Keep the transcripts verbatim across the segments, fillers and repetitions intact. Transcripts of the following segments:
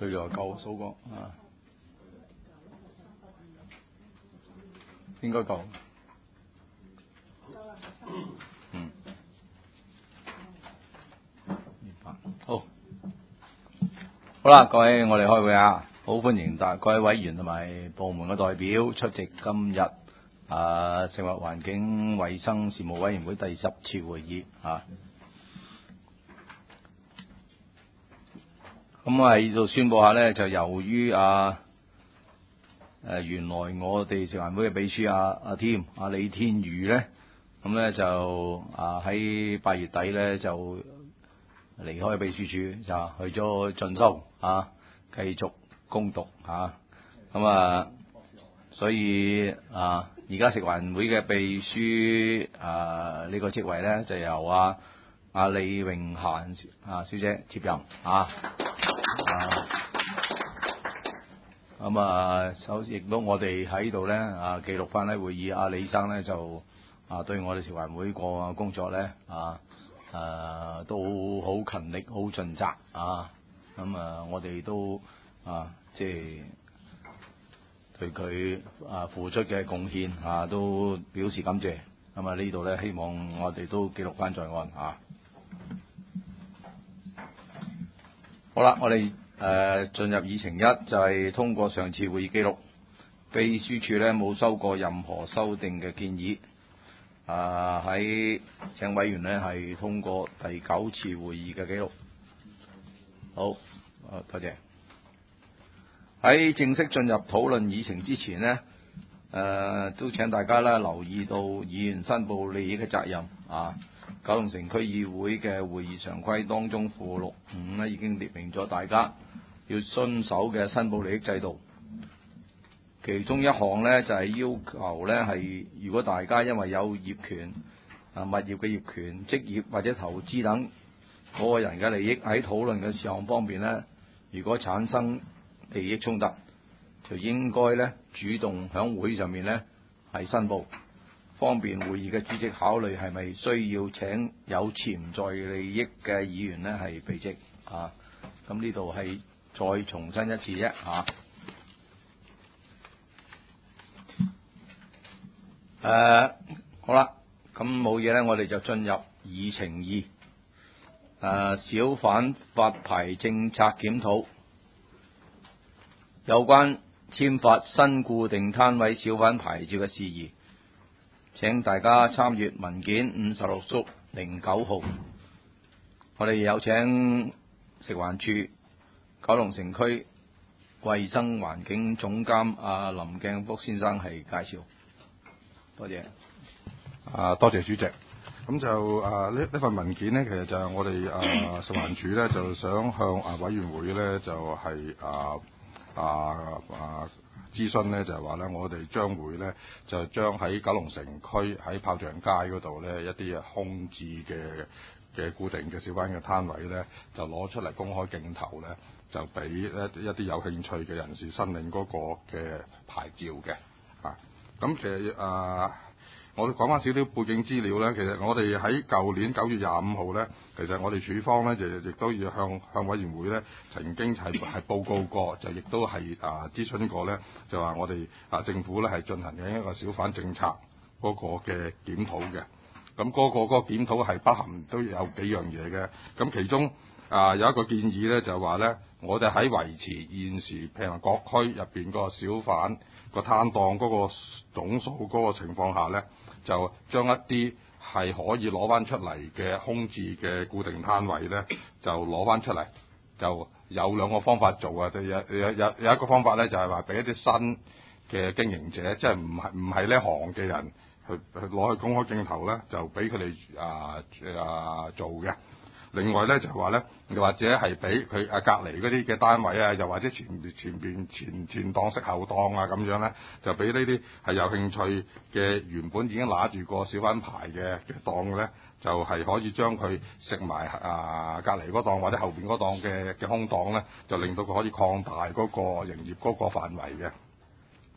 佢就話夠數過啊，應該夠。嗯，明白。好，好啦，各位，我哋開會啊！好歡迎大各位委員同埋部門嘅代表出席今日啊食物環境衞生事務委員會第十次會議啊。咁我喺度宣佈下呢，就由於啊誒原來我哋食環會嘅秘書阿阿添阿李天宇呢，咁呢就啊喺八月底呢就離開秘書處，就去咗進修啊，繼續攻讀啊，咁啊，所以啊，而家食環會嘅秘書啊呢個職位呢，就由啊阿李永嫻啊小姐接任啊。咁啊，首先亦都我哋喺度咧啊，記錄翻咧會議。阿李生咧就啊，對我哋食環會個工作咧啊誒都好勤力、好盡責啊。咁啊，我哋都啊，即係對佢啊付出嘅貢獻啊，都表示感謝。咁啊，呢度咧希望我哋都記錄翻在案啊。好啦，我哋誒進入議程一，就係、是、通過上次會議記錄，秘書處咧冇收過任何修訂嘅建議。啊喺請委員咧係通過第九次會議嘅記錄。好，啊多謝。喺正式進入討論議程之前呢，誒、呃、都請大家咧留意到議員申報利益嘅責任啊。九龍城區議會嘅會議常規當中附錄五咧已經列明咗大家要遵守嘅申報利益制度，其中一項呢，就係、是、要求呢係如果大家因為有業權啊物業嘅業權、職業或者投資等個人嘅利益喺討論嘅事項方面呢，如果產生利益衝突，就應該呢主動響會上面呢係申報，方便會議嘅主席考慮係咪需要請有潛在利益嘅議員呢係避席啊。咁呢度係再重申一次啫嚇。誒、啊、好啦，咁冇嘢呢，我哋就進入議程二。誒、啊、小販發牌政策檢討，有關簽發新固定攤位小販牌照嘅事宜，請大家參閱文件五十六縮零九號。我哋有請食環署九龍城區衛生環境總監阿林鏡福先生係介紹。多謝。 啊，多謝主席。咁就啊呢呢份文件呢，其實就係我哋啊食環署咧，就想向啊委員會咧，就係、是、啊啊啊諮詢咧，就係話咧，我哋將會咧就將喺九龍城區喺炮仗街嗰度咧一啲空置嘅嘅固定嘅小販嘅攤位咧，就攞出嚟公開競投咧，就俾一一啲有興趣嘅人士申領嗰個嘅牌照嘅啊。咁其實啊，我哋講翻少少背景資料咧。其實我哋喺舊年九月廿五號咧，其實我哋署方咧就亦都要向向委員會咧曾經係係報告過，就亦都係啊諮詢過咧，就話我哋啊政府咧係進行緊一個小販政策嗰個嘅檢討嘅。咁嗰個嗰個檢討係包含都有幾樣嘢嘅。咁其中啊有一個建議咧，就話咧我哋喺維持現時譬如話各區入邊個小販個攤檔嗰個總數嗰個情況下咧，就將一啲係可以攞翻出嚟嘅空置嘅固定攤位咧，就攞翻出嚟。就有兩個方法做啊，有有有有一個方法咧，就係話俾一啲新嘅經營者，即係唔係唔係呢行嘅人去去攞去公開競投咧，就俾佢哋啊啊做嘅。另外咧就係話咧，又或者係俾佢啊隔離嗰啲嘅單位啊，又或者前前邊前前檔式後檔啊咁樣咧，就俾呢啲係有興趣嘅原本已經拿住個小販牌嘅嘅檔咧，就係、是、可以將佢食埋啊隔離嗰檔或者後邊嗰檔嘅嘅空檔咧，就令到佢可以擴大嗰個營業嗰個範圍嘅。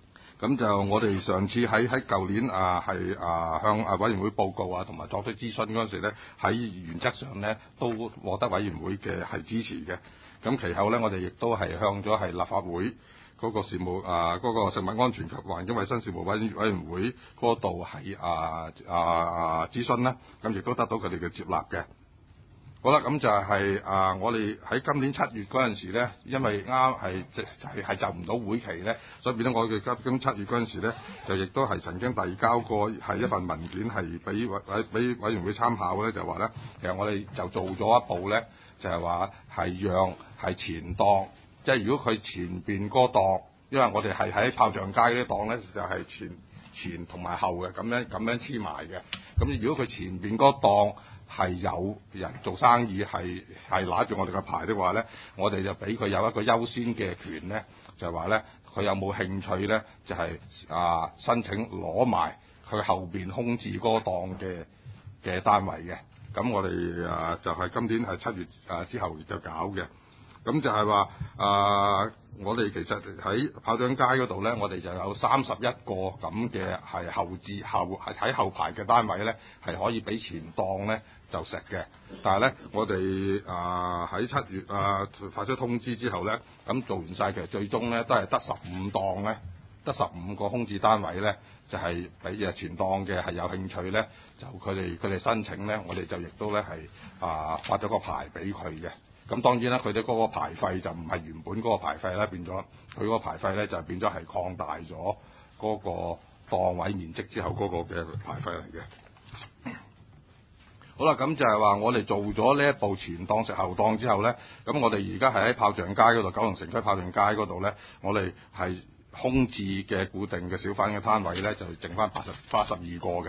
咁就我哋上次喺喺舊年啊係啊向啊委員會報告啊同埋作出諮詢嗰陣時咧，喺原則上咧都獲得委員會嘅係支持嘅。咁其後咧，我哋亦都係向咗係立法會嗰個事務啊嗰、嗰個食物安全及環境衞生事務委委員會嗰度係啊啊啊諮詢啦，咁亦都得到佢哋嘅接納嘅。好啦，咁就係、是、啊，我哋喺今年七月嗰陣時咧，因為啱係即係係就唔到會期咧，所以變咗我哋今今七月嗰陣時咧，就亦都係曾經遞交過係一份文件係俾委委俾委員會參考咧，就話咧，其實我哋就做咗一步咧，就係話係讓係前檔，即係如果佢前邊嗰檔，因為我哋係喺炮仗街嗰啲檔咧，就係、是、前前同埋後嘅咁樣咁樣黐埋嘅。咁如果佢前邊嗰檔係有人做生意係係攞住我哋嘅牌的話咧，我哋就俾佢有一個優先嘅權咧，就係話咧佢有冇興趣咧，就係、是、啊申請攞埋佢後邊空置嗰檔嘅嘅單位嘅。咁我哋啊就係、是、今年係七月啊之後就搞嘅。咁就係話啊，我哋其實喺炮仗街嗰度咧，我哋就有三十一個咁嘅係後置後係喺後排嘅單位咧，係可以俾前檔咧就食嘅。但係咧，我哋啊喺七月啊發出通知之後咧，咁做完晒，其實最終咧都係得十五檔咧，得十五個空置單位咧，就係俾誒前檔嘅係有興趣咧，就佢哋佢哋申請咧，我哋就亦都咧係啊發咗個牌俾佢嘅。咁當然啦，佢哋嗰個牌費就唔係原本嗰個牌費啦，變咗佢嗰個牌費咧就變咗係擴大咗嗰個檔位面積之後嗰個嘅牌費嚟嘅。好啦，咁就係話我哋做咗呢一步前檔食後檔之後咧，咁我哋而家係喺炮仗街嗰度，九龍城區炮仗街嗰度咧，我哋係空置嘅固定嘅小販嘅攤位咧，就剩翻八十八十二個嘅。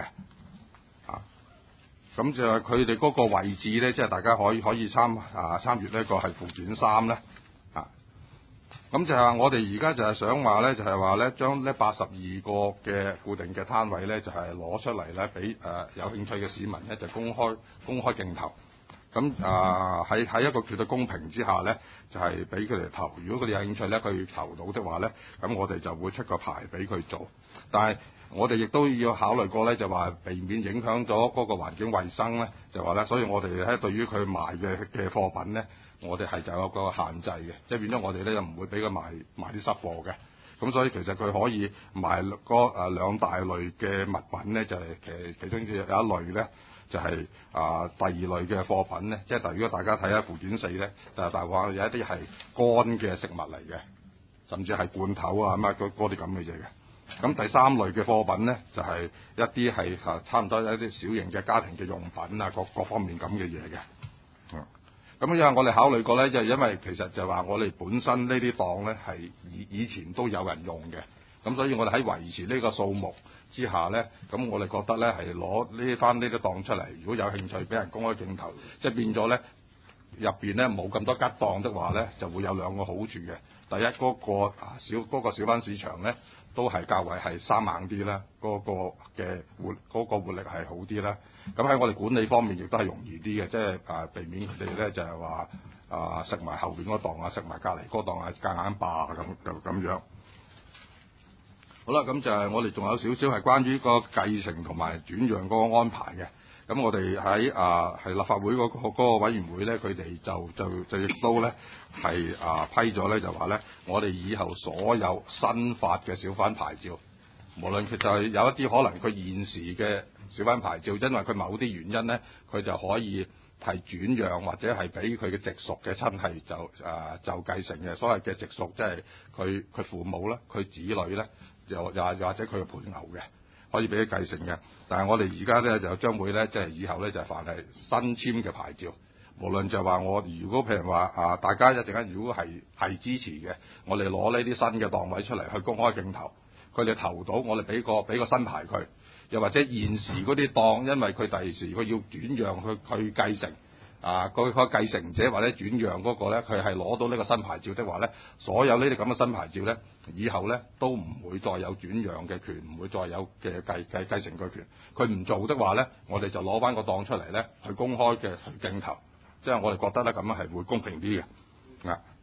咁就係佢哋嗰個位置咧，即係大家可以可以參啊參閱呢個係附件三咧，啊，咁就係我哋而家就係想話咧，就係話咧，將呢八十二個嘅固定嘅攤位咧，就係、是、攞出嚟咧，俾誒、呃、有興趣嘅市民咧，就公開公開競投。咁啊喺喺一個絕對公平之下咧，就係俾佢哋投。如果佢哋有興趣咧，佢投到的話咧，咁我哋就會出個牌俾佢做。但係我哋亦都要考慮過咧，就話避免影響咗嗰個環境衛生咧，就話咧，所以我哋咧對於佢賣嘅嘅貨品咧，我哋係就有個限制嘅，即係變咗我哋咧就唔會俾佢賣賣啲濕貨嘅。咁所以其實佢可以賣嗰誒兩大類嘅物品咧，就係、是、其其中有一類咧，就係、是、啊第二類嘅貨品咧，即係如果大家睇下附件四咧，就係大話有一啲係乾嘅食物嚟嘅，甚至係罐頭啊乜嗰啲咁嘅嘢嘅。咁第三類嘅貨品咧，就係、是、一啲係啊差唔多一啲小型嘅家庭嘅用品啊，各各方面咁嘅嘢嘅。嗯，咁因為我哋考慮過咧，就係、因為其實就話我哋本身呢啲檔咧係以以前都有人用嘅，咁所以我哋喺維持呢個數目之下咧，咁我哋覺得咧係攞呢翻呢啲檔出嚟，如果有興趣俾人公開競投，即係變咗咧入邊咧冇咁多吉檔的話咧，就會有兩個好處嘅。第一嗰、那個啊小嗰、那個小販市場咧，都係較為係生猛啲啦，嗰、那個嘅活嗰、那個活力係好啲啦。咁喺我哋管理方面亦都係容易啲嘅，即係啊避免佢哋咧就係話啊食埋後邊嗰檔啊，食埋隔離嗰檔啊，夾硬霸咁就咁樣。好啦，咁就係我哋仲有少少係關於個繼承同埋轉讓嗰個安排嘅。咁我哋喺啊係立法會嗰、那個嗰、那個委員會咧，佢哋就就就亦都咧係啊批咗咧，就話咧我哋以後所有新發嘅小販牌照，無論佢就係有一啲可能佢現時嘅小販牌照，因為佢某啲原因咧，佢就可以係轉讓或者係俾佢嘅直屬嘅親係就啊就繼承嘅。所謂嘅直屬即係佢佢父母啦，佢子女咧，又又又或者佢嘅配偶嘅。可以俾佢繼承嘅，但係我哋而家咧就將會咧，即係以後咧就係凡係新簽嘅牌照，無論就話我如果譬如話啊，大家一陣間如果係係支持嘅，我哋攞呢啲新嘅檔位出嚟去公開競投，佢哋投到我哋俾個俾個新牌佢，又或者現時嗰啲檔，因為佢第時佢要轉讓佢去繼承啊，佢個繼承者或者轉讓嗰個咧，佢係攞到呢個新牌照的話咧，所有呢啲咁嘅新牌照咧，以後咧都唔會再有轉讓嘅權，唔會再有嘅繼繼繼承嘅權。佢唔做的話咧，我哋就攞翻個檔出嚟咧，去公開嘅去競投，即係我哋覺得咧咁樣係會公平啲嘅。啊，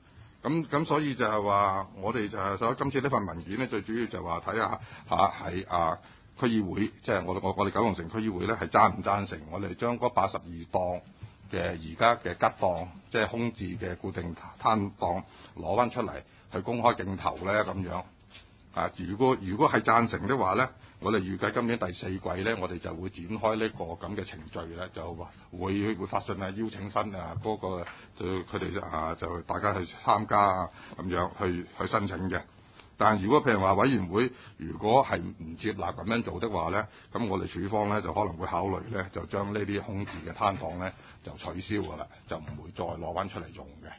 咁咁所以就係話，我哋就係所以今次呢份文件咧，最主要就係話睇下嚇喺啊區議會，即係我我我哋九龍城區議會咧係贊唔贊成我哋將嗰八十二檔嘅而家嘅吉檔，即係空置嘅固定攤檔攞翻出嚟去公開競投咧咁樣。啊，如果如果係贊成的話咧，我哋預計今年第四季咧，我哋就會展開呢個咁嘅程序咧，就話會會發信啊邀請新啊嗰個就佢哋啊就大家去參加啊咁樣去去申請嘅。但如果譬如話委員會如果係唔接納咁樣做的話咧，咁我哋署方咧就可能會考慮咧，就將呢啲空置嘅攤檔咧就取消㗎啦，就唔會再攞翻出嚟用嘅。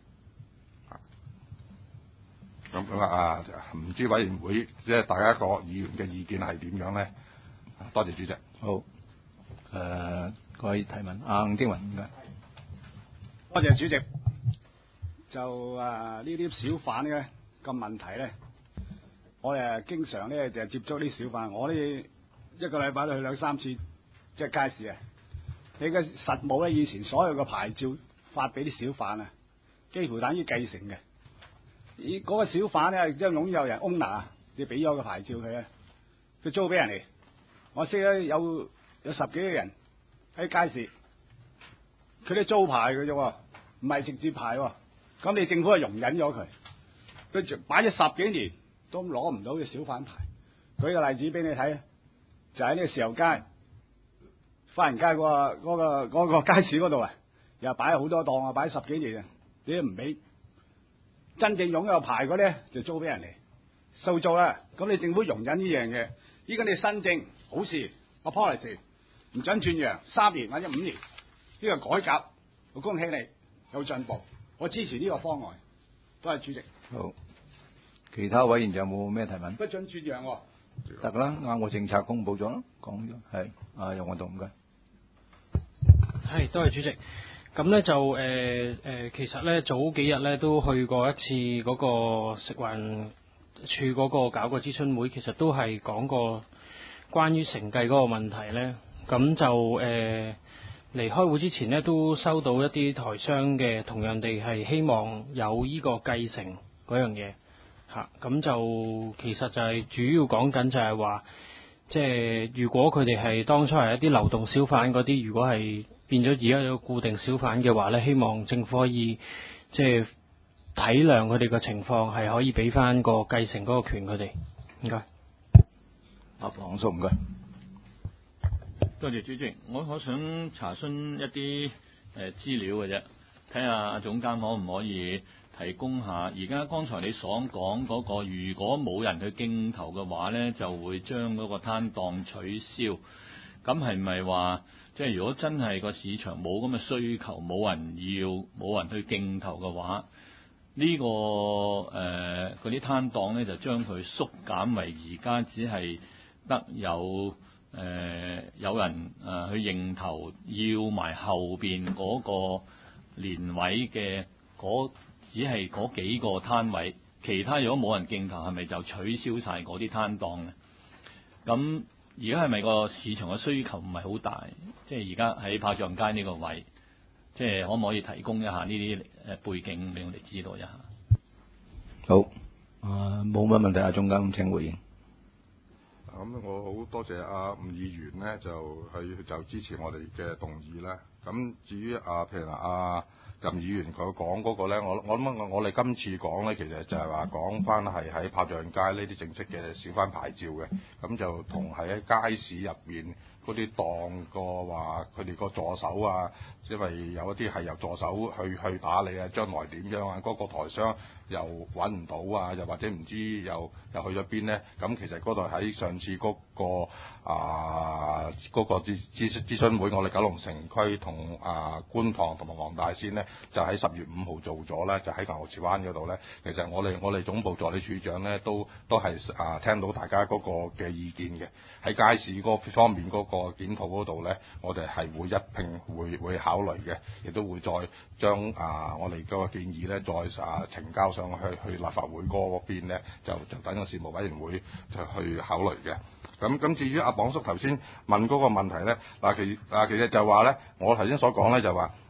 咁咁啊，唔知委員會即係大家個議員嘅意見係點樣咧？多謝主席。 好，誒、呃、各位提問，阿吳經雲唔該。 多謝主席。就啊呢啲小販嘅個問題咧，我誒經常咧就接觸啲小販，我呢一個禮拜都去兩三次即係街市啊。你嘅實務咧，以前所有嘅牌照發俾啲小販啊，幾乎等於繼承嘅。咦，嗰個小販咧，即係擁有人 owner，你俾咗個牌照佢啊，佢租俾人哋。我識咧有有十幾個人喺街市，佢哋租牌嘅啫，唔係直接牌。咁你政府係容忍咗佢，佢擺咗十幾年都攞唔到嘅小販牌。舉個例子俾你睇，就喺呢個豉油街、花園街嗰個嗰個嗰個街市嗰度啊，又擺好多檔啊，擺十幾年啊，你都唔俾。真正擁有牌嗰啲就租俾人哋收租啦。咁你政府容忍呢樣嘢，依家你新政好事，個 policy 唔准轉讓三年或者五年，呢個改革，我恭喜你有進步，我支持呢個方案。多謝主席。 好，其他委員有冇咩提問？ 不准轉讓喎。 得啦，啱個政策公佈咗啦，講咗係。啊，楊運動唔該。 係，多謝主席。咁咧就誒誒、呃，其實咧早幾日咧都去過一次嗰個食環署嗰個搞個諮詢會，其實都係講過關於承繼嗰個問題咧。咁就誒嚟、呃、開會之前呢，都收到一啲台商嘅，同樣地係希望有呢個繼承嗰樣嘢嚇。咁就其實就係主要講緊就係話，即係如果佢哋係當初係一啲流動小販嗰啲，如果係變咗而家有固定小販嘅話咧，希望政府可以即係體諒佢哋嘅情況，係可以俾翻個繼承嗰個權佢哋。唔該。 阿黃叔唔該。 多謝主席，我我想查詢一啲誒資料嘅啫，睇下阿總監可唔可以提供下。而家剛才你所講嗰個，如果冇人去競投嘅話咧，就會將嗰個攤檔取消。咁係咪話？即係如果真係個市場冇咁嘅需求，冇人要，冇人去競投嘅話，呢、這個誒嗰啲攤檔咧就將佢縮減為而家只係得有誒、呃、有人誒、呃、去認投，要埋後邊嗰個連位嘅嗰只係嗰幾個攤位，其他如果冇人競投，係咪就取消晒嗰啲攤檔咧？咁而家係咪個市場嘅需求唔係好大？即係而家喺炮仗街呢個位，即係可唔可以提供一下呢啲誒背景俾我哋知道一下？ 好，啊冇乜問題，阿總監請回應。 咁我好多謝阿吳議員咧，就去就支持我哋嘅動議啦。咁至於啊，譬如話阿任議員佢講嗰個咧，我我諗我哋今次講咧，其實就係話講翻係喺炮仗街呢啲正式嘅小販牌照嘅，咁就同喺街市入邊嗰啲檔個話佢哋個助手啊，因為有一啲係由助手去去打理啊，將來點樣啊？嗰、那個台商又揾唔到啊，又或者唔知又又去咗邊咧？咁其實嗰度喺上次嗰、那個啊嗰、那個諮諮諮詢會，我哋九龍城區同啊觀塘同埋黃大仙咧，就喺十月五號做咗咧，就喺牛池灣嗰度咧。其實我哋我哋總部助理處長咧，都都係啊聽到大家嗰個嘅意見嘅，喺街市嗰方面嗰個檢討嗰度咧，我哋係會一併會會考慮嘅，亦都會再將啊我哋嗰個建議咧，再啊呈交上去去立法會嗰邊咧，就就等個事務委員會就去考慮嘅。咁咁至於阿綁叔頭先問嗰個問題咧，嗱其啊其實就話咧，我頭先所講咧就話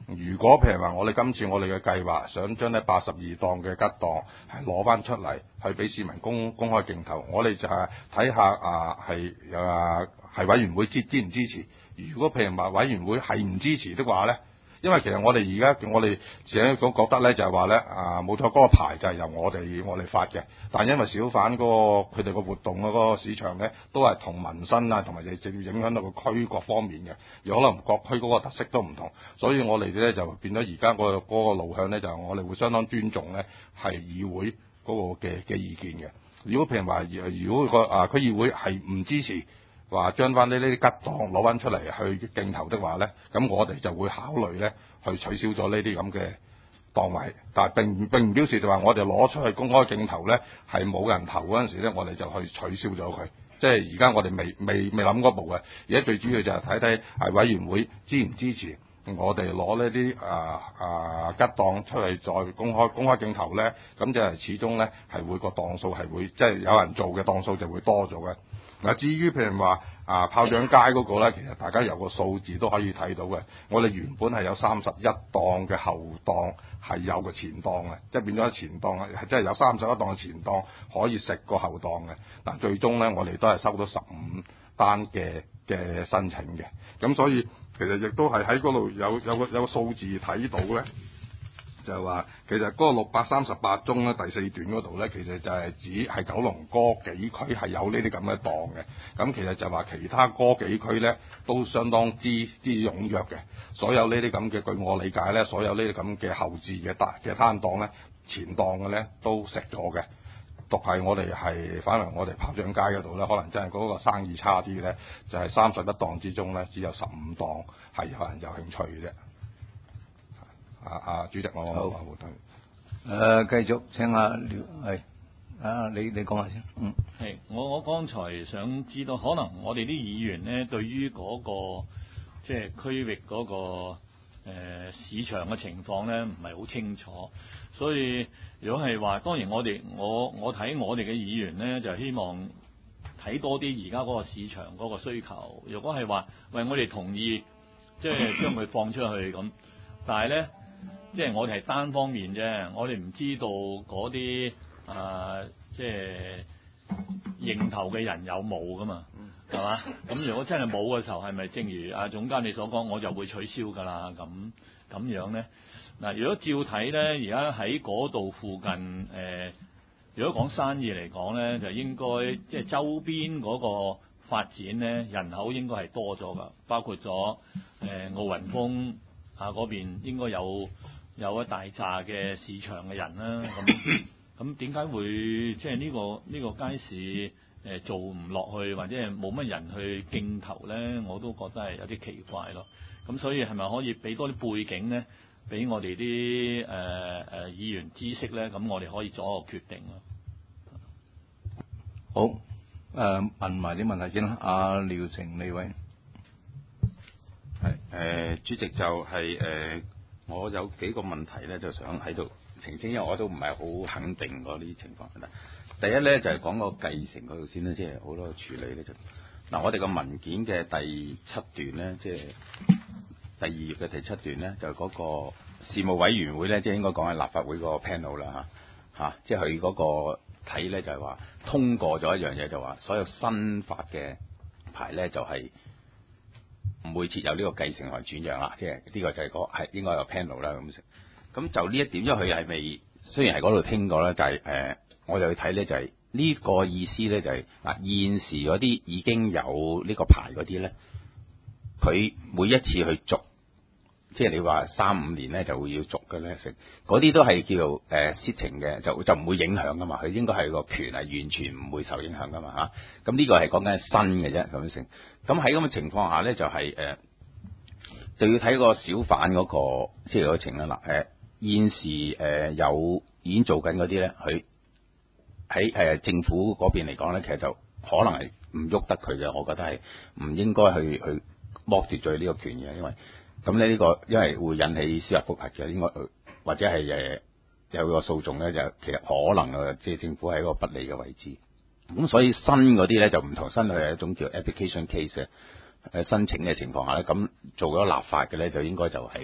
如果譬如話我哋今次我哋嘅計劃想將呢八十二檔嘅吉檔係攞翻出嚟，去俾市民公公開競投，我哋就係睇下啊係啊係委員會支支唔支持。如果譬如話委員會係唔支持的話咧，因為其實我哋而家我哋自己都覺得咧就係話咧啊冇錯，嗰個牌就係由我哋我哋發嘅，但因為小販嗰個佢哋個活動嗰個市場咧都係同民生啊同埋亦直接影響到個區各方面嘅，而可能各區嗰個特色都唔同，所以我哋咧就變咗而家個嗰個路向咧就係我哋會相當尊重咧係議會嗰個嘅嘅意見嘅。如果譬如話如果個啊區議會係唔支持，話將翻呢呢啲吉檔攞翻出嚟去競投的話咧，咁我哋就會考慮咧去取消咗呢啲咁嘅檔位，但係並並唔表示就話我哋攞出去公開競投咧係冇人投嗰陣時咧，我哋就去取消咗佢。即係而家我哋未未未諗嗰步嘅，而家最主要就係睇睇係委員會支唔支持我哋攞呢啲啊啊吉檔出嚟再公開公開競投咧，咁就係始終咧係會個檔數係會即係有人做嘅檔數就會多咗嘅。嗱，至於譬如話啊炮仗街嗰個咧，其實大家有個數字都可以睇到嘅。我哋原本係有三十一檔嘅後檔係有個前檔嘅，即係變咗前檔係即係有三十一檔嘅前檔可以食個後檔嘅。但最終咧，我哋都係收到十五單嘅嘅申請嘅。咁所以其實亦都係喺嗰度有有個有個數字睇到咧。就係話，其實嗰個六百三十八宗咧，第四段嗰度咧，其實就係指係九龍嗰幾區係有呢啲咁嘅檔嘅。咁其實就話其他嗰幾區咧都相當之之踴躍嘅。所有呢啲咁嘅，據我理解咧，所有呢啲咁嘅後置嘅檔嘅攤檔咧，前檔嘅咧都食咗嘅。獨係我哋係反而我哋炮仗街嗰度咧，可能真係嗰個生意差啲咧，就係三十一檔之中咧，只有十五檔係有人有興趣嘅啫。啊啊，主席，我好冇得。誒、 呃， 繼續請阿廖係啊，你你講下先。嗯， 係我我剛才想知道，可能我哋啲議員咧，對於嗰、那個即係區域嗰、那個誒、呃、市場嘅情況咧，唔係好清楚。所以如果係話，當然我哋我我睇我哋嘅議員咧，就希望睇多啲而家嗰個市場嗰個需求。如果係話，喂，我哋同意即係將佢放出去咁，但係咧。即係我哋係單方面啫，我哋唔知道嗰啲啊，即係認投嘅人有冇噶嘛，係嘛？咁如果真係冇嘅時候，係咪正如阿總監你所講，我就會取消㗎啦？咁咁樣咧，嗱，如果照睇咧，而家喺嗰度附近誒、呃，如果講生意嚟講咧，就應該即係周邊嗰個發展咧，人口應該係多咗㗎，包括咗誒、呃、奧雲峰啊嗰邊應該有。有一大紮嘅市場嘅人啦，咁咁點解會即係呢個呢、呢個街市誒、呃、做唔落去，或者係冇乜人去競投咧？我都覺得係有啲奇怪咯。咁所以係咪可以俾多啲背景咧，俾我哋啲誒誒議員知識咧？咁我哋可以做一個決定咯。 好，誒、呃、問埋啲問題先啦。阿廖成呢位係誒、呃、主席就係、是、誒。呃我有幾個問題咧，就想喺度澄清，因為我都唔係好肯定嗰啲情況。第一咧就係、是、講個繼承嗰度先啦，即係好多處理咧就嗱，我哋個文件嘅第七段咧，即係第二頁嘅第七段咧，就嗰、是、個事務委員會咧，即係應該講係立法會個 panel 啦嚇嚇，即係佢嗰個睇咧就係、是、話通過咗一樣嘢，就話所有新發嘅牌咧就係、是。唔會設有呢個繼承同轉讓啦，即係呢個就係、是、個係應該有 panel 啦咁。咁就呢一點，因為佢係未雖然係嗰度聽過啦，就係、是、誒、呃，我就去睇咧，就係、是、呢個意思咧，就係、是、嗱現時嗰啲已經有呢個牌嗰啲咧，佢每一次去續，即係你話三五年咧就會要續嘅咧，成嗰啲都係叫做誒 sitting 嘅，就就唔會影響噶嘛。佢應該係個權係完全唔會受影響噶嘛嚇。咁、啊、呢個係講緊係新嘅啫咁成。咁喺咁嘅情況下咧，就係、是、誒、呃、就要睇個小販嗰、那個即係嗰個情啦。嗱、呃、誒現時誒、呃、有已經做緊嗰啲咧，佢喺誒政府嗰邊嚟講咧，其實就可能係唔喐得佢嘅。我覺得係唔應該去去剝奪咗呢個權嘅，因為咁咧呢個因為會引起司法覆核嘅，應該或者係誒有個訴訟咧，就其實可能啊，即係政府喺一個不利嘅位置。咁所以新嗰啲咧就唔同，新佢係一種叫 application case 誒申請嘅情況下咧，咁做咗立法嘅咧就應該就係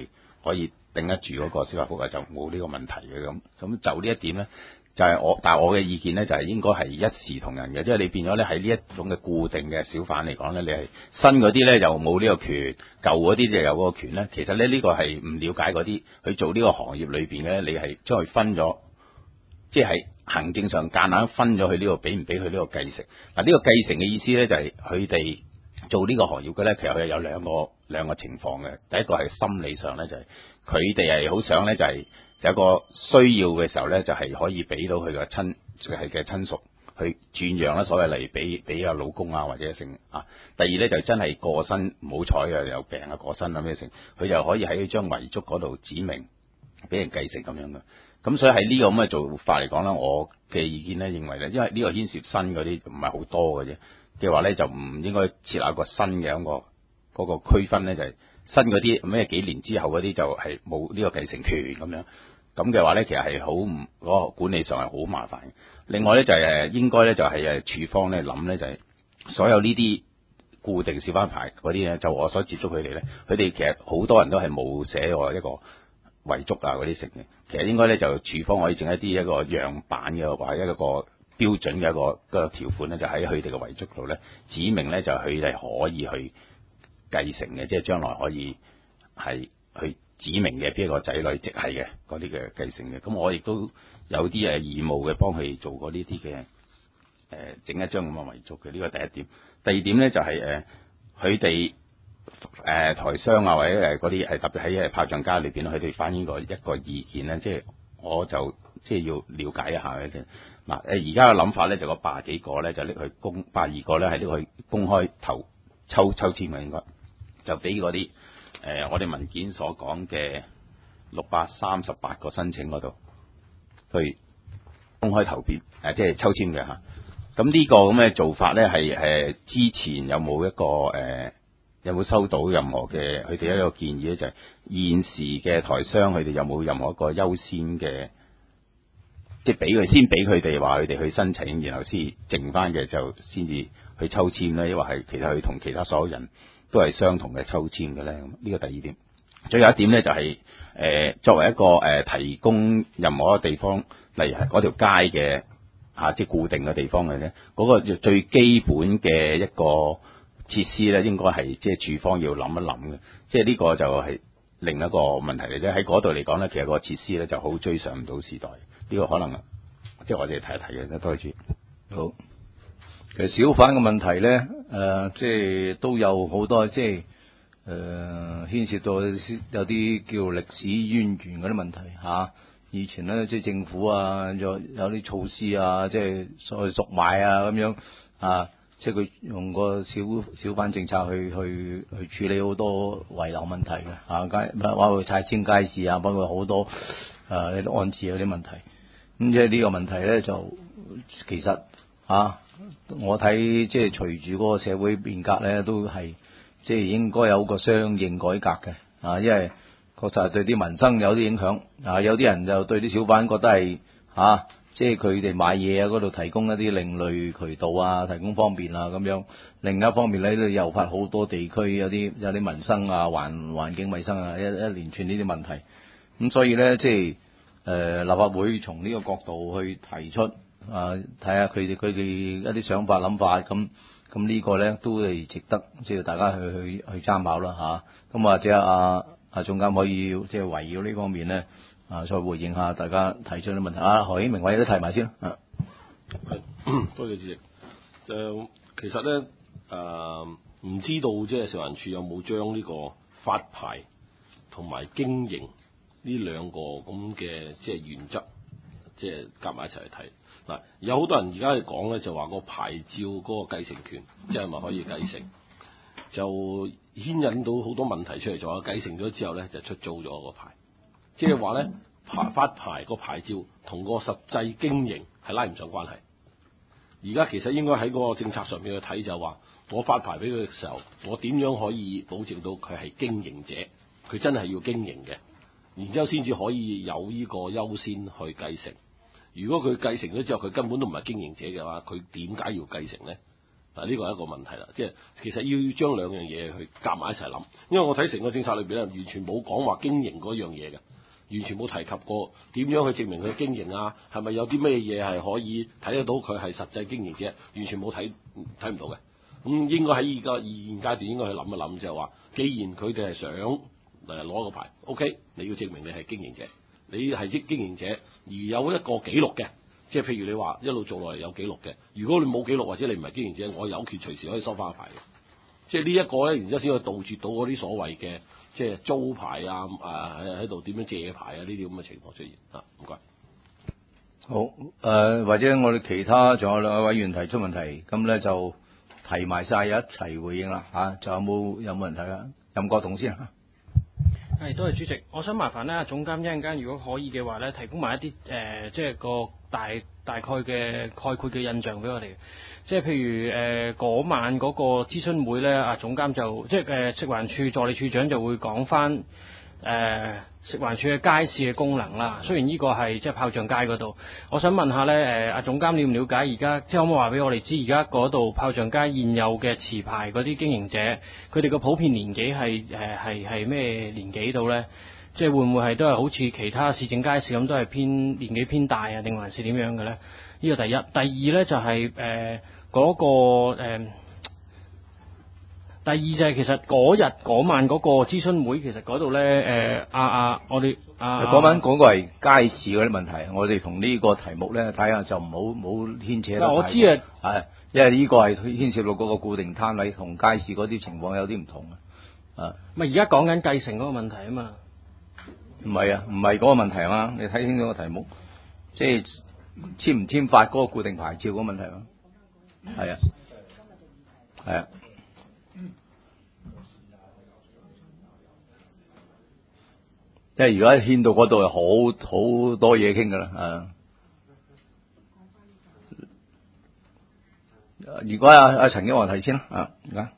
可以頂得住嗰個司法覆核，就冇呢個問題嘅咁。咁就呢一點咧，就係、是、我，但係我嘅意見咧就係、是、應該係一視同仁嘅，即係你變咗咧喺呢一種嘅固定嘅小販嚟講咧，你係新嗰啲咧就冇呢個權，舊嗰啲就有嗰個權咧。其實咧呢、這個係唔了解嗰啲去做呢個行業裏邊嘅，你係將佢分咗，即係行政上夾硬分咗佢呢個俾唔俾佢呢個繼承。嗱、這、呢個繼承嘅意思咧就係佢哋做呢個行業嘅咧，其實佢有兩個兩個情況嘅。第一個係心理上咧，就係佢哋係好想咧，就係有一個需要嘅時候咧，就係可以俾到佢嘅親係嘅親屬去轉讓啦，所謂嚟俾俾個老公啊或者成啊。第二咧就真係過身唔好彩啊，有病啊過身啊咩成，佢就可以喺張遺囑嗰度指明俾人繼承咁樣嘅。咁所以喺呢個咁嘅做法嚟講咧，我嘅意見咧認為咧，因為呢個牽涉新嗰啲唔係好多嘅啫。嘅話咧就唔應該設立一個新嘅一個嗰個區分咧，就係新嗰啲咩幾年之後嗰啲就係冇呢個繼承權咁樣。咁嘅話咧，其實係好唔嗰個管理上係好麻煩嘅。另外咧就係誒應該咧就係誒處方咧諗咧就係所有呢啲固定小販牌嗰啲咧，就我所接觸佢哋咧，佢哋其實好多人都係冇寫過一個遺囑啊嗰啲成嘅。其實應該咧就處方可以整一啲一個樣板嘅或者一個標準嘅一個個條款咧，就喺佢哋嘅遺囑度咧，指明咧就佢哋可以去繼承嘅，即係將來可以係去指明嘅邊一個仔女直系嘅嗰啲嘅繼承嘅。咁我亦都有啲誒義務嘅幫佢做過呢啲嘅誒整一張咁嘅遺囑嘅。呢個第一點。第二點咧就係誒佢哋誒台商啊或者誒嗰啲係特別喺誒炮仗街裏邊，佢哋反映過一個意見咧，即係我就即係要了解一下嘅啫。嗱，誒而家嘅諗法咧就個百幾個咧就拎去公百二個咧係拎去公開投抽抽籤嘅，應該就俾嗰啲誒我哋文件所講嘅六百三十八個申請嗰度去公開投票誒、呃，即係抽籤嘅嚇。咁呢個咁嘅做法咧係誒之前有冇一個誒、呃、有冇收到任何嘅佢哋一個建議咧？就係、是、現時嘅台商佢哋有冇任何一個優先嘅？即係俾佢先俾佢哋話佢哋去申請，然後先剩翻嘅就先至去抽籤咧，因為係其實佢同其他所有人都係相同嘅抽籤嘅咧。咁呢個第二點，最後一點咧就係、是、誒、呃、作為一個誒、呃、提供任何一個地方，例如係嗰條街嘅啊，即係固定嘅地方嘅咧，嗰、那個最基本嘅一個設施咧，應該係即係處方要諗一諗嘅。即係呢個就係另一個問題嚟啫。喺嗰度嚟講咧，其實個設施咧就好追上唔到時代。呢個可能即係我哋睇一睇嘅，多謝。 好，其實小販嘅問題咧，誒、呃，即係都有好多即係誒、呃、牽涉到有啲叫歷史淵源嗰啲問題嚇、啊。以前咧，即係政府啊，有有啲措施啊，即係所謂贖賣啊咁樣啊，即係佢用個小小販政策去去去處理好多遺留問題嘅嚇，街包括拆遷街市啊，包括好多誒啲安置嗰啲問題。咁即係呢個問題咧，就其實啊，我睇即係隨住嗰個社會變革咧，都係即係應該有個相應改革嘅啊，因為確實係對啲民生有啲影響啊。有啲人就對啲小販覺得係啊，即係佢哋買嘢啊嗰度提供一啲另類渠道啊，提供方便啊咁樣。另一方面咧，都誘發好多地區有啲有啲民生啊、環環境衛生啊一一連串呢啲問題。咁所以咧，即係。誒、呃、立法會從呢個角度去提出啊，睇下佢哋佢哋一啲想法諗法，咁咁呢個咧都係值得即係大家去去去參考啦嚇。咁、啊、或者阿阿總監可以即係圍繞呢方面咧啊，再回應下大家提出啲問題。啊，何英明偉都提埋先啦。啊， 多謝主席。就其實咧誒，唔知道即係食環署有冇將呢個發牌同埋經營呢兩個咁嘅即係原則，即係夾埋一齊去睇嗱。有好多人而家去講咧，就話個牌照嗰個繼承權，即係咪可以繼承，就牽引到好多問題出嚟。就話繼承咗之後咧，就出租咗個牌，即係話咧牌發牌個牌照同個實際經營係拉唔上關係。而家其實應該喺嗰個政策上面去睇，就話我發牌俾佢嘅時候，我點樣可以保證到佢係經營者，佢真係要經營嘅。然之後先至可以有呢個優先去繼承。如果佢繼承咗之後，佢根本都唔係經營者嘅話，佢點解要繼承呢？ 嗱呢個係一個問題啦，即係其實要將兩樣嘢去夾埋一齊諗，因為我睇成個政策裏邊咧，完全冇講話經營嗰樣嘢嘅，完全冇提及過點樣去證明佢經營啊，係咪有啲咩嘢係可以睇得到佢係實際經營者，完全冇睇睇唔到嘅。咁應該喺而家現階段應該去諗一諗，就係話，既然佢哋係想誒攞個牌 ，OK， 你要證明你係經營者，你係經經營者，而有一個記錄嘅。即係譬如你話一路做落嚟有記錄嘅，如果你冇記錄或者你唔係經營者，我有權隨時可以收翻個牌嘅。即係呢一個咧，然之後先可以杜絕到嗰啲所謂嘅即係租牌啊，啊喺喺度點樣借牌啊呢啲咁嘅情況出現啊。唔該。 好誒、呃，或者我哋其他仲有兩位委員提出問題，咁咧就提埋晒一齊回應啦嚇。仲、啊、有冇有冇人睇啊？任國棟先嚇。 係，多謝主席。我想麻煩咧，總監一陣間如果可以嘅話咧，提供埋一啲誒、呃，即係個大大概嘅概括嘅印象俾我哋。即係譬如誒嗰、呃、晚嗰個諮詢會咧，啊總監就即係誒、呃、食環署助理處長就會講翻誒食環署嘅街市嘅功能啦。雖然呢個係即係炮仗街嗰度，我想問下咧誒阿總監了唔了解而家即係可唔可以話俾我哋知而家嗰度炮仗街現有嘅持牌嗰啲經營者，佢哋個普遍年紀係誒係係咩年紀度咧？即係會唔會係都係好似其他市政街市咁，都係偏年紀偏大啊，定還是點樣嘅咧？呢個第一，第二咧就係誒嗰個、呃、第二就係其實嗰日嗰晚嗰個諮詢會，其實嗰度咧誒啊啊，我哋啊嗰晚講個係街市嗰啲問題，我哋同呢個題目咧睇下就唔好冇牽扯得太多。 我知啊， 係因為呢個係牽涉到嗰個固定攤位同街市嗰啲情況有啲唔同啊。啊， 咪而家講緊繼承嗰個問題啊嘛。 唔係啊，唔係嗰個問題啊嘛，你睇清楚個題目，即係簽唔簽發嗰個固定牌照嗰個問題嘛。係啊，係啊。即係如果牽到嗰度，係好好多嘢傾噶啦，啊！如果阿阿陳景華提先啦，啊，而家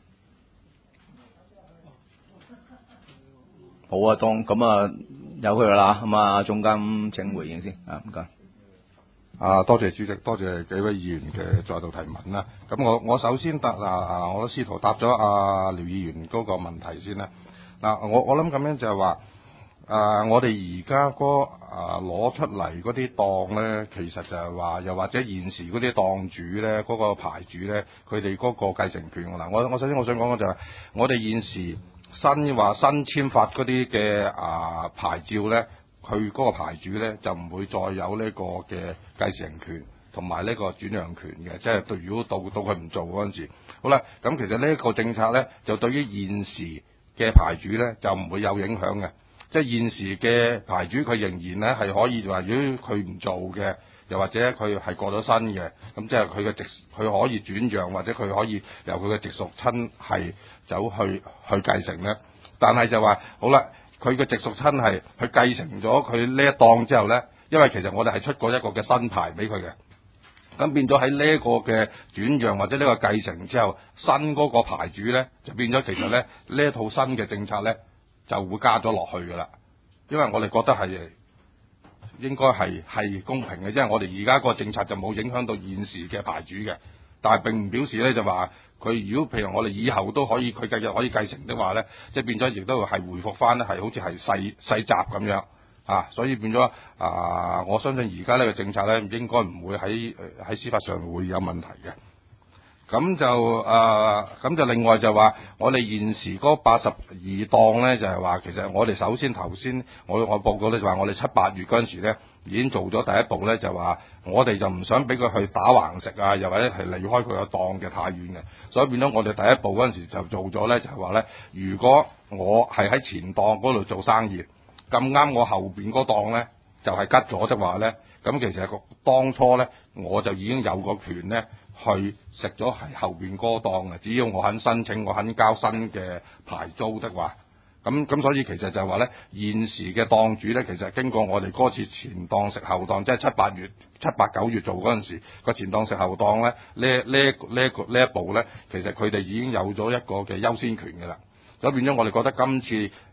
好啊，當咁啊有佢啦，咁啊總監請回應先，啊唔該。 啊，多謝主席，多謝幾位議員嘅再度提問啦。咁我我首先答啊，我試圖答咗阿廖議員嗰個問題先啦。嗱，我我諗咁樣就係話。啊！我哋而家嗰啊攞出嚟嗰啲檔咧，其實就係話，又或者現時嗰啲檔主咧，嗰、嗰個牌主咧，佢哋嗰個繼承權嗱，我我首先我想講嘅就係、係，我哋現時新話新簽發嗰啲嘅啊牌照咧，佢嗰個牌主咧就唔會再有呢個嘅繼承權同埋呢個轉讓權嘅，即係對如果到到佢唔做嗰陣時，好啦，咁其實呢一個政策咧，就對於現時嘅牌主咧就唔會有影響嘅。即係現時嘅牌主，佢仍然咧係可以話，如果佢唔做嘅，又或者佢係過咗身嘅，咁即係佢嘅直，佢可以轉讓，或者佢可以由佢嘅直屬親係走去去繼承咧。但係就話好啦，佢嘅直屬親係去繼承咗佢呢一檔之後咧，因為其實我哋係出過一個嘅新牌俾佢嘅，咁變咗喺呢一個嘅轉讓或者呢個繼承之後，新嗰個牌主咧就變咗其實咧呢一套新嘅政策咧。就會加咗落去㗎啦，因為我哋覺得係應該係係公平嘅，即係我哋而家個政策就冇影響到現時嘅牌主嘅，但係並唔表示咧就話佢如果譬如我哋以後都可以佢繼續可以繼承的話咧，即係變咗亦都係回復翻咧係好似係細細集咁樣啊，所以變咗啊，我相信而家呢個政策咧應該唔會喺喺司法上會有問題嘅。咁就誒，咁、呃、就另外就話，我哋現時嗰八十二檔咧，就係、是、話其實我哋首先頭先我我報告咧就話，我哋七八月嗰陣時咧已經做咗第一步咧，就話我哋就唔想俾佢去打橫食啊，又或者係離開佢個檔嘅太遠嘅，所以變咗我哋第一步嗰陣時就做咗咧，就係話咧，如果我係喺前檔嗰度做生意，咁啱我後邊嗰檔咧就係吉咗的話咧，咁其實個當初咧我就已經有個權咧。去食咗係後邊嗰檔嘅，只要我肯申請，我肯交新嘅牌租的話，咁咁所以其實就係話咧，現時嘅檔主咧，其實經過我哋嗰次前檔食後檔，即係七八月、七八九月做嗰陣時個前檔食後檔咧，呢呢呢一個呢一步咧，其實佢哋已經有咗一個嘅優先權嘅啦。所以變咗我哋覺得今次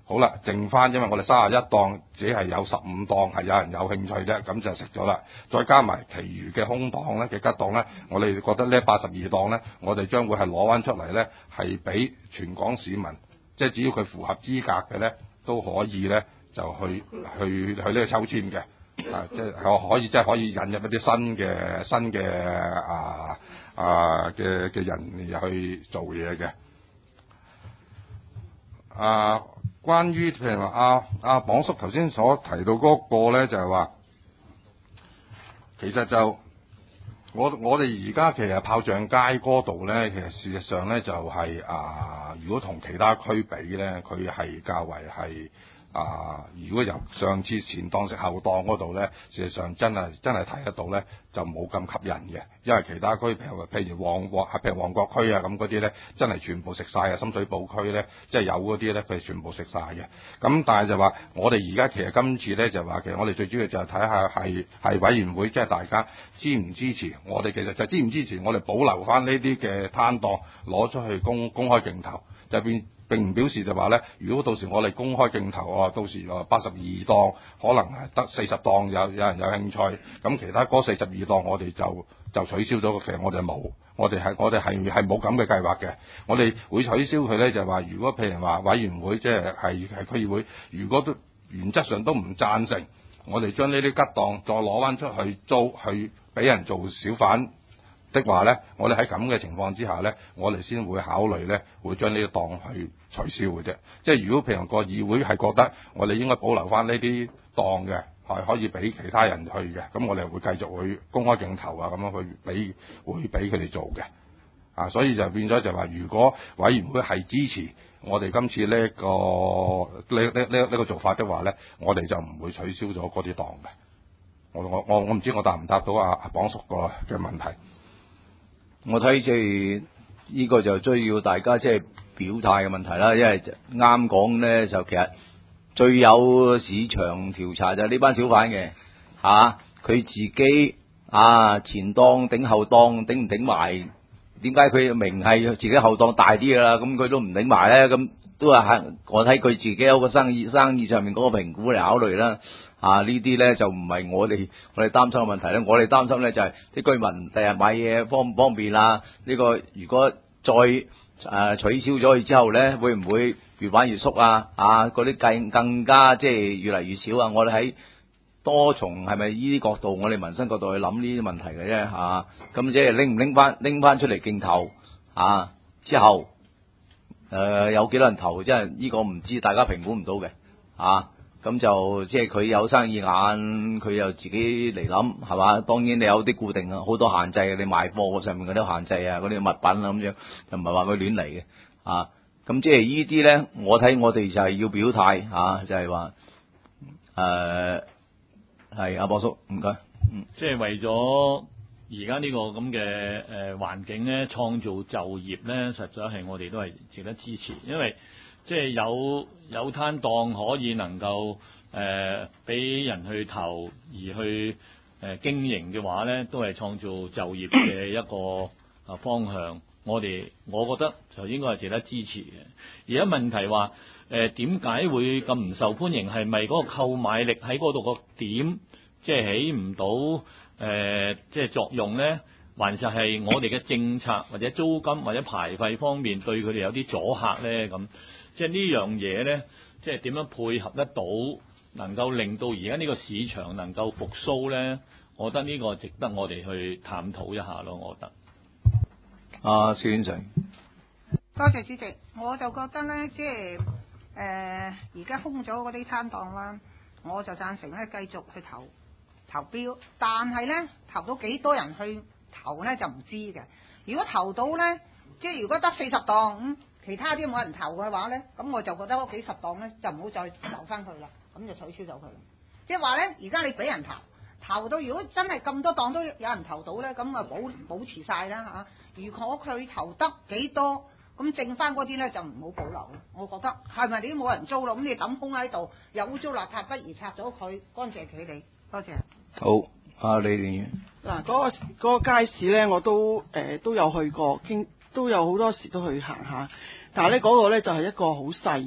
好啦，剩翻因為我哋三十一檔只係有十五檔係有人有興趣啫，咁就食咗啦。再加埋其餘嘅空檔咧嘅吉檔咧，我哋覺得呢八十二檔咧，我哋將會係攞翻出嚟咧，係俾全港市民，即係只要佢符合資格嘅咧，都可以咧就去去去呢個抽籤嘅，啊，即係可以即係可以引入一啲新嘅新嘅啊啊嘅嘅人入去做嘢嘅，啊。關於譬如話阿阿榜叔頭先所提到嗰個咧，就係話其實就我我哋而家其實炮仗街嗰度咧，其實事實上咧就係、是、啊，如果同其他區比咧，佢係較為係啊，如果由上次前檔食後檔嗰度咧，事實上真係真係睇得到咧，就冇咁吸引嘅，因為其他區譬如譬如旺角譬如旺角區啊咁嗰啲咧，真係全部食晒啊！深水埗區咧，即係有嗰啲咧，佢全部食晒嘅。咁但係就話我哋而家其實今次咧就話其實我哋最主要就係睇下係係委員會，即係大家支唔支持我哋，其實就支唔支持我哋保留翻呢啲嘅攤檔攞出去公公開競投，就變。並唔表示就話咧，如果到時我哋公開競投啊，到時八十二檔可能係得四十檔有有人有興趣，咁其他嗰四十二檔我哋就就取消咗。其實我哋冇，我哋係我哋係係冇咁嘅計劃嘅。我哋會取消佢咧，就係話如果譬如話委員會即係係係區議會，如果都原則上都唔贊成，我哋將呢啲吉檔再攞翻出去租去俾人做小販的話咧，我哋喺咁嘅情況之下咧，我哋先會考慮咧，會將呢啲檔去取消嘅啫。即係如果譬如個議會係覺得我哋應該保留翻呢啲檔嘅，係可以俾其他人去嘅，咁我哋會繼續去公開競投啊，咁樣去俾會俾佢哋做嘅。啊，所以就變咗就話，如果委員會係支持我哋今次呢、呢個呢呢呢呢個做法的話咧，我哋就唔會取消咗嗰啲檔嘅。我我我我唔知我答唔答到阿阿榜叔個嘅問題。 我睇即係呢個就需要大家即係表態嘅問題啦，因為啱講咧就其實最有市場調查就係呢班小販嘅嚇，佢自己啊前檔頂後檔頂唔頂埋？點解佢明係自己後檔大啲㗎啦？咁佢都唔頂埋咧？咁都係我睇佢自己有個生意生意上面嗰個評估嚟考慮啦。啊！呢啲咧就唔係我哋我哋擔心嘅問題咧，我哋擔心咧就係、是、啲居民第日買嘢方唔方便啦。呢、這個如果再誒、呃、取消咗佢之後咧，會唔會越玩越縮啊？啊！嗰啲更更加即係越嚟越少啊！我哋喺多從係咪呢啲角度，我哋民生角度去諗呢啲問題嘅啫嚇。咁即係拎唔拎翻拎翻出嚟競投啊？之後誒、呃、有幾多人投？即係呢個唔知，大家評估唔到嘅啊。咁就即係佢有生意眼，佢又自己嚟諗係嘛？當然你有啲固定啊，好多限制嘅，你賣貨上面嗰啲限制啊，嗰啲物品啊咁樣，就唔係話佢亂嚟嘅啊。咁即係呢啲咧，我睇我哋就係要表態啊，就係話誒係阿波叔，唔該，嗯， 即係為咗而家呢個咁嘅誒環境咧，創造就業咧，實在係我哋都係值得支持，因為即係有有攤檔可以能夠誒俾人去投而去誒、呃、經營嘅話咧，都係創造就業嘅一個啊方向。我哋我覺得就應該係值得支持嘅。而家問題話誒點解會咁唔受歡迎？係咪嗰個購買力喺嗰度個點即係起唔到誒即係作用咧？還是係我哋嘅政策或者租金或者牌費方面對佢哋有啲阻嚇咧？咁即係呢樣嘢咧，即係點樣配合得到，能夠令到而家呢個市場能夠復甦咧？我覺得呢個值得我哋去探討一下咯。我覺得。 啊，蕭先生， 多謝主席。我就覺得咧，即係誒而家空咗嗰啲攤檔啦，我就贊成咧繼續去投投標，但係咧投到幾多人去投咧就唔知嘅。如果投到咧，即係如果得四十檔咁。嗯其他啲冇人投嘅話咧，咁我就覺得嗰幾十檔咧就唔好再留翻佢啦，咁就取消咗佢。即係話咧，而家你俾人投，投到如果真係咁多檔都有人投到咧，咁啊保保持晒啦嚇。如果佢投得幾多，咁剩翻嗰啲咧就唔好保留。我覺得係咪你都冇人租咯？咁你抌空喺度，又污糟邋遢，不如拆咗佢，乾淨企理。多謝。 好，啊李連元。 嗱，嗰個嗰個街市咧，我都誒、呃、都有去過，經都有好多時都去行下，但係咧嗰個咧就係、是、一個好細嘅，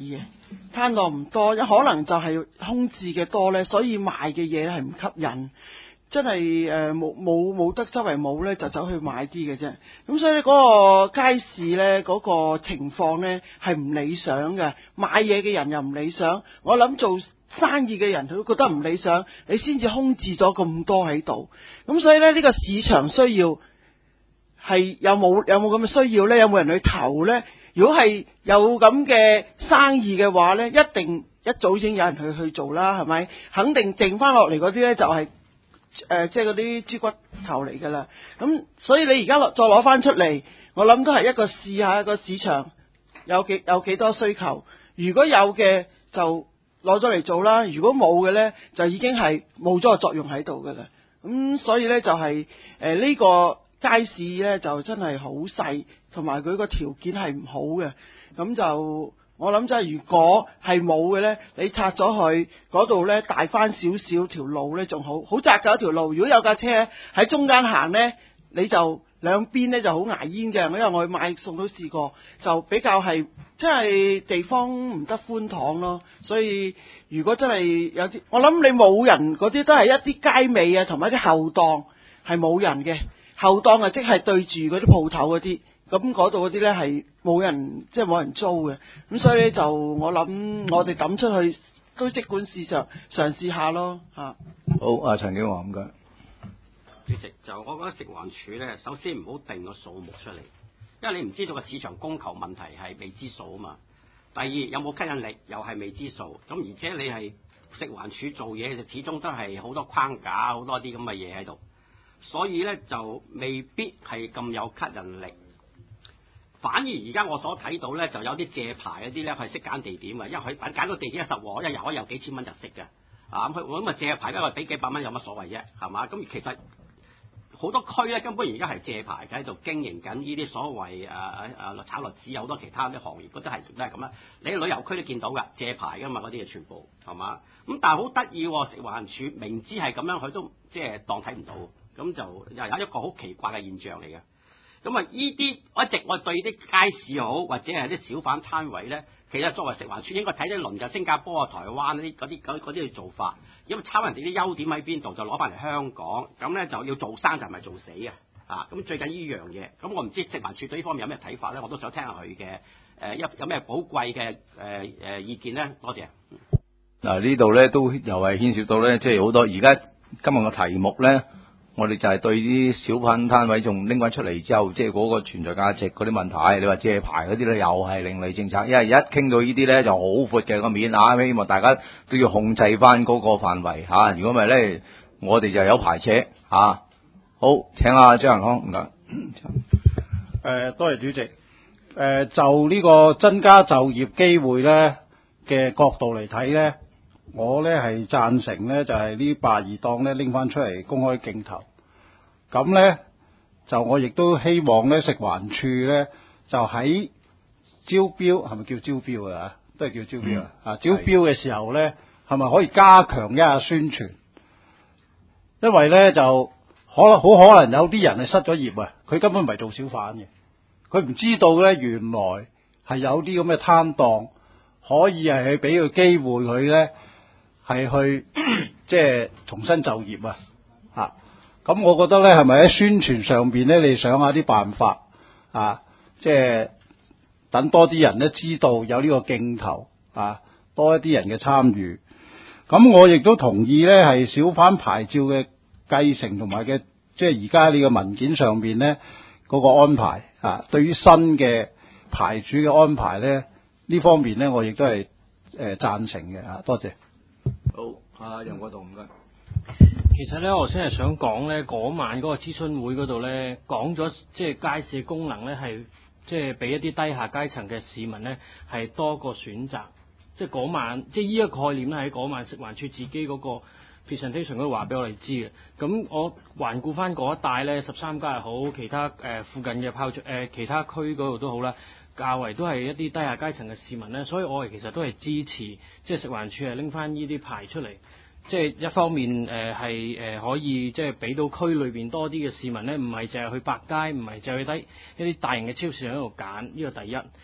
攤檔唔多，可能就係空置嘅多呢，所以賣嘅嘢係唔吸引。真係誒冇冇冇得周圍冇呢，就走去買啲嘅啫。咁所以嗰個街市呢，嗰、嗰個情況呢係唔理想嘅，買嘢嘅人又唔理想。我諗做生意嘅人佢都覺得唔理想，你先至空置咗咁多喺度。咁所以呢，呢、呢個市場需要係有冇有冇咁嘅需要呢？有冇人去投呢？如果係有咁嘅生意嘅話呢，一定一早已經有人去去做啦，係咪？肯定剩翻落嚟嗰啲呢，就係、係。誒、呃，即係嗰啲豬骨頭嚟噶啦，咁所以你而家落再攞翻出嚟，我諗都係一個試下一個市場有幾有幾多需求，如果有嘅就攞咗嚟做啦，如果冇嘅呢，就已經係冇咗個作用喺度噶啦。咁所以呢，就係誒呢個街市呢，就真係好細，同埋佢個條件係唔好嘅，咁就。我諗真係，如果係冇嘅呢，你拆咗佢嗰度呢，大翻少少條路呢，仲好好窄嘅一條路。如果有架車喺中間行呢，你就兩邊呢就好牙煙嘅。因為我去買餸都試過，就比較係即係地方唔得寬敞咯。所以如果真係有啲，我諗你冇人嗰啲都係一啲街尾啊，同埋啲後檔係冇人嘅後檔啊，即係對住嗰啲鋪頭嗰啲。咁嗰度嗰啲呢係冇人，即係冇人租嘅，咁所以呢，就我諗我哋抌出去都即管試嘗嘗試下咯嚇。 好，阿陳景華唔該。 主席，就我覺得食環署呢，首先唔好定個數目出嚟，因為你唔知道個市場供求問題係未知數啊嘛。第二有冇吸引力又係未知數，咁而且你係食環署做嘢就始終都係好多框架，好多啲咁嘅嘢喺度，所以呢，就未必係咁有吸引力。反而而家我所睇到咧，就有啲借牌嗰啲咧，係識揀地點嘅，因為佢揀到地點一實喎，一日可以有幾千蚊就識嘅。啊，咁佢我咁啊借牌，因為俾幾百蚊有乜所謂啫，係嘛？咁其實好多區咧根本而家係借牌喺度經營緊呢啲所謂誒誒誒炒栗子，有好多其他啲行業，嗰啲係都係咁啦。你喺旅遊區都見到㗎，借牌㗎嘛，嗰啲嘢全部係嘛？咁但係好得意喎，食環署明知係咁樣，佢都即係當睇唔到，咁就又有一個好奇怪嘅現象嚟嘅。咁啊！依啲一直我對啲街市好，或者係啲小販攤位咧，其實作為食環署應該睇啲鄰近新加坡啊、台灣嗰啲嗰啲嗰啲嘅做法，因為抄人哋啲優點喺邊度，就攞翻嚟香港，咁咧就要做生就唔係做死啊！啊！咁最緊呢樣嘢，咁我唔知食環署對呢方面有咩睇法咧，我都想聽下佢嘅誒一有咩寶貴嘅誒誒意見咧，多謝。 嗱呢度咧都又係牽涉到咧，即係好多而家今日個題目咧。我哋就係對啲小販攤位仲拎翻出嚟之後，即係嗰個存在價值嗰啲問題，你話借牌嗰啲咧，又係另類政策。因為一傾到呢啲咧，就好闊嘅個面啊，希望大家都要控制翻嗰個範圍嚇。如果唔係咧，我哋就有排扯嚇。好，請阿張恆康唔該。誒、 呃，多謝主席。誒、呃，就呢個增加就業機會咧嘅角度嚟睇咧。我咧係贊成咧，就係呢八二檔咧拎翻出嚟公開競投。咁咧就我亦都希望咧食環署咧就喺招標係咪叫招標啊？都係叫招標啊！啊、嗯、招標嘅時候咧係咪可以加強一下宣傳？因為咧就可好可能有啲人係失咗業啊！佢根本唔係做小販嘅，佢唔知道咧原來係有啲咁嘅攤檔可以係去俾個機會佢咧。係去即係重新就業啊！嚇，咁我覺得咧，係咪喺宣傳上邊咧，你想下啲辦法啊？即係等多啲人咧知道有呢個競投啊，多一啲人嘅參與。咁我亦都同意咧，係小販牌照嘅繼承同埋嘅，即係而家呢個文件上邊咧嗰個安排啊，對於新嘅牌主嘅安排咧，呢方面咧，我亦都係誒贊成嘅啊！多謝。 好，阿任國棟唔該。 其實咧，我先係想講咧，嗰晚嗰個諮詢會嗰度咧，講咗即係街市嘅功能咧，係即係俾一啲低下階層嘅市民咧，係多個選擇。即係嗰晚，即係呢一個概念咧，喺嗰晚食環署自己嗰個 presentation 嗰度話俾我哋知嘅。咁我環顧翻嗰一帶咧，十三街又好，其他誒、呃、附近嘅炮誒、呃、其他區嗰度都好啦。較為都係一啲低下階層嘅市民咧，所以我哋其實都係支持，即係食環署係拎翻呢啲牌出嚟，即係一方面誒係誒可以即係俾到區裏邊多啲嘅市民咧，唔係淨係去百佳，唔係淨係去低一啲大型嘅超市喺度揀，呢個第一。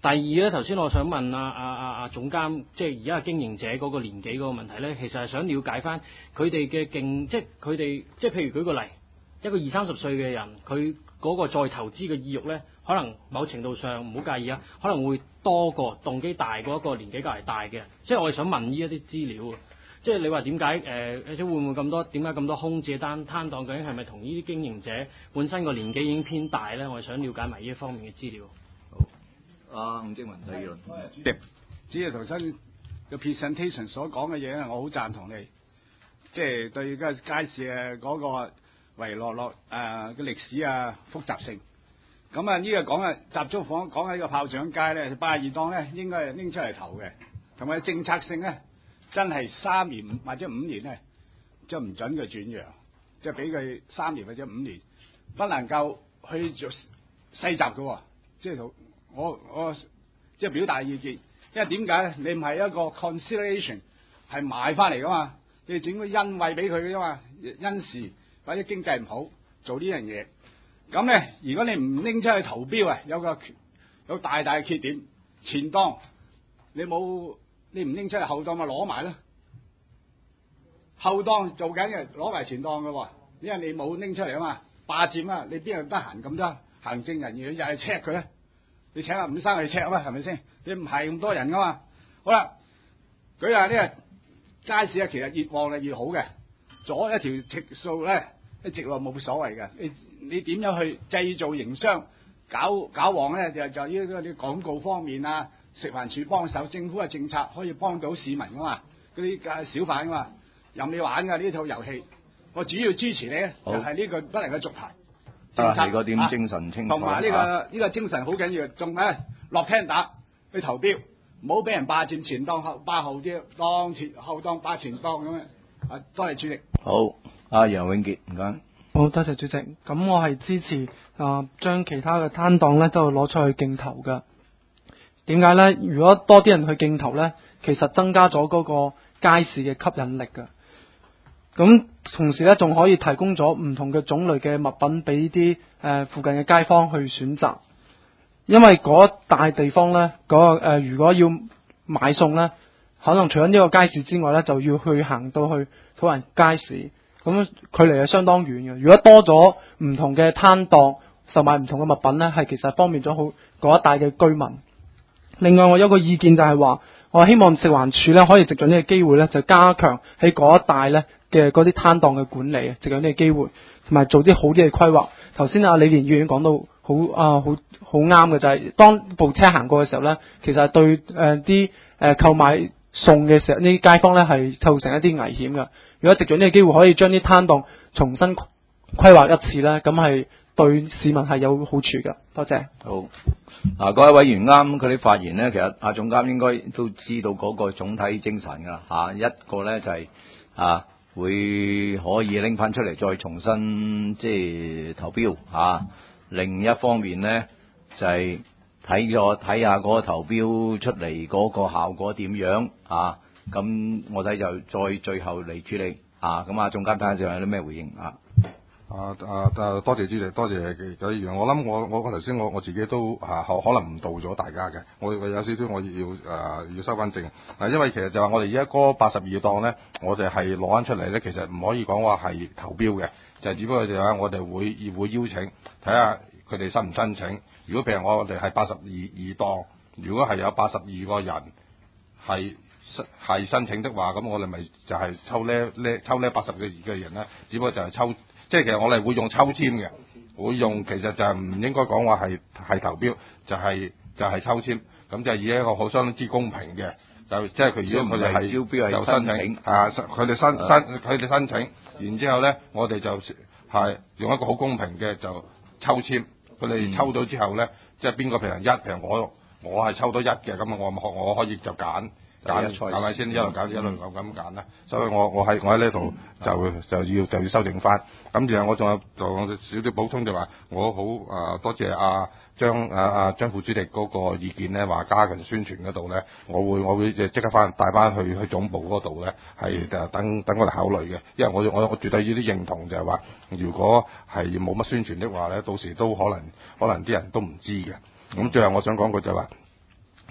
第二咧，頭先我想問啊啊啊啊總監，即係而家經營者嗰個年紀嗰個問題咧，其實係想了解翻佢哋嘅競，即係佢哋即係譬如舉個例，一個二三十歲嘅人，佢嗰個再投資嘅意欲咧，可能某程度上唔好介意啊，可能會多過動機大過一個年紀較為大嘅人。即係我係想問呢一啲資料啊，即係你話點解誒？即會唔會咁多？點解咁多空置單攤檔？究竟係咪同呢啲經營者本身個年紀已經偏大咧？我係想了解埋呢一方面嘅資料。 啊，吳正文第二輪。 主席，只係頭先個 presentation 所講嘅嘢咧，我好贊同你，即係對個街市嘅嗰個遺落落誒嘅歷史啊複雜性。咁啊呢個講啊集中房講喺個炮仗街咧，八十二檔咧應該係拎出嚟投嘅，同埋政策性咧真係三年或者五年咧，即係唔準佢轉讓，即係俾佢三年或者五年，不能夠去做細集嘅，即係同。我我即係表達意見，因為點解咧？你唔係一個 consideration 係買翻嚟噶嘛？你整個恩惠俾佢嘅啫嘛，因時或者經濟唔好做呢樣嘢。咁咧，如果你唔拎出去投標啊，有個有大大嘅缺點，前檔你冇你唔拎出去，後檔咪攞埋咯。後檔做緊嘅攞埋前檔嘅喎，因為你冇拎出嚟啊嘛，霸佔啊，你邊度得閒咁多行政人員又係 check 佢咧？你請阿伍生去 check 啊，係咪先？你唔係咁多人噶嘛？好啦，佢話呢個街市啊，其實越旺係越好嘅，左一條直數咧，一直路冇所謂嘅。你你點樣去製造營商搞搞旺咧？就就呢個啲廣告方面啊，食環署幫手，政府嘅政策可以幫到市民噶嘛？嗰啲小販噶嘛，任你玩噶呢套遊戲。我主要支持你咧，就係呢個不能夠續牌。 得係嗰點精神清楚， 同埋呢個呢、這個精神好緊要，仲咧落聽打去投標，唔好俾人霸佔前檔後霸後啲檔前後檔霸前檔咁樣。啊，多謝主席。 好，阿楊永傑，唔該。 好，多謝主席。咁我係支持啊，將其他嘅攤檔咧都攞出去競投嘅。點解咧？如果多啲人去競投咧，其實增加咗嗰個街市嘅吸引力㗎。咁同時咧，仲可以提供咗唔同嘅種類嘅物品俾啲誒附近嘅街坊去選擇。因為嗰大地方咧，嗰、嗰個、呃、如果要買餸咧，可能除咗呢個街市之外咧，就要去行到去土人街市，咁距離係相當遠嘅。如果多咗唔同嘅攤檔售賣唔同嘅物品咧，係其實方便咗好嗰一帶嘅居民。另外，我有個意見就係話，我希望食環署咧可以藉住呢個機會咧，就加強喺嗰一帶咧嘅嗰啲攤檔嘅管理，藉住呢個機會，同埋做啲好啲嘅規劃。頭先阿李連議員講到好啊，好好啱嘅就係、是，當部車行過嘅時候咧，其實係對誒啲誒購買餸嘅時候，呢啲街坊咧係造成一啲危險嘅。如果藉住呢個機會可以將啲攤檔重新規劃一次咧，咁係對市民係有好處嘅。多謝。 好。嗱、啊，各位委員啱佢啲發言咧，其實阿總監應該都知道嗰個總體精神㗎嚇、啊。一個咧就係、是、啊，會可以拎翻出嚟再重新即係投標嚇、啊。另一方面咧就係睇咗睇下嗰個投標出嚟嗰個效果點樣啊。咁我睇就再最後嚟處理啊。咁啊，總監睇下仲有啲咩回應啊？ 啊啊啊！多謝主席，多謝幾位議員。我諗我我我頭先我我自己都啊可可能誤導咗大家嘅。我我有少少我要誒、呃、要收翻正。啊，因為其實就係我哋而家嗰八十二檔咧，我哋係攞翻出嚟咧，其實唔可以講話係投標嘅，就係只不過就係我哋會會邀請睇下佢哋申唔申請。如果譬如我哋係八十二二檔，如果係有八十二個人係係申請的話，咁我哋咪就係抽呢呢抽呢八十個嘅人咧，只不過就係抽。即係其實我哋會用抽籤嘅，會用其實就係唔應該講話係係投標，就係、是、就係、是、抽籤，咁就係以一個好相當之公平嘅，就即係佢如果佢哋係招標係申請啊，佢哋申申佢哋申請，然之後咧我哋就係用一個好公平嘅就抽籤，佢哋抽到之後咧，即係邊個譬如一，譬如我我係抽到一嘅，咁我我我可以就揀。揀係咪先一路揀一路咁咁揀啦？所以我我喺我喺呢度就就要就要修正翻。咁然後我仲有仲有少啲補充就話，我好誒、呃、多謝阿張阿阿張副主席嗰個意見咧，話加強宣傳嗰度咧，我會我會即刻翻帶翻去去總部嗰度咧，係誒等等我哋考慮嘅。因為我我我絕對呢啲認同就係話，如果係冇乜宣傳的話咧，到時都可能可能啲人都唔知嘅。咁最後我想講句就係話。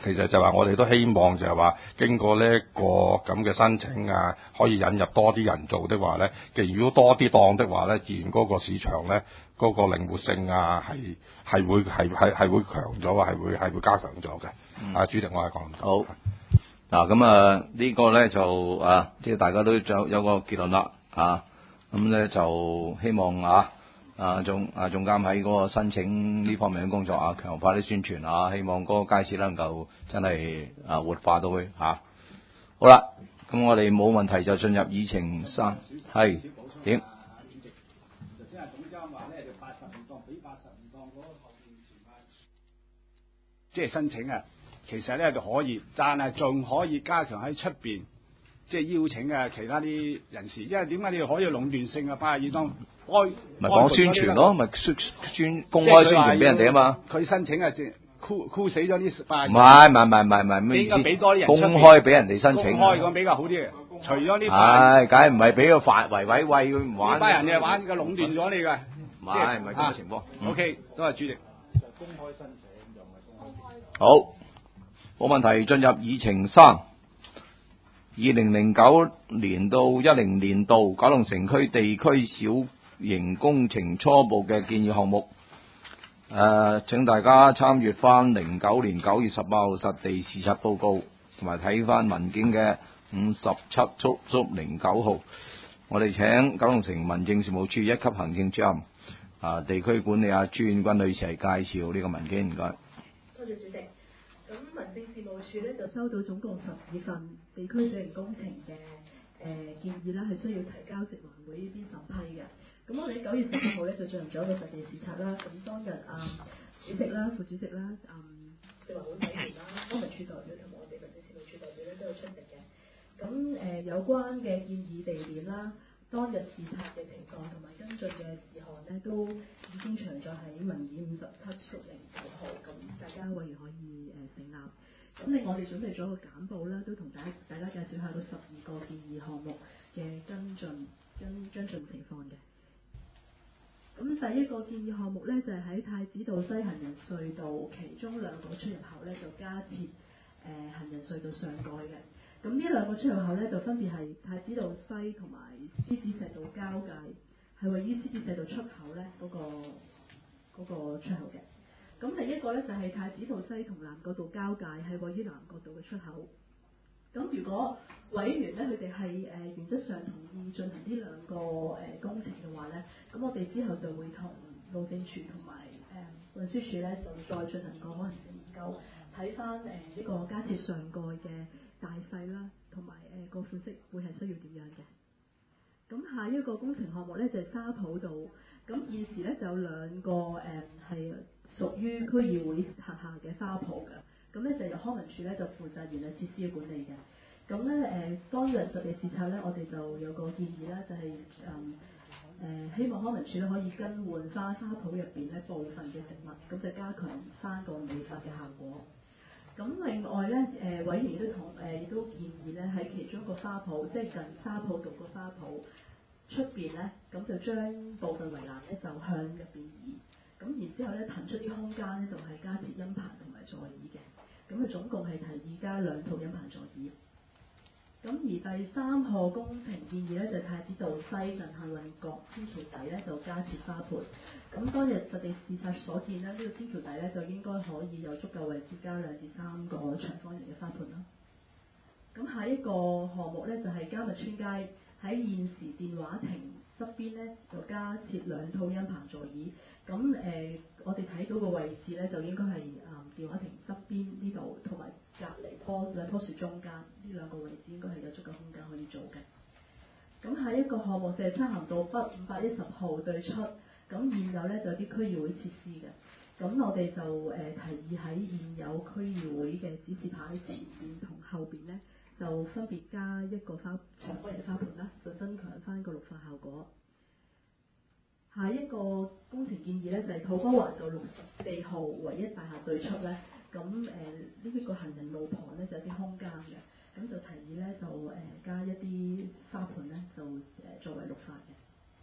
其實就話我哋都希望就係話經過呢一個咁嘅申請啊，可以引入多啲人做的話咧，其實如果多啲檔的話咧，自然嗰個市場咧嗰、個靈活性啊係係會係係係會強咗啊，係會係會加強咗嘅。 嗯、 啊，主席我係講唔到。 好。嗱咁啊，呢個咧就啊，即係大家都有有個結論啦啊，咁咧就希望啊啊總啊總監喺嗰個申請呢方面嘅工作啊，強化啲宣傳啊，希望嗰個街市能夠真係啊活化到佢嚇。好啦，咁我哋冇問題就進入議程三，係點？ 就即係總監話咧，就八十二檔俾八十二檔嗰後面前排，即係申請啊！其實咧就可以，但係仲可以加強喺出邊，即係邀請啊其他啲人士，因為點解你可以壟斷性啊？八十二檔開咪講宣傳咯，咪宣宣公開宣傳俾人哋啊嘛。 佢申請啊，即箍箍死咗啲八十二。 唔係唔係唔係唔係唔係咩意思？ 應該俾多啲人公開俾人哋申請。 公開咁比較好啲嘅，除咗呢唉，梗係唔係俾個範圍位喂佢唔玩。 呢班人就玩個壟斷咗你嘅。 唔係唔係咁嘅情況。 O K，多謝主席。 公開申請就唔係公開。 好。冇問題，進入議程三，二零零九年到一零年度九龍城區地區小型工程初步嘅建議項目。誒、呃，請大家參閱翻零九年九月十八號實地視察報告，同埋睇翻文件嘅五十七速速零九號。我哋請九龍城民政事務處一級行政主任啊地區管理阿朱婉君女士係介紹呢個文件，唔該。 多謝主席。咁民政事務處咧就收到總共十二份地區小型工程嘅誒、呃、建議啦，係需要提交食環會呢邊審批嘅。咁我哋喺九月十八號咧就進行咗一個實地視察啦。咁當日啊主席啦、副主席啦、嗯食環會委員啦、康文署代表同埋我哋民政事務處代表咧都有出席嘅。咁誒、呃、有關嘅建議地點啦、當日視察嘅情況同埋跟進嘅事項咧，都已經詳載喺文件五十七屬零九號，咁大家委員可以誒成立。咁另外我哋準備咗個簡報啦，都同大家大家介紹下嗰十二個建議項目嘅跟進跟跟進情況嘅。咁第一個建議項目咧就係、是、喺太子道西行人隧道其中兩個出入口咧就加設誒、呃、行人隧道上蓋嘅。咁呢兩個出入口咧就分別係太子道西同埋獅子石道交界，係位於獅子石道出口咧嗰、那個嗰、那個出口嘅。咁另一個咧就係、是、太子道西同南角道交界，係位於南角道嘅出口。咁如果委員咧佢哋係誒原則上同意進行呢兩個誒、呃、工程嘅話咧，咁我哋之後就會同路政署同埋誒運輸署咧就再進行個可能性研究，睇翻誒呢個加設上蓋嘅大細啦，同埋誒個款式會係需要點樣嘅。咁下一個工程項目咧就係、是、沙浦道，咁現時咧就有兩個誒係、呃、屬於區議會轄下嘅花圃嘅，咁咧就由康文署咧就負責園藝設施嘅管理嘅。咁咧誒當日實地視察咧，我哋就有個建議啦，就係誒誒希望康文署咧可以更換翻花圃入邊咧部分嘅植物，咁就加強翻個美髮嘅效果。咁另外咧，誒、呃、委員亦都同誒亦都建議咧，喺其中一個花圃，即係近沙浦道個花圃出邊咧，咁就將部分圍欄咧就向入邊移，咁然之後咧騰出啲空間咧就係、是、加設陰棚同埋座椅嘅，咁啊總共係提議加兩套陰棚座椅。咁而第三項工程建議咧就係、是、太子道西近幸運閣天橋底咧就加設花盆。咁當日實地視察所見咧，呢、這個天橋底咧就應該可以有足夠位置加兩至三個長方形嘅花盆啦。咁下一個項目咧就係、是、迦密村街喺現時電話亭側邊咧就加設兩套陰棚座椅。咁誒、呃，我哋睇到個位置咧就應該係誒、嗯、電話亭側邊呢度，同埋隔離棵兩棵樹中間呢兩個位置應該係有足夠空間可以做嘅。咁下一個項目就係漆咸道北五百一十號對出，咁現有咧就有啲區議會設施嘅。咁我哋就誒、呃、提議喺現有區議會嘅指示牌前邊同後邊咧，就分別加一個花長方形嘅花盆啦，就增強翻個綠化效果。下一個工程建議咧就係、是、土瓜灣道六十四號唯一大廈對出咧，咁誒呢一個行人路旁咧就有啲空間嘅，咁就提議咧就誒、呃、加一啲花盆咧就誒、呃、作為綠化嘅。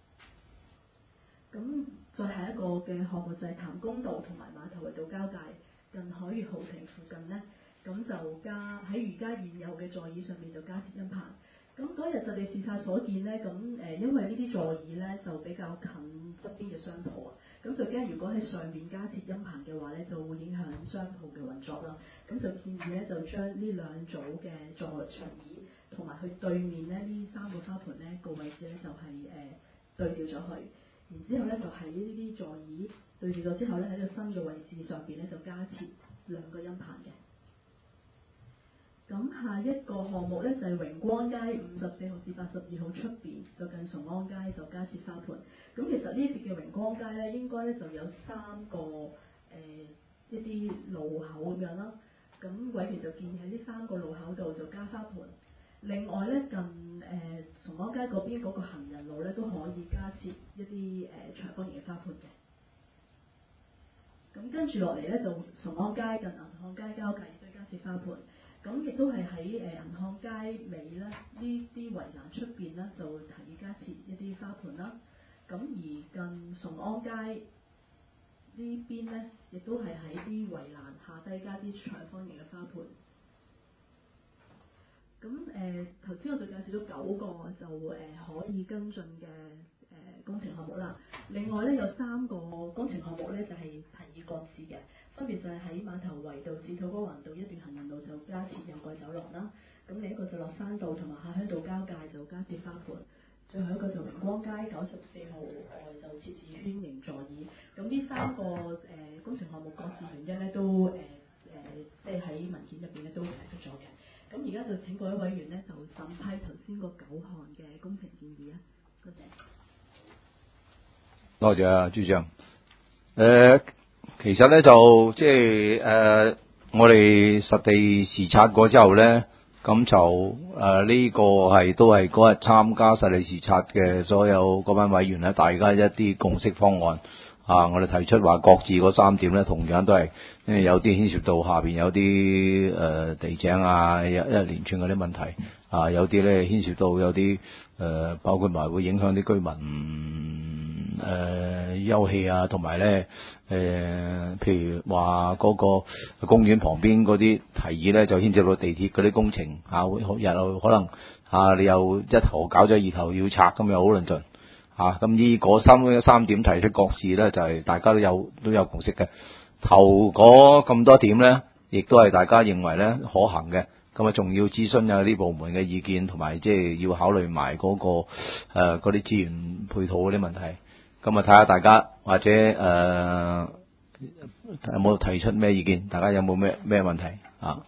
咁再下一個嘅項目就係譚公道同埋馬頭圍道交界近海悅豪庭附近咧，咁咁就加喺而家現有嘅座椅上面就加設音棚。咁嗰日實地視察所見咧，咁誒、呃、因為呢啲座椅咧就比較近側邊嘅商鋪啊，咁就驚如果喺上面加設音棚嘅話咧，就會影響商鋪嘅運作啦。咁就建議咧就將呢兩組嘅座長椅同埋去對面咧呢三個花盆咧個位置咧就係、是、誒、呃、對調咗去，然之後咧就喺呢啲座椅對調咗之後咧喺個新嘅位置上邊咧就加設兩個音棚嘅。咁下一個項目咧就係、是、榮光街五十四號至八十二號出邊，就近崇安街就加設花盆。咁其實呢節嘅榮光街咧，應該咧就有三個誒、呃、一啲路口咁樣啦。咁偉奇就建議喺呢三個路口度就加花盆。另外咧近誒、呃、崇安街嗰邊嗰個行人路咧都可以加設一啲誒、呃、長方形嘅花盆嘅。咁跟住落嚟咧就崇安街近銀漢街交界亦都加設花盆。咁亦都係喺誒銀漢街尾咧，呢啲圍欄出邊咧就提議加設一啲花盆啦。咁而近崇安街呢邊咧，亦都係喺啲圍欄下低加啲長方形嘅花盆。咁誒頭先我就介紹咗九個就誒、呃、可以跟進嘅誒、呃、工程項目啦。另外咧有三個工程項目咧就係、是、提議擱置嘅。分別就係喺碼頭圍道至土瓜灣道一段行人路就加設有蓋走廊啦，咁另一個就落山道同埋下鄉道交界就加設花盆，最後一個就榮光街九十四號外就設置圈形座椅。咁呢三個誒、呃、工程項目各自原因咧都誒誒、呃，即係喺文件入邊咧都提出咗嘅。咁而家就請各位委員咧就審批頭先嗰九項嘅工程建議啊，多謝。 多謝啊，朱長。誒、呃。其實咧就即係誒，我哋實地視察過之後咧，咁就誒呢、呃這個係都係嗰日參加實地視察嘅所有嗰班委員咧，大家一啲共識方案啊，我哋提出話各自嗰三點咧，同樣都係因為有啲牽涉到下邊有啲誒、呃、地井啊，一一連串嗰啲問題啊，有啲咧牽涉到有啲誒、呃，包括埋會影響啲居民誒、呃、休憩啊，同埋咧。誒、呃，譬如話嗰個公園旁邊嗰啲提議咧，就牽涉到地鐵嗰啲工程啊，日後可能啊，你又一頭搞咗，二頭要拆，咁又好論盡啊。咁呢嗰三三點提出各自咧，就係、是、大家都有都有共識嘅。頭嗰咁多點咧，亦都係大家認為咧可行嘅。咁啊，仲要諮詢有啲部門嘅意見，同埋即係要考慮埋嗰、那個誒嗰啲資源配套嗰啲問題。咁啊，睇下大家或者誒、呃、有冇提出咩意見？大家有冇咩咩問題啊？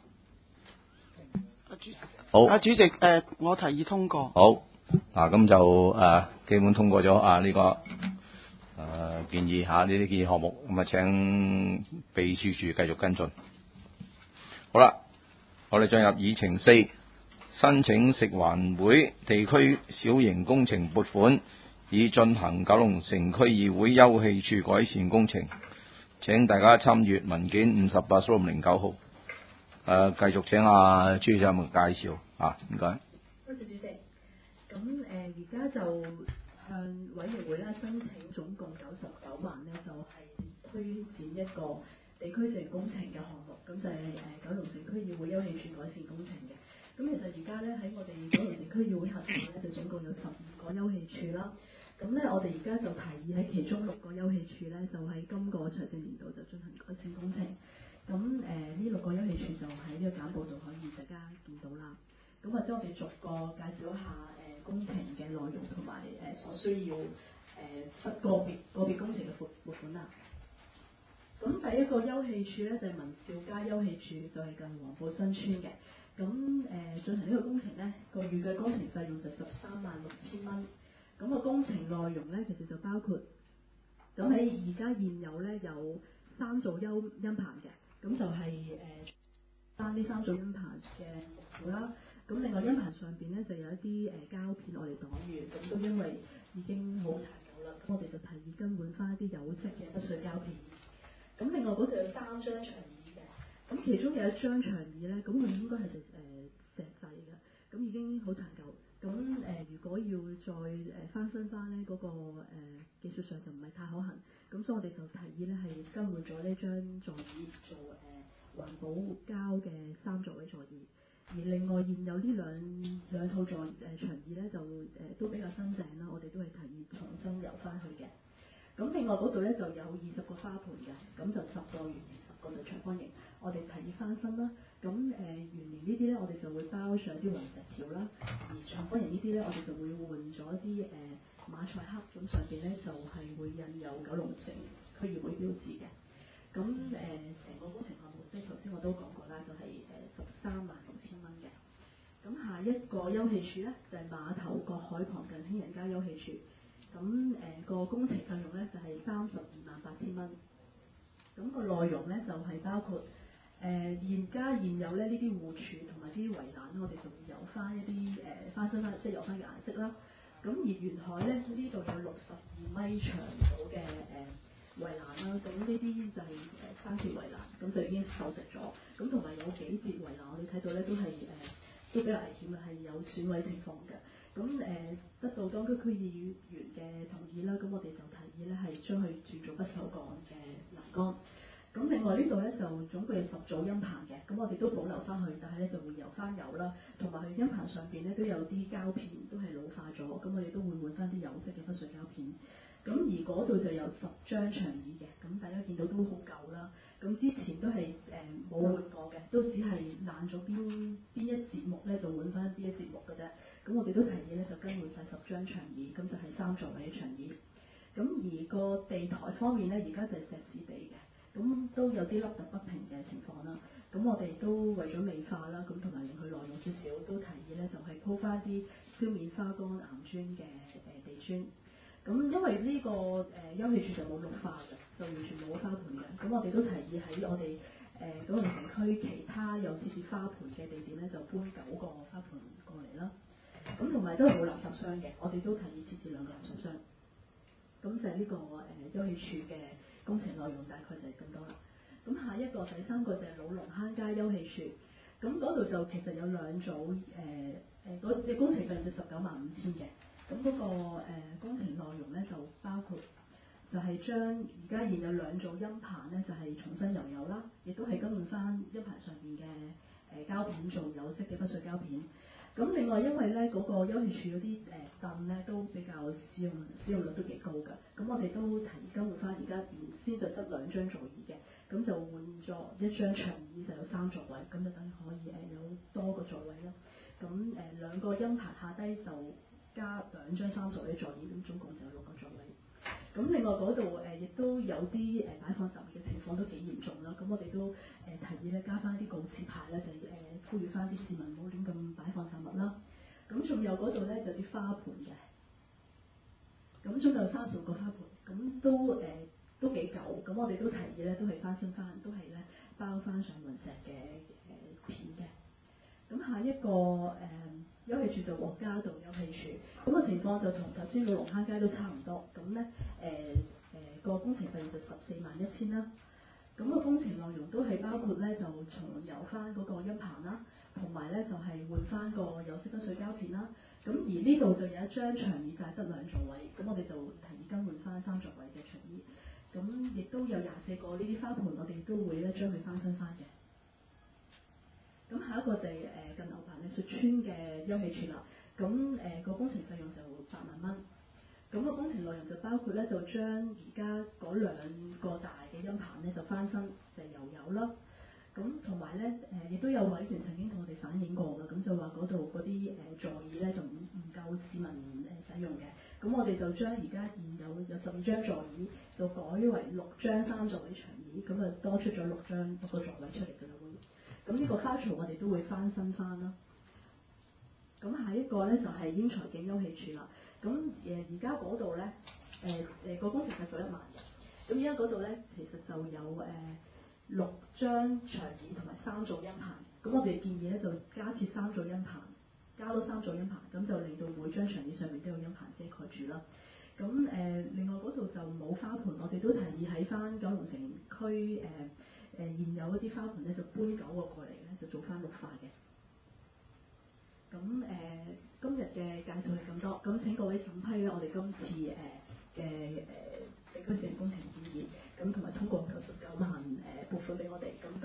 好， 啊主席誒、呃，我提議通過。 好，嗱咁就誒、呃、基本通過咗啊呢、這個誒、呃、建議嚇呢啲建議項目，咁啊請秘書處繼續跟進。好啦，我哋進入議程四，申請食環會地區小型工程撥款。以進行九龍城區議會休憩處改善工程，請大家參閱文件五十八數零九號。誒、呃，繼續請阿朱生介紹啊，唔該。 多謝主席。咁誒，而、呃、家就向委員會咧申請總共九十九萬咧，就係、是、推展一個地區小型工程嘅項目，咁就係、是、誒、呃、九龍城區議會休憩處改善工程嘅。咁其實而家咧喺我哋九龍城區議會轄下咧，就總共有十二個休憩處啦。咁咧，我哋而家就提議喺其中六個休憩處咧，就喺今個財政年度就進行改善工程。咁誒，呢、呃、六個休憩處就喺呢個簡報度可以大家見到啦。咁或者我哋逐個介紹一下誒、呃、工程嘅內容同埋誒所需要誒、呃、個別個別工程嘅撥撥款啦。咁第一個休憩處咧就係、是、文兆街休憩處，就係、是、近黃埔新村嘅。咁誒、呃、進行呢個工程咧，個預計工程費用就十三萬六千蚊。咁個工程內容咧，其實就包括咁喺而家現有咧有三組休音棚嘅，咁就係誒翻呢三組音棚嘅木料啦。咁另外音棚上邊咧就有一啲誒、呃、膠片我哋擋住，咁都因為已經好殘舊啦，咁我哋就提議更換翻一啲有色嘅不鏽膠片。咁另外嗰度有三張長椅嘅，咁其中有一張長椅咧，咁佢應該係誒石製嘅，咁已經好殘舊。咁誒、呃，如果要再誒、呃、翻新翻咧，嗰、那個、呃、技術上就唔係太可行，咁所以我哋就提議咧係更換咗呢張座椅做誒、呃、 環保膠嘅三座位座椅。而另外現有呢兩兩套座誒、呃、長椅咧就誒、呃、都比較新淨啦，我哋都係提議重新油翻去嘅。咁另外嗰度咧就有二十個花盆嘅，咁就十個圓形，十個就長方形。我哋提議翻新啦。咁誒、呃、圓形呢啲咧，我哋就會包上啲黃石條啦；而長方形呢啲咧，我哋就會換咗啲誒馬賽克，咁上邊咧就係、是、會印有九龍城區議會標誌嘅。咁誒成個工程項目，即係頭先我都講過啦，就係誒十三萬六千蚊嘅。咁下一個休憩處咧，就係、是、碼頭角海旁近興仁街休憩處。咁誒、呃、個工程費用咧就係三十二萬八千蚊。咁、那個內容咧就係、是、包括誒、呃、現家現有咧呢啲護柱同埋啲圍欄，我哋就會有翻一啲誒、呃、翻新翻，即係有翻嘅顏色啦。咁而沿海咧呢度有六十二米長度嘅誒圍欄啦，咁呢啲就係誒三節圍欄，咁就已經構成咗。咁同埋有幾節圍欄，我哋睇到咧都係誒、呃、都比較危險嘅，係有損毀情況嘅。咁誒、呃、得到當區區議員嘅同意啦，咁我哋就提議咧係將佢轉做不鏽鋼嘅欄杆。咁另外呢度咧就總共有十組音棚嘅，咁我哋都保留翻去，但係咧就會油翻油啦，同埋佢音棚上邊咧都有啲膠片都係老化咗，咁我哋都會換翻啲有色嘅不鏽膠片。咁而嗰度就有十張長椅嘅，咁大家見到都好舊啦。咁之前都係誒冇換過嘅，都只係爛咗邊邊一節目咧就換翻邊一節目嘅啫。咁我哋都提議咧就更換晒十張長椅，咁就係三座位嘅長椅。咁而個地台方面咧，而家就係石屎地嘅，咁都有啲凹凸不平嘅情況啦。咁我哋都為咗美化啦，咁同埋令佢耐用少少，都提議咧就係鋪翻啲燒面花崗岩磚嘅誒地磚。咁因為呢、這個誒、呃、休憩處就冇綠化嘅，就完全冇花盆嘅。咁我哋都提議喺我哋誒九龍城區其他有設置花盆嘅地點咧，就搬九個花盆過嚟啦。咁同埋都係冇垃圾箱嘅，我哋都提議設置兩個垃圾箱。咁就係呢、這個誒、呃、休憩處嘅工程內容，大概就係咁多啦。咁下一個第三個就係老龍坑街休憩處。咁嗰度就其實有兩組誒誒嗰嘅工程費就十九萬五千嘅。咁嗰、那個、呃、工程內容咧就包括就係將而家現有兩組音棚咧就係、是、重新油油啦，亦都係更換翻音棚上邊嘅誒膠片做有色嘅不鏽膠片。咁另外因為咧嗰、那個休憩處嗰啲誒凳咧都比較使用使用率都幾高㗎，咁我哋都提議更換翻而家原先就得兩張座椅嘅，咁就換咗一張長椅就有三座位，咁就等於可以誒、呃、有多個座位啦。咁誒、呃、兩個音棚下低就加兩張三座位座椅，咁總共就有六個座位。咁另外嗰度誒亦都有啲誒擺放雜物嘅情況都幾嚴重啦。咁我哋都誒、呃、提議咧加翻啲告示牌咧，就誒、呃、呼籲翻啲市民唔好亂咁擺放雜物啦。咁仲有嗰度咧就啲花盆嘅，咁總共有三十個花盆，咁都誒、呃、都幾舊。咁我哋都提議咧都係翻新翻，都係咧包翻上雲石嘅誒、呃、片嘅。咁下一個誒、呃、休憩處就獲嘉道休憩處，咁個情況就同頭先老龍坑街都差唔多。咁咧誒誒個工程費用就十四萬一千啦。咁個工程內容都係包括咧就重油翻嗰個音棚啦，同埋咧就係換翻個有色不鏽膠片啦。咁而呢度就有一張長椅，就係得兩座位，咁我哋就提議更換翻三座位嘅長椅。咁亦都有廿四個呢啲花盆，我哋都會咧將佢翻新翻嘅。咁下一個就係誒近牛棚藝術村嘅休憩處啦。咁誒個工程費用就八萬蚊。咁個工程內容就包括咧，就將而家嗰兩個大嘅音棚咧就翻新，就油油啦。咁同埋咧誒，亦都有委員曾經同我哋反映過嘅，咁就話嗰度嗰啲誒座椅咧就唔唔夠市民誒使用嘅。咁我哋就將而家現有有十二張座椅，就改為六張三座位長椅，咁啊多出咗六張六個座位出嚟嘅啦會。咁呢個花槽我哋都會翻新翻啦。咁下一個咧就係英才徑休憩處啦。咁誒而家嗰度咧誒誒個工程係十一萬嘅。咁而家嗰度咧其實就有誒、呃、六張長椅同埋三座音棚。咁我哋建議咧就加設三座音棚，加多三座音棚，咁就令到每張長椅上面都有音棚遮蓋住啦。咁誒、呃、另外嗰度就冇花盆，我哋都提議喺翻九龍城區誒。呃誒、呃、現有一啲花盆咧，就搬九個過嚟咧，就做翻綠化嘅。咁誒、呃、今日嘅介紹係咁多，咁請各位審批咧，我哋今次誒嘅誒地區小型工程建議，咁同埋通過九十九萬誒撥款俾我哋，咁等我哋可以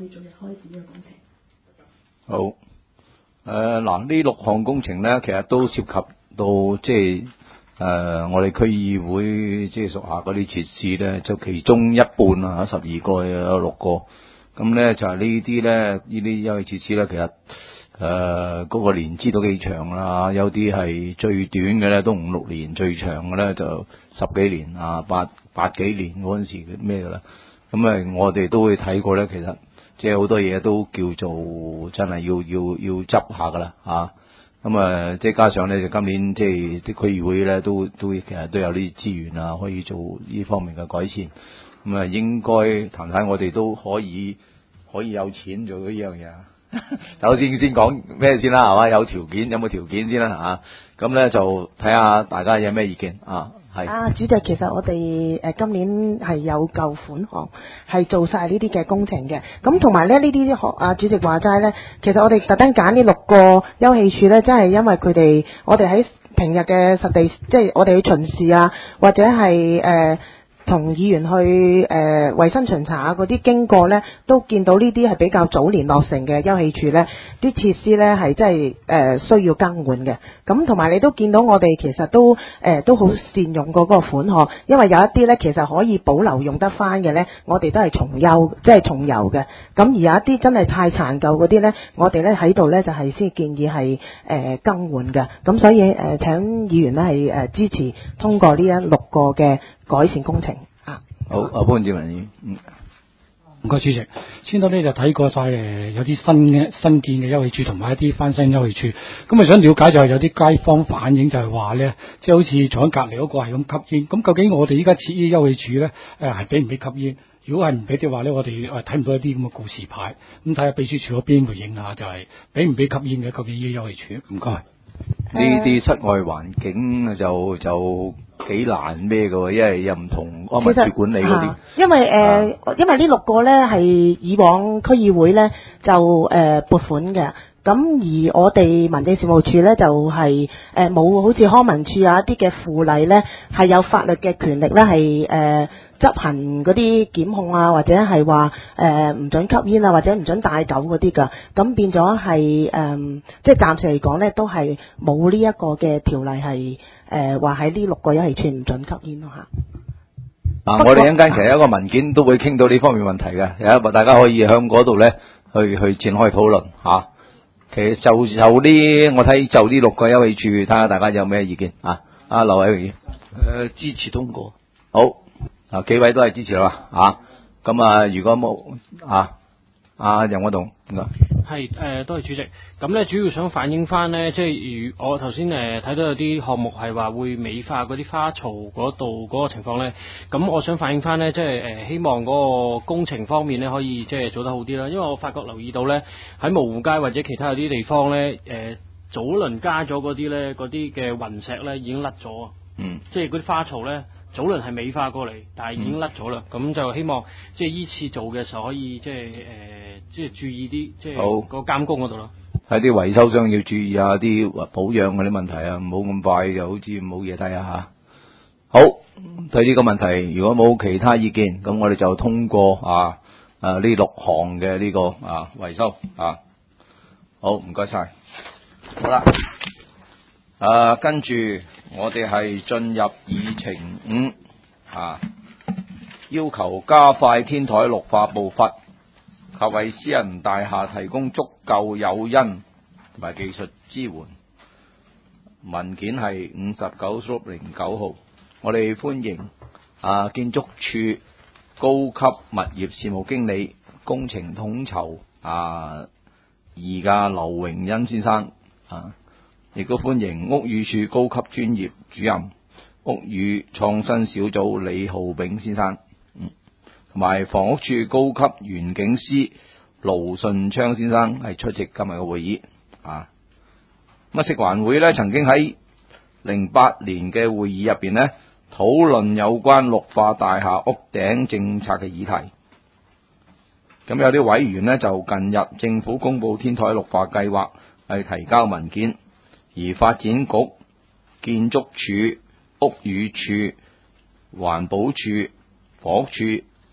以早日開展呢個工程。 好，誒嗱呢六項工程咧，其實都涉及到即係誒、呃、我哋區議會即係屬下嗰啲設施咧，就其中一半啊，十二個有六個，咁咧就係呢啲咧，呢啲休憩設施咧，其實誒嗰、呃嗰個年資都幾長啦，有啲係最短嘅咧都五六年，最長嘅咧就十幾年啊，八八幾年嗰陣時咩㗎啦，咁誒我哋都會睇過咧，其實。即係好多嘢都叫做真係要要要執下噶啦嚇，咁啊即係加上咧就今年即係啲區議會咧都都其實都有啲資源啊，可以做呢方面嘅改善，咁啊應該談睇我哋都可以可以有錢做呢樣嘢。首先先講咩先啦係嘛？有條件有冇條件先啦嚇，咁咧就睇下大家有咩意見啊。 啊，主席，其實我哋誒今年係有夠款項，係做晒呢啲嘅工程嘅。咁同埋咧呢啲學啊主席話齋咧，其實我哋特登揀呢六個休憩處咧，真係因為佢哋我哋喺平日嘅實地，即係我哋去巡視啊，或者係誒。呃同議員去誒衞、呃、生巡查啊嗰啲經過咧，都見到呢啲係比較早年落成嘅休憩處咧，啲設施咧係真係誒、呃、需要更換嘅。咁同埋你都見到我哋其實都誒、呃、都好善用過嗰個款項，因為有一啲咧其實可以保留用得翻嘅咧，我哋都係重優即係重油嘅。咁而有一啲真係太殘舊嗰啲咧，我哋咧喺度咧就係、是、先建議係誒、呃、更換嘅。咁所以誒、呃、請議員咧係誒支持通過呢一六個嘅改善工程啊！ 好，阿潘志文議員，嗯， 唔該主席，先到呢就睇過晒誒有啲新嘅新建嘅休憩處同埋一啲翻新休憩處，咁啊想了解就係有啲街坊反映就係話咧，即係好似坐喺隔離嗰個係咁吸煙，咁究竟我哋依家設呢休憩處咧誒係俾唔俾吸煙？如果係唔俾嘅話咧，我哋誒睇唔到一啲咁嘅告示牌，咁睇下秘書處嗰邊回應下，就係俾唔俾吸煙嘅究竟呢個休憩處？唔該。 呢啲室外環境就就幾難咩嘅喎，因為又唔同安民處管理嗰啲、啊。 因為誒、呃啊，因為呢六個咧係以往區議會咧就誒、呃、撥款嘅，咁而我哋民政事務處咧就係誒冇好似康文署有一啲嘅附例咧係有法律嘅權力咧係誒執行嗰啲檢控啊，或者係話誒唔准吸煙啊，或者唔准帶酒嗰啲㗎，咁變咗係誒即係暫時嚟講咧都係冇呢一個嘅條例係誒話喺呢六個休憩處唔准吸煙咯嚇。 嗱、啊，我哋一陣間其實一個文件都會傾到呢方面問題嘅，有一個大家可以向嗰度咧去去展開討論嚇。其實就就呢，我睇就呢六個休憩處，睇下大家有咩意見啊？阿劉偉榮， 誒支持通過。 好，啊幾位都係支持啦嚇。咁啊，如果冇啊，阿任國棟，唔該。 係誒，多謝主席。咁咧，主要想反映翻咧，即係如我頭先誒睇到有啲項目係話會美化嗰啲花槽嗰度嗰個情況咧。咁我想反映翻咧，即係誒希望嗰個工程方面咧可以即係做得好啲啦。因為我發覺留意到咧，喺蕪湖街或者其他有啲地方咧，誒、呃、早輪加咗嗰啲咧，嗰啲嘅雲石咧已經甩咗。 嗯。即係嗰啲花槽咧。早輪係美化過嚟，但係已經甩咗啦。咁、嗯、就希望即係依次做嘅時候可以即係誒，即係注意啲，即係個監工嗰度咯。 喺啲維修商要注意下啲保養嗰啲問題啊，唔好咁快就好似冇嘢睇下嚇。好，對呢個問題，如果冇其他意見，咁我哋就通過啊啊呢六項嘅呢個啊維修啊。好，唔該晒。好啦，啊跟住。我哋係進入議程五啊，要求加快天台綠化步伐，及為私人大廈提供足夠誘因同埋技術支援。文件係五十九零九號，我哋歡迎啊建築署高級物業事務經理、工程統籌啊而家劉榮恩先生啊。亦都歡迎屋宇署高級專業主任、屋宇創新小組李浩炳先生，嗯，同埋房屋署高級園景師盧順昌先生係出席今日嘅會議啊。咁啊，食環會咧曾經喺零八年嘅會議入邊咧討論有關綠化大廈屋頂政策嘅議題。咁有啲委員咧就近日政府公布天台綠化計劃係提交文件。而發展局、建築署、屋宇署、環保署、房屋署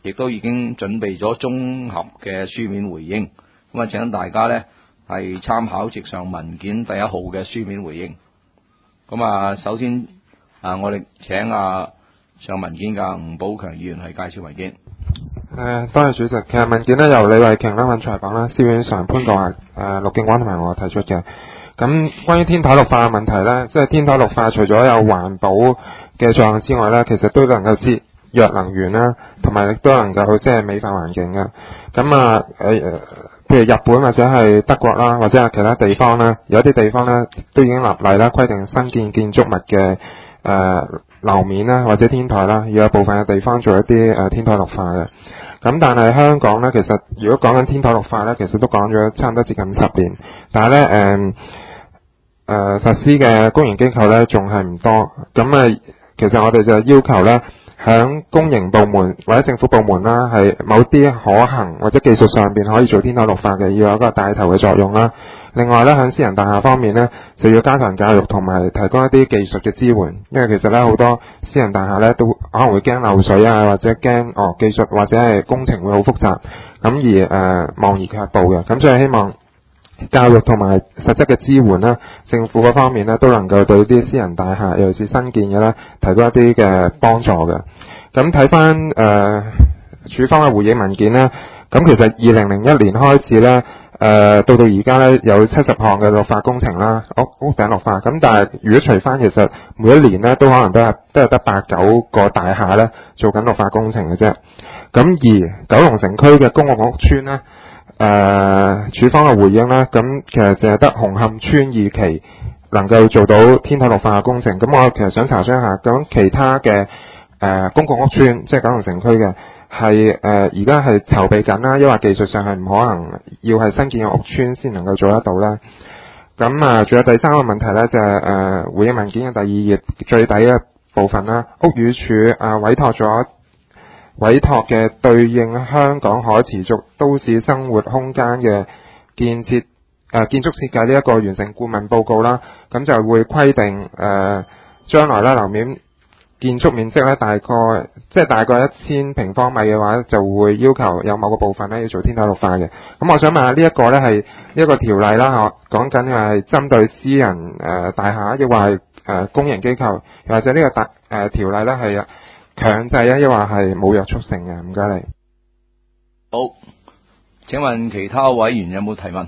亦都已經準備咗綜合嘅書面回應。咁啊，請大家咧係參考直上文件第一號嘅書面回應。咁啊，首先啊，我哋請啊上文件嘅吳寶強議員係介紹文件。 誒，多謝主席。其實文件咧由李慧瓊啦、尹財榜啦、蕭遠常、潘國華、誒陸敬灣同埋我提出嘅。咁關於天台綠化嘅問題咧，即係天台綠化除咗有環保嘅作用之外咧，其實都能夠節約能源啦，同埋亦都能夠即係美化環境嘅。咁啊誒誒，譬如日本或者係德國啦，或者係其他地方咧，有啲地方咧都已經立例啦，規定新建建築物嘅誒樓面啦或者天台啦，要有部分嘅地方做一啲誒天台綠化嘅。咁但係香港咧，其實如果講緊天台綠化咧，其實都講咗差唔多接近十年，但係咧誒誒實施嘅公營機構咧仲係唔多。咁啊，其實我哋就要求咧，響公營部門或者政府部門啦，係某啲可行或者技術上邊可以做天台綠化嘅，要有一個帶頭嘅作用啦。另外咧，響私人大廈方面咧，就要加強教育同埋提供一啲技術嘅支援，因為其實咧好多私人大廈咧都可能會驚漏水啊，或者驚哦技術或者係工程會好複雜，咁而誒、呃、望而卻步嘅。咁所以希望教育同埋實質嘅支援咧，政府嗰方面咧都能夠對啲私人大廈，尤其是新建嘅咧，提供一啲嘅幫助嘅。咁睇翻誒署方嘅回應文件咧，咁其實二零零一年開始咧。誒、呃、到到而家咧有七十項嘅綠化工程啦，屋屋頂綠化。咁但係如果除翻，其實每一年咧都可能都係都係得八九個大廈咧做緊綠化工程嘅啫。咁而九龍城區嘅公共屋邨咧，誒、呃、署方嘅回應咧，咁其實淨係得紅磡邨二期能夠做到天台綠化嘅工程。咁我其實想查詢下，咁其他嘅誒、呃、公共屋邨，即係九龍城區嘅。係誒而家係籌備緊啦，因為技術上係唔可能要係新建嘅屋邨先能夠做得到啦。咁啊，仲有第三個問題咧，就係、是、誒、呃、回應文件嘅第二頁最底嘅部分啦。屋宇署啊委託咗委託嘅對應香港可持續都市生活空間嘅建設誒、呃、建築設計呢一個完成顧問報告啦。咁就會規定誒、呃、將來咧樓面建築面積咧大概即係大概一千平方米嘅話，就會要求有某個部分咧要做天台綠化嘅。咁我想問下呢一個咧係一個條例啦，講緊係針對私人誒、呃、大廈，亦或係誒公營機構，又或者呢個大誒、呃、條例咧係強制啊，亦或係冇約束性嘅？唔該你。 好，請問其他委員有冇提問？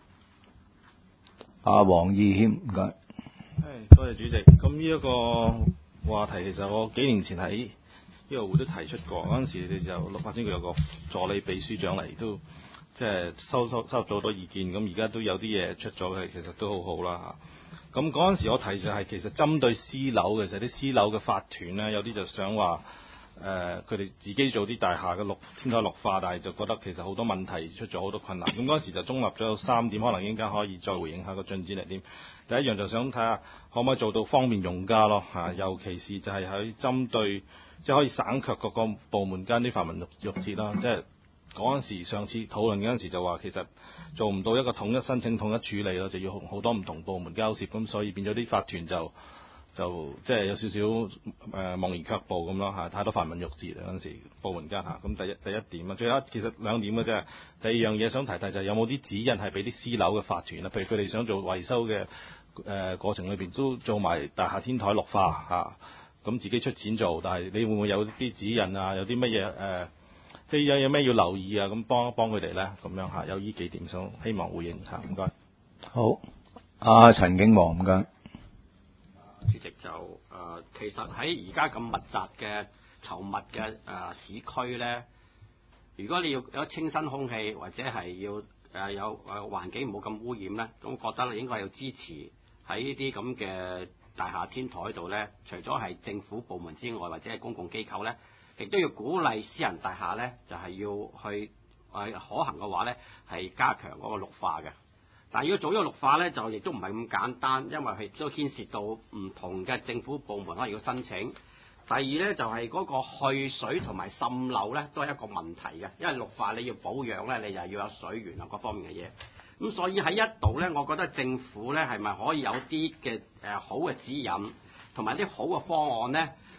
阿黃義謙，唔該。 係，多謝主席。咁呢一個話題其實我幾年前喺呢個會都提出過，嗰陣時你哋就綠發展局有個助理秘書長嚟，都即係收收收咗好多意見，咁而家都有啲嘢出咗嘅，其實都好好啦嚇。咁嗰陣時我提就係其實針對私樓，其實啲私樓嘅法團呢，有啲就想話誒佢哋自己做啲大廈嘅綠天台綠化，但係就覺得其實好多問題出咗好多困難。咁嗰陣時就綜合咗有三點，可能應該可以再回應下個進展嚟點。第一樣就想睇下可唔可以做到方便用家咯嚇，尤其是就係喺針對即係可以省卻各個部門間啲繁文縟節啦。即係嗰陣時上次討論嗰陣時就話其實做唔到一個統一申請統一處理咯，就要好多唔同部門交涉，咁所以變咗啲法團就就即係有少少誒、呃、望而卻步咁咯嚇，太多繁文縟節嗰陣時部門間嚇。咁第一第一點啊，最後其實兩點嘅啫。第二樣嘢想提提就係有冇啲指引係俾啲私樓嘅法團啊，譬如佢哋想做維修嘅。誒、呃、過程裏邊都做埋大廈天台綠化嚇，咁、啊、自己出錢做，但係你會唔會有啲指引啊？有啲乜嘢誒，即係有有咩要留意啊？咁幫一幫佢哋咧，咁樣嚇，有呢幾點想希望回應下，唔該。 好，阿、啊、陳景旺唔該。 主席就誒、呃，其實喺而家咁密集嘅稠密嘅誒、呃、市區咧，如果你要有清新空氣或者係要誒、呃、有誒環境唔好咁污染咧，咁覺得你應該要支持。喺呢啲咁嘅大廈天台度呢，除咗係政府部門之外，或者係公共機構呢，亦都要鼓勵私人大廈呢，就係、是、要去誒、呃、可行嘅話呢，係加強嗰個綠化嘅。但係要做呢個綠化呢，就亦都唔係咁簡單，因為係都牽涉到唔同嘅政府部門可能要申請。第二呢，就係、是、嗰個去水同埋滲漏呢，都係一個問題嘅，因為綠化你要保養呢，你就要有水源啊各方面嘅嘢。咁所以喺一度呢，我覺得政府呢係咪可以有啲嘅誒好嘅指引，同埋啲好嘅方案呢，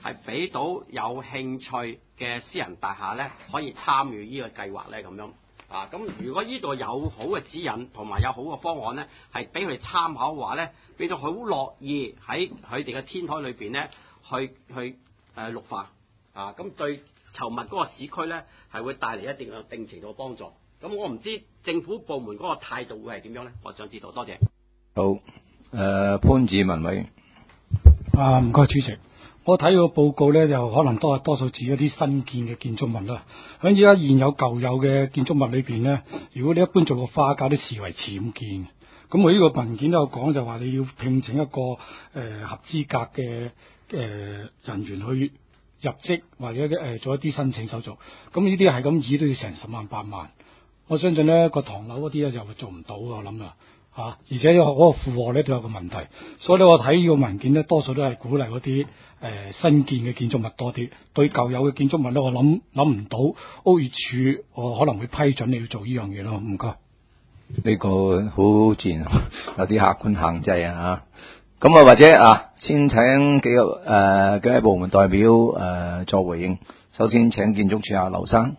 係俾到有興趣嘅私人大廈咧可以參與呢個計劃咧咁樣。啊，咁如果呢度有好嘅指引同埋有好嘅方案咧，係俾佢哋參考嘅話咧，變咗好樂意喺佢哋嘅天台裏邊咧去去誒、呃、綠化啊，咁對稠密嗰個市區咧係會帶嚟一定嘅定程度嘅幫助。咁我唔知政府部門嗰個態度會係點樣咧？我想知道，多謝。 好，誒、呃、潘志文委員。 啊，唔該主席。我睇個報告咧，就可能多係多數指一啲新建嘅建築物啦。喺而家現有舊有嘅建築物裏邊咧，如果你一般做個花架都視為僭建。咁我呢個文件都有講，就話你要聘請一個誒、呃、合資格嘅誒、呃、人員去入職或者誒、呃、做一啲申請手續。咁呢啲係咁以都要成十萬八萬。我相信咧個唐樓嗰啲咧就做唔到我諗啦。嚇、啊！而且嗰個負荷咧都有個問題，所以咧我睇呢個文件咧多數都係鼓勵嗰啲誒新建嘅建築物多啲，對舊有嘅建築物咧我諗諗唔到屋宇署我可能會批准你要做呢樣嘢咯。唔該。 呢個好自然，有啲客觀限制啊嚇。咁啊或者啊，先請幾個誒、呃、幾位部門代表誒、呃、作回應。首先請建築署阿劉生。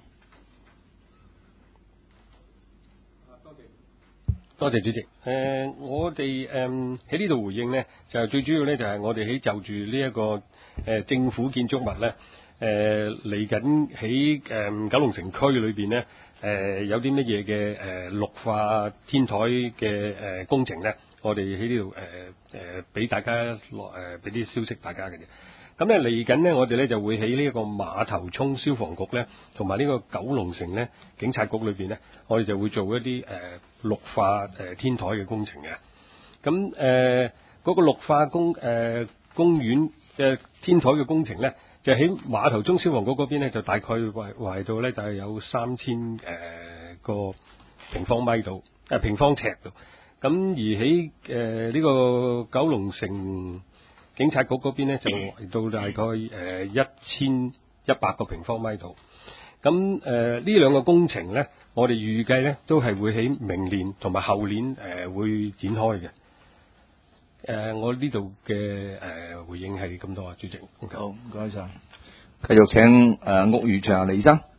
多謝主席。誒、呃，我哋誒喺呢度回應呢，就最主要呢，就係、是、我哋喺就住呢一個誒、呃、政府建築物呢，誒嚟緊喺誒九龍城區裏邊呢，誒、呃、有啲乜嘢嘅誒綠化天台嘅誒、呃、工程呢，我哋喺呢度誒誒俾大家落誒俾啲消息大家嘅啫。咁咧嚟緊呢，我哋咧就會喺呢一個馬頭涌消防局咧，同埋呢個九龍城咧警察局裏邊咧，我哋就會做一啲誒、呃、綠化誒、呃、天台嘅工程嘅。咁誒嗰個綠化公誒、呃、公園嘅天台嘅工程咧，就喺馬頭涌消防局嗰邊咧，就大概圍圍到咧就係有三千誒個平方米度，誒、呃、平方尺度。咁而喺誒呢個九龍城警察局嗰邊咧就嚟到大概誒一千一百個平方米度，咁誒呢兩個工程咧，我哋預計咧都係會喺明年同埋後年誒、呃、會展開嘅。誒、呃，我呢度嘅誒回應係咁多啊，主席。 好，唔該晒。繼續請誒、呃、屋宇署李生。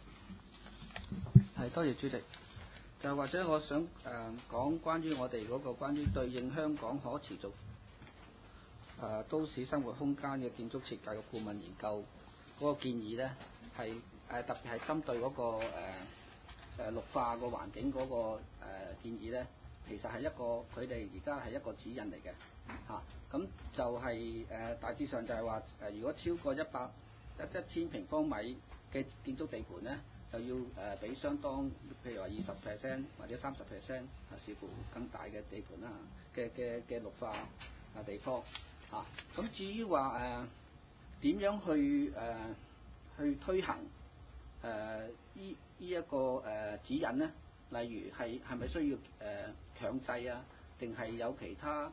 係，多謝主席。就或者我想誒、呃、講關於我哋嗰個關於對應香港可持續誒、呃、都市生活空間嘅建築設計嘅顧問研究嗰個建議咧，係誒、呃、特別係針對嗰、那個誒誒、呃、綠化個環境嗰、那個、呃、建議咧，其實係一個佢哋而家係一個指引嚟嘅嚇。咁、啊、就係、是、誒、呃、大致上就係話誒，如果超過一百一一千平方米嘅建築地盤咧，就要誒俾、呃、相當譬如話二十 percent 或者三十 percent 啊，視乎更大嘅地盤啦嘅嘅嘅綠化啊地方。啊，咁至於話誒點樣去誒、呃、去推行誒依依一個誒、呃、指引咧？例如係係咪需要誒、呃、強制啊，定係有其他誒誒、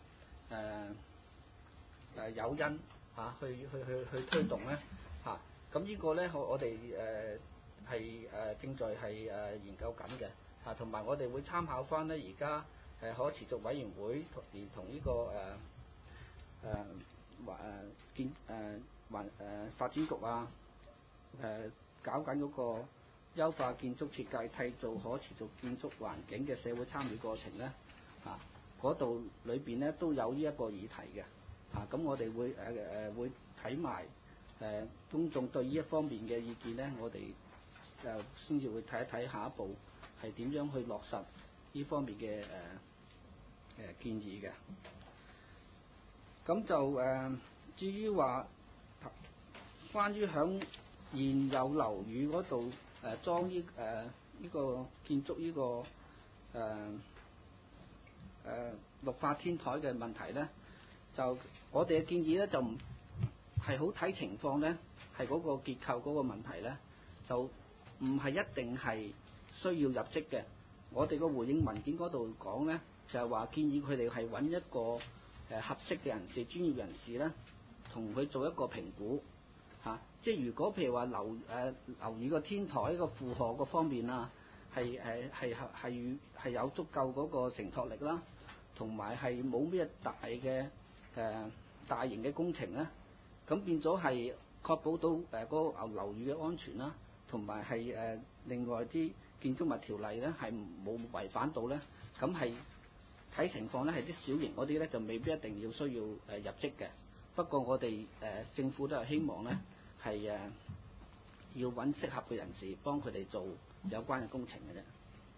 呃、誘因嚇去去去去推動咧？嚇、啊，咁呢個咧我我哋誒係誒正在係誒研究緊嘅嚇，同、啊、埋我哋會參考翻咧而家誒可持續委員會同連同呢個誒。呃誒環誒建誒環誒發展局啊，誒、呃、搞緊嗰個優化建築設計、締造可持續建築環境嘅社會參與過程咧，啊嗰度裏邊咧都有呢一個議題嘅，啊咁我哋會誒誒、呃、會睇埋誒公眾對呢一方面嘅意見咧，我哋誒先至會睇一睇下一步係點樣去落實呢方面嘅誒誒建議嘅。咁就誒、呃，至於話關於響現有樓宇嗰度誒裝呢誒呢個建築呢、這個誒誒、呃呃、綠化天台嘅問題咧，就我哋嘅建議咧就唔係好睇情況咧，係嗰個結構嗰個問題咧，就唔係一定係需要入職嘅。我哋個回應文件嗰度講咧，就係、是、話建議佢哋係揾一個誒合適嘅人士、專業人士咧，同佢做一個評估嚇、啊。即係如果譬如話樓誒樓宇個天台個負荷個方面啊，係誒係係係有足夠嗰個承托力啦，同埋係冇咩大嘅誒、呃、大型嘅工程咧，咁變咗係確保到誒嗰個樓宇嘅安全啦，同埋係誒另外啲建築物條例咧係冇違反到咧，咁係睇情況咧係啲小型嗰啲咧就未必一定要需要誒入職嘅。不過我哋誒、呃、政府都係希望咧係誒要揾適合嘅人士幫佢哋做有關嘅工程嘅啫。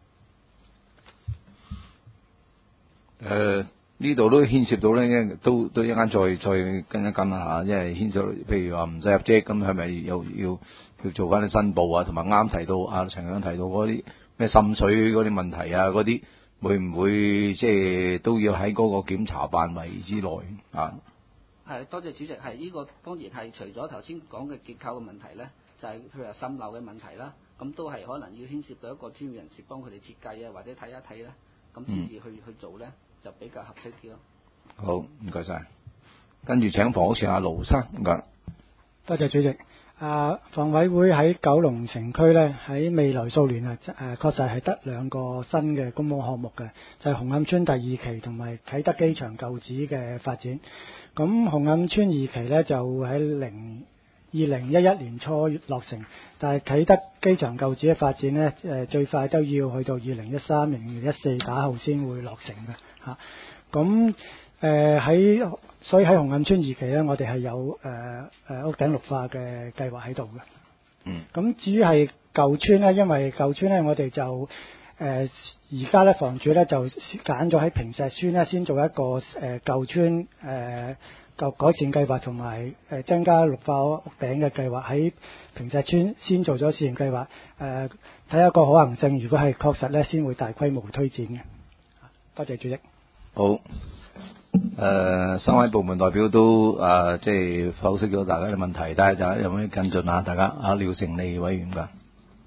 誒呢度都牽涉到咧，都都一間再再跟一跟下，因為牽涉到譬如話唔使入職，咁係咪又要要做翻啲申報啊？同埋啱提到啊陳生提到嗰啲咩滲水嗰啲問題啊，嗰啲會唔會即係都要喺嗰個檢查範圍之內啊？ 係，多謝主席。係呢個當然係除咗頭先講嘅結構嘅問題咧，就係、是、譬如話滲漏嘅問題啦，咁都係可能要牽涉到一個專業人士幫佢哋設計啊，或者睇一睇咧，咁先至去、嗯、去做咧，就比較合適啲咯。 好，唔該晒。跟住請房屋署阿盧生，唔該。 多謝主席。啊，房委會喺九龍城區咧，喺未來數年啊，誒確實係得兩個新嘅公屋項目嘅，就係、是、紅磡村第二期同埋啟德機場舊址嘅發展。咁紅磡村二期咧就喺零二零一一年初落成，但係啟德機場舊址嘅發展咧，誒最快都要去到二零一三、二零一四打後先會落成嘅嚇。咁誒喺所以喺紅磡村二期咧，我哋係有誒誒、呃、屋頂綠化嘅計劃喺度嘅。 嗯。咁至於係舊村咧，因為舊村咧，我哋就誒而家咧房署咧就揀咗喺坪石邨咧先做一個誒、呃、舊村誒舊、呃、改善計劃，同埋誒增加綠化屋頂嘅計劃，喺坪石邨先做咗試驗計劃，誒睇下個可行性，如果係確實咧，先會大規模推展嘅。多謝主席。 好。誒、呃，三位部門代表都誒，即係剖析咗大家嘅問題，但係大家有冇咩跟進啊？大家阿廖成利委員㗎，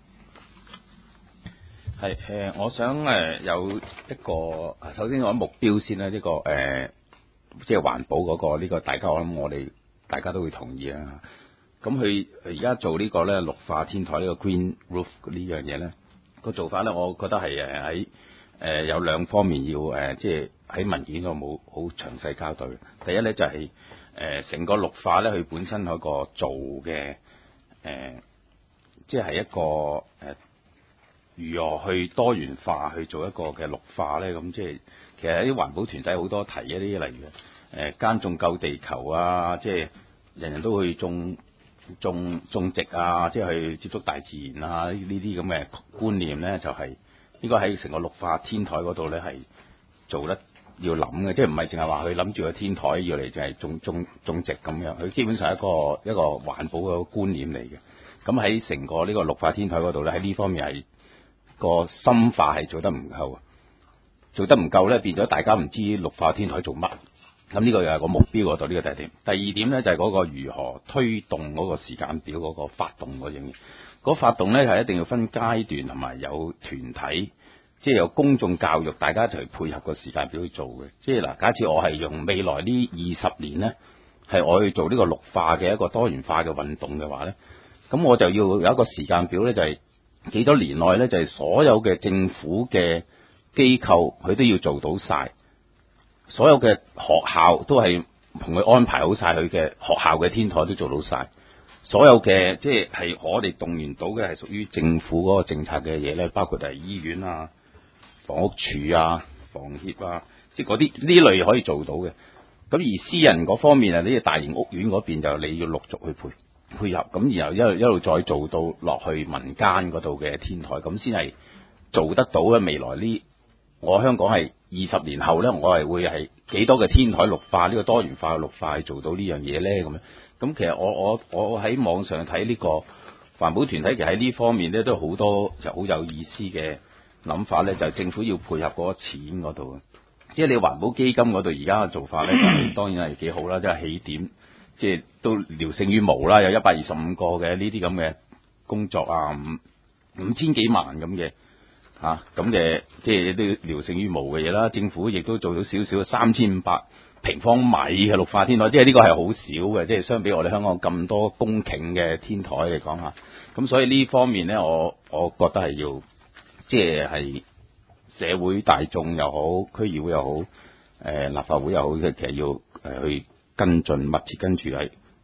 係誒、呃，我想誒、呃、有一個，首先我目標先啦，呢、這個誒、呃，即係環保嗰、那個呢、這個，大家我諗我哋大家都會同意啊。咁佢而家做個呢個咧綠化天台呢個 Green Roof 呢樣嘢咧，個做法咧，我覺得係誒喺誒有兩方面要誒、呃，即係。喺文件度冇好詳細交代。第一咧就係誒成個綠化咧，佢本身嗰個做嘅誒，即係一個誒、呃、如何去多元化去做一個嘅綠化咧。咁即係其實啲環保團體好多提一啲，例如誒耕種救地球啊，即係人人都去種種種植啊，即係去接觸大自然啊，呢啲咁嘅觀念咧，就係應該喺成個綠化天台嗰度咧係做得。要諗嘅，即係唔係淨係話佢諗住個天台要嚟就係種種種植咁樣，佢基本上係一個一個環保嘅觀念嚟嘅。咁喺成個呢個綠化天台嗰度咧，喺呢方面係個深化係做得唔夠，做得唔夠咧，變咗大家唔知綠化天台做乜。咁呢個又係個目標嗰度，呢個第一點。第二點咧就係嗰個如何推動嗰個時間表嗰個發動嗰樣嘢。嗰發動咧係一定要分階段同埋有團體。即係有公眾教育，大家一齊配合個時間表去做嘅。即係嗱，假設我係用未來呢二十年咧，係我去做呢個綠化嘅一個多元化嘅運動嘅話咧，咁我就要有一個時間表咧，就係、是、幾多年內咧，就係、是、所有嘅政府嘅機構佢都要做到晒，所有嘅學校都係同佢安排好晒佢嘅學校嘅天台都做到晒，所有嘅即係係我哋動員到嘅係屬於政府嗰個政策嘅嘢咧，包括係醫院啊。房屋署啊、房協啊，即係嗰啲呢類可以做到嘅。咁而私人嗰方面啊，呢啲大型屋苑嗰邊就你要陸續去配配合，咁然後一路一路再做到落去民間嗰度嘅天台，咁先係做得到嘅。未來呢，我香港係二十年後咧，我係會係幾多嘅天台綠化呢、呢個多元化嘅綠化做到呢樣嘢咧？咁樣咁其實我我我喺網上睇呢個環保團體，其實喺呢方面咧都好多就好有意思嘅。諗法咧就係政府要配合嗰個錢嗰度，即係你環保基金嗰度而家嘅做法咧，當然係幾好啦，即係起點，即係都聊勝於無啦，有一百二十五個嘅呢啲咁嘅工作啊，五五千幾萬咁嘅嚇咁嘅，即係都聊勝於無嘅嘢啦。政府亦都做到少少三千五百平方米嘅綠化天台，即係呢個係好少嘅，即係相比我哋香港咁多公頃嘅天台嚟講嚇，咁所以呢方面咧，我我覺得係要。即係社會大眾又好，區議會又好，誒、呃、立法會又好，其實要誒去跟進，密切跟住係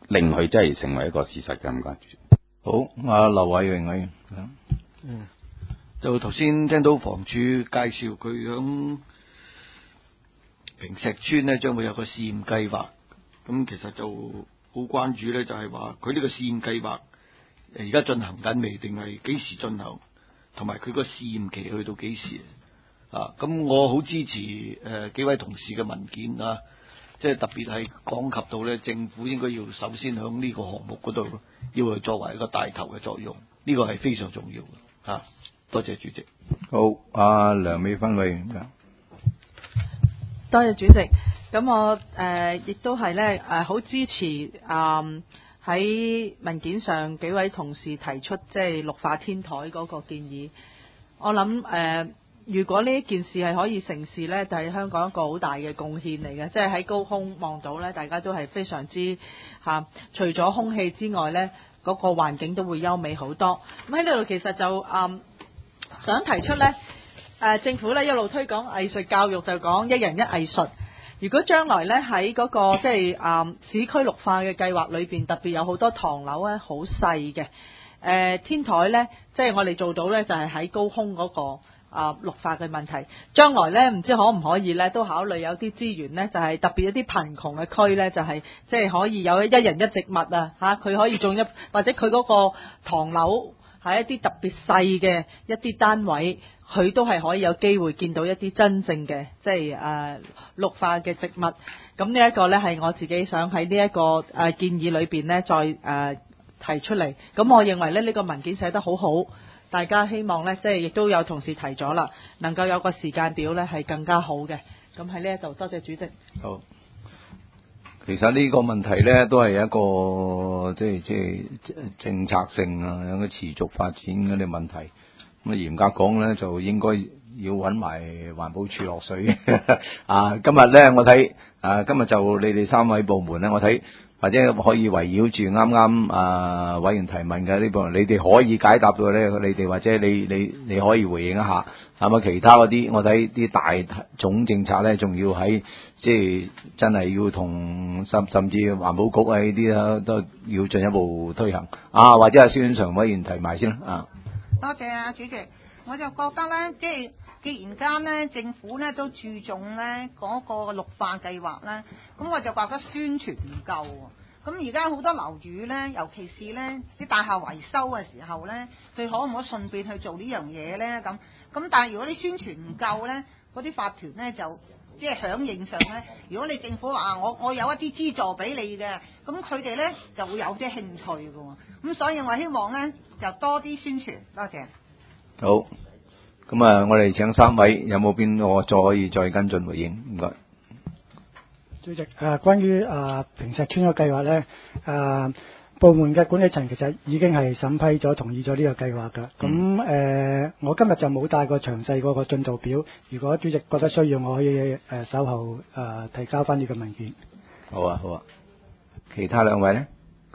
令佢真係成為一個事實嘅。唔該。 好，阿劉偉榮委員。 嗯，就頭先聽到房署介紹佢響坪石邨呢將會有個試驗計劃，咁其實就好關注呢，就係話佢呢個試驗計劃而家進行緊未，定係幾時進行，同埋佢個試驗期去到幾時啊？咁我好支持誒、呃、幾位同事嘅文件啊，即係特別係講及到呢，政府應該要首先響呢個項目嗰度要去作為一個帶頭嘅作用，呢、這個係非常重要嘅啊！多謝主席。 好，阿梁美芬委員。 多謝主席。咁我誒亦都係咧誒好支持誒喺、呃、文件上幾位同事提出即係綠化天台嗰個建議。我諗誒、呃，如果呢一件事係可以成事咧，就係香港一個好大嘅貢獻嚟嘅。即係喺高空望到咧，大家都係非常之嚇、啊，除咗空氣之外咧，嗰、那個環境都會優美好多。咁喺呢度其實就誒、呃、想提出咧，誒、呃、政府咧一路推廣藝術教育，就講一人一藝術。如果將來咧喺嗰個即係誒市區綠化嘅計劃裏邊，特別有好多唐樓咧，好細嘅誒天台咧，即係我哋做到咧，就係喺高空嗰個啊綠化嘅問題。將來咧唔知可唔可以咧，都考慮有啲資源咧，就係特別一啲貧窮嘅區咧，就係即係可以有一人一植物啊嚇，佢可以種一或者佢嗰個唐樓係一啲特別細嘅一啲單位。佢都係可以有機會見到一啲真正嘅即係誒、呃、綠化嘅植物。咁呢一個呢，係我自己想喺呢一個誒、呃、建議裏邊呢，再誒、呃、提出嚟。咁我認為咧呢、呢個文件寫得好好，大家希望呢，即係亦都有同事提咗啦，能夠有個時間表呢係更加好嘅。咁喺呢一度多謝主席。 好，其實呢個問題呢，都係一個即係即係政策性啊，有個持續發展嗰啲問題。咁啊，嚴格講咧，就應該要揾埋環保署落水啊！今日咧，我睇啊，今日就你哋三位部門咧，我睇或者可以圍繞住啱啱啊委員提問嘅呢部分，你哋可以解答到咧，你哋或者你你你可以回應一下，係咪其他嗰啲？我睇啲大總政策咧，仲要喺即係真係要同甚甚至環保局啊呢啲啊，都要進一步推行啊！或者係孫常委員提埋先啦啊！ 多謝啊，主席。我就覺得咧，即係既然間咧，政府咧都注重咧嗰個綠化計劃咧，咁我就覺得宣傳唔夠喎。咁而家好多樓宇咧，尤其是咧啲大廈維修嘅時候咧，佢可唔可以順便去做呢樣嘢咧？咁咁，但係如果你宣傳唔夠咧，嗰啲法團咧就即係響應上咧。如果你政府話我我有一啲資助俾你嘅，咁佢哋咧就會有啲興趣嘅喎。咁所以我希望咧就多啲宣傳。多謝。 好，咁啊，我哋請三位有冇邊個再可以再跟進回應？唔該。 主席，誒、呃，關於誒坪石邨嘅計劃咧，誒、呃、部門嘅管理層其實已經係審批咗、同意咗呢個計劃㗎。咁誒、嗯呃，我今日就冇帶過詳細嗰個進度表。如果主席覺得需要，我可以誒、呃、稍後誒、呃、提交翻呢個文件。 好啊，好啊。其他兩位咧？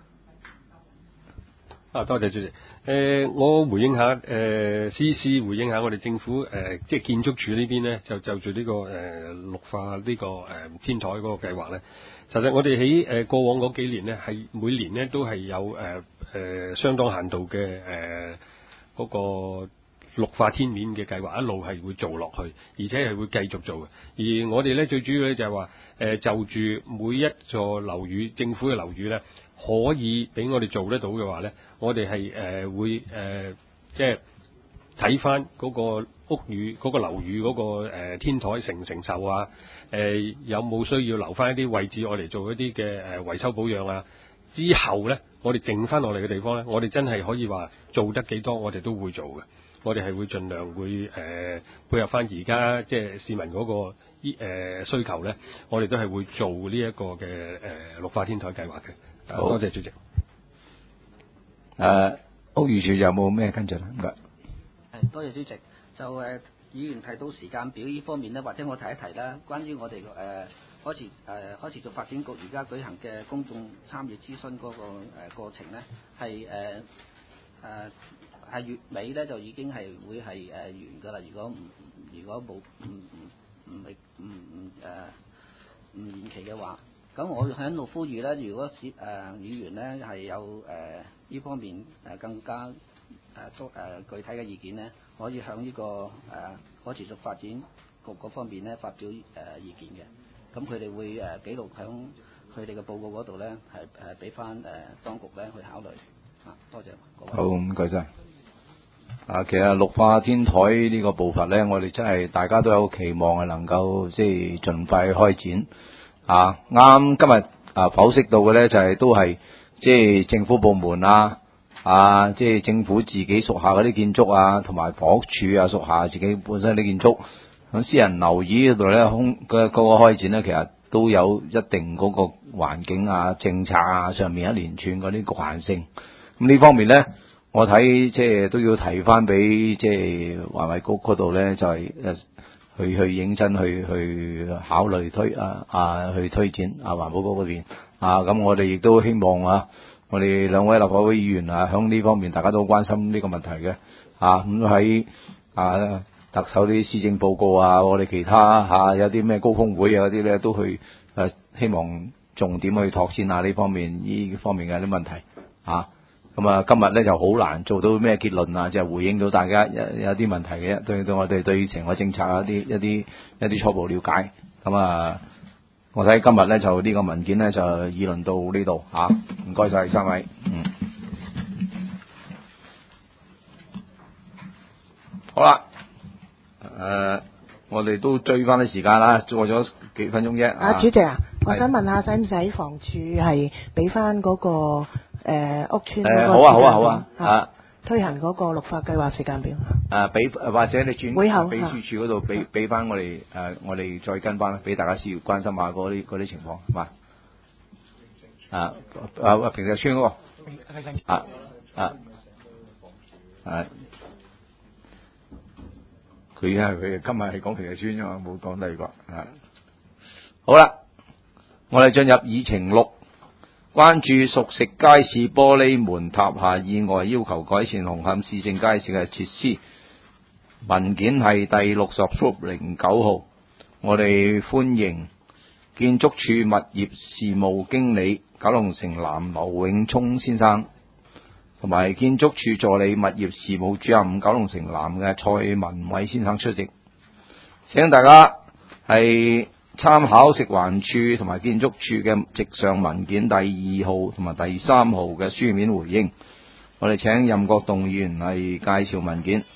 啊，多謝主席。誒、呃，我回應下，誒、呃，試試回應下我哋政府誒、呃，即係建築署呢邊咧，就就住呢、這個誒、呃、綠化呢、這個誒、呃、天台嗰個計劃咧。其實我哋喺誒過往嗰幾年咧，係每年咧都係有誒誒、呃呃、相當限度嘅誒嗰個綠化天面嘅計劃，一路係會做落去，而且係會繼續做嘅。而我哋咧最主要咧就係話，誒、呃、就住每一座樓宇，政府嘅樓宇咧，可以俾我哋做得到嘅話咧，我哋係誒會誒、呃、即係睇翻嗰個屋宇嗰、嗰個樓宇嗰、嗰個、呃、天台承唔承受啊？誒、呃、有冇需要留翻一啲位置我嚟做一啲嘅誒維修保養啊？之後咧，我哋剩翻落嚟嘅地方咧，我哋真係可以話做得幾多，我哋都會做嘅。我哋係會盡量會誒、呃、配合翻而家即係市民嗰、嗰個依、呃、需求咧，我哋都係會做呢一個嘅誒、呃、綠化天台計劃嘅。 好， 多謝主席。 誒、uh, 屋宇署有冇咩跟進啊？唔該。 係，多謝主席。就誒、呃、議員提到時間表呢方面咧，或者我提一提啦。關於我哋誒、呃、開始誒、呃、開始做發展局而家舉行嘅公眾參與諮詢嗰、那個誒、呃、過程咧，係誒誒係月尾咧就已經係會係誒、呃、完㗎啦。如果唔如果冇唔唔唔係唔唔誒唔延期嘅話。 咁我喺度呼籲咧，如果市誒、呃、議員咧係有誒呢、呃、方面誒更加誒多誒具體嘅意見咧，可以向呢、這個誒、呃、可持續發展局嗰方面咧發表誒、呃、意見嘅。咁佢哋會誒、呃、記錄響佢哋嘅報告嗰度咧，係誒俾翻誒當局咧去考慮。啊，多謝各位。 好，唔該晒。啊，其實綠化天台呢個步伐咧，我哋真係大家都有期望係能夠即係盡快開展。啊，啱今日啊剖析到嘅咧就係、是、都係即係政府部門啊，啊即係政府自己屬下嗰啲建築啊，同埋房屋署啊屬下自己本身啲建築，響私人樓宇嗰度咧空嘅嗰個開展咧，其實都有一定嗰個環境啊、政策啊上面一連串嗰啲局限性。咁呢方面咧，我睇即係都要提翻俾即係環衞局嗰度咧，就係、是、誒。去去認真去去考慮推啊啊去推薦啊環保局嗰邊啊，咁我哋亦都希望啊，我哋兩位立法會議員啊，響呢方面大家都好關心呢個問題嘅啊，咁喺啊特首啲施政報告啊，我哋其他嚇、啊、有啲咩高峰會啊嗰啲咧，都去誒、啊、希望重點去拓展下呢方面呢方面嘅啲問題啊。咁啊，今日咧就好難做到咩結論啊，就係、是、回應到大家有有啲問題嘅啫，對對我哋對成個政策一啲一啲一啲初步了解。咁啊，我睇今日咧就呢個文件咧就議論到呢度嚇，唔該晒三位。嗯，好啦，誒、呃，我哋都追翻啲時間啦，過咗幾分鐘啫。 啊，主席啊，我想問下，使唔使房署係俾翻嗰個？誒、呃、屋邨嗰個好啊好啊好啊啊推行嗰個綠化計劃時間表啊，俾或者你轉會後秘書處嗰度俾俾翻我哋誒、呃，我哋再跟翻，俾大家先關心下嗰啲嗰啲情況，係嘛？啊啊平石村嗰、那個啊啊啊，佢係佢今日係講平石村啫嘛，冇講第二個啊。好啦，我哋進入議程六。關注熟食街市玻璃門塔下意外，要求改善紅磡市政街市嘅設施。文件係第六十零九號，我哋歡迎建築署物業事務經理九龍城南劉永聰先生，同埋建築署助理物業事務主任九龍城南嘅蔡文偉先生出席。請大家係參考食環署同埋建築署嘅直上文件第二號同埋第三號嘅書面回應。我哋請任國棟議員係介紹文件。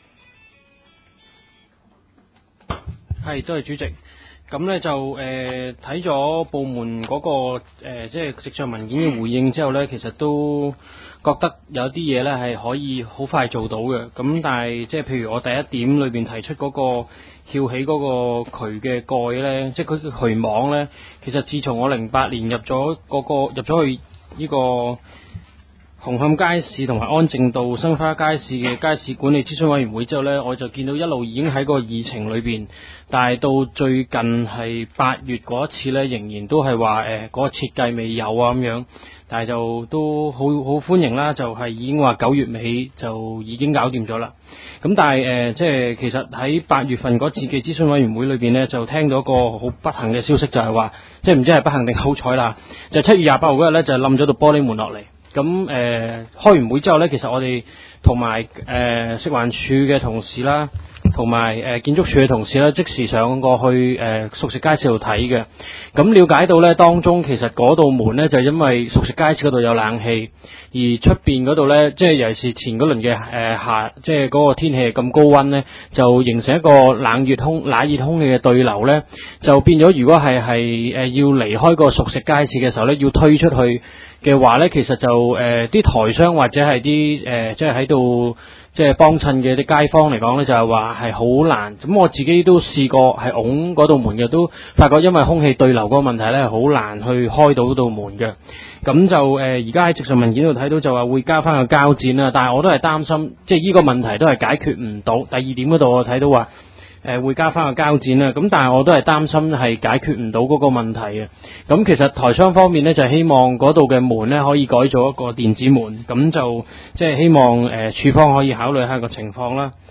係，多謝主席。咁咧就誒睇咗部門嗰、那個誒、呃、即係直上文件嘅回應之後咧，其實都覺得有啲嘢咧係可以好快做到嘅。咁但係即係譬如我第一點裏邊提出嗰個翹起嗰個渠嘅蓋咧，即係佢嘅渠網咧，其實自從我零八年入咗嗰、那個入咗去呢個紅磡街市同埋安正道新花街市嘅街市管理諮詢委員會之後咧，我就見到一路已經喺個議程裏邊，但係到最近係八月嗰一次咧，仍然都係話誒嗰個設計未有啊咁樣，但係就都好好歡迎啦，就係、是、已經話九月尾就已經搞掂咗啦。咁但係誒、呃、即係其實喺八月份嗰次嘅諮詢委員會裏邊咧，就聽到一個好不幸嘅消息，就係、是、話即係唔知係不幸定好彩啦，就七、是、月廿八號嗰日咧就冧咗道玻璃門落嚟。咁誒、呃、開完會之後咧，其實我哋同埋誒食環署嘅同事啦，同埋誒建築署嘅同事咧，即時上過去誒、呃、熟食街市度睇嘅。咁了解到咧，當中其實嗰道門咧就因為熟食街市嗰度有冷氣，而出邊嗰度咧，即係尤其是前嗰輪嘅誒夏，即係嗰個天氣係咁高溫咧，就形成一個冷熱空冷熱空氣嘅對流咧，就變咗如果係係誒要離開個熟食街市嘅時候咧，要推出去嘅話咧，其實就誒啲、呃、台商或者係啲誒即係喺度即係幫襯嘅啲街坊嚟講咧，就係話係好難。咁我自己都試過係拱嗰道門嘅，都發覺因為空氣對流嗰個問題咧，好難去開到嗰道門嘅。咁就誒而家喺直上文件度睇到就話會加翻個膠墊啦，但係我都係擔心，即係呢個問題都係解決唔到。第二點嗰度我睇到話，誒會加翻個膠墊啦，咁但係我都係擔心係解決唔到嗰個問題嘅。咁其實台商方面呢，就希望嗰度嘅門呢可以改做一個電子門，咁就即係希望誒處方可以考慮下個情況啦。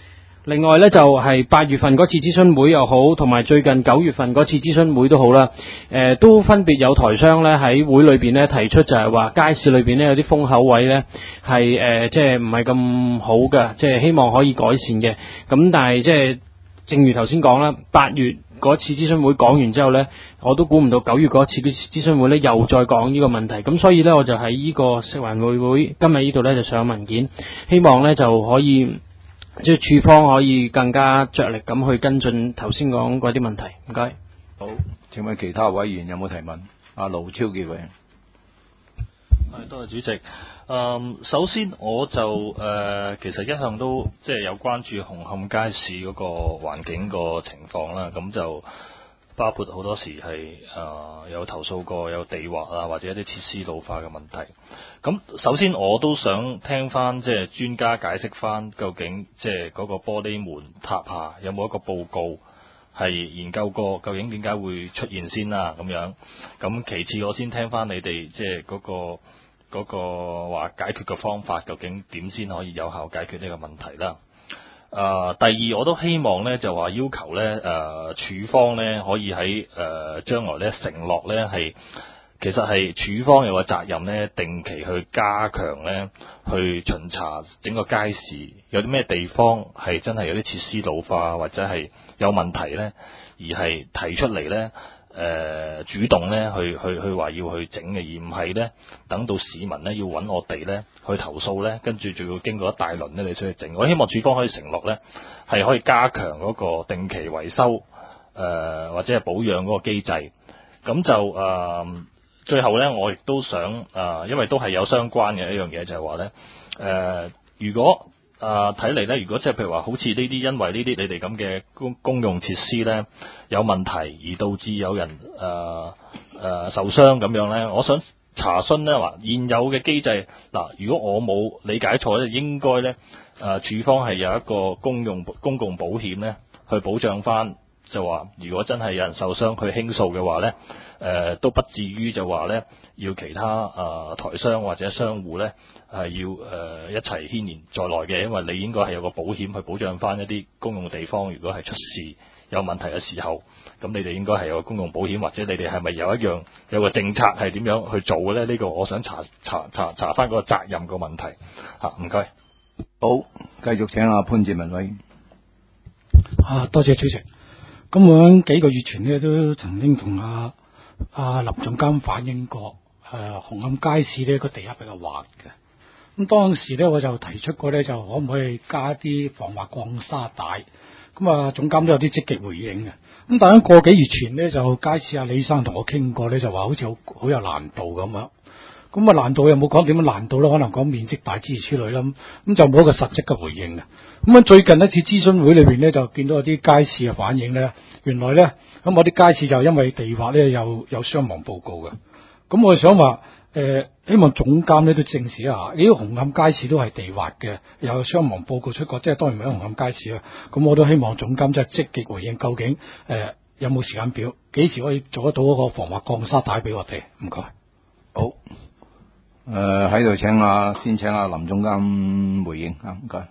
另外呢，就係八月份嗰次諮詢會又好，同埋最近九月份嗰次諮詢會都好啦。誒，都分別有台商呢喺會裏邊呢提出就係話街市裏邊呢有啲風口位呢係誒即係唔係咁好嘅，即係希望可以改善嘅。咁但係即係正如頭先講啦，八月嗰次諮詢會講完之後呢，我都估唔到九月嗰次嘅諮詢會呢又再講呢個問題。咁所以呢，我就喺呢個食環委會今日呢度呢就上文件，希望呢就可以。即係處方可以更加着力咁去跟進頭先講嗰啲問題，唔該。 好，請問其他委員有冇提問？阿盧超傑委員。 係，多謝主席。嗯，首先我就誒、呃，其實一向都即係有關注紅磡街市嗰個環境個情況啦，咁就包括好多時係誒、呃、有投訴過有地滑啊，或者一啲設施老化嘅問題。咁首先我都想聽翻即係專家解釋翻，究竟即係嗰個玻璃門塌下有冇一個報告係研究過，究竟點解會出現先啦咁樣。咁其次我先聽翻你哋即係嗰個嗰個話解決嘅方法，究竟點先可以有效解決呢個問題啦。誒、呃，第二我都希望咧就話要求咧誒、呃、處方咧可以喺誒將來咧承諾咧係。其實係處方有個責任咧，定期去加強咧，去巡查整個街市有啲咩地方係真係有啲設施老化或者係有問題咧，而係提出嚟咧，誒、呃、主動咧去去去話要去整嘅，而唔係咧等到市民咧要揾我哋咧去投訴咧，跟住仲要經過一大輪咧你先去整。我希望處方可以承諾咧，係可以加強嗰個定期維修誒、呃、或者係保養嗰個機制，咁就誒。呃最後咧，我亦都想啊、呃，因為都係有相關嘅一樣嘢，就係話咧，誒、呃，如果啊睇嚟咧，如果即係譬如話，好似呢啲因為呢啲你哋咁嘅公公用設施咧有問題，而導致有人誒誒、呃呃、受傷咁樣咧，我想查詢咧話現有嘅機制嗱，如果我冇理解錯咧，應該咧誒處方係有一個公用公共保險咧去保障翻，就話如果真係有人受傷去輕訴嘅話咧。誒、呃、都不至於就話咧，要其他誒、呃、台商或者商戶咧係要誒、呃、一齊牽連在內嘅，因為你應該係有個保險去保障翻一啲公用地方，如果係出事有問題嘅時候，咁你哋應該係有個公用保險，或者你哋係咪有一樣有個政策係點樣去做嘅咧？呢、這個我想查查查查翻嗰個責任個問題嚇，唔、啊、該。 好，繼續請阿潘志文委員。 啊，多謝主席。咁我喺幾個月前呢，都曾經同阿阿林總監反映過，誒、呃、紅磡街市呢個地下比較滑嘅。咁當時呢，我就提出過呢，就可唔可以加啲防滑鋼沙帶？咁啊總監都有啲積極回應嘅。咁但係個幾月前呢，就街市阿李生同我傾過呢，就話好似好好有難度咁樣。咁啊難度有冇講點樣難度咧？可能講面積大之類啦。咁咁就冇一個實質嘅回應嘅。咁啊最近一次諮詢會裏邊呢，就見到有啲街市嘅反應呢，原來呢，咁我啲街市就因為地滑呢，有有傷亡報告嘅。咁我想話誒、呃，希望總監呢都證實一下，呢個紅磡街市都係地滑嘅，有傷亡報告出過，即係當然唔係紅磡街市啦。咁我都希望總監即係積極回應，究竟誒、呃、有冇時間表，幾時可以做得到嗰個防滑鋼沙帶俾我哋？唔該。 好。誒喺度請啊，先請阿林總監回應啊，唔該。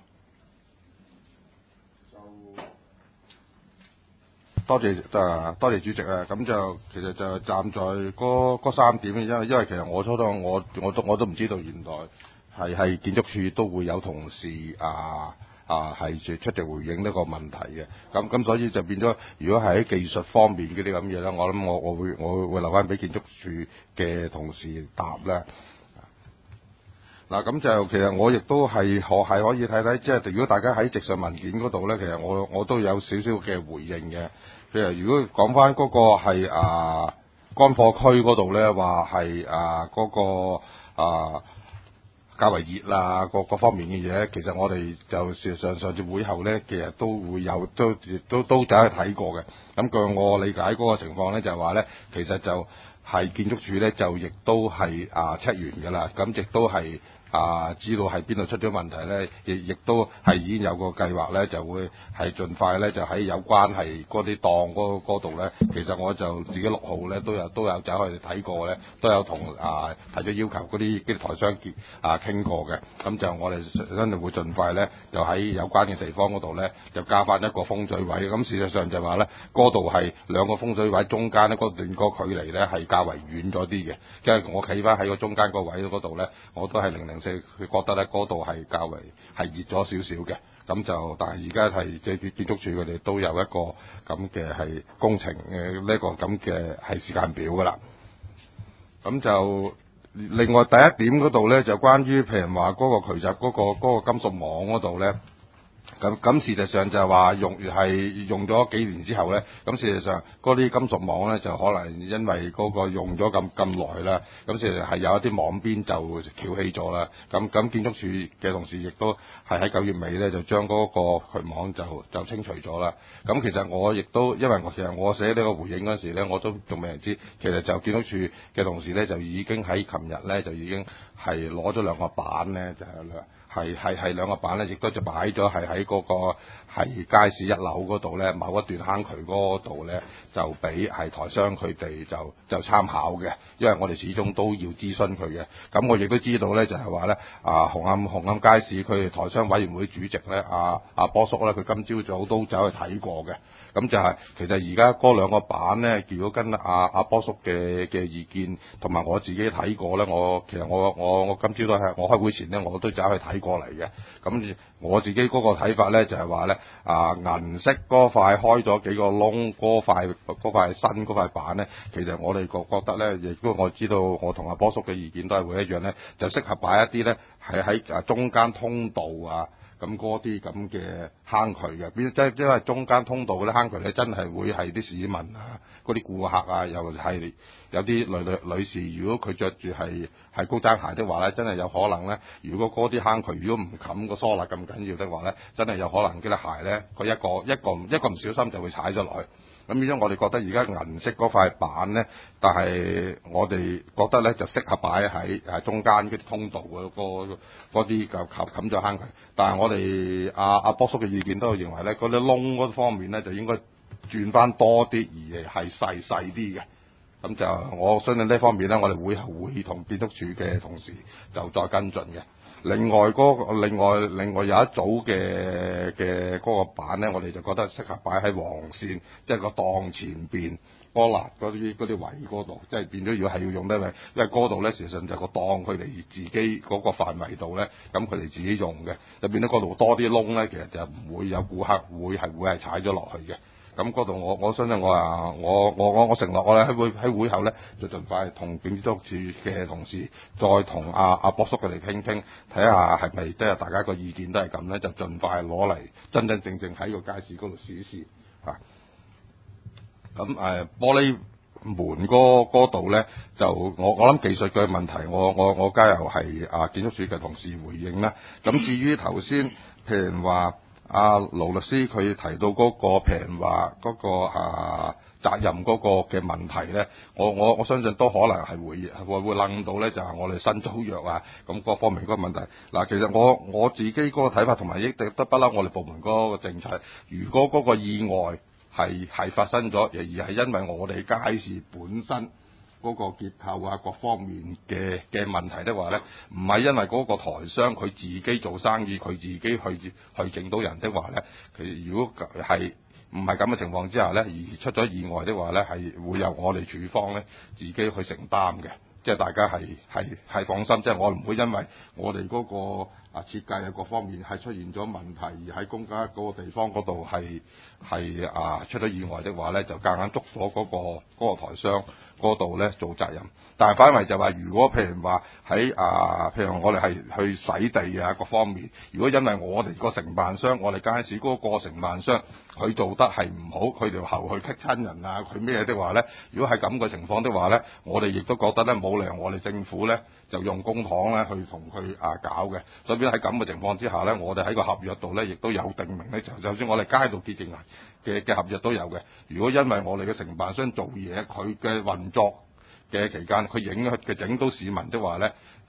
多謝誒，多謝主席啊！咁就其實就站在嗰嗰三點，因為因為其實我初初我我都我都唔知道原來係係建築署都會有同事啊啊係出席回應呢個問題嘅。咁咁所以就變咗，如果係喺技術方面嗰啲咁嘢咧，我諗我我會我會留翻俾建築署嘅同事答啦。嗱，咁就其實我亦都係可係可以睇睇，即係如果大家喺直上文件嗰度咧，其實我我都有少少嘅回應嘅。譬如如果講翻嗰個係啊乾貨區嗰度咧，話係啊嗰個啊較為熱啦，各各方面嘅嘢，其實我哋就事實上上次會後咧，其實都會有都都都走去睇過嘅。咁據我理解嗰個情況咧，就係話咧，其實就係建築署咧就亦都係啊 check 完㗎啦，咁亦都係。 啊知道係邊度出咗問題咧，亦亦都係已經有個計劃咧，就會係盡快咧就喺有關係嗰啲檔嗰嗰度咧，其實我就自己六號咧都有都有走去睇過咧，都有同啊提出要求嗰啲啲台商結啊傾過嘅，咁就我哋真係會盡快咧，就喺有關嘅地方嗰度咧，就加翻一個風水位。咁事實上就話咧，嗰度係兩個風水位中間咧嗰段個距離咧係較為遠咗啲嘅，因為我企翻喺個中間個位嗰度咧，我都係零零四，佢覺得咧嗰度係較為係熱咗少少嘅。咁就但係而家係即係建築署佢哋都有一個咁嘅係工程嘅呢個咁嘅係時間表㗎啦。咁就另外第一點嗰度咧，就關於譬如話嗰個渠集嗰個嗰個金屬網嗰度咧。咁咁事實上就係話用係用咗幾年之後咧，咁事實上嗰啲金屬網咧就可能因為嗰個用咗咁咁耐啦，咁事實係有一啲網邊就翹起咗啦。咁咁建築署嘅同事亦都係喺九月尾咧就將嗰個渠網就就清除咗啦。咁其實我亦都因為我其實我寫呢個回應嗰陣時咧，我都仲未人知，其實就建築署嘅同事咧就已經喺琴日咧就已經係攞咗兩個板咧就係兩。係係係兩個板咧，亦都就擺咗係喺嗰個係街市一樓嗰度咧，某一段坑渠嗰度咧，就俾係台商佢哋就就參考嘅，因為我哋始終都要諮詢佢嘅。咁我亦都知道咧，就係話咧，啊紅磡紅磡街市佢哋台商委員會主席咧，阿阿波叔咧，佢今朝早都走去睇過嘅。咁就係、是、其實而家嗰兩個板咧，如果跟阿阿波叔嘅嘅意見同埋我自己睇過咧，我其實我我我今朝都係我開會前咧，我都走去睇過嚟嘅。咁我自己嗰個睇法咧，就係話咧，啊銀色嗰塊開咗幾個窿，嗰塊嗰塊新嗰塊板咧，其實我哋覺覺得咧，亦都我知道我同阿波叔嘅意見都係會一樣咧，就適合擺一啲咧係喺啊中間通道啊。咁嗰啲咁嘅坑渠嘅，邊即係因為中間通道嗰啲坑渠咧，真係會係啲市民啊、嗰啲顧客啊，又係有啲女女女士，如果佢着住係係高踭鞋的話咧，真係有可能咧。如果嗰啲坑渠如果唔冚個疏勒咁緊要的話咧，真係有可能嗰啲鞋咧，佢一個一個一個唔小心就會踩咗落去。咁因為我哋覺得而家銀色嗰塊板咧，但係我哋覺得咧就適合擺喺喺中間嗰啲通道嗰嗰啲就冚冚咗坑渠。但係我哋阿阿波叔嘅意見都係認為咧，嗰啲窿嗰方面咧就應該轉翻多啲，而係細細啲嘅。咁就我相信呢方面咧，我哋會會同建築署嘅同事就再跟進嘅。另外嗰、那個、另外另外有一組嘅嘅嗰個板咧，我哋就覺得適合擺喺黃線，即係個檔前邊波辣嗰啲嗰啲位嗰度，即係變咗如果係要用得咪，因為嗰度咧事實上就個檔佢哋自己嗰個範圍度咧，咁佢哋自己用嘅，就變咗嗰度多啲窿咧，其實就唔會有顧客會係會係踩咗落去嘅。咁嗰度我我相信我啊，我我我我承諾我哋喺會喺會後咧，就盡快同建築署嘅同事再同阿阿波叔佢哋傾傾，睇下係咪即係大家個意見都係咁咧，就盡快攞嚟真真正正喺個街市嗰度試一試啊。咁誒、呃、玻璃門嗰度咧，就我我諗技術嘅問題，我我我加入係啊建築署嘅同事回應啦。咁至於頭先譬如話，阿盧律師佢提到嗰個譬如話嗰個啊責任嗰個嘅問題咧，我我我相信都可能係會會會諗到咧，就係我哋新租約啊咁各方面嗰個問題。嗱，其實我我自己嗰個睇法同埋亦都不嬲，我哋部門嗰個政策，如果嗰個意外係係發生咗，而係因為我哋街市本身嗰個結構啊各方面嘅嘅問題的話咧，唔係因為嗰個台商佢自己做生意，佢自己去去整到人的話咧，佢如果係唔係咁嘅情況之下咧，而出咗意外的話咧，係會由我哋署方咧自己去承擔嘅，即係大家係係係放心，即係我唔會因為我哋嗰個啊設計啊各方面係出現咗問題，而喺公家嗰個地方嗰度係係啊出咗意外的話咧，就夾硬捉咗嗰個嗰個台商嗰度咧做責任。但係反為就話，如果譬如話喺啊，譬如我哋係去洗地啊各方面，如果因為我哋個承辦商，我哋街市嗰個承辦商佢做得係唔好，佢條喉去棘親人啊，佢咩的話咧，如果係咁嘅情況的話咧，我哋亦都覺得咧冇理由我哋政府咧就用公帑咧去同佢啊搞嘅。所以喺咁嘅情況之下咧，我哋喺個合約度咧亦都有定明咧，就就算我哋街道潔淨嘅嘅合約都有嘅。如果因為我哋嘅承辦商做嘢，佢嘅運作嘅期間，佢影佢整到市民的話咧，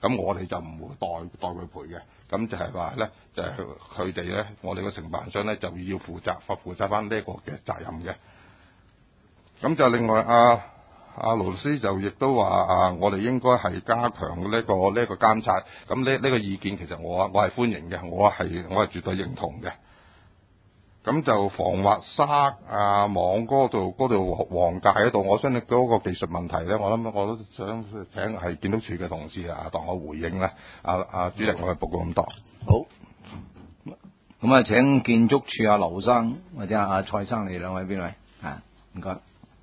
咁我哋就唔會代代佢賠嘅。咁就係話咧，就係佢哋咧，我哋個承辦商咧就要負責，負責翻呢個嘅責任嘅。咁就另外阿阿盧律師就亦都話啊，我哋應該係加強呢、呢個呢、呢個監察。咁呢呢個意見其實我我係歡迎嘅，我係我係絕對認同嘅。咁就防滑沙啊網嗰度嗰度黃界嗰度，我相信嗰個技術問題咧，我諗我都想請係建築署嘅同事啊，當我回應啦。啊啊主席，我係報告咁多。 好。咁啊，請建築署阿劉生或者阿蔡生，你兩位邊位？啊，唔該。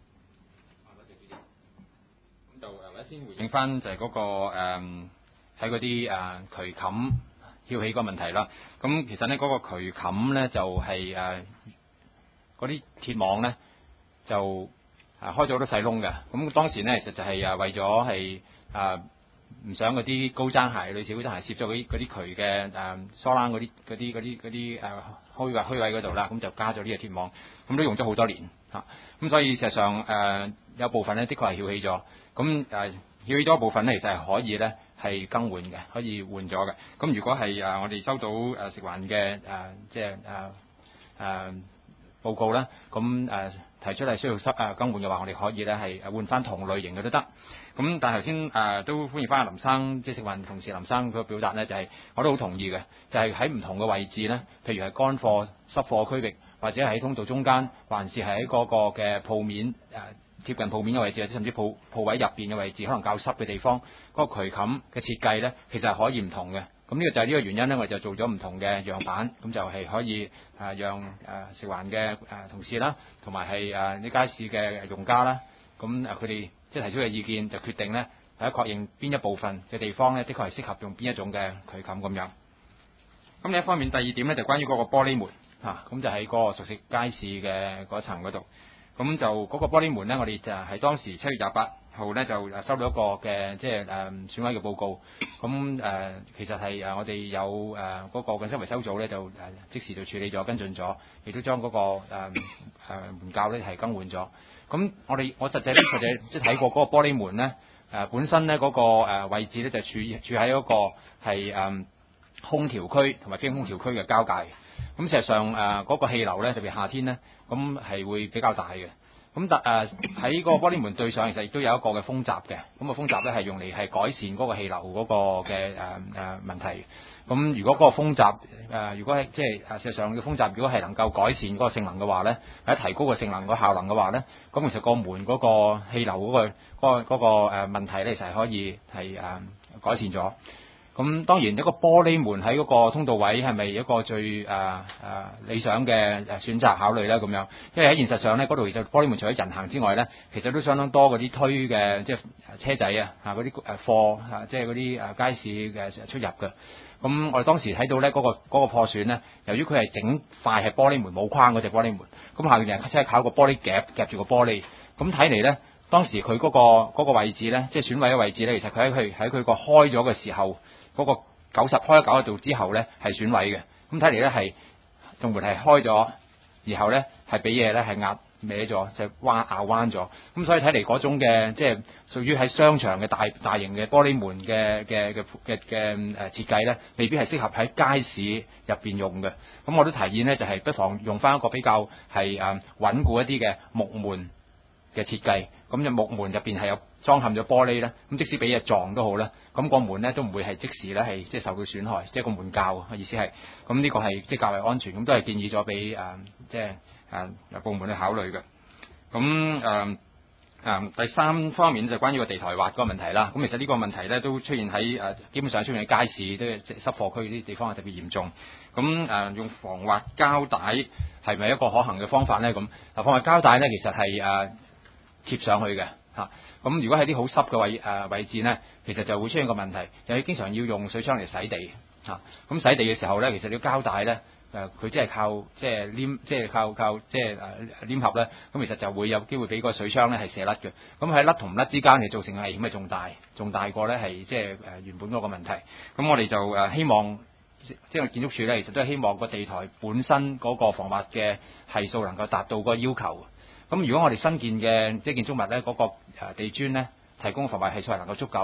咁就誒，或者先回應翻就係嗰、嗰個誒喺嗰啲誒渠冚翹起個問題啦。咁其實呢，嗰、嗰個渠冚咧就係誒嗰啲鐵網咧就誒開咗好多細窿嘅。咁當時咧其實就係誒為咗係誒唔想嗰啲高踭鞋類似高踭鞋攝咗嗰啲嗰啲渠嘅誒疏欄嗰啲嗰啲嗰啲嗰啲誒虛位虛位嗰度啦。咁就加咗呢個鐵網，咁都用咗好多年嚇。咁所以事實上誒、呃、有部分咧的確係翹起咗。咁誒翹起咗部分咧其實係可以咧係更換嘅，可以換咗嘅。咁如果係誒我哋收到誒食環嘅誒即係誒誒報告啦，咁誒提出係需要濕誒更換嘅話，我哋可以咧係換翻同類型嘅都得。咁但係頭先誒都歡迎翻阿林生，即係食環同事林生佢嘅表達咧，就係、是、我都好同意嘅，就係喺唔同嘅位置咧，譬如係乾貨、濕貨區域，或者喺通道中間，還是係喺嗰個嘅鋪面誒、呃、貼近鋪面嘅位置，或者甚至鋪鋪位入邊嘅位置，可能較濕嘅地方，嗰、那個渠冚嘅設計咧，其實係可以唔同嘅。咁呢個就係呢個原因咧，我哋就做咗唔同嘅樣板，咁就係可以誒、呃、讓誒、呃、食環嘅誒同事啦，同埋係誒啲街市嘅用家啦，咁誒佢哋即係提出嘅意見，就決定咧係確認邊一部分嘅地方咧，的確係適合用邊一種嘅渠冚咁樣。咁另一方面，第二點咧就關於嗰個玻璃門嚇，咁、啊、就喺嗰個熟食街市嘅嗰層嗰度。咁就嗰個玻璃門咧，我哋就係當時七月廿八號咧就收到一個嘅即係誒選委嘅報告。咁誒、呃、其實係誒我哋有誒嗰、呃那個緊急維修組咧就誒即時就處理咗跟進咗，亦都將嗰、那個誒誒、呃、門鉸咧係更換咗。咁我哋我實際咧實際即係睇過嗰個玻璃門咧誒、呃、本身咧嗰、那個誒位置咧就處處喺嗰個係誒、呃、空調區同埋非空調區嘅交界。咁事實上誒嗰、呃那個氣流咧特別夏天咧咁係會比較大嘅。咁但誒喺個玻璃門對上其實亦都有一個嘅風閘嘅。咁個風閘咧係用嚟係改善嗰個氣流嗰個嘅誒誒問題。咁如果嗰個風閘誒、呃、如果係即係事實上嘅風閘如果係能夠改善嗰個性能嘅話咧，或者提高個性能個效能嘅話咧，咁其實個門嗰個氣流嗰、嗰個嗰、嗰個嗰、嗰個誒問題咧就係可以係誒、呃、改善咗。咁當然一個玻璃門喺嗰個通道位係咪一個最誒誒、呃呃、理想嘅誒選擇考慮咧？咁樣，因為喺現實上咧，嗰度其實玻璃門除咗人行之外咧，其實都相當多嗰啲推嘅即係車仔啊，嚇嗰啲誒貨啊，即係嗰啲誒街市嘅出入嘅。咁我哋當時睇到咧嗰個嗰個破損咧，由於佢係整塊係玻璃門冇框嗰隻玻璃門，咁下面人即係靠個玻璃夾夾住個玻璃，咁睇嚟咧，當時佢嗰個嗰個位置咧，即係損毀嘅位置咧，其實佢喺佢喺佢個開咗嘅時候。嗰個九十開咗九十度之後咧係損毀嘅，咁睇嚟咧係個門係開咗，然後咧係俾嘢咧係壓歪咗，就彎拗彎咗，咁所以睇嚟嗰種嘅即係屬於喺商場嘅大大型嘅玻璃門嘅嘅嘅嘅嘅誒設計咧，未必係適合喺街市入邊用嘅。咁我都提議咧就係、是、不妨用翻一個比較係誒穩固一啲嘅木門嘅設計，咁就木門入邊係有裝嵌咗玻璃咧，咁即使俾嘢撞都好啦，咁個門咧都唔會係即時咧係即係受到損害，即係個門鉸嘅意思係，咁呢個係即係較為安全，咁都係建議咗俾誒即係誒部門去考慮嘅。咁誒誒第三方面就關於個地台滑嗰個問題啦。咁其實呢個問題咧都出現喺誒基本上出現喺街市，都係濕貨區呢啲地方係特別嚴重。咁誒用防滑膠帶係咪一個可行嘅方法咧？咁嗱，防滑膠帶咧其實係誒貼上去嘅。嚇，咁如果喺啲好濕嘅位誒、呃、位置咧，其實就會出現個問題，就係經常要用水槍嚟洗地嚇。咁、啊、洗地嘅時候咧，其實啲膠帶咧誒，佢即係靠即係黏，即係靠靠即係誒黏合咧，咁其實就會有機會俾個水槍咧係射甩嘅。咁喺甩同唔甩之間，係造成嘅危險係仲大，仲大過咧係即係誒原本嗰個問題。咁我哋就誒希望即係建築署咧，其實都係希望個地台本身嗰個防滑嘅係數能夠達到個要求。咁如果我哋新建嘅即係建築物咧，嗰、那個地磚咧提供嘅防滑係數係能夠足夠嘅，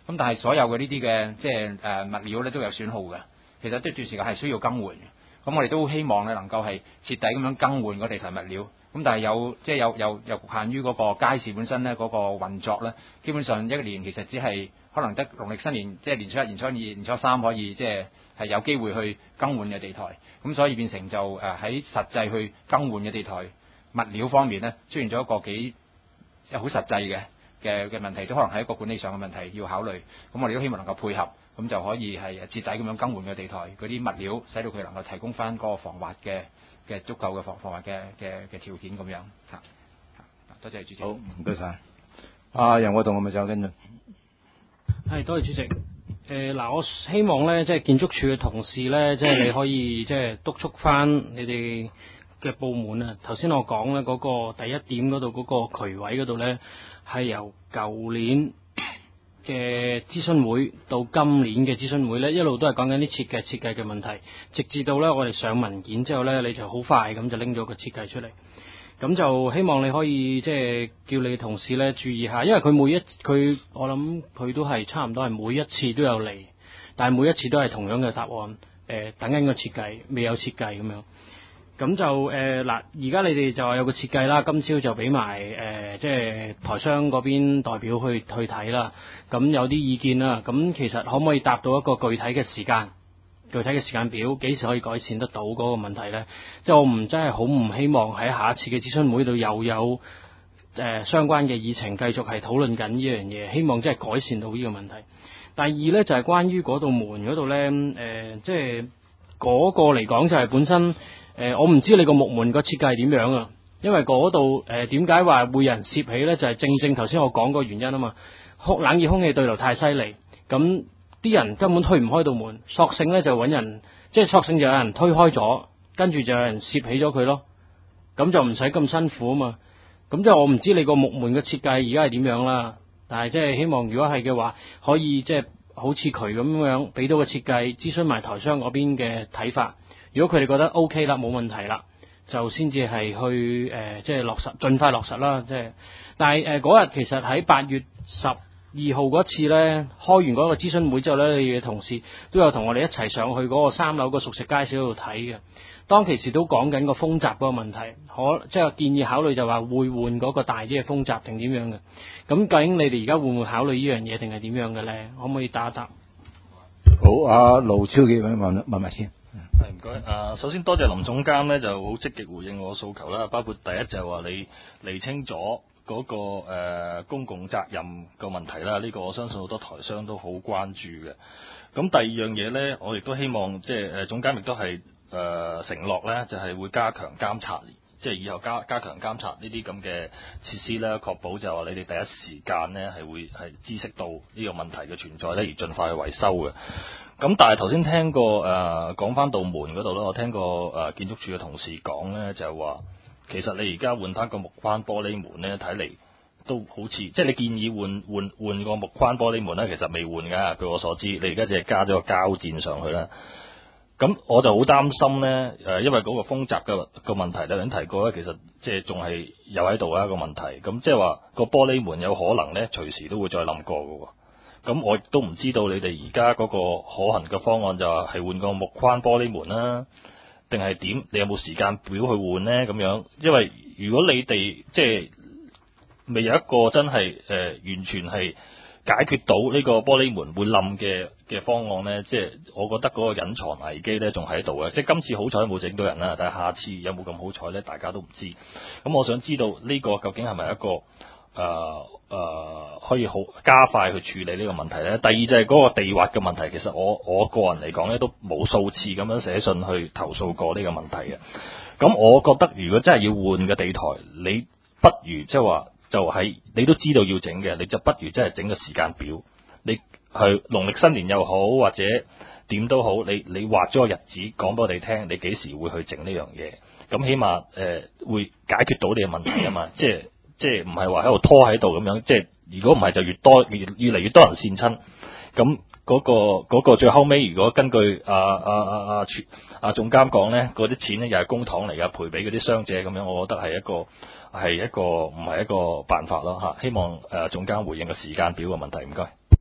咁但係所有嘅呢啲嘅即係誒物料咧都有損耗嘅，其實呢段時間係需要更換嘅。咁我哋都希望咧能夠係徹底咁樣更換個地台物料。咁但係有即係有有有局限於嗰個街市本身咧嗰個運作咧，基本上一個年其實只係可能得農曆新年即係年初一、年初二、年初三可以即係係有機會去更換嘅地台。咁所以變成就誒喺實際去更換嘅地台物料方面咧，出現咗一個幾好實際嘅嘅嘅問題，都可能係一個管理上嘅問題要考慮。咁我哋都希望能夠配合，咁就可以係徹底咁樣更換嘅地台嗰啲物料，使到佢能夠提供翻嗰個防滑嘅嘅足夠嘅防防滑嘅嘅嘅條件咁樣嚇。多謝主席。 好，唔該晒。阿楊國棟，我咪就跟進。 係，多謝主席。誒嗱、呃，我希望咧，即係建築署嘅同事咧，即係你可以即係督促翻你哋嘅部門啊。頭先我講咧嗰個第一點嗰度嗰個渠位嗰度咧，係由舊年嘅諮詢會到今年嘅諮詢會咧，一路都係講緊啲設計設計嘅問題，直至到咧我哋上文件之後咧，你就好快咁就拎咗個設計出嚟。咁就希望你可以即係叫你嘅同事咧注意下，因為佢每一佢我諗佢都係差唔多係每一次都有嚟，但係每一次都係同樣嘅答案，誒、呃、等緊個設計，未有設計咁樣。咁就誒嗱，而家你哋就話有個設計啦，今朝就俾埋誒即係台商嗰邊代表去去睇啦。咁有啲意見啦，咁其實可唔可以答到一個具體嘅時間？具體嘅時間表幾時可以改善得到嗰個問題呢？即係我唔真係好唔希望喺下一次嘅諮詢會度又有誒、呃、相關嘅議程繼續係討論緊呢樣嘢，希望即係改善到呢個問題。第二呢，就係、是、關於嗰道門嗰度呢，誒、呃、即係嗰個嚟講就係本身誒、呃、我唔知你個木門個設計係點樣啊，因為嗰度誒點解話會有人攝起呢？就係、是、正正頭先我講個原因啊嘛，空冷熱空氣對流太犀利咁。啲人根本推唔開道門，索性咧就揾人，即係索性就有人推開咗，跟住就有人攝起咗佢咯。咁就唔使咁辛苦啊嘛。咁即係我唔知你個木門嘅設計而家係點樣啦。但係即係希望如果係嘅話，可以即係好似佢咁樣俾到個設計，諮詢埋台商嗰邊嘅睇法。如果佢哋覺得 OK 啦，冇問題啦，就先至係去誒、呃、即係落實，盡快落實啦。即係，但係誒嗰日其實喺八月十二號嗰次呢，開完嗰個諮詢會之後呢，你嘅同事都有同我哋一齊上去嗰個三樓個熟食街市嗰度睇嘅。當其時都講緊個風閘嗰個問題，可即係建議考慮就話會換嗰個大啲嘅風閘定點樣嘅。咁究竟你哋而家會唔會考慮呢樣嘢定係點樣嘅呢？可唔可以答一答？ 好，阿盧超傑問問問埋先。 係唔該。啊，首先多謝林總監呢，就好積極回應我訴求啦，包括第一就係話你釐清咗嗰、那個誒、呃、公共責任個問題啦，呢、這個我相信好多台商都好關注嘅。咁第二樣嘢呢，我亦都希望即係誒總監亦都係誒承諾呢，就係、是、會加強監察，即係以後加加強監察呢啲咁嘅設施咧，確保就係話你哋第一時間呢係會係知悉到呢個問題嘅存在呢，而盡快去維修嘅。咁但係頭先聽過誒講翻道門嗰度咧，我聽過誒、呃、建築署嘅同事講呢，就係、是、話。其實你而家換翻個木框玻璃門咧，睇嚟都好似，即係你建議換換換個木框玻璃門咧，其實未換㗎。據我所知，你而家只係加咗個膠墊上去啦。咁我就好擔心咧，誒，因為嗰個風閘嘅個問題咧，你提過咧，其實即係仲係有喺度啊個問題。咁即係話個玻璃門有可能咧，隨時都會再冧過㗎。咁我亦都唔知道你哋而家嗰個可行嘅方案就係係換個木框玻璃門啦。定係點？你有冇時間表去換呢？咁樣，因為如果你哋即係未有一個真係誒、呃、完全係解決到呢個玻璃門會冧嘅嘅方案呢，即係我覺得嗰個隱藏危機呢仲喺度嘅。即係今次好彩冇整到人啦，但係下次有冇咁好彩呢？大家都唔知。咁我想知道呢個究竟係咪一個誒誒、呃呃、可以好加快去處理呢個問題呢？第二就係嗰個地滑嘅問題，其實我我個人嚟講呢，都冇數次咁樣寫信去投訴過呢個問題嘅。咁我覺得如果真係要換嘅地台，你不如即係話就喺你都知道要整嘅，你就不如真係整個時間表。你去農曆新年又好或者點都好，你你劃咗個日子講俾我哋聽，你幾時會去整呢樣嘢？咁起碼誒、呃、會解決到你嘅問題啊嘛，即係。即係唔係話喺度拖喺度咁樣，即係如果唔係就越多越越嚟越多人跣親，咁嗰個嗰個最後尾，如果根據啊啊啊啊啊總監講咧，嗰啲錢咧又係公帑嚟㗎，賠俾嗰啲傷者咁樣，我覺得係一個係一個唔係一個辦法咯嚇。希望誒總監回應個時間表嘅問題，唔該。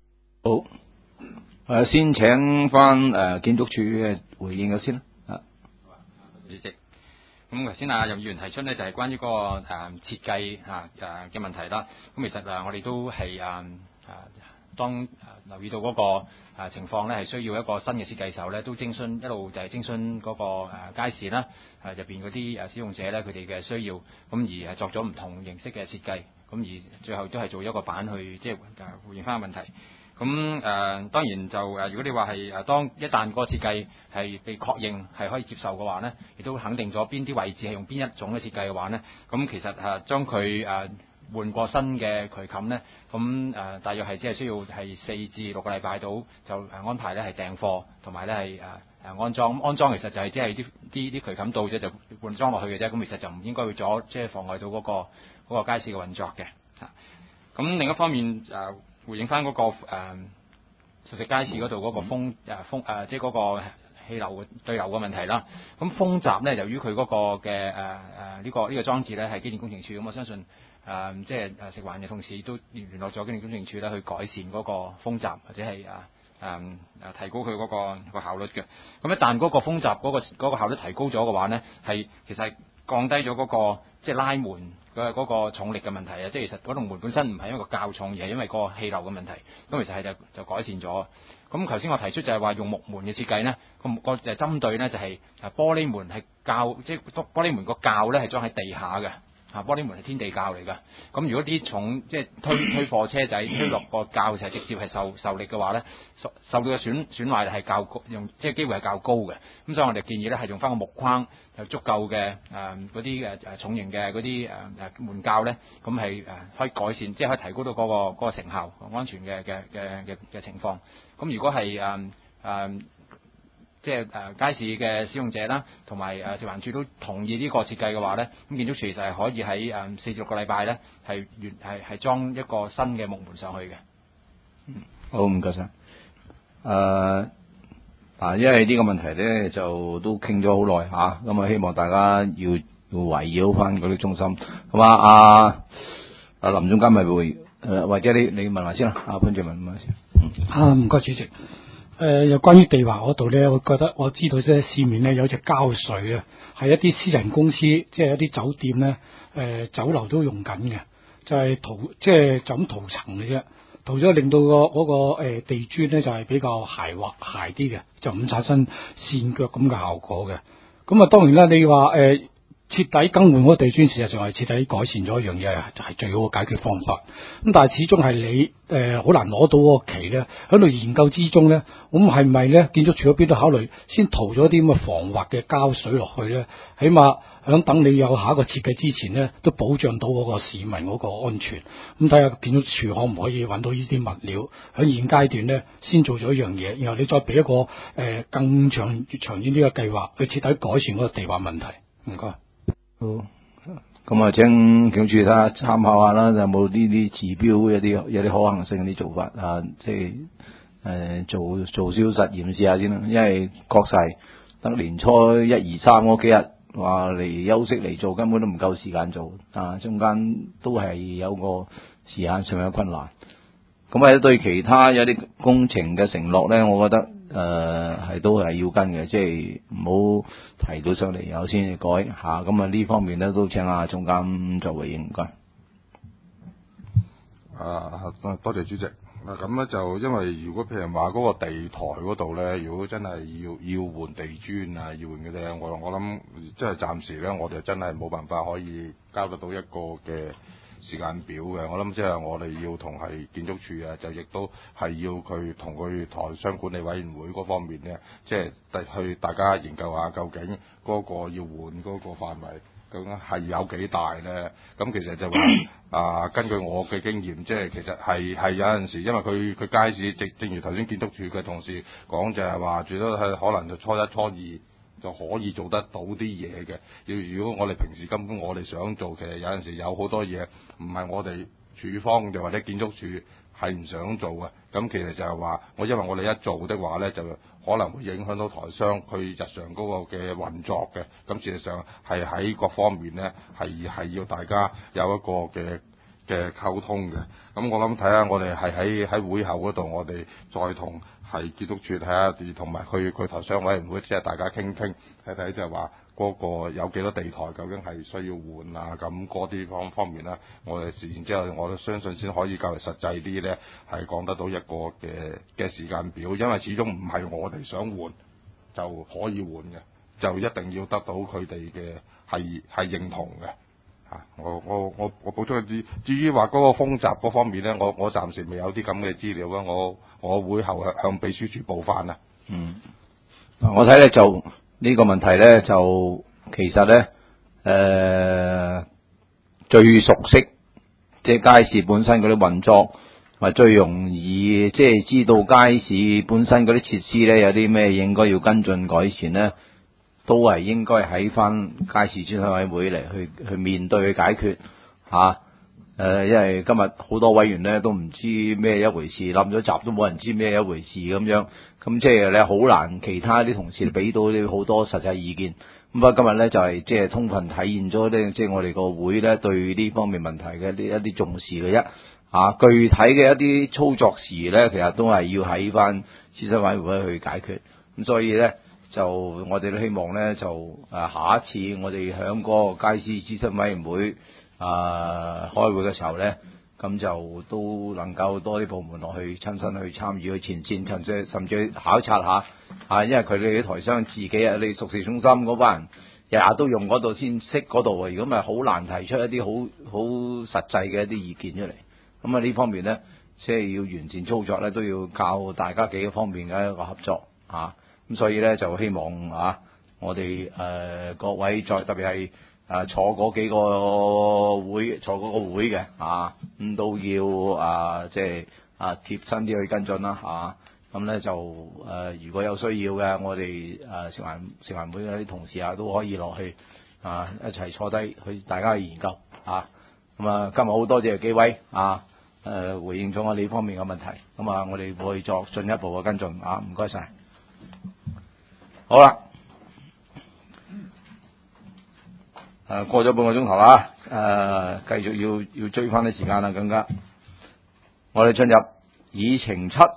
好，誒先請翻誒建築署嘅回應咗先啦。啊， 主席。咁頭先啊任議員提出呢，就係關於嗰個誒設計啊誒嘅問題啦。咁其實啊，我哋都係誒誒當留意到嗰個誒情況呢，係需要一個新嘅設計時候呢，都徵詢一路就係徵詢嗰個誒街市啦，誒入邊嗰啲誒使用者呢，佢哋嘅需要，咁而係作咗唔同形式嘅設計，咁而最後都係做一個版去即係誒回應翻個問題。咁誒、呃、當然就誒，如果你話係誒當一旦個設計係被確認係可以接受嘅話呢，亦都肯定咗邊啲位置係用邊一種嘅設計嘅話呢，咁其實誒將佢誒換過新嘅渠冚呢，咁誒、呃、大約係只係需要係四至六個禮拜到就安排呢係訂貨同埋呢係誒誒安裝。安裝其實就係即係啲啲啲渠冚到咗就換裝落去嘅啫，咁其實就唔應該會阻即係妨礙到嗰、嗰個嗰個街市嘅運作嘅。嚇，咁另一方面誒。呃回應翻嗰、那個誒熟食街市嗰度嗰個風誒、呃、風誒、呃，即係嗰個氣流嘅對流嘅問題啦。咁風閘咧，由於佢嗰個嘅誒誒呢個呢、這個裝置咧係機電工程署，咁我相信誒、呃、即係誒食環嘅同事都聯絡咗機電工程署咧去改善嗰個風閘或者係誒誒誒提高佢嗰、那個、那個效率嘅。咁一旦嗰個風閘嗰、那個嗰、那個效率提高咗嘅話咧，係其實係降低咗嗰、那個即係拉門嘅嗰個重力嘅問題啊！即係其實嗰棟門本身唔係因為較重，而係因為個氣流嘅問題。咁其實係就就改善咗。咁頭先我提出就係話用木門嘅設計呢，個個就係針對呢就係誒玻璃門係較即係玻璃門個較呢係裝喺地下嘅。啊，玻璃門係天地較嚟㗎。咁如果啲重即係推推貨車仔推落個較就係直接係受受力嘅話咧，受受到嘅損損壞係較高，用即係機會係較高嘅。咁所以我哋建議咧係用翻個木框，有足夠嘅誒嗰啲誒誒重型嘅嗰啲誒誒門較咧，咁係誒可以改善，即係可以提高到嗰個嗰個成效、安全嘅嘅嘅嘅嘅情況。咁如果係誒誒即係誒街市嘅使用者啦，同埋誒食環署都同意呢個設計嘅話咧，咁建築署其實係可以喺誒四至六個禮拜咧係完係係裝一個新嘅木門上去嘅。 嗯，好，唔該晒。誒、呃、嗱，因為呢個問題咧就都傾咗好耐嚇，咁啊希望大家要要圍繞翻嗰啲中心。咁啊，阿阿林總監咪會誒、呃，或者你你問下先啦，阿潘俊文問下先。嗯、 啊，唔該主席。誒、呃，有關於地華嗰度咧，我覺得我知道即係市面咧有隻膠水啊，係一啲私人公司，即係一啲酒店咧，誒、呃、酒樓都用緊嘅，就係、是、塗即係就咁塗層嘅啫，塗咗令到、那個嗰、那個誒、呃、地磚咧就係、是、比較鞋滑鞋啲嘅，就唔產生跣腳咁嘅效果嘅。咁啊，當然啦，你話誒。呃徹底更換嗰個地磚，事實上係徹底改善咗一樣嘢，就係、是、最好嘅解決方法。咁但係始終係你誒好、呃、難攞到嗰個期咧，喺度研究之中咧，咁係咪咧建築署嗰邊都考慮先塗咗啲咁嘅防滑嘅膠水落去咧？起碼響等你有下一個設計之前咧，都保障到嗰個市民嗰個安全。咁睇下建築署可唔可以揾到呢啲物料，喺現階段咧先做咗一樣嘢，然後你再俾一個誒、呃、更長長遠啲嘅計劃去徹底改善嗰個地滑問題。唔該。 好，咁啊，請警署睇下參考下啦，有冇呢啲指標一啲有啲可行性啲做法啊？即係誒、呃、做做少實驗試下先啦，因為確實得年初一二三嗰幾日話嚟休息嚟做，根本都唔夠時間做啊，中間都係有個時間上嘅困難。咁啊，對其他有啲工程嘅承諾咧，我覺得。誒、呃，係都係要跟嘅，即係唔好提到上嚟有先去改吓。咁啊呢方面咧都請阿總監作回應，唔該。 啊，多謝主席。嗱咁咧就因為如果譬如話嗰個地台嗰度咧，如果真係要要換地磚啊，要換嘅咧，我我諗即係暫時咧，我哋真係冇辦法可以交得到一個嘅時間表嘅。我諗即係我哋要同係建築署啊，就亦都係要佢同佢台商管理委員會嗰方面咧，即係去大家研究下究竟嗰個要換嗰個範圍究竟係有幾大咧？咁其實就話啊，根據我嘅經驗，即係其實係係有陣時，因為佢佢街市正正如頭先建築署嘅同事講，就係話最多係可能就初一初二就可以做得到啲嘢嘅。要如果我哋平時根本我哋想做，其實有陣時有好多嘢唔係我哋署方嘅或者建築署係唔想做嘅。咁其實就係話，我因為我哋一做的話咧，就可能會影響到台商佢日常嗰個嘅運作嘅。咁事實上係喺各方面咧，係係要大家有一個嘅嘅溝通嘅。咁我諗睇下我哋係喺喺會後嗰度，我哋再同係建築署睇下，同埋去佢頭商委員會，即係大家傾傾睇睇，即係話嗰個有幾多地台究竟係需要換啊？咁嗰啲方方面啦，我哋然之後我都相信先可以較為實際啲咧，係講得到一個嘅嘅時間表，因為始終唔係我哋想換就可以換嘅，就一定要得到佢哋嘅係係認同嘅。啊！我我我我補充一啲，至於話嗰個風閘嗰方面咧，我我暫時未有啲咁嘅資料啦，我我會後向向秘書處報翻啦。 嗯，我睇咧就呢、這個問題咧就其實咧誒、呃、最熟悉即係街市本身嗰啲運作，同埋最容易即係知道街市本身嗰啲設施咧有啲咩應該要跟進改善咧。都係應該喺翻街市諮詢委員會嚟去去面對去解決嚇。誒、啊，因為今日好多委員咧都唔知咩一回事，冧咗閘都冇人知咩一回事咁樣。咁即係咧好難，其他啲同事俾到啲好多實際意見。咁啊，今日咧就係即係充分體現咗咧，即係我哋個會咧對呢方面問題嘅啲一啲重視嘅啫。啊，具體嘅一啲操作時咧，其實都係要喺翻諮詢委員會去解決。咁所以咧。就我哋都希望咧，就誒下一次我哋響嗰個街市諮詢委員會啊開會嘅時候咧，咁就都能夠多啲部門落去親身去參與去前線，甚至甚至去考察下啊，因為佢哋啲台商自己啊，你熟食中心嗰班人日日都用嗰度先識嗰度啊，如果咪好難提出一啲好好實際嘅一啲意見出嚟。咁啊呢方面咧，即係要完善操作咧，都要靠大家幾個方面嘅一個合作啊。咁所以咧就希望啊，我哋誒、呃、各位再特別係誒坐嗰幾個會坐嗰個會嘅啊，咁都要啊即係啊貼身啲去跟進啦嚇。咁、啊、咧就誒、呃、如果有需要嘅，我哋誒食環食環會嗰啲同事啊都可以落去啊一齊坐低去大家去研究啊。咁啊今日好多謝幾位啊誒、呃、回應咗我哋呢方面嘅問題。咁啊我哋會作進一步嘅跟進啊，唔該晒。好啦，誒、呃、過咗半個鐘頭啦，誒、呃、繼續要要追翻啲時間啦，更加，我哋進入議程七，二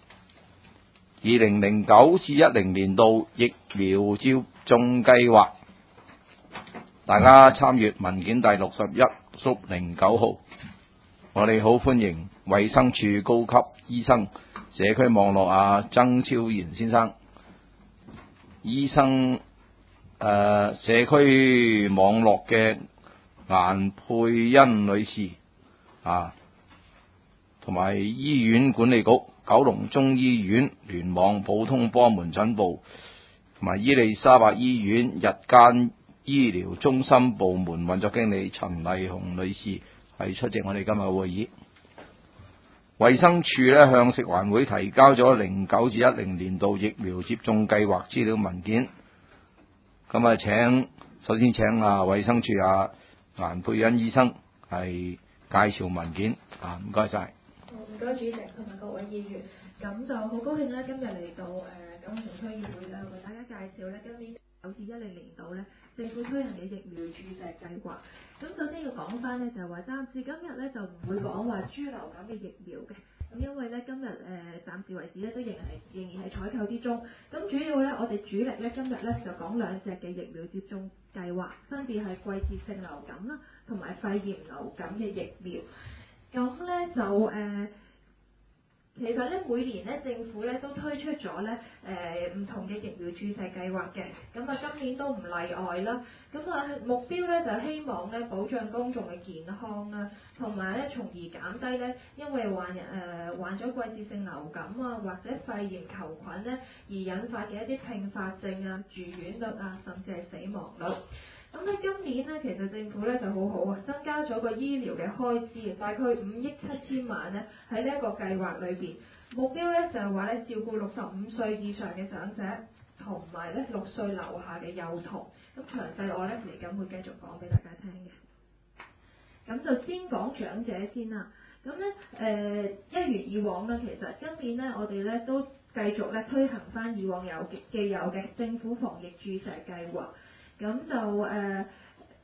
零零九至一零年度疫苗接種計劃，大家參閱文件第六十一屬零九號，我哋好歡迎衛生署高級醫生社區網絡啊曾超賢先生。醫生誒、呃、社區網絡嘅顏佩欣女士啊，同埋醫院管理局九龍中醫院聯網普通科門診部同埋伊利沙伯醫院日間醫療中心部門運作經理陳麗紅女士係出席我哋今日嘅會議。衛生署咧向食環會提交咗零九至一零年度疫苗接種計劃資料文件。咁啊，請首先請啊衛生署啊顏佩欣醫生係介紹文件啊，唔該晒。 唔該主席同埋各位議員，咁就好高興咧，今日嚟到誒九龍城區議會咧，為大家介紹咧今年九至一零年度咧政府推行嘅疫苗注射計劃。咁首先要講翻咧，就係話暫時今日咧就唔會講話豬流感嘅疫苗嘅。咁因為咧今日誒、呃、暫時為止咧都仍係仍然係採購之中。咁主要咧我哋主力咧今日咧就講兩隻嘅疫苗接種計劃，分別係季節性流感啦，同埋肺炎流感嘅疫苗。咁咧就誒。呃其實咧每年咧政府咧都推出咗咧誒唔同嘅疫苗注射計劃嘅，咁啊今年都唔例外啦。咁啊目標咧就希望咧保障公眾嘅健康啦，同埋咧從而減低咧因為患人誒、呃、患咗季節性流感啊或者肺炎球菌咧而引發嘅一啲併發症啊、住院率啊，甚至係死亡率。咁咧今年咧，其實政府咧就好好啊，增加咗個醫療嘅開支，大概五億七千萬咧喺呢一個計劃裏邊。目標咧就係話咧照顧六十五歲以上嘅長者，同埋咧六歲樓下嘅幼童。咁詳細我咧嚟緊會繼續講俾大家聽嘅。咁就先講長者先啦。咁咧誒一如以往咧，其實今年咧我哋咧都繼續咧推行翻以往有既有嘅政府防疫注射計劃。咁就誒、呃、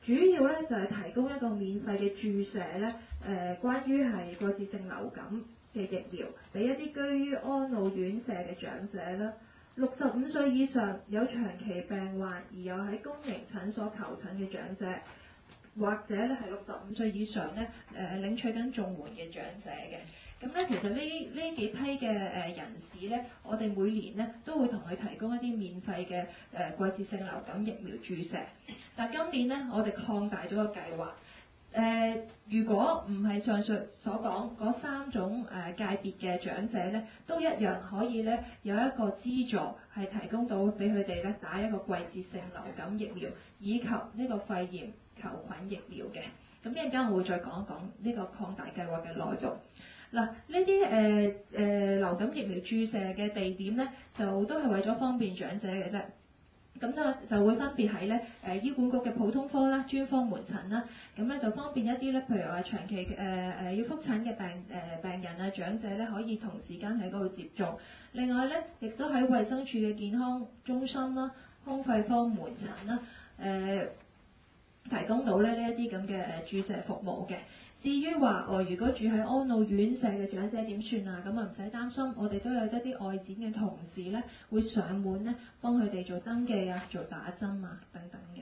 主要咧就係、是、提供一個免費嘅注射咧，誒、呃、關於係季節性流感嘅疫苗，俾一啲居於安老院舍嘅長者啦，六十五歲以上有長期病患而又喺公營診所求診嘅長者，或者咧係六十五歲以上咧誒、呃、領取緊綜援嘅長者嘅。咁咧，其實呢呢幾批嘅誒人士咧，我哋每年咧都會同佢提供一啲免費嘅誒季節性流感疫苗注射。但今年咧，我哋擴大咗個計劃。誒、呃，如果唔係上述所講嗰三種誒、呃、界別嘅長者咧，都一樣可以咧有一個資助係提供到俾佢哋咧打一個季節性流感疫苗，以及呢個肺炎球菌疫苗嘅。咁一陣間我會再講一講呢個擴大計劃嘅內容。嗱，呢啲誒誒流感疫苗注射嘅地點咧，就都係為咗方便長者嘅啫。咁就就會分別喺咧誒醫管局嘅普通科啦、專科門診啦，咁咧就方便一啲咧，譬如話長期誒誒、呃、要覆診嘅病誒、呃、病人啊、長者咧，可以同時間喺嗰度接種。另外咧，亦都喺衛生署嘅健康中心啦、胸肺科門診啦，誒、呃、提供到咧呢一啲咁嘅誒注射服務嘅。至於話哦，如果住喺安老院舍嘅長者點算啊？咁啊唔使擔心，我哋都有一啲外展嘅同事咧，會上門咧幫佢哋做登記啊、做打針啊等等嘅。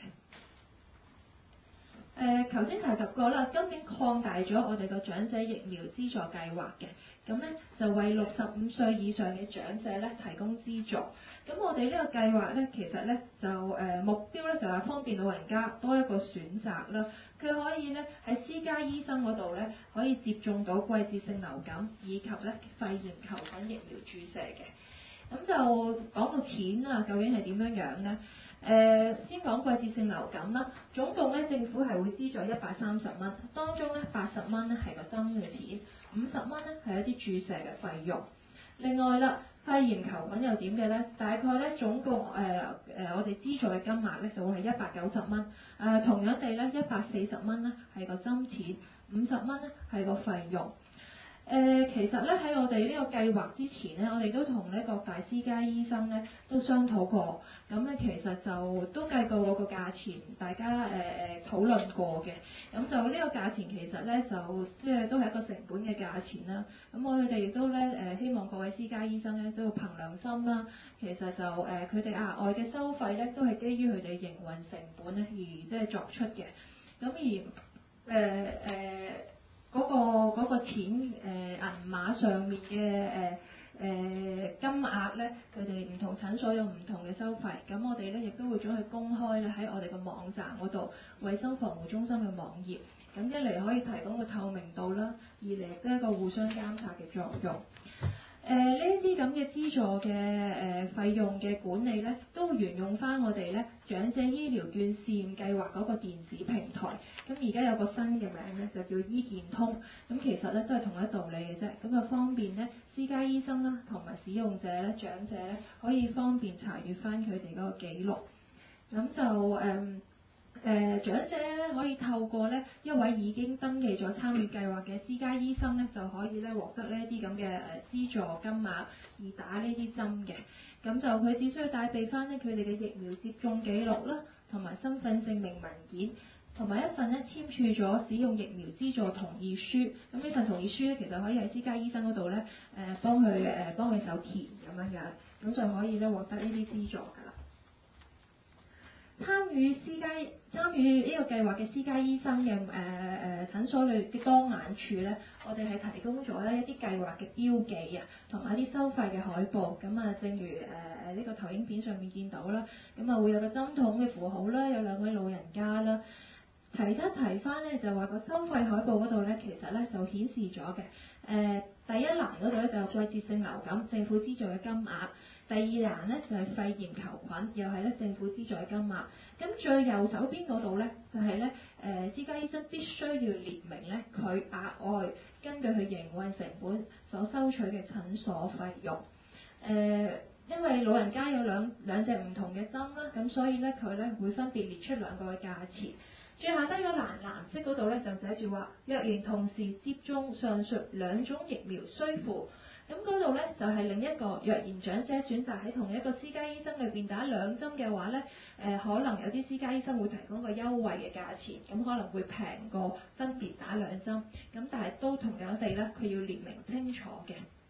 誒頭先提及過啦，今年擴大咗我哋個長者疫苗資助計劃嘅，咁咧就為六十五歲以上嘅長者咧提供資助。咁我哋呢個計劃咧，其實咧就誒、呃、目標咧就係方便老人家多一個選擇啦。佢可以咧喺私家醫生嗰度咧可以接種到季節性流感以及咧肺炎球菌疫苗注射嘅。咁就講到錢啊，究竟係點樣樣咧？誒、呃，先講季節性流感啦，總共咧政府係會資助一百三十蚊，當中咧八十蚊咧係個針嘅錢，五十蚊咧係一啲注射嘅費用。另外啦，肺炎球菌又點嘅咧？大概咧總共誒誒、呃呃、我哋資助嘅金額咧就會係一百九十蚊。誒、呃、同樣地咧，一百四十蚊咧係個針錢，五十蚊咧係個費用。誒、呃，其實咧喺我哋呢個計劃之前咧，我哋都同呢各大私家醫生咧都商討過，咁咧其實就都計過個價錢，大家誒誒、呃、討論過嘅。咁就呢個價錢其實咧就即係都係一個成本嘅價錢啦。咁我哋亦都咧誒、呃、希望各位私家醫生咧都要憑良心啦。其實就誒佢哋額外嘅收費咧都係基於佢哋營運成本咧而即係作出嘅。咁而誒誒。呃呃嗰、那個嗰、那個錢誒銀碼上面嘅誒誒金額咧，佢哋唔同診所有唔同嘅收費，咁我哋咧亦都會將佢公開咧喺我哋嘅網站嗰度，衛生防護中心嘅網頁，咁一嚟可以提供個透明度啦，二嚟都係一個互相監察嘅作用。誒呢一啲咁嘅資助嘅誒、呃、費用嘅管理咧，都會沿用翻我哋咧長者醫療券試驗計劃嗰個電子平台。咁而家有個新嘅名咧，就叫醫健通。咁其實咧都係同一道理嘅啫。咁就方便咧私家醫生啦，同埋使用者咧、長者咧，可以方便查閲翻佢哋嗰個記錄。咁就誒。嗯誒、呃、長者咧可以透過咧一位已經登記咗參與計劃嘅私家醫生咧，就可以咧獲得呢一啲咁嘅誒資助金額而打呢啲針嘅。咁就佢只需要帶備翻咧佢哋嘅疫苗接種記錄啦，同埋身份證明文件，同埋一份咧簽署咗使用疫苗資助同意書。咁呢份同意書咧，其實可以喺私家醫生嗰度咧誒幫佢誒幫佢手填咁樣樣，咁就可以咧獲得呢啲資助㗎啦。參與私家參與呢個計劃嘅私家醫生嘅誒誒診所裏嘅當眼處咧，我哋係提供咗咧一啲計劃嘅標記啊，同埋一啲收費嘅海報。咁啊，正如誒誒呢個投影片上面見到啦，咁啊會有個針筒嘅符號啦，有兩位老人家啦。提一提翻咧，就話個收費海報嗰度咧，其實咧就顯示咗嘅。誒、呃、第一欄嗰度咧就有季節性流感政府資助嘅金額。第二欄咧就係、是、肺炎球菌，又係咧政府資助嘅金額。咁最右手邊嗰度咧就係咧誒私家醫生必須要列明咧佢額外根據佢營運成本所收取嘅診所費用。誒、呃，因為老人家有兩兩隻唔同嘅針啦，咁所以咧佢咧會分別列出兩個嘅價錢。最下低嗰欄藍色嗰度咧就寫住話，若然同時接種上述兩種疫苗，需付咁嗰度呢，就係、是、另一個，若然長者選擇喺同一個私家醫生裏邊打兩針嘅話呢，誒、呃、可能有啲私家醫生會提供個優惠嘅價錢，咁可能會平過分別打兩針，咁但係都同樣地呢，佢要列明清楚嘅。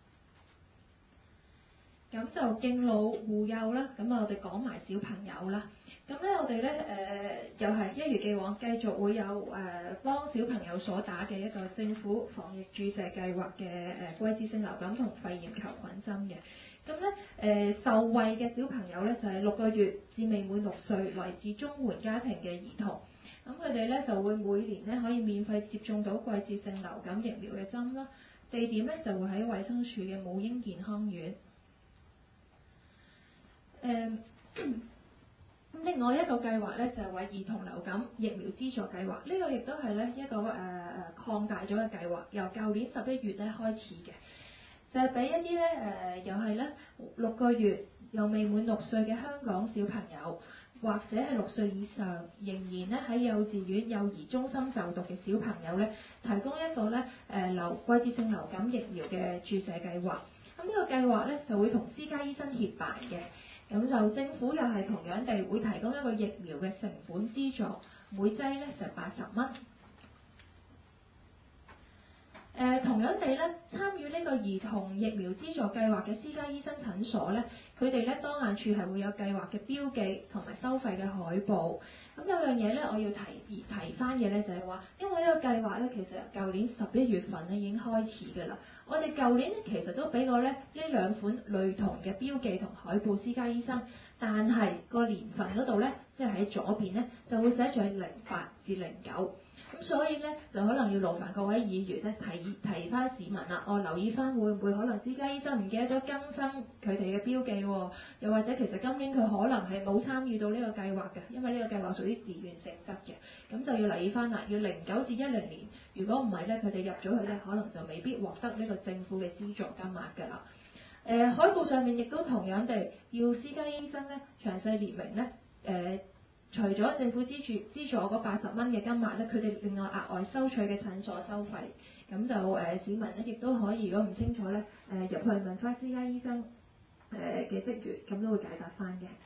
咁就敬老護幼啦，咁啊我哋講埋小朋友啦。咁咧我哋咧誒又係一如既往，繼續會有誒、呃、幫小朋友所打嘅一個政府防疫注射計劃嘅誒季節性流感同肺炎球菌針嘅。咁咧誒受惠嘅小朋友咧就係、是、六個月至未滿六歲來自綜援家庭嘅兒童。咁佢哋咧就會每年咧可以免費接種到季節性流感疫苗嘅針啦。地點咧就會喺衛生署嘅母嬰健康院。誒、嗯，咁另外一個計劃咧就係、是、為兒童流感疫苗資助計劃，呢、這個亦都係咧一個誒誒、呃、擴大咗嘅計劃，由舊年十一月咧開始嘅，就係、是、俾一啲咧誒又係咧六個月又未滿六歲嘅香港小朋友，或者係六歲以上仍然咧喺幼稚園、幼兒中心就讀嘅小朋友咧，提供一個咧誒流季節性流感疫苗嘅注射計劃。咁呢個計劃咧就會同私家醫生協辦嘅。咁就政府又係同樣地會提供一個疫苗嘅成本資助，每劑咧就八十蚊。誒、呃、同樣地咧，參與呢個兒童疫苗資助計劃嘅私家醫生診所咧，佢哋咧當眼處係會有計劃嘅標記同埋收費嘅海報。咁有樣嘢咧，我要提提翻嘅咧就係話，因為呢個計劃咧其實由舊年十一月份咧已經開始㗎啦。我哋舊年咧其實都俾過咧呢兩款類同嘅標記同海報私家醫生，但係個年份嗰度咧，即係喺左邊咧就會寫住係零八至零九。咁所以咧就可能要勞煩各位議員咧提提翻市民啦，我、哦、留意翻會唔會可能私家醫生唔記得咗更新佢哋嘅標記喎、哦，又或者其實今年佢可能係冇參與到呢個計劃嘅，因為呢個計劃屬於自願性質嘅，咁就要留意翻啦，要零九至一零年，如果唔係咧佢哋入咗去咧，可能就未必獲得呢個政府嘅資助金額㗎啦。誒、呃、海報上面亦都同樣地要私家醫生咧詳細列明咧誒。呃除咗政府資助資助嗰八十蚊嘅金額咧，佢哋另外額外收取嘅診所收費，咁就誒、呃、市民咧亦都可以，如果唔清楚咧，誒、呃、入去問翻私家醫生誒嘅職員，咁都會解答翻嘅。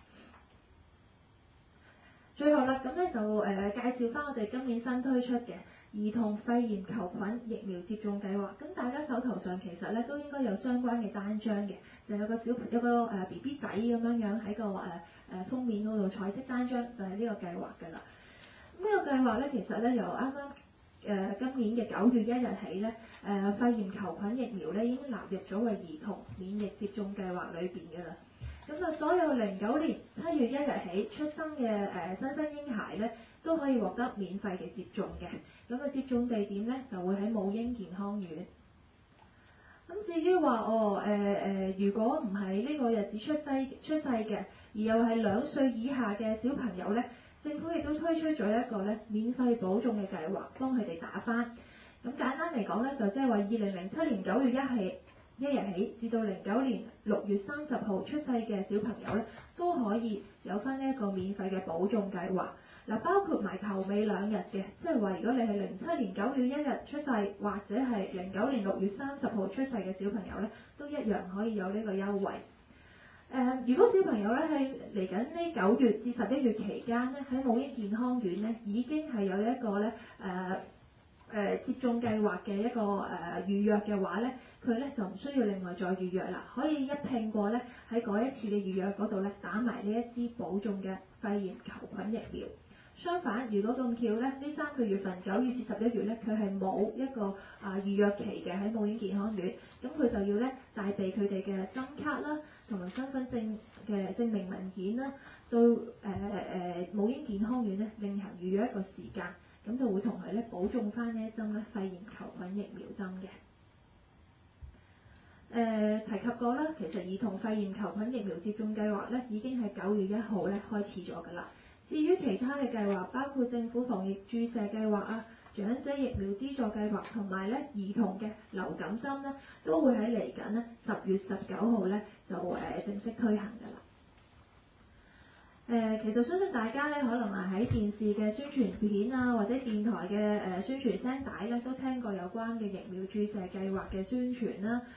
最後啦，咁咧就誒、呃、介紹翻我哋今年新推出嘅兒童肺炎球菌疫苗接種計劃。咁大家手頭上其實咧都應該有相關嘅單張嘅，就有個小有個誒 B B 仔咁樣樣喺個誒誒、呃、封面嗰度彩色單張，就係、是、呢個計劃㗎啦。咁、這、呢個計劃咧，其實咧由啱啱誒今年嘅九月一日起咧，誒、呃、肺炎球菌疫苗咧已經納入咗為兒童免疫接種計劃裏邊㗎啦。咁啊，所有零九年七月一日起出生嘅誒、呃、新生嬰孩咧，都可以獲得免費嘅接種嘅。咁啊，接種地點咧就會喺母嬰健康院。咁至於話哦誒誒、呃呃，如果唔係呢個日子出世出世嘅，而又係兩歲以下嘅小朋友咧，政府亦都推出咗一個咧免費保種嘅計劃，幫佢哋打返。咁簡單嚟講咧，就即係話二零零七年九月一起。一日起至到零九年六月三十號出世嘅小朋友咧，都可以有翻呢一個免費嘅保種計劃。嗱，包括埋頭尾兩日嘅，即係話如果你係零七年九月一日出世，或者係零九年六月三十號出世嘅小朋友咧，都一樣可以有呢個優惠。誒、呃，如果小朋友咧係嚟緊呢九月至十一月期間咧，喺母嬰健康院咧已經係有一個咧誒。呃誒、呃、接種計劃嘅一個誒、呃、預約嘅話咧，佢咧就唔需要另外再預約啦，可以一拼過咧喺嗰一次嘅預約嗰度咧打埋呢一支保種嘅肺炎球菌疫苗。相反，如果咁巧咧，呢三個月份九月至十一月咧，佢係冇一個啊、呃、預約期嘅喺母嬰健康院，咁佢就要咧帶備佢哋嘅針卡啦，同埋身份證嘅證明文件啦，到誒誒、呃、母嬰健康院咧另行預約一個時間。咁就會同佢咧補種翻呢一針咧肺炎球菌疫苗針嘅。誒、呃、提及過啦，其實兒童肺炎球菌疫苗接種計劃咧已經係九月一號咧開始咗㗎啦。至於其他嘅計劃，包括政府防疫注射計劃啊、長者疫苗資助計劃同埋咧兒童嘅流感針咧，都會喺嚟緊咧十月十九號咧就誒、呃、正式推行㗎啦。誒、呃，其實相信大家咧，可能係喺電視嘅宣傳片啊，或者電台嘅誒、呃、宣傳聲帶咧，都聽過有關嘅疫苗注射計劃嘅宣傳啦。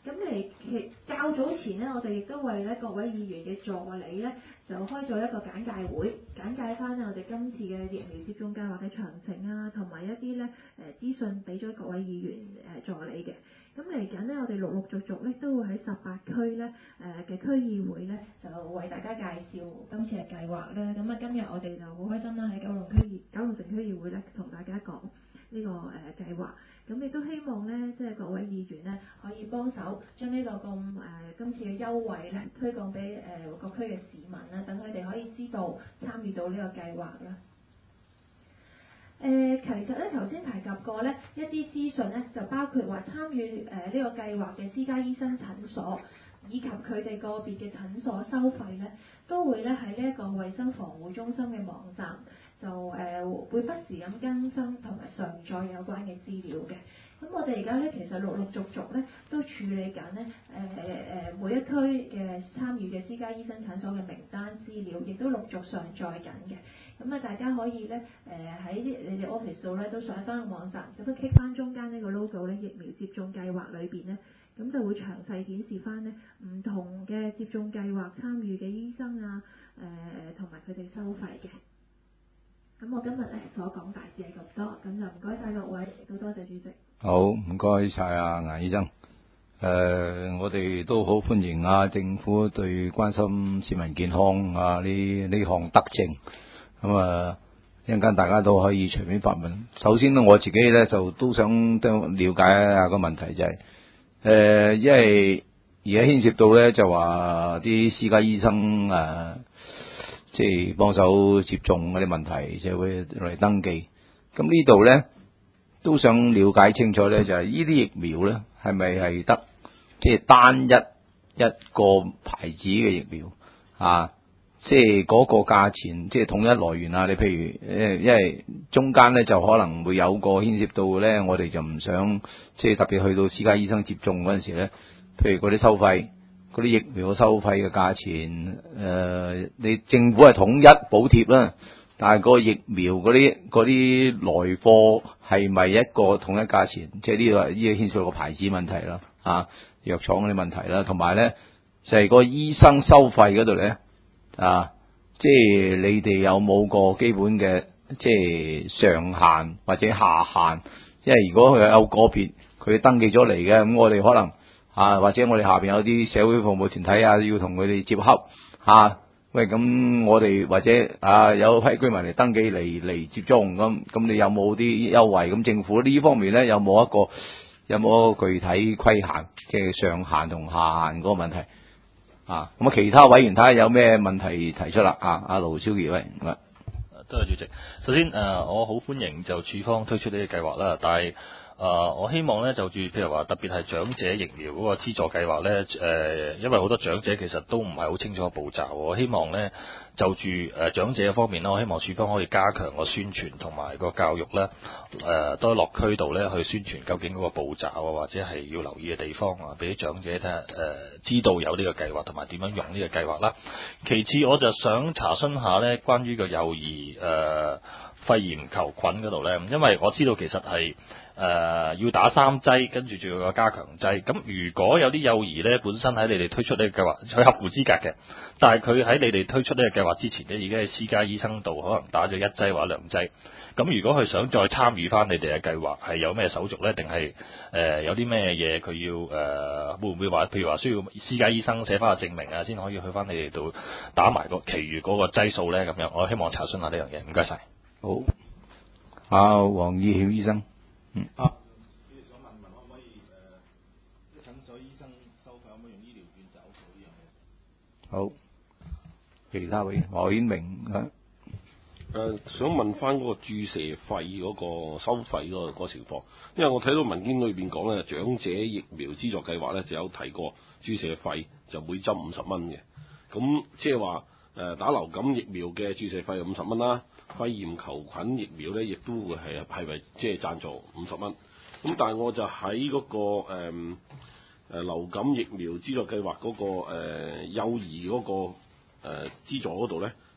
咁嚟其較早前呢，我哋亦都為咧各位議員嘅助理咧，就開咗一個簡介會，簡介翻我哋今次嘅疫苗接種計劃嘅詳情啊，同埋一啲咧誒資訊俾咗各位議員誒助理嘅。咁嚟緊呢，我哋陸陸續續咧都會喺十八區咧誒嘅區議會咧，就為大家介紹今次嘅計劃啦。咁啊，今日我哋就好開心啦，喺九龍區議九龍城區議會咧，同大家講呢個誒計劃。咁亦都希望咧，即係各位議員咧，可以幫手將呢個咁誒、呃、今次嘅優惠咧，推廣俾誒、呃、各區嘅市民啦，等佢哋可以知道參與到呢個計劃啦。誒、呃，其實咧頭先提及過咧一啲資訊咧，就包括話參與誒呢個計劃嘅私家醫生診所，以及佢哋個別嘅診所收費咧，都會咧喺呢一個衛生防護中心嘅網站，就誒、呃、會不時咁更新同埋上載有關嘅資料嘅。咁我哋而家咧其實陸陸續續咧都處理緊咧誒誒每一區嘅參與嘅私家醫生診所嘅名單資料，亦都陸續上載緊嘅。咁啊，大家可以咧誒喺你哋 office 度咧都上翻個網站，咁都 click 翻中間呢個 logo 咧疫苗接種計劃裏邊咧，咁就會詳細顯示翻咧唔同嘅接種計劃參與嘅醫生啊誒同埋佢哋收費嘅。咁我今日咧所講大致係咁多，咁就唔該晒各位，亦都多謝主席。 好，唔該晒啊顏醫生。誒、呃，我哋都好歡迎啊政府對關心市民健康啊呢呢項德政。咁啊，一陣間大家都可以隨便發問。首先呢，我自己咧就都想都了解一下個問題就係、是，誒、呃，因為而家牽涉到咧就話啲私家醫生誒、啊，即係幫手接種嗰啲問題，就會嚟登記。咁呢度咧都想了解清楚咧，就係呢啲疫苗咧係咪係得即係單一一個牌子嘅疫苗啊？即係嗰個價錢，即係統一來源啊！你譬如誒，因為中間咧就可能會有個牽涉到咧，我哋就唔想即係特別去到私家醫生接種嗰陣時咧，譬如嗰啲收費、嗰啲疫苗收費嘅價錢，誒、呃，你政府係統一補貼啦，但係個疫苗嗰啲嗰啲來貨係咪一個統一價錢？即係呢個呢個牽涉到個牌子問題啦，啊，藥廠嗰啲問題啦，同埋咧就係、是、個醫生收費嗰度咧。啊，即係你哋有冇個基本嘅即係上限或者下限？因為如果佢有個別佢登記咗嚟嘅，咁我哋可能啊，或者我哋下邊有啲社會服務團體啊，要同佢哋接洽啊。喂，咁我哋或者啊有批居民嚟登記嚟嚟接種，咁咁你有冇啲優惠？咁政府呢方面咧有冇一個有冇一個具體規限嘅上限同下限嗰個問題？啊，咁啊，其他委員睇下有咩問題提出啦。啊，阿盧超傑，喂，唔該。 多謝主席。首先誒、呃，我好歡迎就處方推出呢個計劃啦，但係誒、呃，我希望咧就住譬如話特別係長者疫苗嗰個資助計劃咧，誒、呃，因為好多長者其實都唔係好清楚步驟，我希望咧就住誒、呃、長者方面啦，我希望處方可以加強個宣傳同埋個教育咧，誒、呃，多落區度咧去宣傳究竟嗰個步驟啊，或者係要留意嘅地方啊，俾啲長者睇下誒知道有呢個計劃同埋點樣用呢個計劃啦。其次，我就想查詢下咧關於個幼兒誒、呃、肺炎球菌嗰度咧，因為我知道其實係。誒、呃、要打三劑，跟住仲要個加強劑。咁如果有啲幼兒咧，本身喺你哋推出呢個計劃，佢合乎資格嘅，但係佢喺你哋推出呢個計劃之前咧，已經喺私家醫生度可能打咗一劑或者兩劑。咁如果佢想再參與翻你哋嘅計劃，係有咩手續咧？定係誒有啲咩嘢佢要誒、呃、會唔會話，譬如話需要私家醫生寫翻個證明啊，先可以去翻你哋度打埋個其餘嗰個劑數咧？咁樣我希望查詢下呢樣嘢。唔該晒。 好，阿黃義曉醫生。嗯啊， 想問問可唔可以誒，診所醫生收費可唔可以用醫療券找數呢樣嘢？ 好，其他位何顯明啊。 誒、呃，想問翻嗰個注射費嗰個收費嗰、那個情況，因為我睇到文件裏邊講咧，長者疫苗資助計劃咧就有提過注射費就每針五十蚊嘅，咁即係話誒打流感疫苗嘅注射費五十蚊啦。肺炎球菌疫苗咧，亦都會係係咪即係贊助五十蚊？咁但係我就喺嗰、那個誒、嗯、流感疫苗資助計劃嗰、那個、呃、幼兒嗰、那個誒、呃、資助嗰度咧，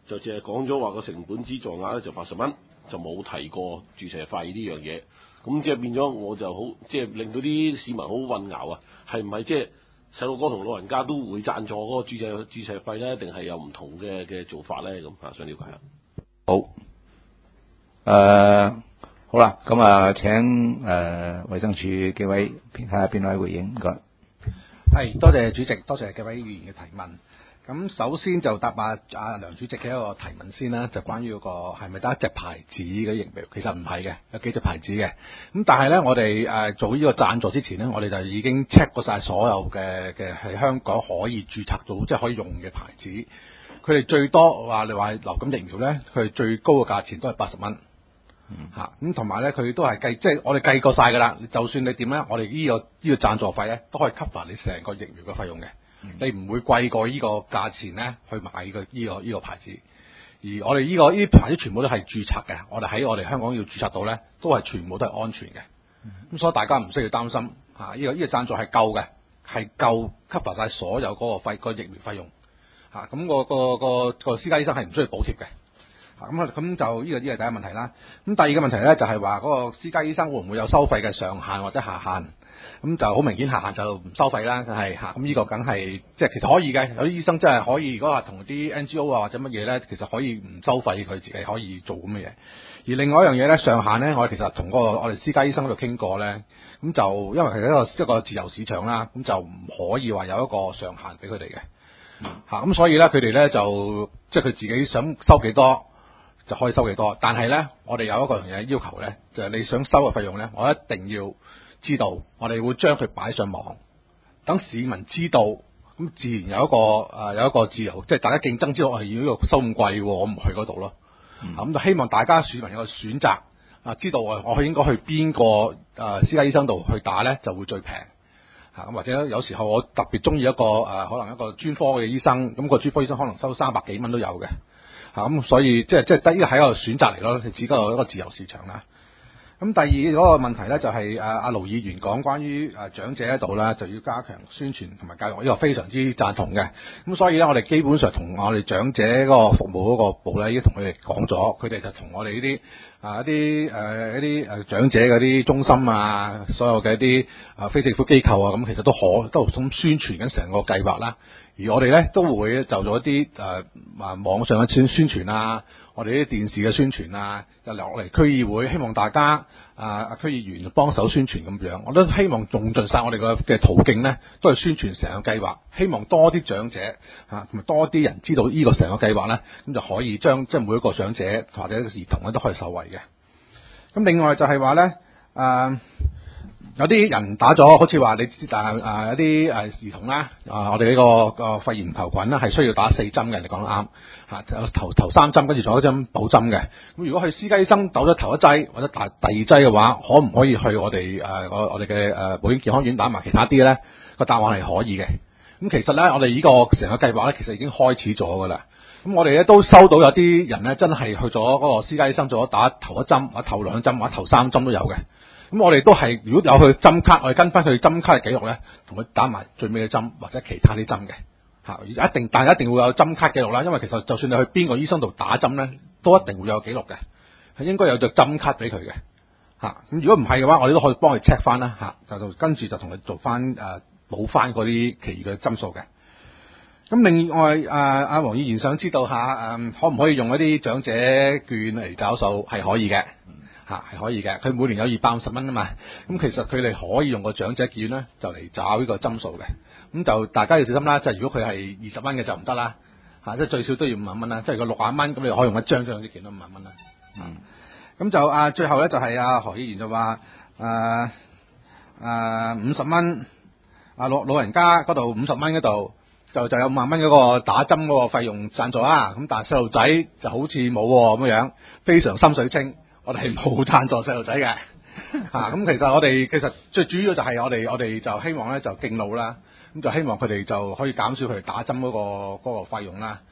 就淨係講咗話個成本資助額咧就八十蚊，就冇提過注射費呢樣嘢。咁即係變咗我就好，即係令到啲市民好混淆啊！係唔係即係細路哥同老人家都會贊助嗰個注射注射費咧？定係有唔同嘅嘅做法咧？咁啊，想了解下。 好，誒、呃，好啦，咁啊，請誒衛生署幾位睇下邊位回應，唔該。 係，多謝主席，多謝幾位議員嘅提問。咁首先就答下阿梁主席嘅一個提問先啦，就關於嗰個係咪得一隻牌子嘅疫苗？其實唔係嘅，有幾隻牌子嘅。咁但係咧，我哋誒做呢個贊助之前咧，我哋就已經 check 過晒所有嘅嘅喺香港可以註冊到即係可以用嘅牌子。佢哋最多話你話流感疫苗咧，佢最高嘅價錢都係八十蚊。嚇咁同埋咧，佢都係計，即係我哋計過晒㗎啦。就算你點咧，我哋呢個呢個贊助費咧，都可以 cover 你成個疫苗嘅費用嘅。你唔會貴過呢個價錢咧去買呢個呢個呢個牌子，而我哋呢個呢啲牌子全部都係註冊嘅，我哋喺我哋香港要註冊到咧，都係全部都係安全嘅。咁所以大家唔需要擔心嚇，呢個呢個贊助係夠嘅，係夠 cover 晒所有嗰個費個疫苗費用嚇。咁個個個個私家醫生係唔需要補貼嘅。咁啊咁就呢個呢個第一個問題啦。咁第二個問題咧就係話嗰個私家醫生會唔會有收費嘅上限或者下限？咁就好明顯下限就唔收費啦，梗係嚇。咁呢個梗係即係其實可以嘅，有啲醫生真係可以。如果話同啲 N G O 啊或者乜嘢咧，其實可以唔收費，佢自己可以做咁嘅嘢。而另外一樣嘢咧，上限咧，我哋其實同嗰個我哋私家醫生嗰度傾過咧，咁就因為係一個一個自由市場啦，咁就唔可以話有一個上限俾佢哋嘅嚇。咁所以咧，佢哋咧就即係佢自己想收幾多就可以收幾多。但係咧，我哋有一個嘢要求咧，就係你想收嘅費用咧，我一定要知道，我哋會將佢擺上網，等市民知道，咁自然有一個誒、呃、有一個自由，即係大家競爭之後，係要呢個收咁貴，我唔去嗰度咯。咁、嗯、就希望大家市民有個選擇，啊，知道我我應該去邊個誒、呃、私家醫生度去打咧，就會最平嚇。咁、啊、或者有時候我特別中意一個誒、呃，可能一個專科嘅醫生，咁、個專科醫生可能收三百幾蚊都有嘅嚇。咁、啊、所以即係即係得呢個係一個選擇嚟咯，只不過一個自由市場啦。咁第二嗰個問題咧，就係誒阿盧議員講關於誒長者嗰度咧，就要加強宣傳同埋教育，呢個非常之贊同嘅。咁所以咧，我哋基本上同我哋長者嗰個服務嗰個部咧，已經同佢哋講咗，佢哋就同我哋呢啲啊一啲誒一啲誒長者嗰啲中心啊，所有嘅一啲啊非政府機構啊，咁其實都可都咁宣傳緊成個計劃啦。而我哋咧都會就做一啲誒啊網上嘅宣宣傳啊，我哋啲電視嘅宣傳啊，又落嚟區議會，希望大家啊區議員幫手宣傳咁樣。我都希望用盡晒我哋嘅嘅途徑咧，都係宣傳成個計劃，希望多啲長者嚇同埋多啲人知道呢個成個計劃咧，咁就可以將即係每一個長者或者兒童咧都可以受惠嘅。咁另外就係話咧誒。有啲人打咗，好似話你但係誒有啲誒兒童啦，啊我哋呢個個肺炎球菌啦係需要打四針嘅，你講得啱嚇，頭頭三針跟住仲有一針補針嘅。咁如果去私家醫生打咗頭一劑或者打第二劑嘅話，可唔可以去我哋誒我我哋嘅誒保險健康院打埋其他啲咧？個答案係可以嘅。咁其實咧，我哋呢個成個計劃咧，其實已經開始咗噶啦。咁我哋咧都收到有啲人咧，真係去咗嗰個私家醫生做咗打頭一針或者頭兩針或者頭三針都有嘅。咁我哋都係，如果有佢針卡，我哋跟翻佢針卡嘅記錄咧，同佢打埋最尾嘅針或者其他啲針嘅嚇，一定大家一定會有針卡記錄啦。因為其實就算你去邊個醫生度打針咧，都一定會有記錄嘅，係應該有隻針卡俾佢嘅嚇。咁如果唔係嘅話，我哋都可以幫佢 check 翻啦嚇，就跟住就同佢做翻誒補翻嗰啲其餘嘅針數嘅。咁另外誒阿黃議員想知道下誒、呃、可唔可以用一啲長者券嚟找數，係可以嘅。嚇係可以嘅，佢每年有二百五十蚊啊嘛，咁其實佢哋可以用個長者券咧，就嚟找呢個針數嘅，咁就大家要小心啦，即係如果佢係二十蚊嘅就唔得啦，嚇即係最少都要五萬蚊啦，即係如果六萬蚊咁你可以用一張張啲券都五萬蚊啦，嗯，咁就啊最後咧就係阿何議員就話誒誒五十蚊，啊老老人家嗰度五十蚊嗰度就就有五萬蚊嗰個打針嗰個費用贊助啦，咁但係細路仔就好似冇咁樣，非常心水清。我哋係冇贊助細路仔嘅，嚇、啊、咁其實我哋其實最主要就係我哋我哋就希望咧就敬老啦，咁就希望佢哋就可以減少佢哋打針嗰、嗰個嗰、嗰個費用啦。而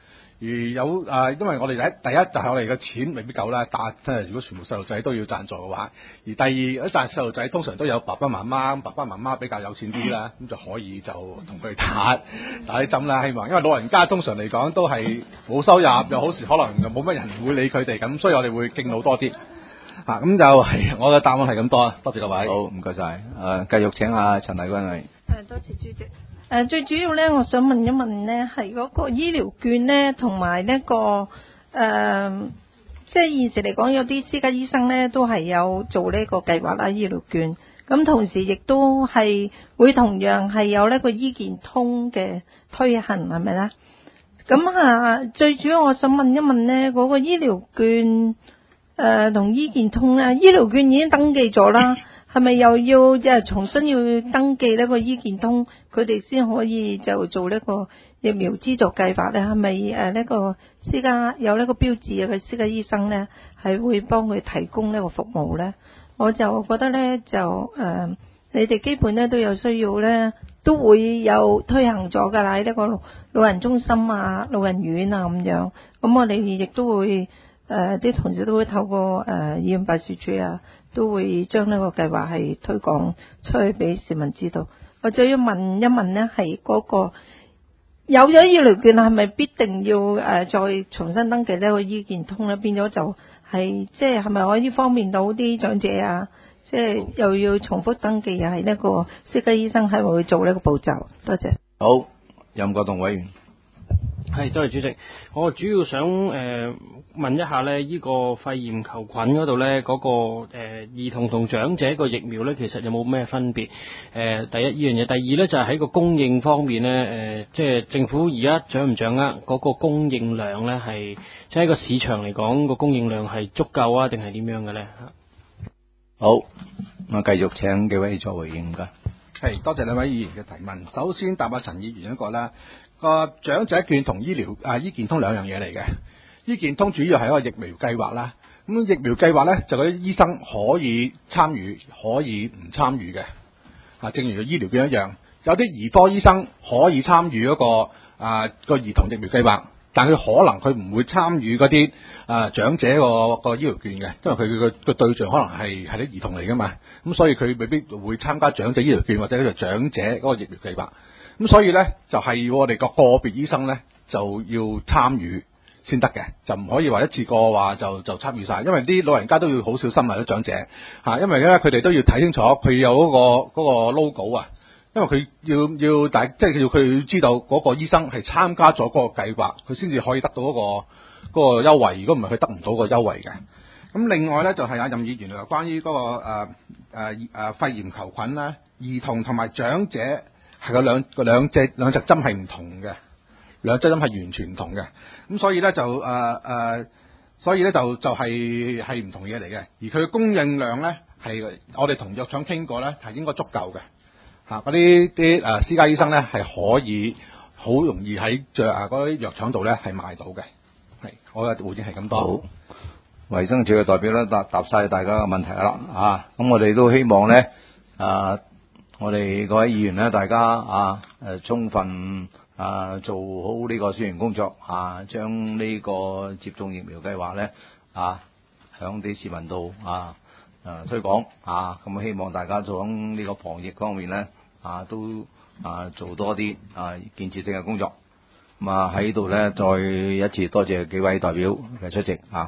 而有啊、因為我哋第一第一就係我哋嘅錢未必夠啦，但即係如果全部細路仔都要贊助嘅話，而第二一贊細路仔通常都有爸爸媽媽，爸爸媽媽比較有錢啲啦，咁就可以就同佢哋打打啲針啦，希望因為老人家通常嚟講都係冇收入，又好時可能又冇乜人會理佢哋，咁所以我哋會敬老多啲。啊，咁就係我嘅答案係咁多啊，多謝各位。 好，唔該晒。誒，繼續請阿陳麗君嚟。 誒，多謝主席。誒，最主要咧，我想問一問咧，係嗰個醫療券咧，同埋呢個誒、呃，即係現時嚟講，有啲私家醫生咧都係有做呢個計劃啦，醫療券。咁同時亦都係會同樣係有呢個醫健通嘅推行，係咪咧？咁啊，最主要我想問一問咧，嗰、那個醫療券。誒，同、呃、醫健通咧，醫療券已經登記咗啦，係咪又要即係重新要登記呢個醫健通，佢哋先可以就做呢個疫苗資助計劃咧？係咪誒呢個私家有呢個標誌嘅私家醫生咧，係會幫佢提供呢個服務咧？我就覺得咧就誒、呃，你哋基本咧都有需要咧，都會有推行咗噶啦，喺呢個老人中心啊、老人院啊咁樣，咁我哋亦都會。誒啲、呃、同事都會透過誒、呃、醫院辦事處啊，都會將呢個計劃係推廣出去俾市民知道。我就要問一問呢，係嗰、那個有咗醫療券係咪必定要誒、呃、再重新登記呢個醫健通咧？變咗就係即係係咪可以方便到啲長者啊？即係又要重複登記，又係呢個私家醫生係咪會做呢個步驟？多謝。 好，任國棟委員。 係，多謝主席。我主要想誒、呃、問一下咧，呢、這個肺炎球菌嗰度咧，嗰、那個誒、呃、兒童同長者個疫苗咧，其實有冇咩分別？誒、呃，第一呢樣嘢，第二咧就係、是、喺個供應方面咧，誒、呃，即係政府而家掌唔掌握嗰個供應量咧，係即係喺個市場嚟講個供應量係足夠啊，定係點樣嘅咧？ 好，我繼續請幾位作回應㗎。 係，多謝兩位議員嘅提問。首先答下陳議員一個啦。個長者券同醫療啊醫健通兩樣嘢嚟嘅，醫健通主要係一個疫苗計劃啦。咁疫苗計劃咧就嗰啲醫生可以參與，可以唔參與嘅。啊，正如個醫療券一樣，有啲兒科醫生可以參與嗰個啊個兒童疫苗計劃，但佢可能佢唔會參與嗰啲啊長者個個醫療券嘅，因為佢個個對象可能係係啲兒童嚟噶嘛，咁所以佢未必會參加長者醫療券或者呢個長者嗰個疫苗計劃。咁所以咧就係、是、我哋個個別醫生咧就要參與先得嘅，就唔可以話一次過話就就參與晒，因為啲老人家都要好小心啊，啲長者嚇，因為咧佢哋都要睇清楚佢有嗰、那個嗰、那個 logo 啊，因為佢要要大即係要佢知道嗰個醫生係參加咗嗰個計劃，佢先至可以得到嗰、那個嗰、那個優惠，如果唔係佢得唔到個優惠嘅。咁另外咧就係、是、阿任議員話關於嗰、那個誒誒誒肺炎球菌咧，兒童同埋長者。係個兩個兩隻兩隻針係唔同嘅，兩隻針係完全唔同嘅，咁所以咧就誒誒、呃呃，所以咧就就係係唔同嘢嚟嘅，而佢嘅供應量咧係我哋同藥廠傾過咧係應該足夠嘅，嚇嗰啲啲誒私家醫生咧係可以好容易喺著啊嗰啲藥廠度咧係買到嘅，係我嘅回應係咁多。 好，衛生署嘅代表咧答答曬大家嘅問題啦，啊，咁我哋都希望咧啊。我哋各位議員咧，大家啊，誒，充分啊做好呢個宣傳工作啊，將呢個接種疫苗計劃咧啊，響啲市民度啊誒推廣啊，咁希望大家做響呢個防疫方面咧啊，都啊做多啲啊建設性嘅工作。咁啊喺度咧，再一次多謝幾位代表嘅出席啊。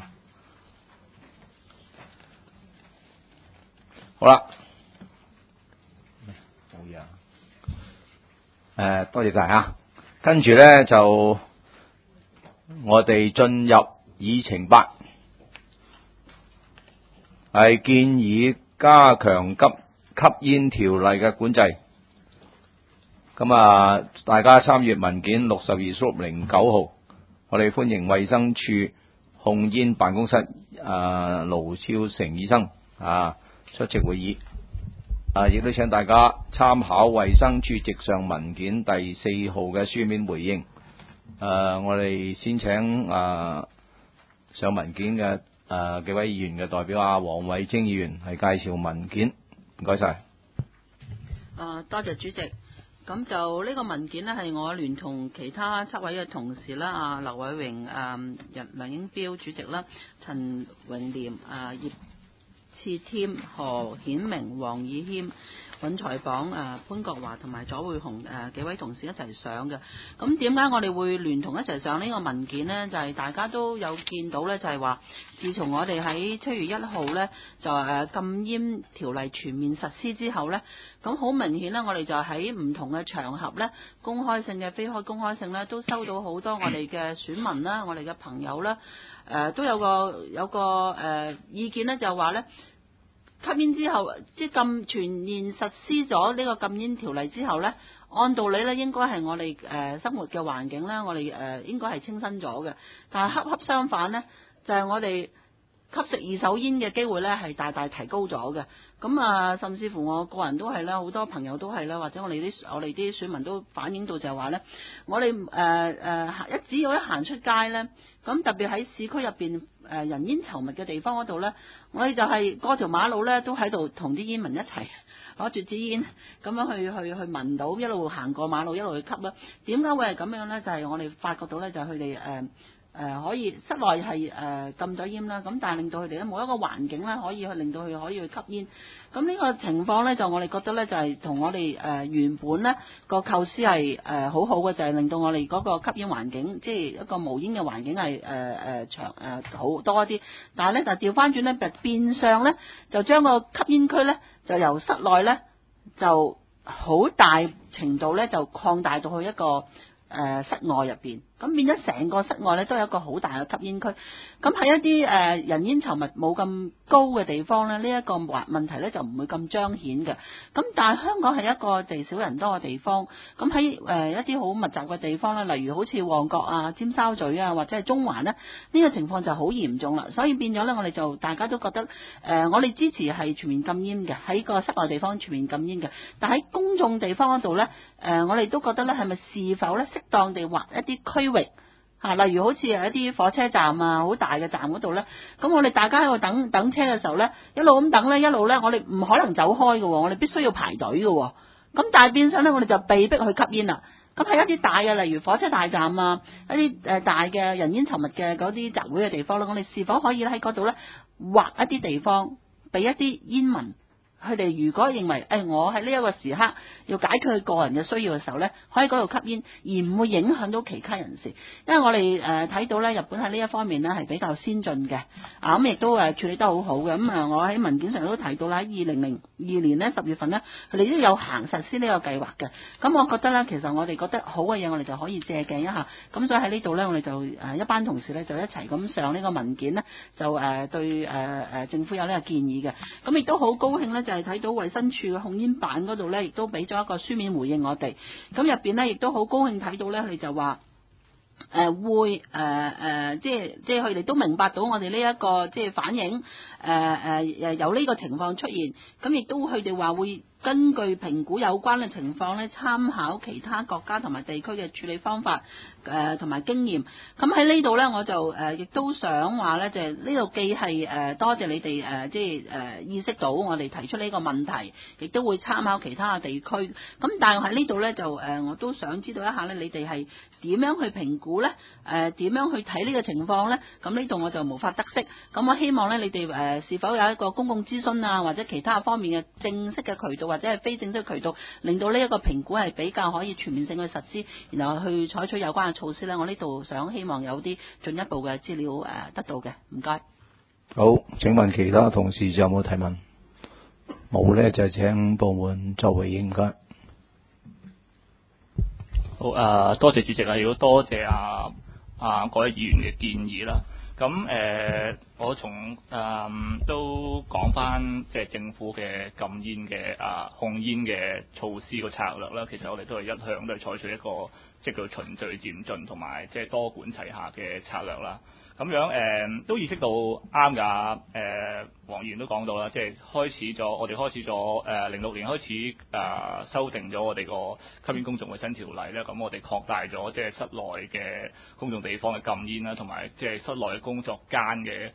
好啦。誒、呃，多謝晒吓，跟住咧就我哋進入議程八，係建議加強吸吸煙條例嘅管制。咁啊，大家參閱文件六十二數零九號，我哋歡迎衛生署控煙辦公室啊盧超成醫生啊出席會議。啊！亦都請大家參考衛生署直上文件第四號嘅書面回應。誒、啊，我哋先請啊上文件嘅誒、啊、幾位議員嘅代表啊，黃偉晶議員係介紹文件。唔該晒。 誒，多謝主席。 咁就呢個文件呢，係我聯同其他七位嘅同事啦，啊劉偉榮、誒梁梁英標主席啦，陳榮廉、啊葉次添、何顯明、黃以謙、尹財榜、誒潘國華同埋左匯雄誒幾位同事一齊上嘅。咁點解我哋會聯同一齊上呢個文件呢？就係、是、大家都有見到呢，就係話，自從我哋喺七月一號呢，就誒禁煙條例全面實施之後呢，咁好明顯呢，我哋就喺唔同嘅場合呢，公開性嘅、非開公開性呢，都收到好多我哋嘅選民啦、我哋嘅朋友啦，誒、呃、都有個有個誒、呃、意見呢，就話呢。吸煙之後，即係禁全面實施咗呢個禁煙條例之後呢，按道理呢應該係我哋誒生活嘅環境呢，我哋誒應該係清新咗嘅。但係恰恰相反呢，就係我哋吸食二手煙嘅機會呢係大大提高咗嘅。咁啊，甚至乎我個人都係啦，好多朋友都係啦，或者我哋啲我哋啲選民都反映到就係話呢，我哋誒誒一只要一行出街呢，咁特別喺市區入邊誒人煙稠密嘅地方嗰度呢，我哋就係過條馬路呢，都喺度同啲煙民一齊攞住支煙咁樣去去去聞到，一路行過馬路一路去吸啦。點解會係咁樣呢？就係、是、我哋發覺到呢，就係佢哋誒誒可以室內係誒禁咗煙啦，咁但係令到佢哋咧冇一個環境咧可以去令到佢可以去吸煙。咁呢個情況咧就我哋覺得咧就係同我哋誒原本咧個構思係誒好好嘅，就係令到我哋嗰個吸煙環境，即係一個無煙嘅環境係誒誒長誒好多一啲。但係咧就調翻轉咧，就變相咧就將個吸煙區咧就由室內咧就好大程度咧就擴大到去一個誒室外入邊，咁變咗成個室外咧都有一個好大嘅吸煙區。咁喺一啲誒人煙稠密冇咁高嘅地方咧，呢一個環問題咧就唔會咁彰顯嘅。咁但係香港係一個地少人多嘅地方，咁喺誒一啲好密集嘅地方咧，例如好似旺角啊、尖沙咀啊或者係中環咧，呢個情況就好嚴重啦。所以變咗咧，我哋就大家都覺得誒，我哋支持係全面禁煙嘅，喺個室外地方全面禁煙嘅。但喺公眾地方嗰度咧，誒我哋都覺得咧係咪是否咧適當地劃一啲區域？啊，例如好似係一啲火車站啊，好大嘅站嗰度咧，咁我哋大家喺度等等車嘅時候咧，一路咁等咧，一路咧，我哋唔可能走開嘅，我哋必須要排隊嘅。咁但係變相咧，我哋就被逼去吸煙啦。咁喺一啲大嘅，例如火車大站啊，一啲誒大嘅人煙稠密嘅嗰啲集會嘅地方咧，我哋是否可以喺嗰度咧劃一啲地方，俾一啲煙民？佢哋如果認為誒、哎，我喺呢一個時刻要解決佢個人嘅需要嘅時候呢，可以嗰度吸煙，而唔會影響到其他人士。因為我哋誒睇到呢，日本喺呢一方面呢係比較先進嘅，啊咁亦都誒處理得好好嘅。咁啊，我喺文件上都提到啦，喺二零零二年呢十月份呢，佢哋都有行實施呢個計劃嘅。咁我覺得呢，其實我哋覺得好嘅嘢，我哋就可以借鏡一下。咁所以喺呢度呢，我哋就誒一班同事呢，就一齊咁上呢個文件呢，就誒對誒誒政府有呢個建議嘅。咁亦都好高興呢，就係睇到衛生署嘅控煙辦嗰度咧，亦都俾咗一個書面回應我哋。咁入邊咧，亦都好高興睇到咧，佢哋就話誒、呃、會誒誒、呃，即係即係佢哋都明白到我哋呢一個即係反映誒誒誒有呢個情況出現。咁亦都佢哋話會根據評估有關嘅情況咧，參考其他國家同埋地區嘅處理方法誒同埋經驗。咁喺呢度咧，我就誒亦、呃、都想話咧，就係呢度既係誒、呃、多謝你哋誒、呃、即係誒、呃、意識到我哋提出呢個問題，亦都會參考其他嘅地區。咁但係喺呢度咧就誒、呃、我都想知道一下咧，你哋係點樣去評估咧？誒、呃、點樣去睇呢個情況咧？咁呢度我就無法得悉。咁我希望咧，你哋誒、呃、是否有一個公共諮詢啊，或者其他方面嘅正式嘅渠道，或者係非正式渠道，令到呢一個評估係比較可以全面性去實施，然後去採取有關嘅措施咧。我呢度想希望有啲進一步嘅資料誒得到嘅，唔該。 好，請問其他同事有冇提問？冇咧就請部門作回應。唔該。 好啊，多謝主席啊，亦都多謝啊啊各位議員嘅建議啦。咁誒、呃，我從誒、呃、都講翻即係政府嘅禁煙嘅啊控煙嘅措施個策略啦。其實我哋都係一向都係採取一個即係叫循序漸進同埋即係多管齊下嘅策略啦。咁樣誒、呃、都意識到啱㗎。誒黃議員都講到啦，即係開始咗，我哋開始咗誒零六年開始誒、呃、修訂咗我哋個吸煙公眾衞生條例咧。咁我哋擴大咗即係室內嘅公眾地方嘅禁煙啦，同埋即係室內嘅工作間嘅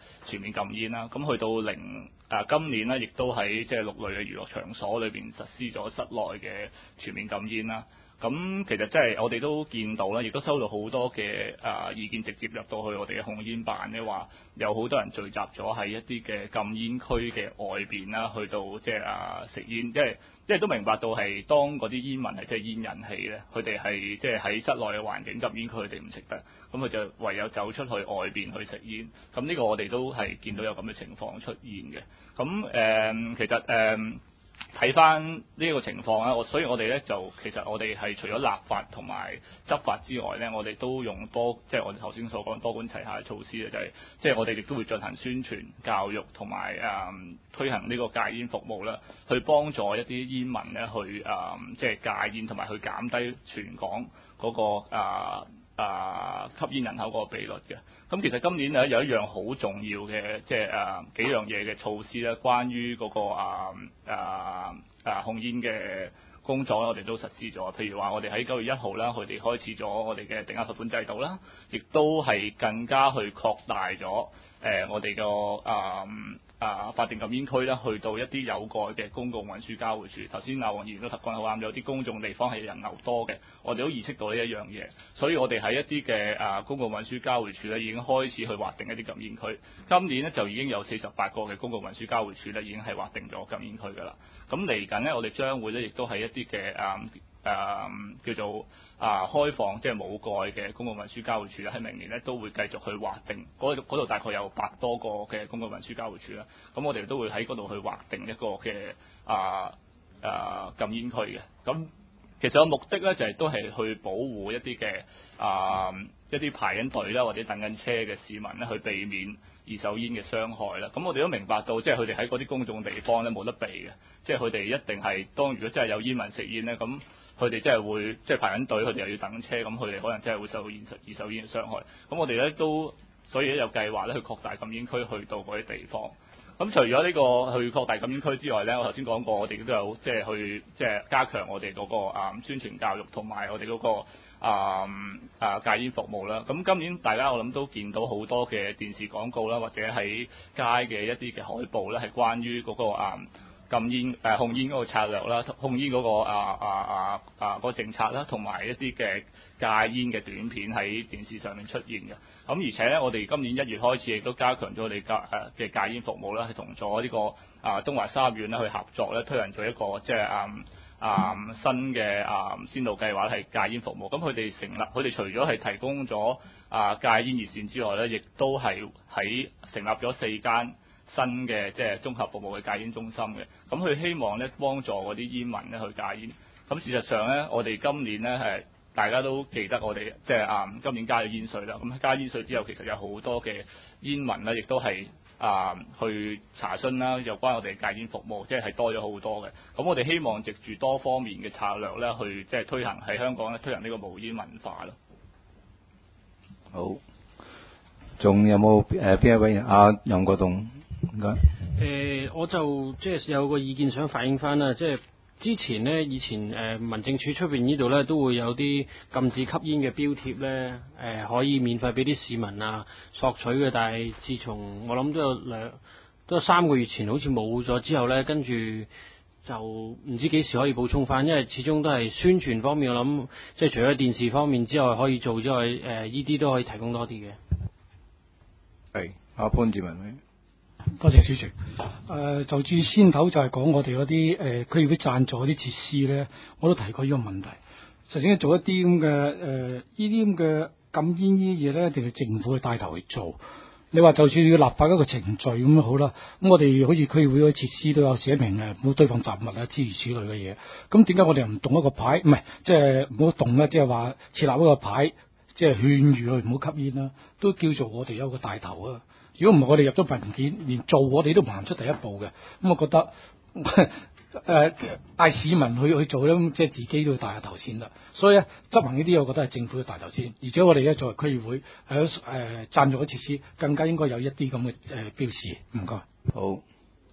全面禁煙啦。咁去到零啊今年咧，亦都喺即係六類嘅娛樂場所裏邊實施咗室內嘅全面禁煙啦。咁其實即係我哋都見到啦，亦都收到好多嘅啊意見，直接入到去我哋嘅控煙辦咧，話有好多人聚集咗喺一啲嘅禁煙區嘅外邊啦，去到即係啊食煙，即係即係都明白到係當嗰啲煙民係即係煙癮氣咧，佢哋係即係喺室內嘅環境禁煙區，佢哋唔食得，咁佢就唯有走出去外邊去食煙。咁呢個我哋都係見到有咁嘅情況出現嘅。咁誒、呃，其實誒。呃睇翻呢個情況啦，我所以我哋咧就其實我哋係除咗立法同埋執法之外咧，我哋都用多即係我哋頭先所講多管齊下嘅措施咧，就係即係我哋亦都會進行宣傳教育同埋誒推行呢個戒煙服務啦，去幫助一啲煙民咧去誒即係戒煙同埋去減低全港嗰、嗰個啊。啊吸煙人口嗰個比率嘅，咁其實今年咧有一樣好重要嘅，即係誒幾樣嘢嘅措施咧，關於嗰、嗰個啊啊啊控煙嘅工作咧，我哋都實施咗。譬如話，我哋喺九月一號啦，佢哋開始咗我哋嘅定額罰款制度啦，亦都係更加去擴大咗誒、呃、我哋個啊。啊，法定禁煙區啦，去到一啲有蓋嘅公共運輸交匯處。頭先阿黃議員都講得好啱，有啲公眾地方係人流多嘅，我哋都意識到呢一樣嘢，所以我哋喺一啲嘅啊公共運輸交匯處咧，已經開始去劃定一啲禁煙區。今年咧就已經有四十八個嘅公共運輸交匯處咧，已經係劃定咗禁煙區㗎啦。咁嚟緊呢，我哋將會咧亦都係一啲嘅啊。誒、嗯、叫做啊開放即係冇蓋嘅公共運輸交匯處咧，喺明年咧都會繼續去劃定嗰度大概有百多個嘅公共運輸交匯處啦。咁我哋都會喺嗰度去劃定一個嘅啊啊禁煙區嘅。咁其實個目的咧就係、是、都係去保護一啲嘅啊一啲排緊隊啦或者等緊車嘅市民咧，去避免二手煙嘅傷害啦。咁我哋都明白到，即係佢哋喺嗰啲公眾地方咧冇得避嘅，即係佢哋一定係當如果真係有煙民食煙咧咁。佢哋真係會即係排緊隊，佢哋又要等車，咁佢哋可能真係會受到現實二手煙嘅傷害。咁我哋咧都所以咧有計劃咧去擴大禁煙區去到嗰啲地方。咁除咗呢個去擴大禁煙區之外咧，我頭先講過，我哋都有即係去即係加強我哋嗰個啊宣傳教育同埋我哋嗰個啊啊戒煙服務啦。咁今年大家我諗都見到好多嘅電視廣告啦，或者喺街嘅一啲嘅海報咧，係關於嗰個啊。禁煙誒、呃、控煙嗰個策略啦，控煙嗰、那個啊啊啊啊嗰、那個政策啦，同埋一啲嘅戒煙嘅短片喺電視上面出現嘅。咁而且咧，我哋今年一月開始亦都加強咗我哋戒誒嘅戒煙服務啦，係同咗呢個啊東華三院咧去合作咧，推行咗一個即係啊啊新嘅啊先導計劃係戒煙服務。咁佢哋成立，佢哋除咗係提供咗啊戒煙熱線之外咧，亦都係喺成立咗四間。新嘅即係綜合服務嘅戒煙中心嘅，咁佢希望咧幫助嗰啲煙民咧去戒煙。咁事實上咧，我哋今年咧係大家都記得我哋即係啊今年加咗煙稅啦。咁加煙稅之後，其實有好多嘅煙民咧，亦都係啊去查詢啦，有關我哋戒煙服務，即係係多咗好多嘅。咁我哋希望藉住多方面嘅策略咧，去即係推行喺香港咧推行呢個無煙文化咯。 好，仲有冇誒邊一位人？阿楊國棟。唔該。 誒，我就即係有個意見想反映翻啦，即係之前呢，以前誒、呃、民政處出邊呢度呢，都會有啲禁止吸煙嘅標貼呢，誒、呃、可以免費俾啲市民啊索取嘅，但係自從我諗都有兩都有三個月前好似冇咗之後呢，跟住就唔知幾時可以補充翻，因為始終都係宣傳方面，我諗即係除咗電視方面之外可以做之外，誒呢啲都可以提供多啲嘅。 係，阿潘志文。 多謝主席。誒、呃，就住先頭就係講我哋嗰啲誒區議會贊助嗰啲設施咧，我都提過呢個問題。實際做一啲咁嘅誒呢啲咁嘅禁煙呢啲嘢咧，一定係政府去帶頭去做。你話就算要立法一個程序咁好啦，咁我哋好似區議會嗰啲設施都有寫明誒，唔好堆放雜物啊，諸如此類嘅嘢。咁點解我哋唔動一個牌？唔係，即係唔好動啦，即係話設立一個牌，即係勸喻佢唔好吸煙啦，都叫做我哋有一個帶頭啊。如果唔係我哋入咗文件，連做我哋都唔行出第一步嘅，咁我覺得誒帶市民去去做咧，即係自己都要帶下頭先啦。所以咧執行呢啲，我覺得係政府要帶頭先，而且我哋咧作為區議會喺誒贊助嘅設施，更加應該有一啲咁嘅誒標示。唔該。 好。誒、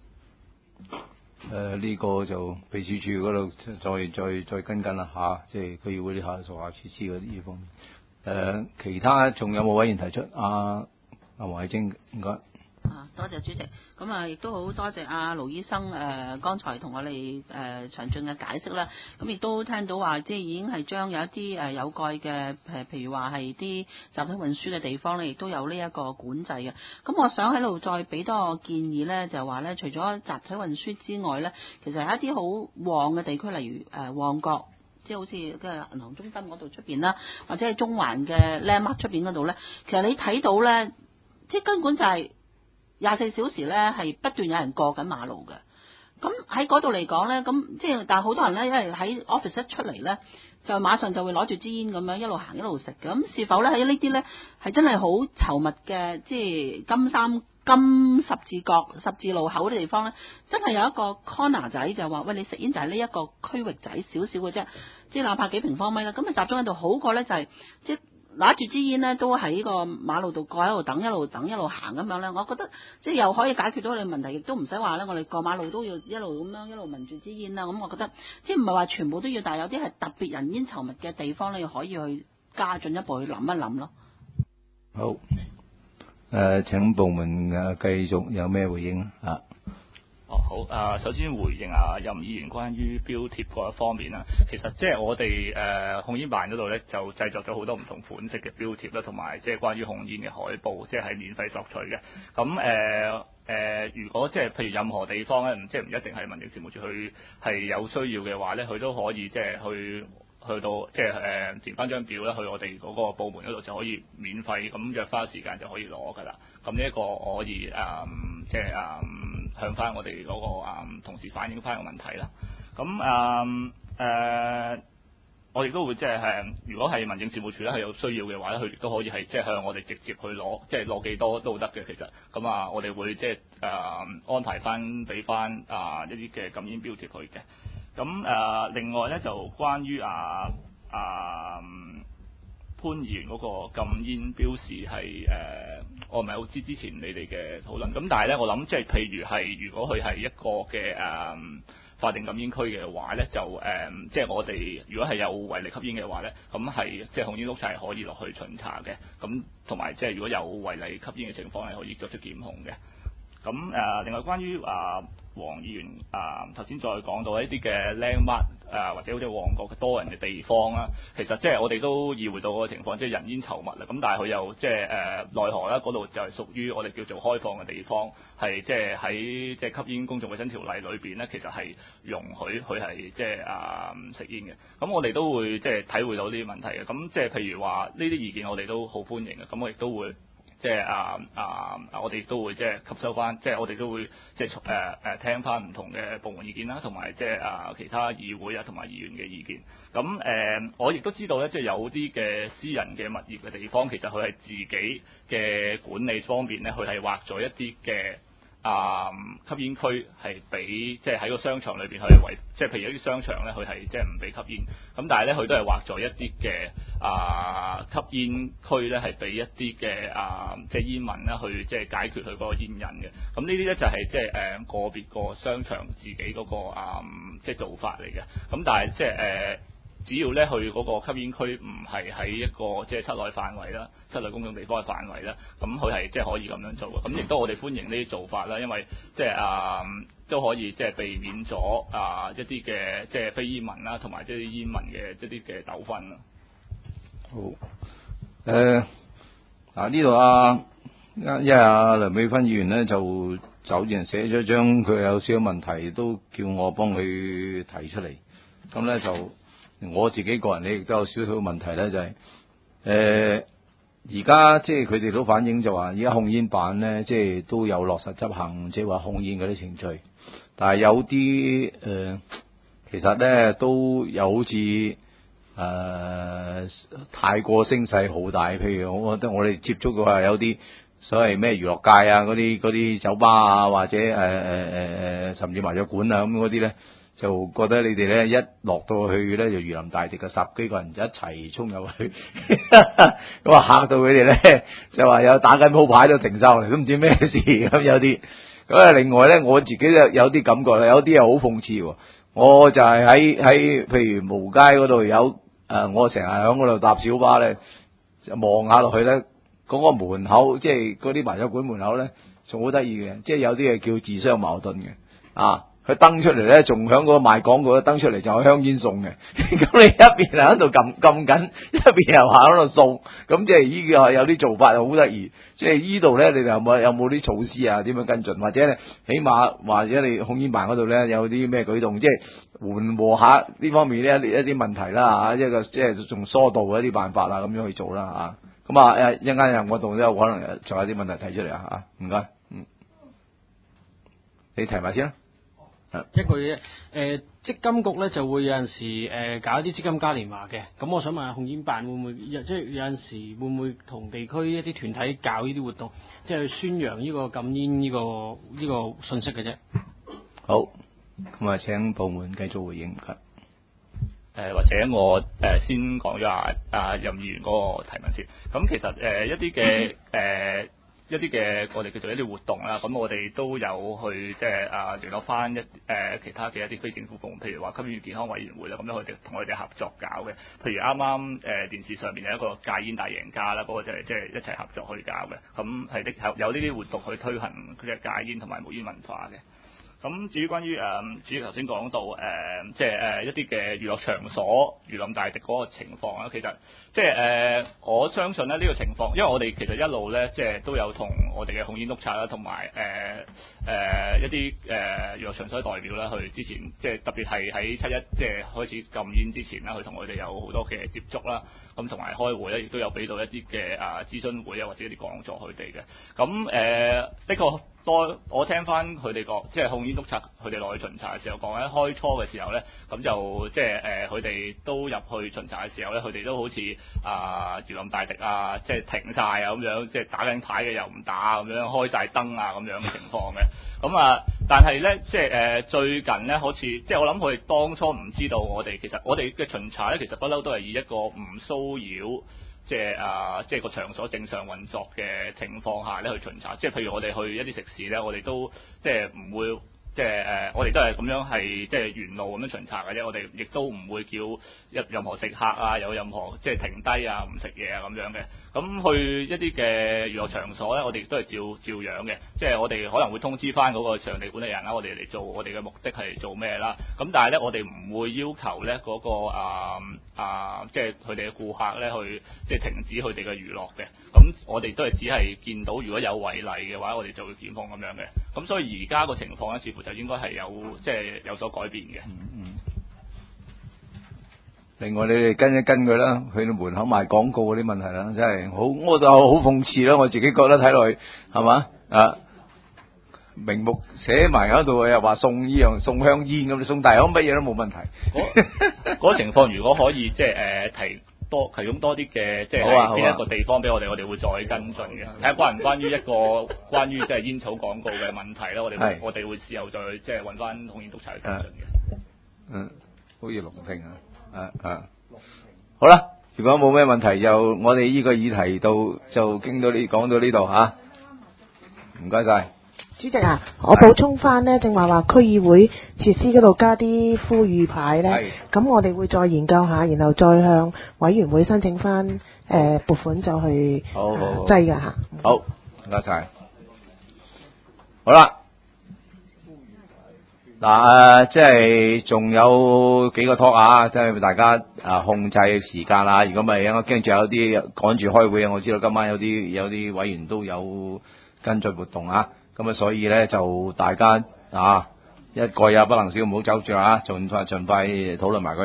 呃、呢、這個就秘書處嗰度再再再跟緊啦嚇，即係區議會啲下屬下設施嗰啲方面。誒、呃、其他仲有冇委員提出啊？阿黃慧貞，唔該。 啊， 多謝主席，咁啊亦都好多謝阿盧醫生誒、呃，剛才同我哋誒、呃、詳盡嘅解釋啦。咁亦都聽到話，即係已經係將有一啲誒有蓋嘅誒，譬如話係啲集體運輸嘅地方咧，亦都有呢一個管制嘅。咁我想喺度再俾多個建議咧，就係話咧，除咗集體運輸之外咧，其實係一啲好旺嘅地區，例如誒、呃、旺角。即係好似嘅銀行中心嗰度出邊啦，或者係中環嘅 Landmark 出邊嗰度咧，其實你睇到咧，即係根本就係廿四小時咧係不斷有人過緊馬路嘅。咁喺嗰度嚟講咧，咁即係但係好多人咧，因為喺 office 一出嚟咧，就馬上就會攞住支煙咁樣一路行一路食嘅。咁是否咧喺呢啲咧係真係好稠密嘅，即係金三金十字角十字路口嘅地方咧，真係有一個 corner 仔就係話，喂，你食煙就係呢一個區域仔少少嘅啫，即係哪怕幾平方米啦，咁你集中喺度好過咧就係、是、即係拿住支煙咧都喺個馬路度過喺度等，一路等一路行咁樣咧，我覺得即係又可以解決到你問題，亦都唔使話咧，我哋過馬路都要一路咁樣一路聞住支煙啦。咁我覺得即係唔係話全部都要，但係有啲係特別人煙稠密嘅地方咧，可以去加進一步去諗一諗咯。 好。誒、呃，請部門誒繼續有咩回應啊？ 哦，好啊！首先回應啊任議員關於標貼嗰一方面啦，其實即係我哋誒、呃、控煙辦嗰度咧，就製作咗好多唔同款式嘅標貼啦，同埋即係關於控煙嘅海報，即係係免費索取嘅。咁誒誒，如果即係譬如任何地方咧，即係唔一定係民政事務處去係有需要嘅話咧，佢都可以即係去。去到即係誒填翻張表咧，去我哋嗰個部門嗰度就可以免費咁約花時間就可以攞㗎啦。咁呢一個我可以誒、嗯、即係誒、嗯、向翻我哋嗰、那個誒、嗯、同事反映翻個問題啦。咁誒誒，我亦都會即係誒，如果係民政事務處咧係有需要嘅話咧，佢亦都可以係即係向我哋直接去攞，即係攞幾多都得嘅。其實咁啊，我哋會即係誒、呃、安排翻俾翻啊一啲嘅禁煙標貼去嘅。咁誒、呃，另外咧就關於啊啊潘議員嗰個禁煙標示係誒、呃，我唔係好知之前你哋嘅討論。咁但係咧，我諗即係譬如係，如果佢係一個嘅誒、呃、法定禁煙區嘅話咧，就誒、呃、即係我哋如果係有違例吸煙嘅話咧，咁係即係控煙督察係可以落去巡查嘅。咁同埋即係如果有違例吸煙嘅情況係可以作出檢控嘅。咁誒、呃，另外關於啊黃議員啊頭先再講到一啲嘅 landmark 誒或者好似旺角嘅多人嘅地方啦，其實即係我哋都意會到嗰個情況，即係人煙稠密啦。咁但係佢又即係誒奈何啦，嗰度就係屬於我哋叫做開放嘅地方，係即係喺即係吸煙公眾衞生條例裏邊咧，其實係容許佢係即係啊食煙嘅。咁我哋都會即係體會到呢啲問題嘅。咁即係譬如話呢啲意見，我哋都好歡迎嘅。咁我亦都會。即係啊啊！我哋都會即係吸收翻，即係我哋都會即係誒誒聽翻唔同嘅部門意見啦，同埋即係啊其他議會啊同埋議員嘅意見。咁誒、呃，我亦都知道咧，即係有啲嘅私人嘅物業嘅地方，其實佢係自己嘅管理方面咧，佢係劃咗一啲嘅。啊、嗯，吸煙區係俾即係喺個商場裏邊去圍，即係譬如一啲商場咧，佢係即係唔俾吸煙。咁但係咧，佢都係劃咗一啲嘅啊吸煙區咧，係俾一啲嘅啊即係煙民咧去即係解決佢嗰個煙癮嘅。咁呢啲咧就係即係誒個別個商場自己嗰、那個啊即係做法嚟嘅。咁但係即係誒。呃只要咧去嗰個吸煙區唔係喺一個即係室內範圍啦，室內公眾地方嘅範圍啦，咁佢係即係可以咁樣做嘅。咁亦都我哋歡迎呢啲做法啦，因為即係啊都可以即係避免咗啊一啲嘅即係非煙民啦，同埋即係啲煙民嘅一啲嘅糾紛啦。 好，誒、呃、嗱呢度啊，因為阿梁美芬議員咧就走人寫咗張佢有少少問題，都叫我幫佢提出嚟，咁咧就。我自己個人咧亦都有少少問題咧，就係誒而家即係佢哋都反映就話，而家控煙辦咧即係都有落實執行，即係話控煙嗰啲程序，但係有啲誒、呃、其實咧都有好似誒、呃、太過聲勢好大，譬如我覺得我哋接觸嘅話有啲所謂咩娛樂界啊嗰啲嗰啲酒吧啊或者誒誒誒誒甚至麻雀館啊咁嗰啲咧。就覺得你哋咧一落到去咧就如臨大敵嘅十幾個人就一齊衝入去，咁啊嚇到佢哋咧就話有打緊鋪牌都停晒落嚟，都唔知咩事咁有啲。咁啊另外咧我自己都有啲感覺啦，有啲又好諷刺喎。我就係喺喺譬如無街嗰度有誒、呃，我成日喺嗰度搭小巴咧，就望下落去咧，嗰、嗰個門口即係嗰啲麻雀館門口咧， 仲好得意嘅，即係有啲係叫自相矛盾嘅啊。佢登出嚟咧，仲響嗰個賣廣告咧登出嚟就有香煙送嘅，咁你一邊係喺度撳撳緊，一邊又話喺度送，咁即係呢個有啲做法好得意。即係呢度咧，你哋有冇有冇啲措施啊？點樣跟進？或者咧，起碼或者你控煙辦嗰度咧有啲咩舉動，即係緩和下呢方面呢一一啲問題啦嚇，一個即係仲疏導一啲辦法啦，咁樣去做啦嚇。咁啊誒，一陣間我度都有可能仲有啲問題提出嚟啊嚇，唔該，嗯，你提埋先啦。 一句嘢，誒、呃，積金局咧就會有陣時誒、呃、搞一啲積金嘉年華嘅，咁我想問下控煙辦會唔會，即係有陣時會唔會同地區一啲團體搞呢啲活動，即係宣揚呢個禁煙呢、這個呢、這個信息嘅啫。 好，咁啊請部門繼續回應。誒、 呃，或者我誒、呃、先講咗下啊任議員嗰個提問先。咁其實誒、呃、一啲嘅誒。一啲嘅我哋叫做一啲活動啦，咁我哋都有去即係啊聯絡翻一誒、呃、其他嘅一啲非政府部門，譬如話吸煙與健康委員會啦，咁樣佢哋同我哋合作搞嘅。譬如啱啱誒電視上面有一個戒煙大贏家啦，嗰、那個就係即係一齊合作去搞嘅。咁係的有呢啲活動去推行佢嘅戒煙同埋無煙文化嘅。咁至於關於誒，至於頭先講到誒、呃，即係誒、呃、一啲嘅娛樂場所、如臨大敵嗰個情況啦，其實即係誒、呃，我相信咧呢、這個情況，因為我哋其實一路咧即係都有同我哋嘅控煙督察啦，同埋誒誒一啲誒娛樂場所代表啦，去之前即係特別係喺七一即係開始禁煙之前啦，去同佢哋有好多嘅接觸啦，咁同埋開會咧，亦都有俾到一啲嘅啊諮詢會啊，或者一啲講座佢哋嘅。咁誒、呃，的確。多我聽翻佢哋講，即係控煙督察佢哋落去巡查嘅時候講咧，開初嘅時候咧，咁就即係誒佢哋都入去巡查嘅時候咧，佢哋都好似啊如臨大敵啊，即係停晒啊咁樣，即係打緊牌嘅又唔打咁樣，開晒燈啊咁樣嘅情況嘅。咁啊，但係咧即係誒、呃、最近咧，好似即係我諗佢哋當初唔知道我哋其實我哋嘅巡查咧，其實不嬲都係以一個唔騷擾。即係啊，即係個場所正常運作嘅情況下咧，去巡查。即係譬如我哋去一啲食肆咧，我哋都即係唔會。即係誒，我哋都係咁樣係即係沿路咁樣巡查嘅啫。我哋亦都唔會叫任任何食客啊，有任何即係停低啊，唔食嘢啊咁樣嘅。咁去一啲嘅娛樂場所咧，我哋都係照照樣嘅。即係我哋可能會通知翻嗰個場地管理人啦，我哋嚟做我哋嘅目的係做咩啦。咁但係咧，我哋唔會要求咧嗰個啊啊，即係佢哋嘅顧客咧去即係停止佢哋嘅娛樂嘅。咁我哋都係只係見到如果有違例嘅話，我哋就會檢控咁樣嘅。咁所以而家個情況咧，似乎就應該係有即係有所改變嘅。 嗯嗯。另外你哋跟一跟佢啦，去到門口賣廣告嗰啲問題啦，真係好，我就好諷刺啦。我自己覺得睇落去係嘛啊，明目寫埋喺度又話送呢樣送香煙咁，你送大香乜嘢都冇問題。 嗰嗰情況如果可以即係誒提多提供多啲嘅，即係邊一個地方俾我哋，我哋會再跟進嘅。睇下關唔關於一個關於即係煙草廣告嘅問題咧，我哋會我哋會事後再即係揾翻控煙督察去跟進嘅。 嗯，好似龍庭啊，啊啊，好啦，如果冇咩問題，就我哋呢個議題到就傾到呢講到呢度吓，唔該晒。 主席啊，我補充翻呢，正話話區議會設施嗰度加啲呼籲牌呢，咁我哋會再研究下，然後再向委員會申請翻誒、呃、撥款就去好好好擠㗎嚇。 好，唔該晒。好啦，嗱誒，即係仲有幾個 talk 啊，即係大家啊控制時間啦。如果咪我驚住有啲趕住開會啊，我知道今晚有啲有啲委員都有跟進活動啊。咁啊，所以咧就大家啊一個也不能少，唔好走住啊，盡快盡快討論埋佢。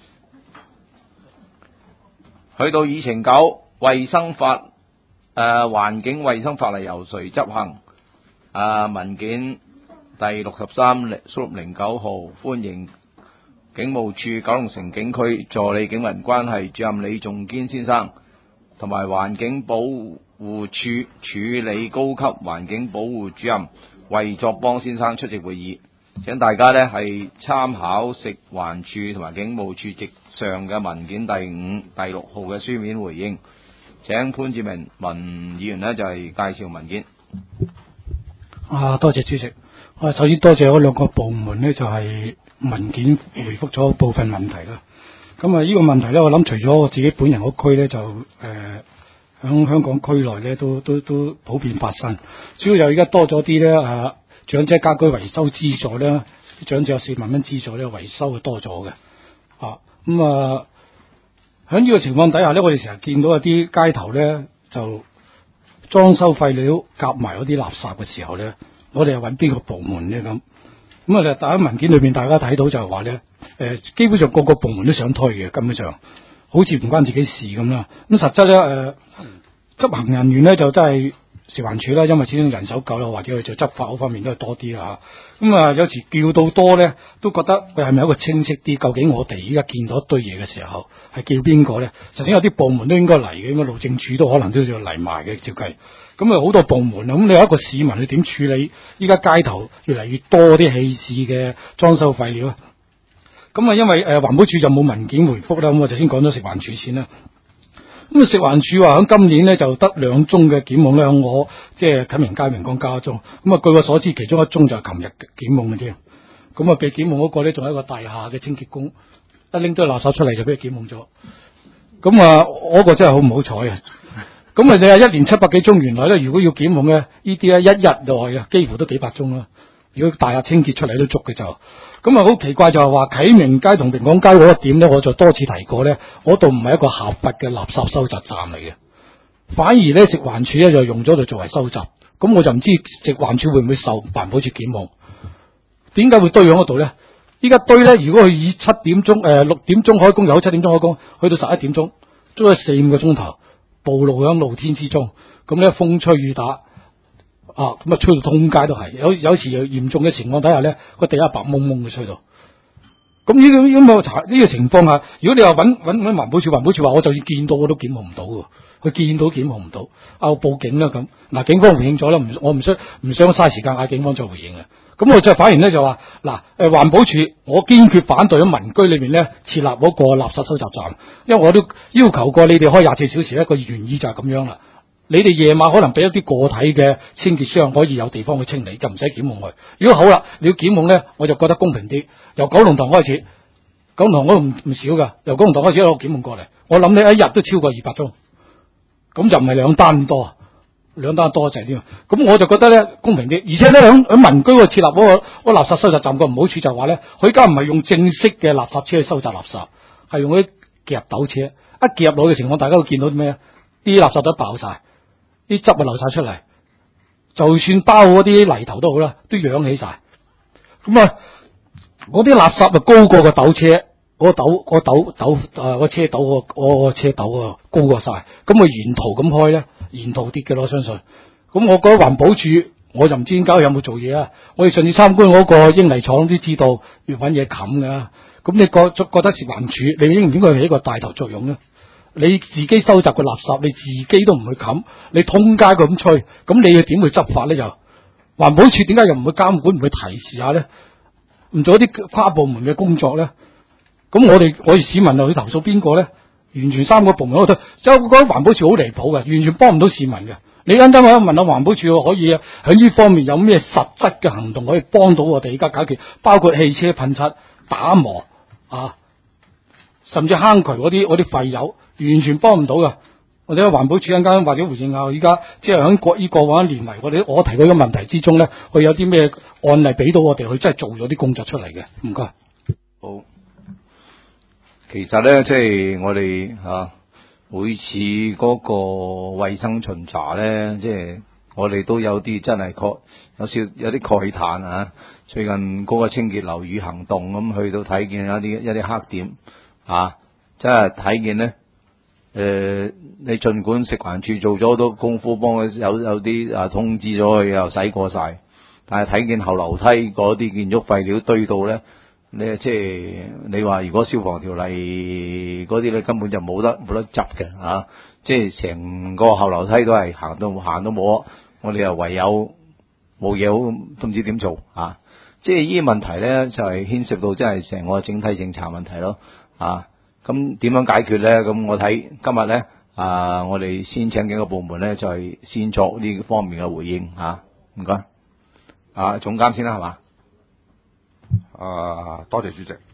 去到議程九，衛生法誒環境衛生法例由誰執行？啊文件第六十三六零九號，歡迎警務處九龍城警區助理警民關係主任李仲堅先生同埋環境保護處處理高級環境保護主任魏作邦先生出席會議，請大家呢係參考食環署同埋警務處直上嘅文件第五、第六號嘅書面回應。請潘志明文議員呢就係、是、介紹文件。 啊，多謝主席。我首先多謝嗰兩個部門呢，就係、是、文件回覆咗部分問題啦。咁啊，呢個問題呢，我諗除咗我自己本人嗰區呢，就誒。呃響香港區內咧都都都普遍發生。主要又而家多咗啲咧誒長者家居維修資助咧，長者有四萬蚊資助咧，維修係多咗嘅。啊，咁啊喺呢個情況底下咧，我哋成日見到有啲街頭咧就裝修廢料夾埋嗰啲垃圾嘅時候咧，我哋係揾邊個部門咧咁？咁啊，大家文件裏邊大家睇到就係話咧，誒基本上個個部門都想推嘅，根本上好似唔關自己事咁啦。咁實質咧誒、呃、執行人員咧就真係食環署啦，因為始終人手夠啦，或者去做執法嗰方面都係多啲啦嚇。咁啊，有時叫到多咧，都覺得佢係咪一個清晰啲？究竟我哋依家見到一堆嘢嘅時候，係叫邊個咧？首先有啲部門都應該嚟嘅，應該路政署都可能都要嚟埋嘅，照計。咁啊好多部門啊，咁你有一個市民去點處理？依家街頭越嚟越多啲棄置嘅裝修廢料啊！咁啊，因為誒、呃、環保署就冇文件回覆啦，咁我就先講咗食環署先啦。咁啊，食環署話喺今年咧就得兩宗嘅檢控咧，響我即係啟明街明光交一宗。咁啊，據我所知，其中一宗就係琴日檢控嘅添。咁啊，被檢控嗰個咧仲係一個大廈嘅清潔工，一拎堆垃圾出嚟就俾佢檢控咗。咁啊，我、嗰個真係好唔好彩啊！咁啊，你話一年七百幾宗，原來咧如果要檢控咧，呢啲咧一日內啊，幾乎都幾百宗啦。如果大廈清潔出嚟都足嘅就，咁啊好奇怪就係話啟明街同明廣街嗰個點咧，我就多次提過咧，嗰度唔係一個合法嘅垃圾收集站嚟嘅，反而咧食環署咧就用咗度作為收集，咁我就唔知食環署會唔會受環保署檢控？點解會堆喺嗰度咧？依家堆咧，如果佢以七點鐘誒六點鐘開工，又好七點鐘開工，去到十一點鐘，都係四五個鐘頭，暴露喺露天之中，咁咧風吹雨打。啊，咁啊吹到通街都係，有有時有嚴重嘅情況底下咧，個地下白蒙蒙嘅吹到。咁呢個咁個查呢個情況下，如果你話揾揾揾環保署，環保署話我就算見到我都檢控唔到嘅，佢見到檢控唔到，啊我報警啦咁。嗱，警方回應咗啦，唔我唔想唔想嘥時間嗌警方再回應啊。咁我就反而咧就話嗱，誒環保署我堅決反對喺民居裏面咧設立嗰個垃圾收集站，因為我都要求過你哋開廿四小時，一個原意就係咁樣啦。你哋夜晚可能俾一啲個體嘅清潔商可以有地方去清理，就唔使檢控佢。如果好啦，你要檢控咧，我就覺得公平啲。由九龍塘開始，九龍塘我都唔唔少噶，由九龍塘開始一路檢控過嚟，我諗你一日都超過二百宗，咁就唔係兩單多，兩單多滯添。咁我就覺得咧公平啲，而且咧喺喺民居嗰度設立嗰、那個嗰、那個、垃圾收集站個唔好處就話咧，佢而家唔係用正式嘅垃圾車去收集垃圾，係用嗰啲夾斗車，一夾落嘅情況，大家會見到啲咩啊？啲垃圾都爆晒。啲汁啊流晒出嚟，就算包嗰啲泥頭都好啦，都揚起晒。咁啊，嗰啲垃圾啊高過個斗車，嗰、嗰個斗、嗰個斗斗啊個車斗個嗰個車斗啊高過晒。咁佢沿途咁開咧，沿途跌嘅咯，相信。咁我覺得環保署，我就唔知點解有冇做嘢啊。我哋上次參觀嗰個英泥廠都知道要揾嘢冚㗎。咁你覺覺得食環署，你應唔應該起一個帶頭作用咧？你自己收集個垃圾，你自己都唔去冚，你通街咁吹，咁你又點去執法咧？又環保署點解又唔去監管，唔去提示下咧？唔做一啲跨部門嘅工作咧？咁我哋我哋市民又去投訴邊個咧？完全三個部門嗰度，即係我覺得環保署好離譜嘅，完全幫唔到市民嘅。你啱啱我問下環保署可以喺呢方面有咩實質嘅行動可以幫到我哋而家解決，包括汽車噴漆、打磨啊，甚至坑渠嗰啲嗰啲廢油。完全幫唔到噶，或者環保署一間或者回應下，依家即係喺過呢過往一年嚟，我哋我提過嘅問題之中咧，佢有啲咩案例俾到我哋，佢真係做咗啲工作出嚟嘅。唔該。 好，其實咧，即係我哋吓、啊、每次嗰個衛生巡查咧，即係我哋都有啲真係確有少有啲慨嘆啊！最近嗰個清潔樓宇行動咁，去到睇見有啲一啲黑點啊，真係睇見咧。誒、呃，你盡管食環署做咗好多功夫，幫佢有有啲啊通知咗佢，又洗過晒，但係睇見後樓梯嗰啲建築廢料堆到咧，你即係你話如果消防條例嗰啲咧，根本就冇得冇得執嘅啊！即係成個後樓梯都係行到行都冇，我哋又唯有冇嘢好，都唔知點做啊！即係呢啲問題咧，就係、是、牽涉到真係成個整體政策問題咯啊！咁點樣解決咧？咁我睇今日咧啊，我哋先請幾個部門咧，就係、是、先作呢方面嘅回應吓。唔、啊、該，啊總監先啦，係嘛？ 啊，多謝主席。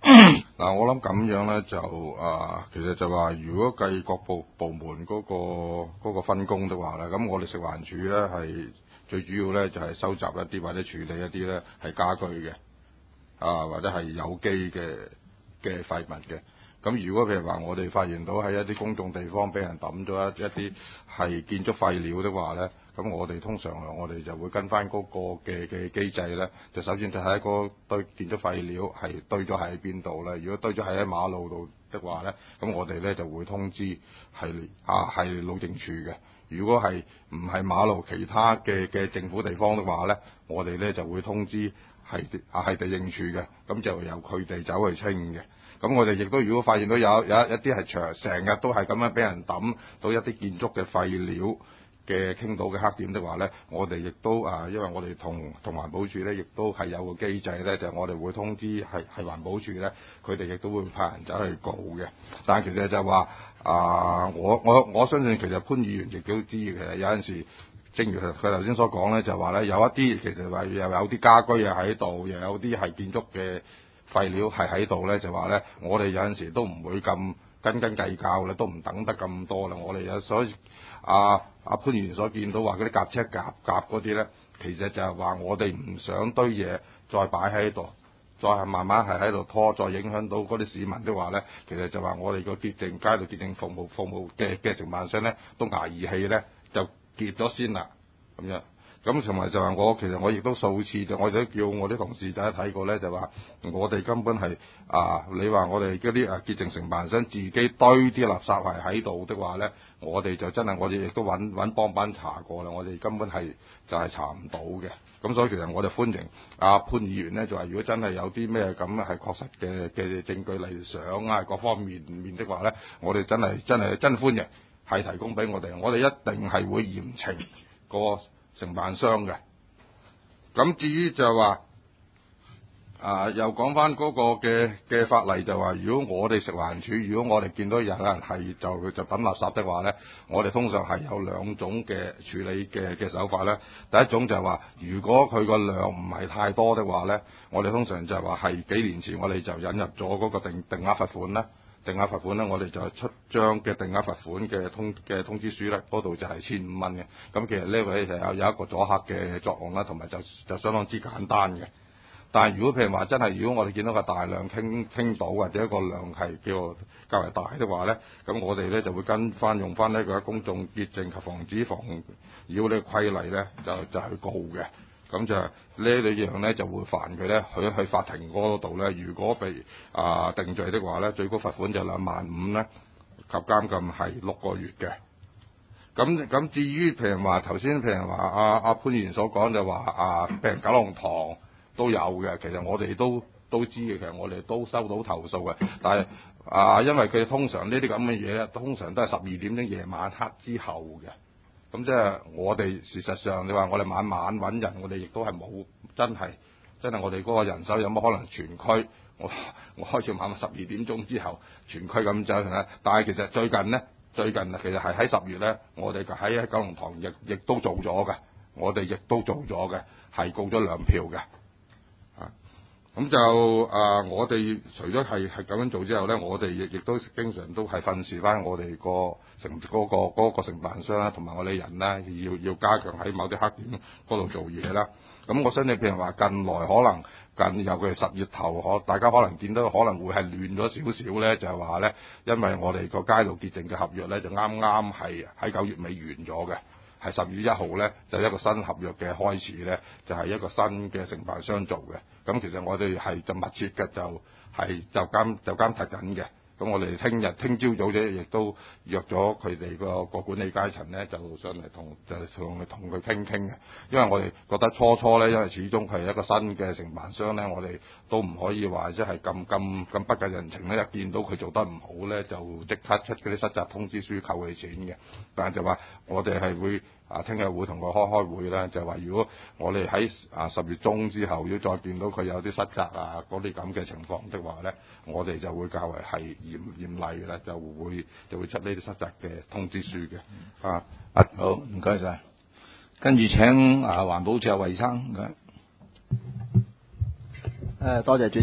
嗱，我諗咁樣咧就啊，其實就話如果計各部部門嗰、個嗰、個分工的話咧，咁我哋食環署咧係最主要咧就係、是、收集一啲或者處理一啲咧係家居嘅啊，或者係有機嘅嘅廢物嘅。咁如果譬如話我哋發現到喺一啲公眾地方俾人抌咗一一啲係建築廢料的話咧，咁我哋通常我哋就會跟翻嗰個嘅嘅機制咧，就首先就睇嗰堆建築廢料係堆咗喺邊度咧。如果堆咗喺馬路度的話咧，咁我哋咧就會通知係啊係路政處嘅。如果係唔係馬路其他嘅嘅政府地方的話咧，我哋咧就會通知係啊係地政處嘅，咁就由佢哋走去清嘅。咁我哋亦都如果發現到有有一啲係長成日都係咁樣俾人抌到一啲建築嘅廢料嘅傾倒嘅黑點的話咧，我哋亦都啊，因為我哋同同環保署咧，亦都係有個機制咧，就係、我哋會通知係係環保署咧，佢哋亦都會派人走去告嘅。但係其實就話啊，我我我相信其實潘議員亦都知，其實有陣時，正如佢頭先所講咧，就話咧有一啲其實話又有啲家居又喺度，又有啲係建築嘅廢料係喺度咧，就話咧，我哋有陣時都唔會咁斤斤計較啦，都唔等得咁多啦。我哋有所以啊啊潘議員所見到話嗰啲夾車夾夾嗰啲咧，其實就係話我哋唔想堆嘢再擺喺度，再係慢慢係喺度拖，再影響到嗰啲市民的話咧，其實就話我哋個潔淨街道潔淨服務服務嘅嘅承辦商咧，都捱義氣咧就結咗先啦，咁樣。咁同埋就係我其實我亦都數次就我哋都叫我啲同事仔睇過咧，就話我哋根本係啊，你話我哋嗰啲啊潔淨承辦商自己堆啲垃圾係喺度的話咧，我哋就真係我哋亦都揾揾幫辦查過啦，我哋根本係就係、是、查唔到嘅。咁所以其實我哋歡迎阿潘議員咧，就話如果真係有啲咩咁係確實嘅嘅證據例如相啊各方面面的話咧，我哋真係真係真歡迎係提供俾我哋，我哋一定係會嚴懲個承辦商嘅。咁至於就話啊，又講翻嗰個嘅嘅法例就話，如果我哋食環署，如果我哋見到有人係就就抌垃圾的話咧，我哋通常係有兩種嘅處理嘅嘅手法咧。第一種就係話，如果佢個量唔係太多的話咧，我哋通常就係話係幾年前我哋就引入咗嗰個定定額罰款啦。定額罰款咧，我哋就係出張嘅定額罰款嘅通嘅通知書咧，嗰度就係千五蚊嘅。咁其實呢位就有有一個阻嚇嘅作用啦，同埋就就相當之簡單嘅。但係如果譬如話真係，如果我哋見到個大量傾傾倒或者一個量係叫較為大的話咧，咁我哋咧就會跟翻用翻呢個公眾潔淨及防止妨擾呢個規例咧，就就去告嘅。咁就呢兩樣咧就會煩佢咧，去去法庭嗰度咧，如果被啊、呃、定罪的話咧，最高罰款就兩萬五咧，及監禁係六個月嘅。咁咁至於譬如話頭先譬如話阿阿潘議員所講就話啊，譬如九龍塘都有嘅，其實我哋都都知嘅，其實我哋都收到投訴嘅，但係啊，因為佢通常呢啲咁嘅嘢咧，通常都係十二點鐘夜晚黑之後嘅。咁即係我哋事實上，你話我哋晚晚揾人，我哋亦都係冇真係真係我哋嗰個人手有乜可能全區？我我開始晚晚十二點鐘之後全區咁走咧。但係其實最近呢，最近其實係喺十月咧，我哋喺喺九龍塘亦亦都做咗嘅，我哋亦都做咗嘅，係告咗兩票嘅。啊，咁就啊，我哋除咗係係咁樣做之後咧，我哋亦亦都經常都係訓示翻我哋個承嗰個嗰個承辦商啦，同埋我哋人咧，要要加強喺某啲黑點嗰度做嘢啦。咁我相信譬如話近來可能近尤其係十月頭，可大家可能見到可能會係亂咗少少咧，就係話咧，因為我哋個街道潔淨嘅合約咧，就啱啱係喺九月尾完咗嘅，係十月一號咧就一個新合約嘅開始咧，就係一個新嘅承辦商做嘅。咁其實我哋係就密切嘅，就係就監就監察緊嘅。咁我哋聽日聽朝早啫，亦都約咗佢哋個個管理階層咧，就上嚟同就上嚟同佢傾傾嘅。因為我哋覺得初初咧，因為始終係一個新嘅承辦商咧，我哋都唔可以話即係咁咁咁不近人情咧。一見到佢做得唔好咧，就即刻出嗰啲失責通知書扣佢錢嘅。但係就話我哋係會啊，聽日會同佢開開會咧，就話如果我哋喺啊十月中之後，如果再見到佢有啲失責啊嗰啲咁嘅情況的話咧，我哋就會較為係嚴嚴厲嘅啦，就會就會出呢啲失責嘅通知書嘅。啊啊， 好，唔該晒。跟住請啊環保署衞生唔該。 誒多謝主席。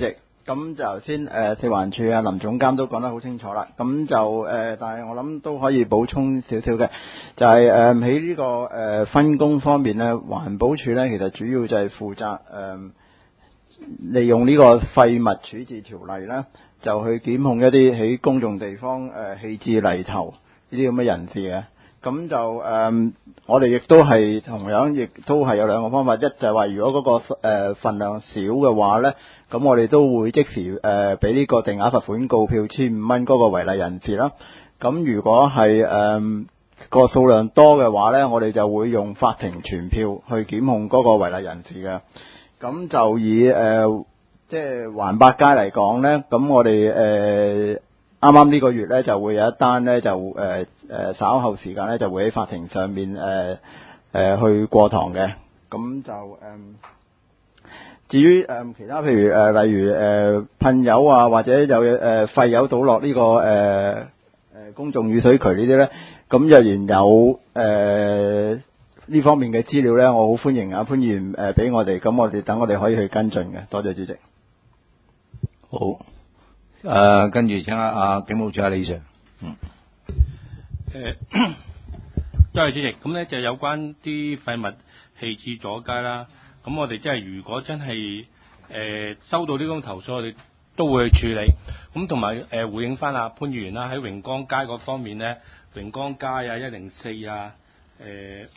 咁就頭先誒食環署啊林總監都講得好清楚啦。咁就誒、呃，但係我諗都可以補充少少嘅，就係誒喺呢個誒、呃、分工方面咧，環保署咧其實主要就係負責誒、呃、利用呢個廢物處置條例咧，就去檢控一啲喺公眾地方誒、呃、棄置泥頭呢啲咁嘅人士嘅。咁就誒、呃，我哋亦都係同樣，亦都係有兩個方法。一就係話，如果嗰、那個誒、呃、份量少嘅話咧，咁我哋都會即時誒俾呢個定額罰款告票千五蚊嗰個違例人士啦。咁如果係誒、呃、個數量多嘅話咧，我哋就會用法庭傳票去檢控嗰個違例人士嘅。咁就以誒即係環百佳嚟講咧，咁我哋誒。呃啱啱呢個月咧就會有一單咧就誒誒、呃、稍後時間咧就會喺法庭上面誒誒、呃呃、去過堂嘅。咁就誒、呃、至於誒、呃、其他譬如誒、呃、例如誒噴油啊，或者有誒廢油倒落呢、這個誒誒、呃、公眾雨水渠呢啲咧，咁若然有誒呢、呃、方面嘅資料咧，我好歡迎啊潘議員誒俾我哋，咁我哋等我哋可以去跟進嘅。多謝主席。 好。誒、呃，跟住請下阿警務處阿李 Sir。嗯。 誒，多謝主席。咁咧就有關啲廢物棄置阻街啦。咁我哋即係如果真係誒、呃、收到呢種投訴，我哋都會去處理。咁同埋誒回應翻阿潘議員啦，喺榮光街嗰方面咧，榮光街啊、一零四啊、誒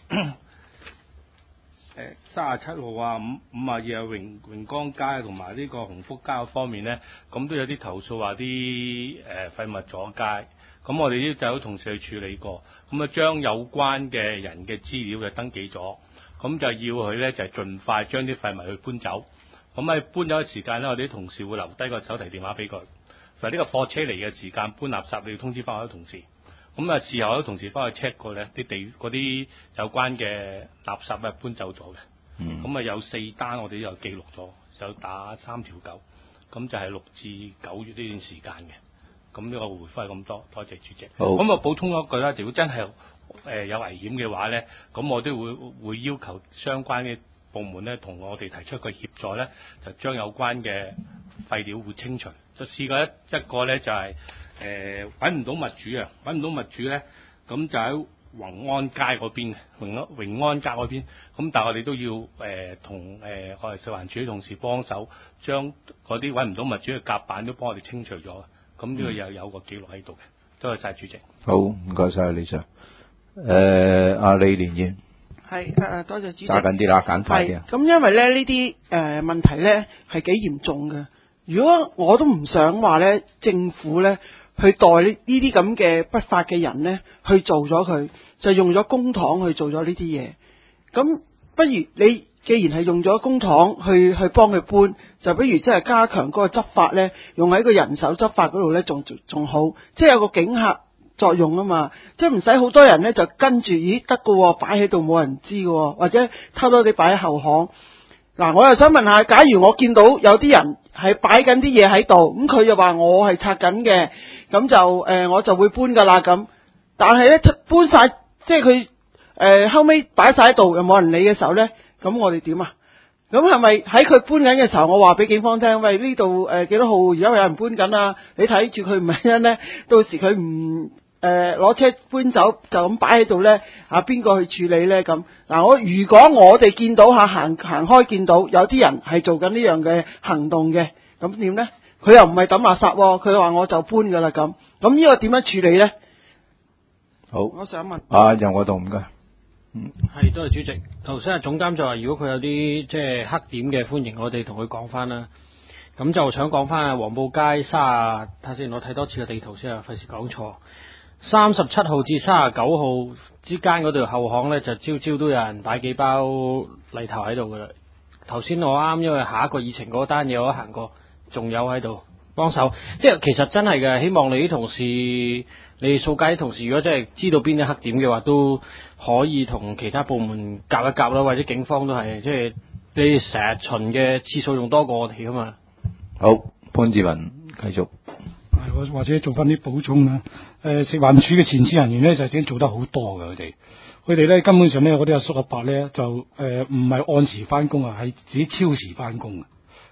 誒三十七號啊、五五啊二啊榮榮光街同埋呢個鴻福街嗰方面咧，咁都有啲投訴話啲誒廢物阻街，咁我哋都就有同事去處理過，咁啊將有關嘅人嘅資料就登記咗，咁就要佢咧就係盡快將啲廢物去搬走，咁喺搬走嘅時間咧，我哋啲同事會留低個手提電話俾佢，就呢個貨車嚟嘅時間搬垃圾，你要通知翻我啲同事。咁啊，事後有同事翻去 check 過咧，啲地嗰啲有關嘅垃圾咧搬走咗嘅。嗯。咁啊有四單我哋都有記錄咗，有打三條九，咁就係六至九月呢段時間嘅。咁呢個回覆係咁多，多謝主席。好。咁啊補充一句啦，如果真係誒有危險嘅話咧，咁我都會會要求相關嘅部門咧同我哋提出個協助咧，就將有關嘅廢料會清除。就試過一一個咧就係、是。誒揾唔到物主啊！揾唔到物主咧，咁就喺宏安街嗰邊，榮安榮安街嗰邊。咁但係我哋都要誒同誒我哋食環署同事幫手，將嗰啲揾唔到物主嘅夾板都幫我哋清除咗。咁呢個又有個記錄喺度嘅。多謝晒主席。 好，唔該晒李 Sir。誒，阿李連燕。 係誒，多謝主席。 揸緊啲啦，簡快啲。 咁因為咧呢啲誒問題咧係幾嚴重嘅。如果我都唔想話咧，政府咧。去代呢呢啲咁嘅不法嘅人呢，去做咗佢，就用咗公帑去做咗呢啲嘢。咁不如你既然係用咗公帑去去幫佢搬，就不如即係加強嗰個執法呢，用喺個人手執法嗰度呢，仲仲好，即係有個警嚇作用啊嘛。即係唔使好多人呢，就跟住，咦得㗎，擺喺度冇人知㗎，或者偷偷地擺喺後巷。嗱，我又想問下，假如我見到有啲人係擺緊啲嘢喺度，咁佢就話我係拆緊嘅，咁就誒、呃、我就會搬噶啦咁。但係咧搬晒，即係佢誒後尾擺晒喺度又冇人理嘅時候咧，咁我哋點啊？咁係咪喺佢搬緊嘅時候，我話俾警方聽，喂呢度誒幾多號而家有人搬緊啊？你睇住佢唔係因咧，到時佢唔誒攞車搬走就咁擺喺度咧，啊邊個去處理咧咁？嗱，我如果我哋見到下行行開見到有啲人係做緊呢樣嘅行動嘅，咁點咧？佢又唔係抌垃圾，佢話我就搬噶啦咁，咁呢個點樣處理咧？ 好， 我想問。 啊，由我度唔該。嗯， 係，多謝主席。頭先阿總監就話，如果佢有啲即係黑點嘅，歡迎我哋同佢講翻啦。咁就想講翻啊，黃埔街卅，睇下先，我睇多次個地圖先啊，費事講錯。三十七號至三十九號之間嗰條後巷咧，就朝朝都有人擺幾包泥頭喺度噶啦。頭先我啱因為下一個議程嗰單嘢我行過，仲有喺度幫手。即係其實真係嘅，希望你啲同事，你掃街啲同事，如果真係知道邊啲黑點嘅話，都可以同其他部門夾一夾啦，或者警方都係，即係你成日巡嘅次數仲多過我哋噶嘛。 好，潘志文繼續。 我或者做翻啲補充啦。誒，食環署嘅前線人員咧就已經做得好多㗎，佢哋，佢哋咧根本上咧嗰啲阿叔阿伯咧就誒唔係按時翻工啊，係自己超時翻工啊。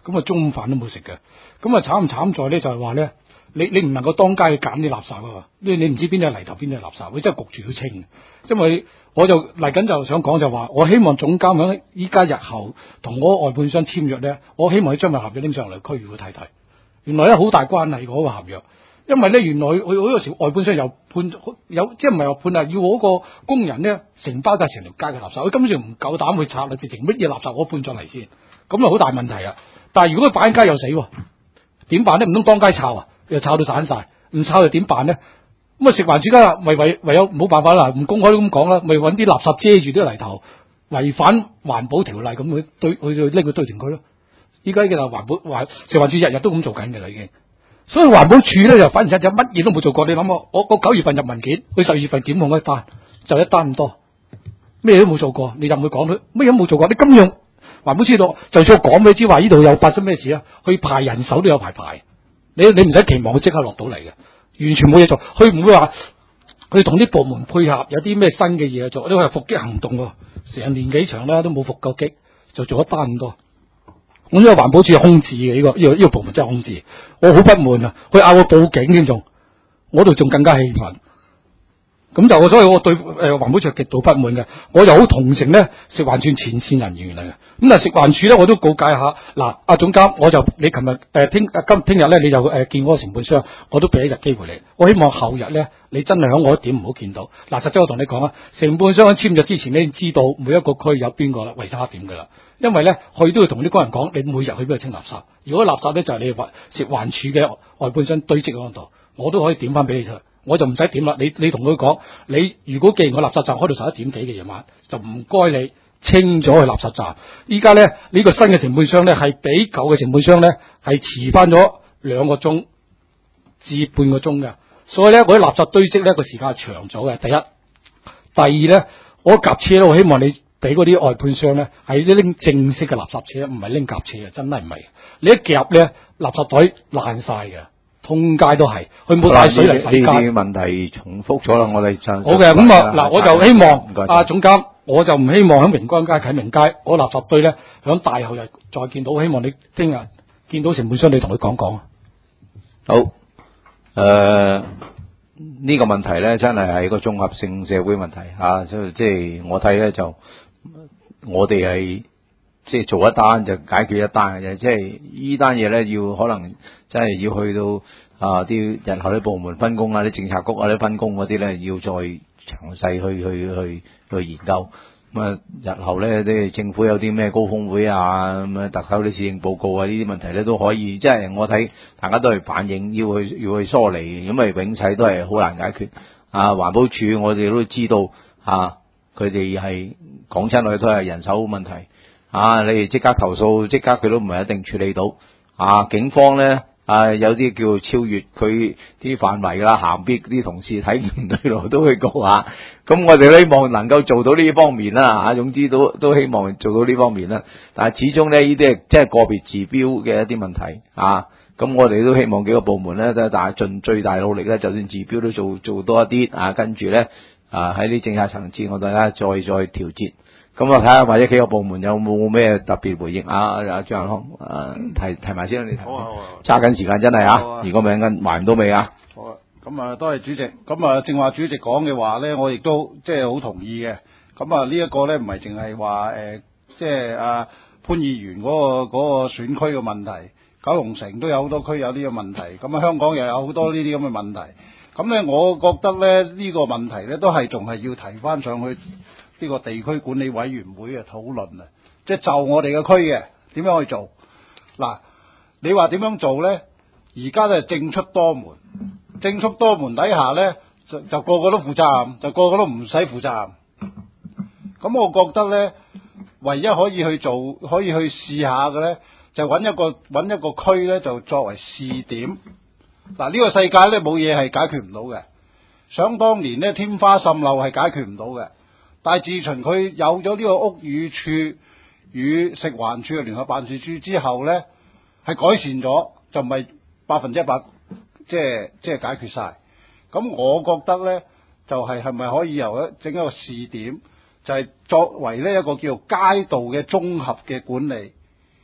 咁啊中午飯都冇食嘅。咁啊慘唔慘在咧就係話咧，你你唔能夠當街去揀啲垃圾啊！你你唔知邊啲係泥頭，邊啲係垃圾，佢真係焗住要清。因為我就嚟緊就想講就話，我希望總監喺依家日後同我外判商簽約咧，我希望佢將個合約拎上嚟區域去睇睇。原來咧好大關係嗰個合約，因為咧原來佢佢好多時外判商又判有即係唔係話判啊，要嗰個工人咧承包晒成條街嘅垃圾，佢根本上唔夠膽去拆啦，直情乜嘢垃圾我搬上嚟先，咁啊好大問題啊！但係如果佢擺喺街又死喎，點辦咧？唔通當街炒啊？又炒到散晒，唔炒又點辦咧？咁啊食環署家唯唯唯有冇辦法啦，唔公開都咁講啦，咪揾啲垃圾遮住啲泥頭，違反環保條例咁去堆去去拎佢堆填區咯。依家嘅就環保環食環署日日都咁做緊嘅啦已經，所以環保署咧就反而就乜嘢都冇做過。你諗我我我九月份入文件，佢十二月份檢控一單，就一單咁多，咩都冇做過，你就唔會講佢乜嘢都冇做過。你今樣環保署度就再講俾你知話呢度有發生咩事啊？去排人手都有排排，你你唔使期望佢即刻落到嚟嘅。完全冇嘢做，佢唔會話佢同啲部門配合，有啲咩新嘅嘢做，呢個係伏擊行動喎，成年幾長啦都冇伏夠擊，就做一單咁多。咁呢個環保署係空置嘅，呢、這個呢、這個呢、這個部門真係空置，我好不滿啊！佢嗌我報警添仲，我度仲更加氣憤。咁就所以我對誒環保署極度不滿嘅，我又好同情咧食環署前線人員嚟嘅。咁啊食環署咧我都告誡下，嗱阿總監，我就你琴日誒聽今聽日咧你就誒、呃、見嗰個承判商，我都俾一日機會你。我希望後日咧你真係響我一點唔好見到。嗱，實際我同你講啊，承判商喺簽約之前你知道每一個區有邊個啦，維生一點噶啦。因為咧佢都要同啲工人講，你每日去邊度清垃圾。如果垃圾咧就係、是、你食環署嘅外判商堆積嗰度，我都可以點翻俾你出。我就唔使點啦，你你同佢講，你如果既然個垃圾站開到十一點幾嘅夜晚，就唔該你清咗去垃圾站。依家咧呢、呢個新嘅承判商咧係比舊嘅承判商咧係遲翻咗兩個鐘至半個鐘嘅，所以咧嗰啲垃圾堆積咧個時間係長咗嘅。第一，第二咧我夾車咧，我希望你俾嗰啲外判商咧係拎正式嘅垃圾車，唔係拎夾車嘅，真係唔係。你一夾咧垃圾袋爛晒嘅。通街都係，佢冇帶水嚟洗街。 呢啲問題重複咗啦，我哋就好嘅，咁啊嗱，我就希望阿總監，我就唔希望喺榮光街、啟明街嗰垃圾堆咧，響大後日再見到。希望你聽日見到承判商，你同佢講講。 好，誒、呃、呢、這個問題咧，真係係一個綜合性社會問題啊！所以即係我睇咧，就我哋係即係做一單就解決一單嘅啫，即係呢單嘢咧要可能。真係要去到啊啲日後啲部門分工啊，啲政策局啊啲分工嗰啲咧，要再詳細去去去去研究。咁啊，日後咧啲政府有啲咩高峰會啊，咁啊特首啲施政報告啊，呢啲問題咧都可以，即係我睇大家都係反映，要去要去梳理，因為永世都係好難解決。啊，環保署我哋都知道啊，佢哋係講親落去都係人手問題。啊，你哋即刻投訴，即刻佢都唔係一定處理到。啊，警方咧。啊，有啲叫超越佢啲範圍啦，行必啲同事睇唔對路都去告下。咁我哋希望能夠做到呢方面啦，啊，總之都都希望做到呢方面啦。但係始終咧，呢啲係即係個別指標嘅一啲問題啊。咁我哋都希望幾個部門咧，都大盡最大努力咧，就算指標都做做多一啲啊。跟住咧啊，喺啲政策層次，我哋咧再再調節。咁我睇下或者幾個部門有冇咩特別回應啊？阿張仁康，誒、呃、提提埋先啦，你睇。好啊好啊。揸緊時間真係啊！如果名緊埋唔到尾啊。 好啊。咁啊，多謝主席。咁啊，正話主席講嘅話咧，我亦都即係好同意嘅。咁啊，呢一個咧唔係淨係話誒，即係啊潘議員嗰、嗰個嗰、嗰個選區嘅問題，九龍城都有好多區有呢個問題。咁啊，香港又有好多呢啲咁嘅問題。咁咧，我覺得咧呢、呢個問題咧都係仲係要提翻上去。呢個地區管理委員會嘅討論啊，即係就我哋嘅區嘅點樣去做嗱？你話點樣做咧？而家咧政出多門，政出多門底下咧就就個個都負責任，就個個都唔使負責任。咁我覺得咧，唯一可以去做，可以去試下嘅咧，就揾一個揾一個區咧，就作為試點。嗱，呢個世界咧冇嘢係解決唔到嘅。想當年咧，天花滲漏係解決唔到嘅。但係自從佢有咗呢個屋宇署與食環署嘅聯合辦事處之後咧，係改善咗，就唔係百分之一百，即係即係解決晒。咁我覺得咧，就係係咪可以由一整一個試點，就係、是、作為呢一個叫做街道嘅綜合嘅管理。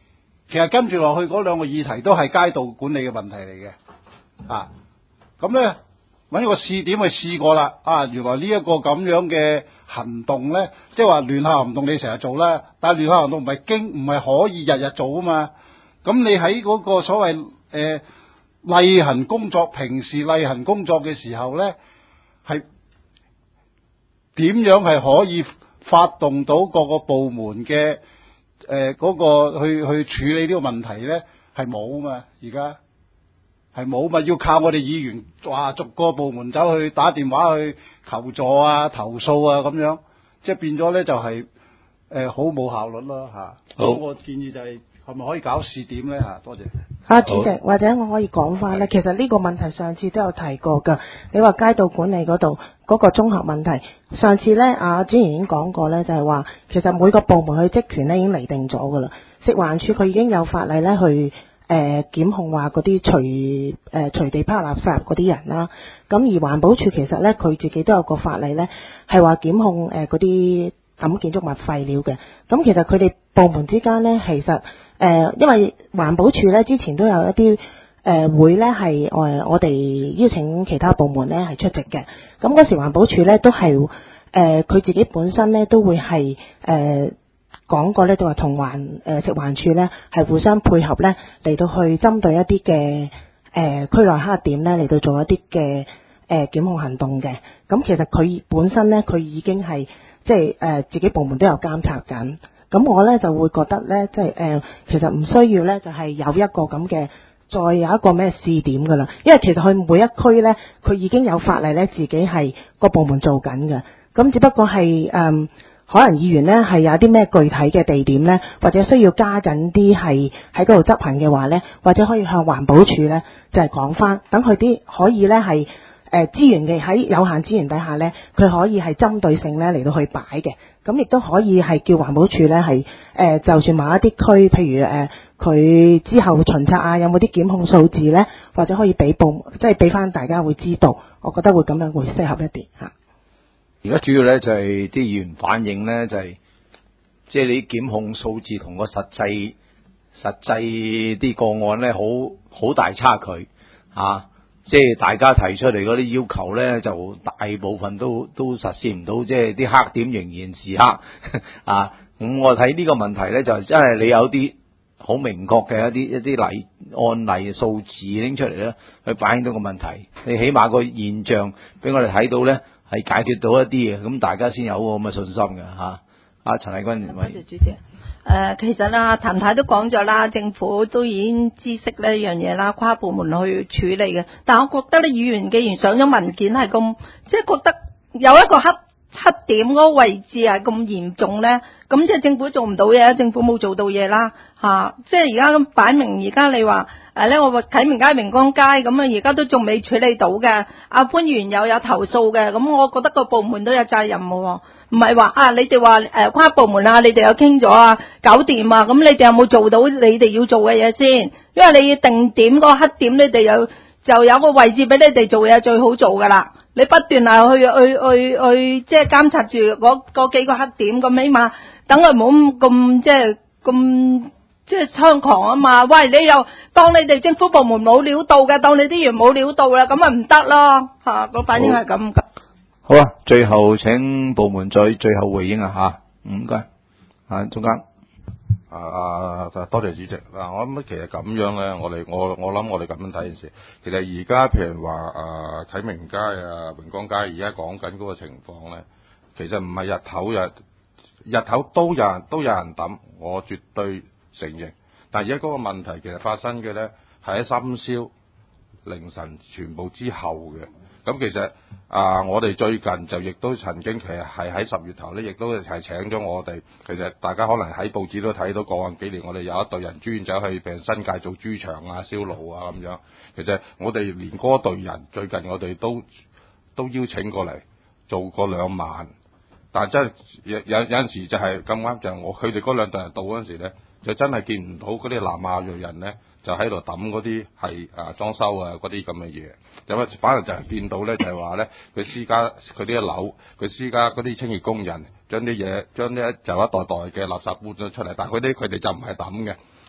其實跟住落去嗰兩個議題都係街道管理嘅問題嚟嘅，啊，咁咧揾一個試點去試過啦，啊，原來呢一個咁樣嘅行動咧，即係話聯合行動你成日做啦，但係聯合行動唔係經唔係可以日日做啊嘛，咁你喺嗰個所謂誒、呃、例行工作，平時例行工作嘅時候咧，係點樣係可以發動到各個部門嘅誒嗰個去去處理呢個問題咧？係冇嘛，而家係冇嘛，要靠我哋議員話逐個部門走去打電話去求助啊、投訴啊咁樣，即係變咗咧就係誒好冇效率咯嚇。 好， 咁我建議就係係咪可以搞試點咧嚇？多謝。 啊，主席，或者我可以講翻咧，其實呢個問題上次都有提過㗎。你話街道管理嗰度嗰個綜合問題，上次咧啊專員已經講過咧，就係話其實每個部門佢職權咧已經釐定咗㗎啦。食環署佢已經有法例咧去誒、呃、檢控話嗰啲隨誒隨地拋垃圾嗰啲人啦。咁而環保署其實咧佢自己都有個法例咧，係話檢控誒嗰啲抌建築物廢料嘅。咁其實佢哋部門之間咧，其實誒、呃，因為環保署咧之前都有一啲誒、呃、會咧係誒我哋邀請其他部門咧係出席嘅。咁嗰時環保署咧都係誒佢自己本身咧都會係誒講過咧，就話同環誒食環署咧係互相配合咧嚟到去針對一啲嘅誒區內黑點咧嚟到做一啲嘅誒檢控行動嘅。咁其實佢本身咧佢已經係即係誒自己部門都有監察緊。咁我咧就會覺得咧，即係誒，其實唔需要咧，就係有一個咁嘅，再有一個咩試點噶啦。因為其實佢每一區咧，佢已經有法例咧，自己係個部門做緊嘅。咁只不過係誒、嗯，可能議員咧係有啲咩具體嘅地點咧，或者需要加緊啲係喺嗰度執行嘅話咧，或者可以向環保署咧就係講翻，等佢啲可以咧係誒資源嘅喺有限資源底下咧，佢可以係針對性咧嚟到去擺嘅。咁亦都可以係叫環保署咧係誒，就算某一啲區，譬如誒佢、呃、之後巡查啊，有冇啲檢控數字咧，或者可以俾報，即係俾翻大家會知道，我覺得會咁樣會適合一啲嚇。 而家主要咧就係啲議員反映咧，就係即係你檢控數字同個實際實際啲個案咧，好好大差距啊！即係大家提出嚟嗰啲要求咧，就大部分都都實現唔到，即係啲黑點仍然是黑啊！咁我睇呢個問題咧，就真係你有啲好明確嘅一啲一啲例案例數字拎出嚟咧，去反映到個問題。你起碼個現象俾我哋睇到咧，係解決到一啲嘅，咁大家先有個咁嘅信心嘅嚇。阿陳麗君， 多謝主席。誒、呃，其實啊，譚太都講咗啦，政府都已經知悉呢樣嘢啦，跨部門去處理嘅。但係我覺得咧，議員既然上咗文件係咁，即係覺得有一個黑黑點嗰個位置係咁嚴重咧，咁即係政府做唔到嘢，政府冇做到嘢啦嚇。即係而家咁擺明，而家你話誒咧，我話啟明街、榮光街咁啊，而家都仲未處理到嘅。阿潘議員又有投訴嘅，咁我覺得個部門都有責任嘅。唔係話啊，你哋話誒跨部門啊，你哋有傾咗啊，搞掂啊，咁你哋有冇做到你哋要做嘅嘢先？因為你要定點個黑點，你哋有就有個位置俾你哋做嘢最好做噶啦。你不斷啊去去去去即係監察住嗰嗰幾個黑點，咁起碼等佢唔好咁即係咁即係猖狂啊嘛。喂，你又當你哋政府部門冇料到嘅，當你啲員冇料到啦，咁咪唔得咯嚇。個反應係咁噶。 好啊，最後請部門再最後回應啊吓，唔該，啊中間， 啊啊多謝主席嗱，我諗其實咁樣咧，我哋我我諗我哋咁樣睇件事，其實而家譬如話啊啟明街啊榮光街而家講緊嗰個情況咧，其實唔係日頭日日頭都有人都有人抌，我絕對承認，但係而家嗰個問題其實發生嘅咧係喺深宵凌晨全部之後嘅。咁其實啊，我哋最近就亦都曾經其實係喺十月頭咧，亦都係請咗我哋。其實大家可能喺報紙都睇到過往幾年，我哋有一隊人專走去譬如新界做豬場啊、燒爐啊咁樣。其實我哋連嗰隊人最近我哋都都邀請過嚟做過兩晚，但係真係有有有陣時就係咁啱就係我佢哋嗰兩隊人到嗰陣時咧，就真係見唔到嗰啲南亞裔人咧。就喺度抌嗰啲係啊裝修啊嗰啲咁嘅嘢，咁啊反而就係見到咧就係話咧佢私家佢啲樓佢私家嗰啲清潔工人將啲嘢將呢一就一袋袋嘅垃圾搬咗出嚟，但係佢啲佢哋就唔係抌嘅，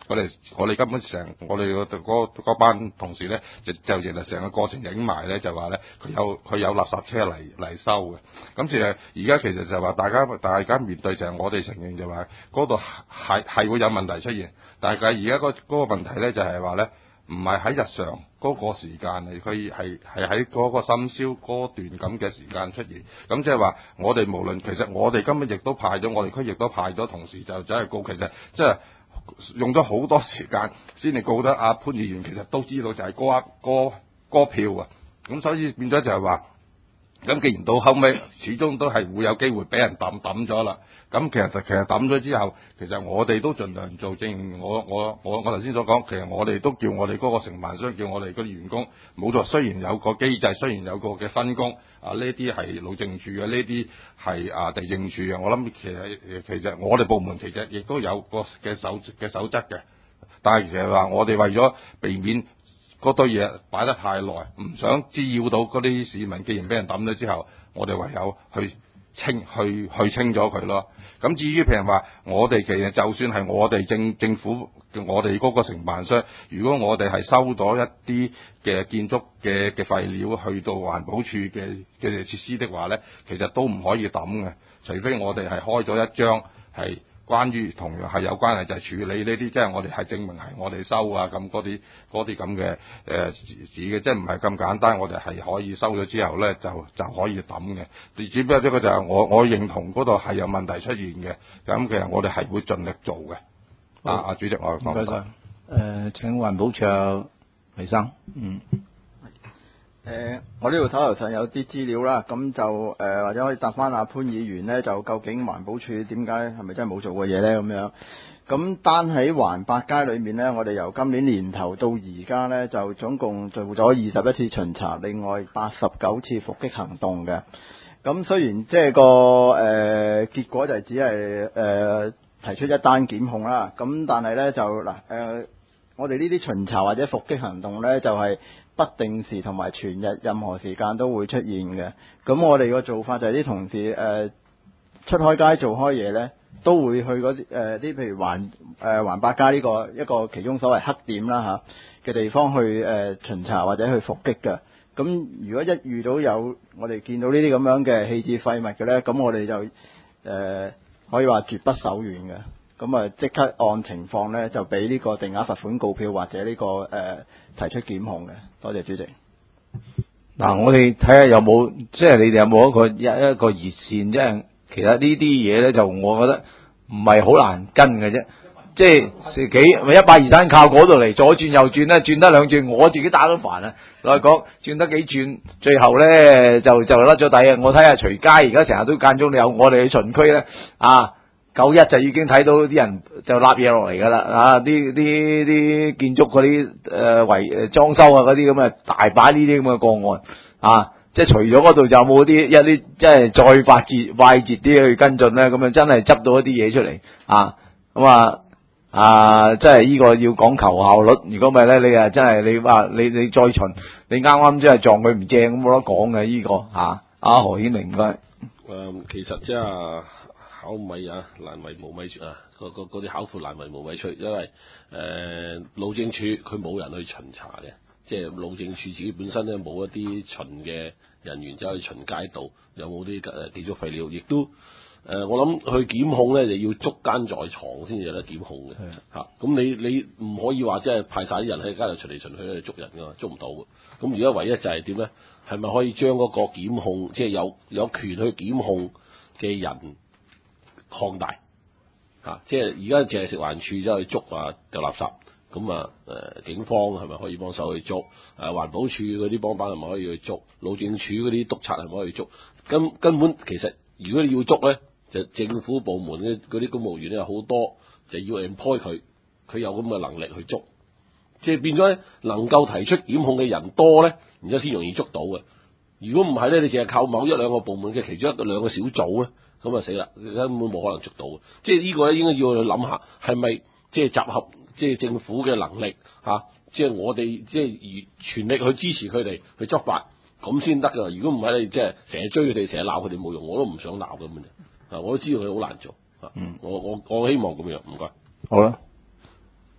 我哋我哋根本成我哋嗰嗰班同事咧，就就其實成個過程影埋咧，就話咧佢有佢有垃圾車嚟嚟收嘅。咁其實而家其實就話大家大家面對就係我哋承認就話嗰度係係會有問題出現，但係而家嗰嗰個問題咧就係話咧。唔係喺日常嗰個時間嚟，佢係係喺嗰個深宵嗰段咁嘅時間出現。咁即係話，我哋無論其實我哋今日亦都派咗，我哋區亦都派咗同事就走去告。其實即係用咗好多時間先至告得阿潘議員，其實都知道就係嗰一嗰嗰票啊。咁所以變咗就係話，咁既然到後尾始終都係會有機會俾人抌抌咗啦。咁其實其實抌咗之後，其實我哋都盡量做。正如我我我我頭先所講，其實我哋都叫我哋嗰個承辦商，叫我哋嗰啲員工冇錯。雖然有個機制，雖然有個嘅分工，啊呢啲係路政署嘅，呢啲係啊地政署嘅。我諗其實其實我哋部門其實亦都有個嘅守嘅守則嘅。但係其實話我哋為咗避免嗰堆嘢擺得太耐，唔想滋擾到嗰啲市民，既然俾人抌咗之後，我哋唯有去清去去清咗佢咯。咁至於譬如話，我哋其實就算係我哋政政府，我哋嗰個承辦商，如果我哋係收咗一啲嘅建築嘅嘅廢料去到環保署嘅嘅設施的話咧，其實都唔可以抌嘅，除非我哋係開咗一張係關於同樣係有關係，就係、是、處理呢啲，即係我哋係證明係我哋收啊咁嗰啲嗰啲咁嘅誒紙嘅，即係唔係咁簡單，我哋係可以收咗之後咧就就可以抌嘅。只不過呢個就係我我認同嗰度係有問題出現嘅，咁其實我哋係會盡力做嘅。啊啊，主席，我講。唔該晒。 誒，請環保署黎生。嗯。 誒、呃，我呢度手頭上有啲資料啦，咁就誒、呃、或者可以答翻阿潘議員呢，就究竟環保署點解係咪真係冇做過嘢呢？咁樣，咁單喺環八街裏面呢，我哋由今年年頭到而家呢，就總共做咗二十一次巡查，另外八十九次伏擊行動嘅。咁雖然即係個誒、呃、結果就只係誒、呃、提出一單檢控啦，咁但係呢，就嗱誒、呃，我哋呢啲巡查或者伏擊行動呢，就係、是。不定時同埋全日任何時間都會出現嘅。咁我哋個做法就係啲同事誒、呃、出開街做開嘢呢，都會去嗰啲誒啲譬如環誒環八街呢個一個其中所謂黑點啦嚇嘅地方去誒、呃、巡查或者去伏擊嘅。咁如果一遇到有我哋見到呢啲咁樣嘅棄置廢物嘅呢，咁我哋就誒、呃、可以話絕不手軟嘅。咁啊，即刻按情況咧，就俾呢個定額罰款告票或者呢、這個誒、呃、提出檢控嘅。多謝主席。 嗱，我哋睇下有冇，即係你哋有冇一個一一個熱線，即係其實呢啲嘢咧，就我覺得唔係好難跟嘅啫。即係幾咪一百二三靠嗰度嚟，左轉右轉咧，轉得兩轉，我自己打都煩啊。來講轉得幾轉，最後咧就就甩咗底啊！我睇下隨街而家成日都間中有我哋去巡區咧啊。九一就已經睇到啲人就立嘢落嚟㗎啦，啊！啲啲啲建築嗰啲誒維誒裝修啊嗰啲咁嘅大把呢啲咁嘅個案啊，即係除咗嗰度就冇啲一啲即係再快捷快捷啲去跟進咧，咁樣真係執到一啲嘢出嚟啊！咁啊啊，即係呢個要講求效率，如果唔係咧，你啊真係你話你你再巡，你啱啱即係撞佢唔正咁冇得講嘅呢個嚇。阿、啊、何顯明唔該。誒、 嗯，其實即係。考米啊，難為無米出啊！嗰啲考庫難為無米出，因為誒、呃、路政署佢冇人去巡查嘅，即係路政署自己本身咧冇一啲巡嘅人員走去巡街道，有冇啲誒建築廢料，亦都誒、呃、我諗去檢控咧就要捉奸在床先至有得檢控嘅嚇。咁、啊、你你唔可以話即係派晒啲人喺街度巡嚟巡去去捉人㗎嘛，捉唔到嘅。咁而家唯一就係點咧？係咪可以將嗰個檢控，即係有有權去檢控嘅人擴大啊！即係而家淨係食環署走去捉啊掉垃圾，咁啊誒警方係咪可以幫手去捉？誒、啊、環保署嗰啲幫辦係咪可以去捉？路政署嗰啲督察係咪可以去捉？根根本其實如果你要捉咧，就政府部門嘅嗰啲公務員咧有好多，就要 employ 佢，佢有咁嘅能力去捉，即係變咗咧能夠提出檢控嘅人多咧，然之後先容易捉到嘅。如果唔係咧，你淨係靠某一兩個部門嘅其中一兩個小組咧。咁啊死啦！根本冇可能捉到嘅，即係呢個咧應該要去諗下，係咪即係集合即係政府嘅能力嚇、啊，即係我哋即係全力去支持佢哋去執法，咁先得㗎。如果唔係你即係成日追佢哋，成日鬧佢哋冇用，我都唔想鬧咁嘅。啊，我都知道佢好難做。嗯，我我我希望咁樣，唔該。 好啦，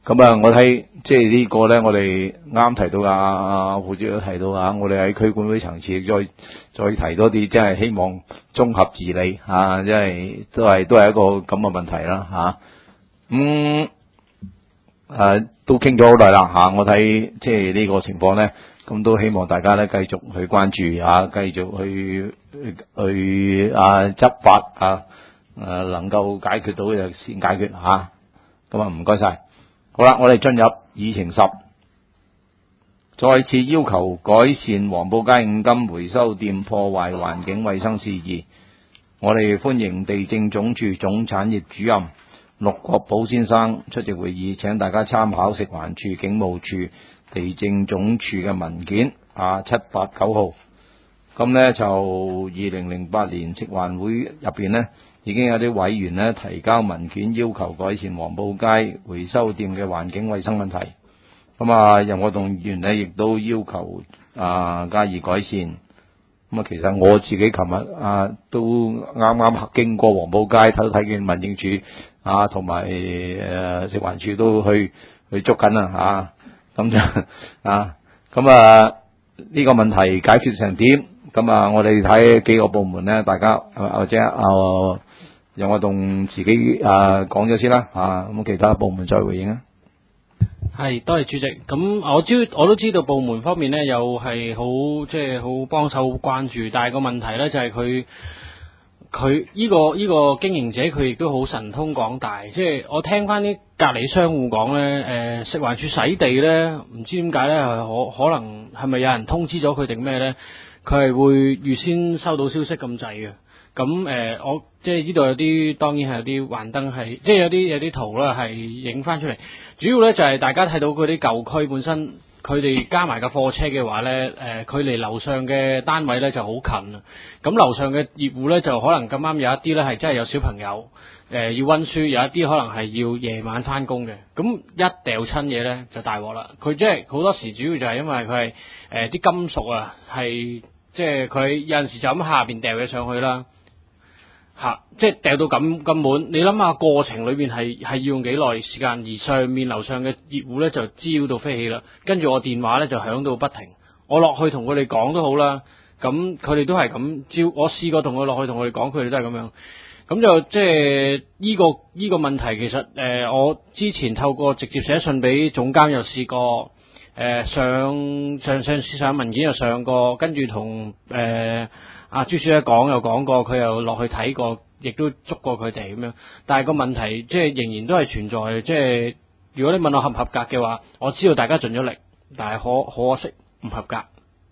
咁啊，我睇即係呢個咧，我哋啱提到啊，阿副主席都提到啊，我哋喺區管會層次再再提多啲，即係希望綜合治理啊，即係都係都係一個咁嘅問題啦嚇。咁、啊、誒、啊、都傾咗好耐啦嚇，我睇即係呢個情況咧，咁都希望大家咧繼續去關注啊，繼續去去啊執法啊，誒、啊、能夠解決到嘅就先解決嚇。咁啊，唔該晒。好啦，我哋進入議程十，再次要求改善黃埔街五金回收店破壞環境衛生事宜。我哋歡迎地政總署總產業主任陸國寶先生出席會議，請大家參考食環署、警務處、地政總署嘅文件啊七八九號。咁呢就二零零八年食環會入邊呢，已經有啲委員呢提交文件，要求改善黃埔街回收店嘅環境衛生問題。咁啊，任國棟議員呢亦都要求啊加以改善。咁啊，其實我自己琴日啊都啱啱經過黃埔街，睇睇見民政處啊同埋誒食環署都去去捉緊啦嚇。咁就啊，咁啊呢個問題解決成點？咁啊，我哋睇幾個部門咧，大家或者啊，讓我同自己啊講咗先啦，啊咁其他部門再回應啊。 係，多謝主席。咁我知我都知道部門方面咧，又係好即係好幫手好關注，但係個問題咧就係佢佢呢個呢個經營者佢亦都好神通廣大，即係我聽翻啲隔離商戶講咧，誒食環署洗地咧，唔知點解咧，可可能係咪有人通知咗佢定咩咧？佢係會預先收到消息咁滯嘅，咁誒、呃、我即係呢度有啲當然係有啲幻燈係，即係有啲有啲圖啦係影翻出嚟。主要咧就係、是、大家睇到嗰啲舊區本身，佢哋加埋架貨車嘅話咧，誒、呃、距離樓上嘅單位咧就好近啊。咁樓上嘅業戶咧就可能咁啱有一啲咧係真係有小朋友誒、呃、要溫書，有一啲可能係要夜晚翻工嘅。咁一掉親嘢咧就大鑊啦。佢即係好多時主要就係因為佢係誒啲金屬啊係。即係佢有陣時就咁下邊掉嘢上去啦，嚇、啊！即係掉到咁咁滿，你諗下過程裏邊係係要用幾耐時間？而上面樓上嘅業戶咧就滋擾到飛起啦，跟住我電話咧就響到不停。我落去同佢哋講都好啦，咁佢哋都係咁招。我試過同佢落去同佢哋講，佢哋都係咁樣。咁就即係呢個呢個問題，其實誒、呃、我之前透過直接寫信俾總監又試過。誒、呃、上上上次上文件又上過，跟住同誒阿朱小姐講又講過，佢又落去睇過，亦都捉過佢哋咁樣。但係個問題即係仍然都係存在，即係如果你問我合唔合格嘅話，我知道大家盡咗力，但係可可惜唔合格。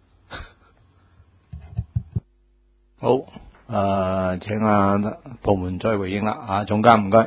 好，誒、呃、請啊部門再回應啦，啊總監唔該。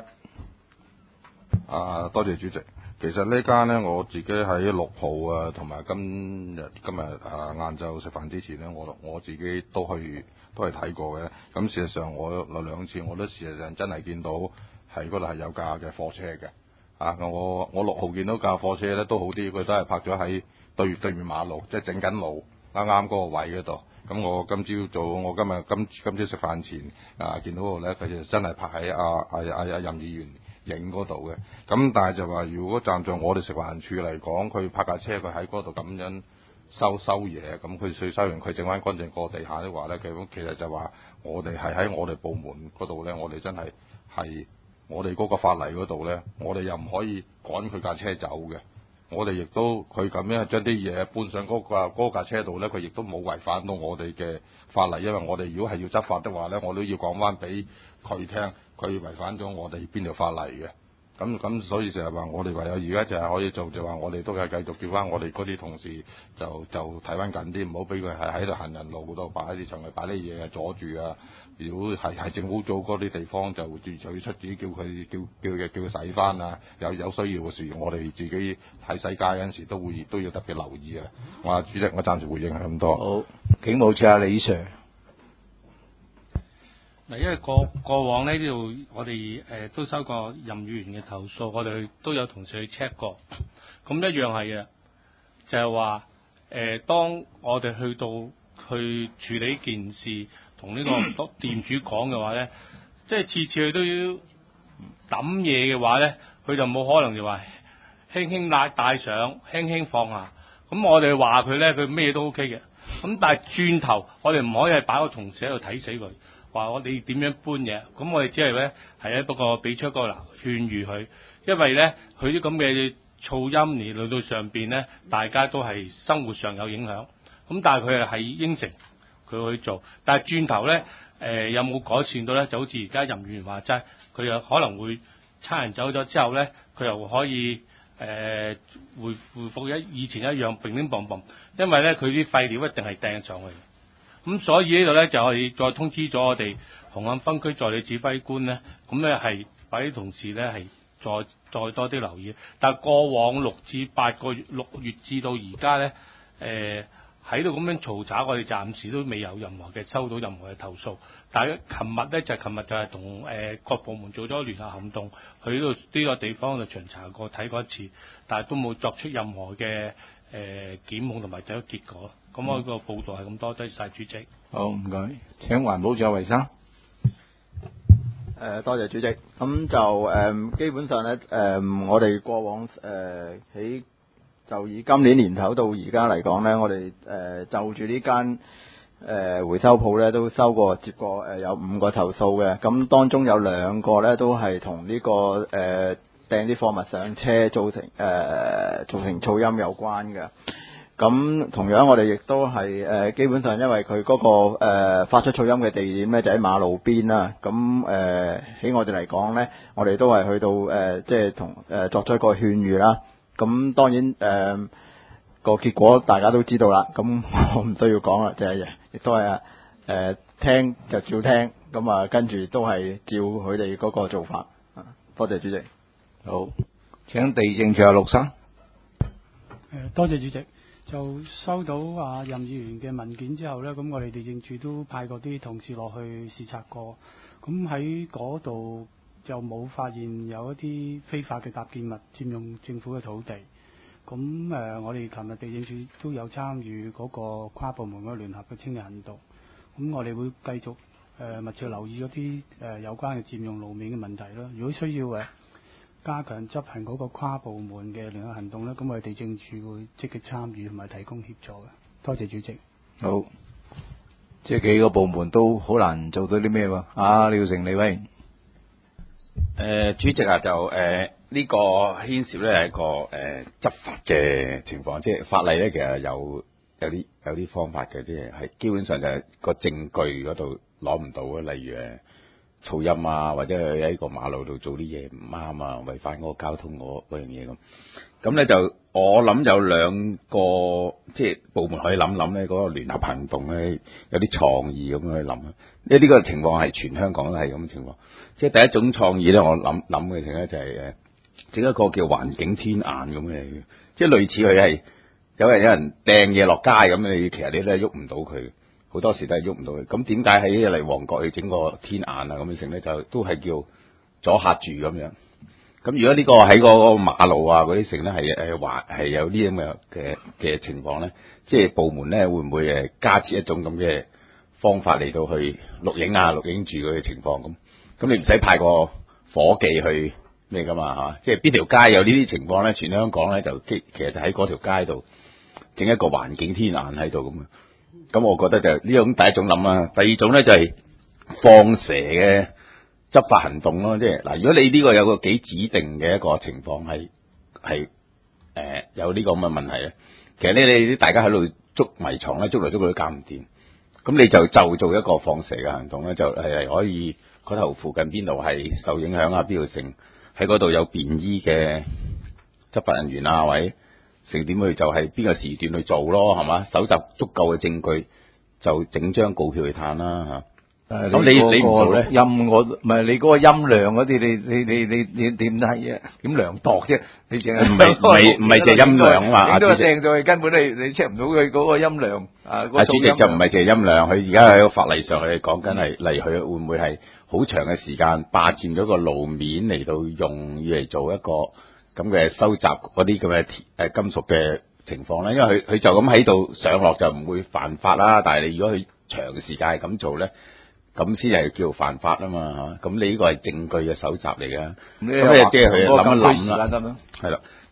啊，多謝主席。其實呢間呢，我自己喺六號啊，同埋今日今日啊晏晝食飯之前呢，我我自己都去都係睇過嘅。咁事實上我有兩次我都事實上真係見到喺嗰度係有架嘅貨車嘅。啊，我我六號見到架貨車咧都好啲，佢都係泊咗喺對對面馬路，即係整緊路啱啱嗰個位嗰度。咁我今朝早我今日今今朝食飯前啊見到嗰度咧，佢就真係泊喺阿阿阿阿任議員影嗰度嘅。咁但係就話，如果站在我哋食環署嚟講，佢泊架車佢喺嗰度咁樣收收嘢，咁佢稅收完佢整翻乾淨過地下的話咧，咁其實就話我哋係喺我哋部門嗰度咧，我哋真係係我哋嗰個法例嗰度咧，我哋又唔可以趕佢架車走嘅。我哋亦都佢咁樣將啲嘢搬上嗰架嗰架車度咧，佢亦都冇違反到我哋嘅法例，因為我哋如果係要執法的話咧，我都要講翻俾佢聽，佢違反咗我哋邊條法例嘅。咁咁所以成日話我哋唯有而家就係可以做，就話我哋都係繼續叫翻我哋嗰啲同事就就睇翻緊啲，唔好俾佢係喺度行人路嗰度擺啲場嚟擺啲嘢啊阻住啊。如果係係政府做嗰啲地方，就就要出紙叫佢叫叫佢叫佢洗翻啊。有有需要嘅時，我哋自己喺洗街嗰陣時都會都要特別留意啊。我話主席，我暫時回應係咁多。 好，警務處阿李 Sir。 嗱，因為過過往呢度我哋誒、呃、都收過任議員嘅投訴，我哋都有同事去 check 過，咁一樣係嘅，就係話誒，當我哋去到去處理呢件事，同呢個店主講嘅話咧，即係次次佢都要抌嘢嘅話咧，佢就冇可能就話輕輕拉帶上，輕輕放下。咁我哋話佢咧，佢咩都 O K 嘅。咁但係轉頭，我哋唔可以係擺個同事喺度睇死佢，話我哋點樣搬嘢。咁我哋只係咧係咧不過俾出一個嗱勸喻佢，因為咧佢啲咁嘅噪音而嚟到上邊咧，大家都係生活上有影響。咁但係佢係係應承佢去做，但係轉頭咧誒、呃、有冇改善到咧？就好似而家任議員話齋，佢又可能會差人走咗之後咧，佢又可以。誒、呃、回回復一以前一樣乒乒乓乓，因為咧佢啲廢料一定係掟上去，咁所以呢度咧就係再通知咗我哋紅磡分區助理指揮官咧，咁咧係把啲同事咧係再再多啲留意。但係過往六至八個月，六月至到而家咧，誒喺度咁樣嘈吵，我哋暫時都未有任何嘅收到任何嘅投訴。但係琴日咧就係琴日就係同誒各部門做咗聯合行動，去呢度呢個地方度巡查過睇過一次，但係都冇作出任何嘅誒、呃、檢控同埋走結果。咁我個報道係咁多，多謝晒主席。 好，唔該。請環保署衞生。誒、 呃，多謝主席。咁就誒、呃，基本上咧，誒、呃，我哋過往誒喺、呃、就以今年年頭到而家嚟講咧，我哋誒、呃、就住呢間誒回收鋪咧，都收過接過誒、呃、有五個投訴嘅。咁當中有兩個咧，都係同呢個誒掟啲貨物上車造成誒、呃、造成噪音有關嘅。咁同樣我哋亦都係誒、呃、基本上因為佢嗰、那個誒、呃、發出噪音嘅地點咧就喺馬路邊啦，咁誒喺我哋嚟講咧，我哋都係去到誒即係同誒作出一個勸喻啦。咁當然誒、呃、個結果大家都知道啦，咁我唔需要講啦，就係亦都係誒聽就照聽，咁啊跟住都係照佢哋嗰個做法。多謝主席。 好，請地政處阿陸生。 誒多謝主席。就收到啊任議員嘅文件之後呢，咁我哋地政處都派過啲同事落去視察過，咁喺嗰度就冇發現有一啲非法嘅搭建物佔用政府嘅土地。咁誒、呃，我哋琴日地政處都有參與嗰個跨部門嗰個聯合嘅清理行動。咁我哋會繼續誒、呃、密切留意嗰啲誒有關嘅佔用路面嘅問題啦。如果需要誒加強執行嗰個跨部門嘅聯合行動咧，咁我哋地政處會積極參與同埋提供協助嘅。多謝主席。 好，即係幾個部門都好難做到啲咩喎？啊，廖成李威。 誒、呃，主席啊，就誒呢、呃這個牽涉咧係一個誒、呃、執法嘅情況，即係法例咧其實有有啲有啲方法嘅，即係係基本上就係個證據嗰度攞唔到啊，例如誒。噪音啊，或者佢喺個馬路度做啲嘢唔啱啊，違反嗰個交通嗰嗰樣嘢咁。咁咧就我諗有兩個即係部門可以諗諗咧，嗰個聯合行動咧有啲創意咁去諗。因為呢個情況係全香港都係咁嘅情況。即係第一種創意咧，我諗諗嘅情咧就係誒整一個叫環境天眼咁嘅，即係類似佢係有人有人掟嘢落街咁，你其實你都係喐唔到佢。好多時都係喐唔到嘅，咁點解喺嚟旺角去整個天眼啊咁嘅成咧？就都係叫阻嚇住咁樣。咁如果呢個喺個馬路啊嗰啲成咧係誒話係有呢咁嘅嘅嘅情況咧，即係部門咧會唔會誒加設一種咁嘅方法嚟到去錄影啊錄影住佢嘅情況咁？咁你唔使派個伙計去咩噶嘛嚇？即係邊條街有呢啲情況咧？全香港咧就其實就喺嗰條街度整一個環境天眼喺度咁啊！咁我覺得就呢種第一種諗啦，第二種咧就係放蛇嘅執法行動咯，即係嗱，如果你呢個有個幾指定嘅一個情況係係誒有呢個咁嘅問題咧，其實咧你啲大家喺度捉迷藏咧，捉嚟捉去都搞唔掂，咁你就就做一個放蛇嘅行動咧，就係可以嗰頭附近邊度係受影響啊，邊度成喺嗰度有便衣嘅執法人員啊，或者成點去就係邊個時段去做咯，係嘛？搜集足夠嘅證據，就整張告票去嘆啦嚇。咁你你唔做咧？ 音我唔係你嗰個音量嗰啲，你你你你你點睇啫？點量度啫？你淨係唔係唔係唔係淨係音量啊嘛？ 整到掟咗去，根本你你 check 唔到佢嗰個音量啊！ 啊，主席就唔係淨係音量，佢而家喺個法例上，佢講緊係例如佢會唔會係好長嘅時間霸佔咗個路面嚟到用嚟做一個咁嘅收集嗰啲咁嘅誒金屬嘅情況咧？因為佢佢就咁喺度上落就唔會犯法啦，但係你如果佢長時間係咁做咧，咁先係叫犯法啊嘛嚇。咁你呢個係證據嘅搜集嚟嘅，咁咧即係佢諗一諗啦，係啦。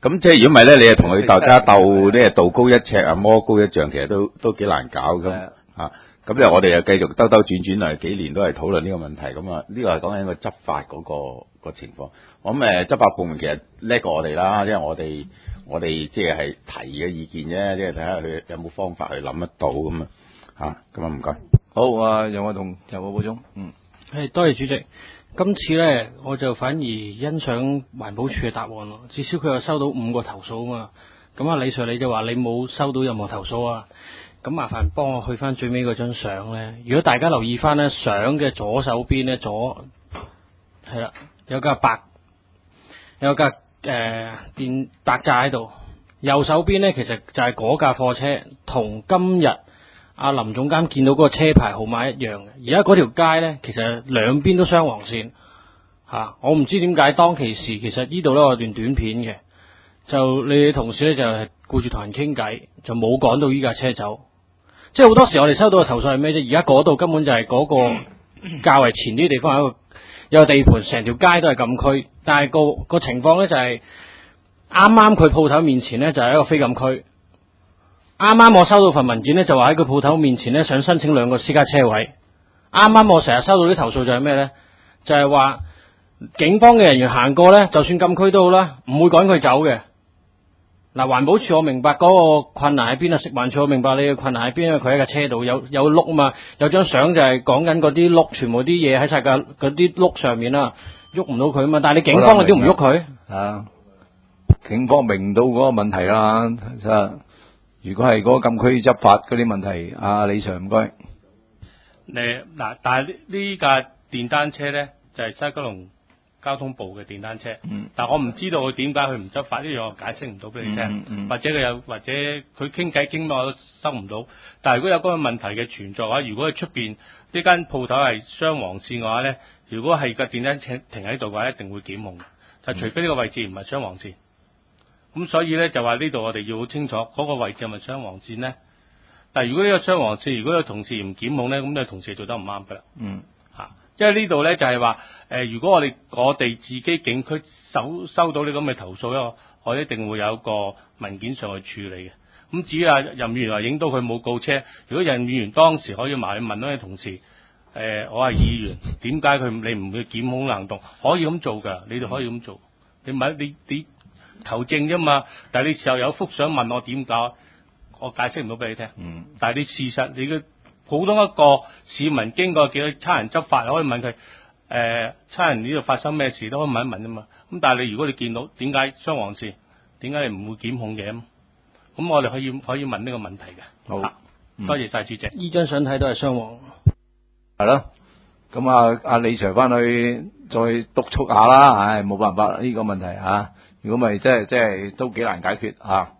咁即係如果唔係咧，你係同佢大家鬥呢道高一尺啊，魔高一丈，其實都都幾難搞咁啊。咁就我哋又繼續兜兜轉轉嚟幾年都係討論呢個問題。咁啊，呢個係講緊一個執法嗰、個、個情況。我諗誒執法部門其實叻過我哋啦，因為我哋我哋即係係提嘅意見啫，即係睇下佢有冇方法去諗得到咁啊。嚇，咁啊唔該。 好啊，楊偉同有冇補充？嗯， 係多謝主席。今次咧，我就反而欣賞環保署嘅答案咯。至少佢又收到五個投訴啊嘛。咁啊，李 Sir 你就話你冇收到任何投訴啊？咁麻煩幫我去翻最尾嗰張相咧。如果大家留意翻咧，相嘅左手邊咧，左係啦，有架白有架誒、呃、電白炸喺度。右手邊咧，其實就係嗰架貨車，同今日阿林總監見到嗰個車牌號碼一樣嘅。而家嗰條街咧，其實兩邊都雙黃線嚇、啊。我唔知點解當其時，其實呢度咧有段短片嘅，就你哋同事咧就係顧住同人傾偈，就冇趕到依架車走。即係好多時我哋收到嘅投訴係咩啫？而家嗰度根本就係嗰個較為前啲地方有一個有個地盤，成條街都係禁區。但係個個情況咧就係啱啱佢鋪頭面前咧就係一個非禁區。啱啱我收到份文件咧就話喺佢鋪頭面前咧想申請兩個私家車位。啱啱我成日收到啲投訴就係咩咧？就係話警方嘅人員行過咧，就算禁區都好啦，唔會趕佢走嘅。嗱，環保署我明白嗰個困難喺邊啊，食環署我明白你嘅困難喺邊，因為佢喺架車度有有碌啊嘛，有張相就係講緊嗰啲碌，全部啲嘢喺晒架嗰啲碌上面啦，喐唔到佢啊嘛，但係你警方你都唔喐佢啊？警方明到嗰個問題啦，即係如果係嗰個禁區執法嗰啲問題，阿李 Sir 唔該。 誒嗱，但係呢呢架電單車咧就係、是、西九龍交通部嘅電單車，嗯、但我唔知道佢點解佢唔執法，呢樣我解釋唔到俾你聽，嗯嗯、或者佢有或者佢傾偈傾到我都收唔到。但係如果有嗰個問題嘅存在嘅話，如果佢出邊呢間鋪頭係雙黃線嘅話咧，如果係個電單車停喺度嘅話，一定會檢控。但除非呢個位置唔係雙黃線，咁、嗯、所以咧就話呢度我哋要好清楚嗰、嗰個位置係咪雙黃線咧？但係如果呢個雙黃線，如果有同事唔檢控咧，咁呢個同事做得唔啱㗎啦。嗯。因為呢度咧就係話，誒，如果我哋我哋自己警區收收到呢咁嘅投訴咧，我一定會有一個文件上去處理嘅。咁至於啊任議員話影到佢冇告車，如果任議員當時可以埋去問嗰啲同事，誒、呃，我係議員，點解佢你唔會檢控行動？可以咁做㗎，你哋可以咁做。你問你你求證啫嘛，但係你時候有幅相問我點解，我解釋唔到俾你聽。嗯。但係你事實你嘅。普通一個市民經過幾多差人執法，可以問佢誒、呃、差人呢度發生咩事，都可以問一問啫嘛。咁但係你如果你見到點解雙黃線，點解你唔會檢控嘅？咁我哋可以可以問呢個問題嘅。好，嗯、多謝晒主席。 呢張相睇都係雙黃。 係咯，咁啊阿李 Sir 翻去再督促下啦。唉，冇辦法呢、呢個問題嚇、啊。如果咪即係即係都幾難解決嚇。啊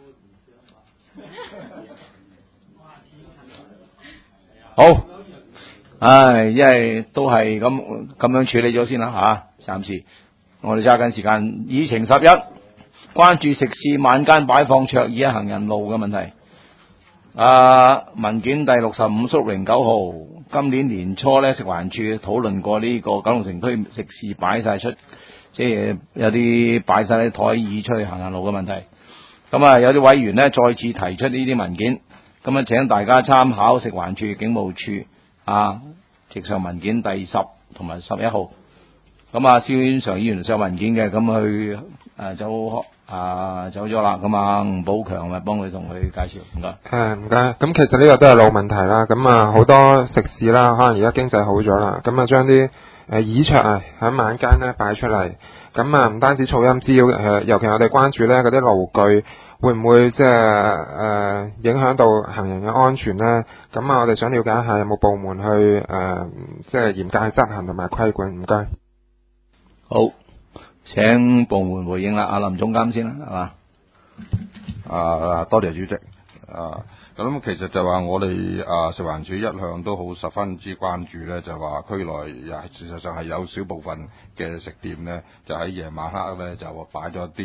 好，唉，因為都係咁咁樣處理咗先啦吓，暫時我哋揸緊時間。議程十一，關注食肆晚間擺放桌椅行人路嘅問題。啊，文件第六十五縮零九號，今年年初咧食環署討論過呢個九龍城區食肆擺晒出，即係有啲擺晒啲台椅出去行人路嘅問題。咁啊，有啲委員咧再次提出呢啲文件。咁啊，請大家參考食環署、警務處啊，直上文件第十同埋十一號。咁啊，蕭遠常議員上文件嘅，咁佢誒走啊走咗啦。咁啊，吳寶強咪幫佢同佢介紹，唔該。 誒唔該。咁其實呢個都係老問題啦。咁啊，好多食肆啦，可能而家經濟好咗啦，咁啊將啲誒椅桌啊喺晚間咧擺出嚟。咁啊，唔單止噪音滋擾，誒尤其我哋關注咧嗰啲爐具。會唔會即係誒影響到行人嘅安全呢？咁啊，我哋想了解一下有冇部門去誒即係嚴格去執行同埋規管？唔該。 好，請部門回應啦。阿林總監先啦，係嘛？ 啊，多謝主席。啊，咁其實就話我哋啊食環署一向都好十分之關注咧，就話區內又事實上係有少部分嘅食店咧，就喺夜晚黑咧就擺咗啲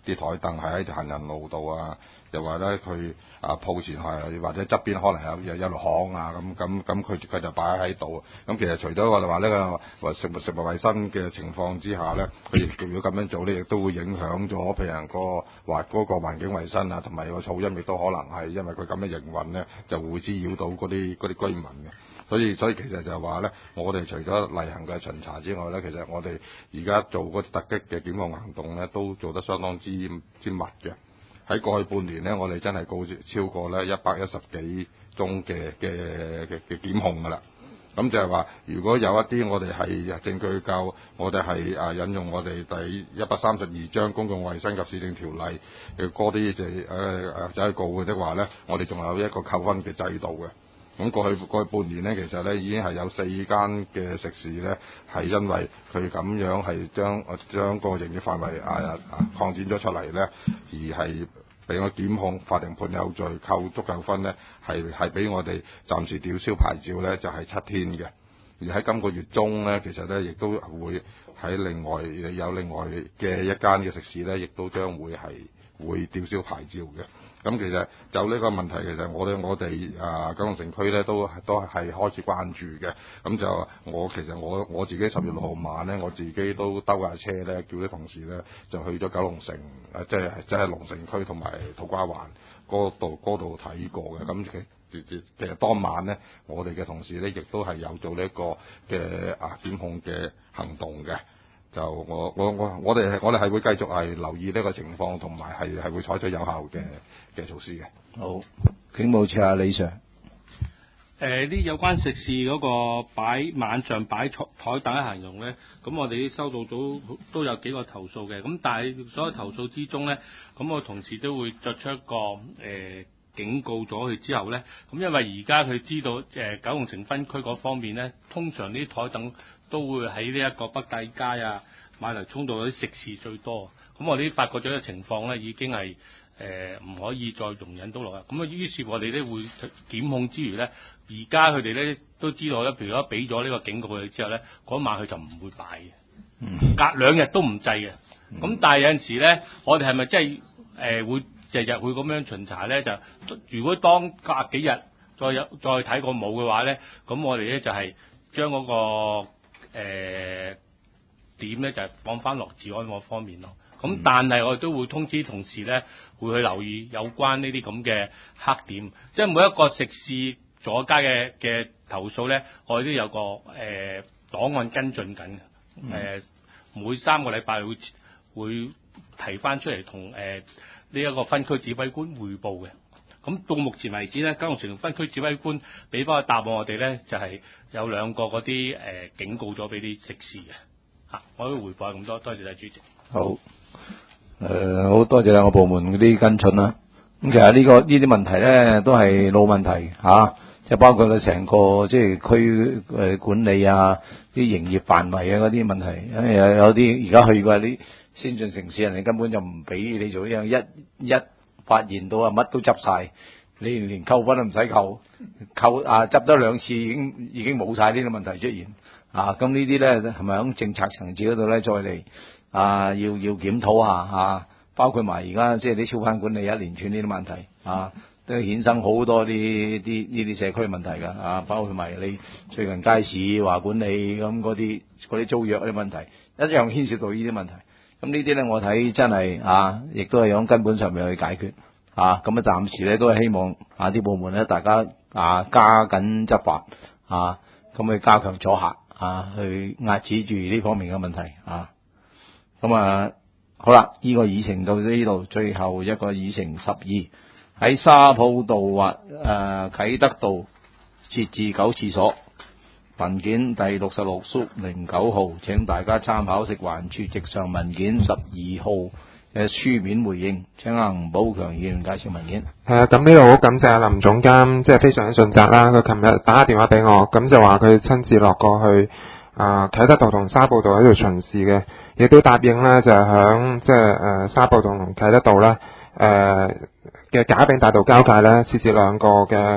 啲台凳係喺條行人路度啊，又話咧佢啊鋪前係或者側邊可能有有有條巷啊咁咁咁佢佢就擺喺度。咁其實除咗我哋話呢個話食物食物衞生嘅情況之下咧，佢亦如果咁樣做咧，亦都會影響咗譬如人個話嗰個環境衞生啊，同埋個噪音亦都可能係因為佢咁嘅營運咧，就會滋擾到嗰啲嗰啲居民嘅。所以所以其實就係話咧，我哋除咗例行嘅巡查之外咧，其實我哋而家做嗰突擊嘅檢控行動咧，都做得相當之之密嘅。喺過去半年咧，我哋真係告超過咧一百一十幾宗嘅嘅嘅嘅檢控㗎啦。咁就係話，如果有一啲我哋係證據夠，我哋係啊引用我哋第一百三十二章公共衛生及市政條例嘅嗰啲就誒誒就係告嘅的話咧，我哋仲有一個扣分嘅制度嘅。咁過去過去半年咧，其實咧已經係有四間嘅食肆咧，係因為佢咁樣係將將個營業範圍啊啊擴展咗出嚟咧，而係俾我檢控、法庭判有罪、扣足夠分咧，係係俾我哋暫時吊銷牌照咧，就係、是、七天嘅。而喺今個月中咧，其實咧亦都會喺另外有另外嘅一間嘅食肆咧，亦都將會係會吊銷牌照嘅。咁其實就呢個問題，其實我哋我哋啊九龍城區咧都都係開始關注嘅。咁就我其實我我自己十月六號晚咧，我自己都兜架車咧，叫啲同事咧就去咗九龍城，誒即係即係龍城區同埋土瓜灣嗰度嗰度睇過嘅。咁其其其實當晚咧，我哋嘅同事咧亦都係有做呢一個嘅啊檢控嘅行動嘅。就我我我我哋係我哋係會繼續係留意呢個情況，同埋係係會採取有效嘅嘅措施嘅。 好，警務處啊，李 Sir。 誒啲有關食肆嗰個擺晚上擺台台凳嘅行動咧，咁我哋收到到都有幾個投訴嘅。咁但係所有投訴之中咧，咁我同事都會作出一個誒、呃、警告咗佢之後咧，咁因為而家佢知道誒、呃、九龍城分區嗰方面咧，通常啲台凳都會喺呢一個北帝街啊、馬來涌道嗰啲食肆最多。咁我哋發覺咗嘅情況咧，已經係誒唔可以再容忍到落去。咁啊，於是我哋咧會檢控之餘咧，而家佢哋咧都知道咧，譬如果俾咗呢個警告佢之後咧，嗰晚佢就唔會擺嘅， 嗯、 隔兩日都唔制嘅。咁、嗯、但係有陣時咧，我哋係咪真係誒會日日會咁樣巡查咧？就如果當隔幾日再有再睇過冇嘅話咧，咁我哋咧就係將嗰個誒、呃、點咧就係放翻落治安嗰方面咯。咁、嗯、但係我哋都會通知同事咧，會去留意有關呢啲咁嘅黑點，即係每一個食肆阻街嘅嘅投訴咧，我哋都有個誒、呃、檔案跟進緊嘅。誒、嗯呃、每三個禮拜會會提翻出嚟同誒呢一個分區指揮官匯報嘅。咁到目前為止咧，九龍城分區指揮官俾翻個答案我哋咧，就係、是、有兩個嗰啲誒警告咗俾啲食肆嘅。嚇，我都回報咁多，多謝晒主席。 好，誒、呃、好多謝兩個部門嗰啲跟進啦。咁其實呢、這個呢啲問題咧都係老問題嚇，即、啊、係包括佢成個即係區誒管理啊、啲營業範圍啊嗰啲問題。有有啲而家去過啲先進城市，人哋根本就唔俾你做呢樣，一一發現到啊乜都執晒，你連扣分都唔使扣，扣啊執多兩次已經已經冇晒呢啲問題出現。啊，咁呢啲咧係咪喺政策層次嗰度咧再嚟啊？要要檢討下啊，包括埋而家即係啲超班管理一連串呢啲問題啊，都衍生好多啲啲呢啲社區問題㗎啊，包括埋你最近街市話管理咁嗰啲嗰啲租約嗰啲問題，一樣牽涉到呢啲問題。咁呢啲咧我睇真係啊，亦都係響根本上面去解決啊。咁啊，暫時咧都係希望啊啲部門咧大家啊加緊執法啊，咁去加強阻嚇。啊，去壓止住呢方面嘅問題啊！咁啊，好啦，呢、這個議程到呢度，最後一個議程十二喺沙浦道或誒啟德道設置狗廁所，文件第六十六縮零九號，請大家參考食環署直上文件十二號嘅書面回應。請阿吳寶強議員介紹文件。 係啊，咁呢度好感謝阿林總監，即係非常之盡責啦。佢琴日打電話俾我，咁就話佢親自落過去啊啟德道同沙浦道喺度巡視嘅，亦都答應咧就係響即係誒沙浦道同啟德道咧誒嘅賈炳大道交界咧設置兩個嘅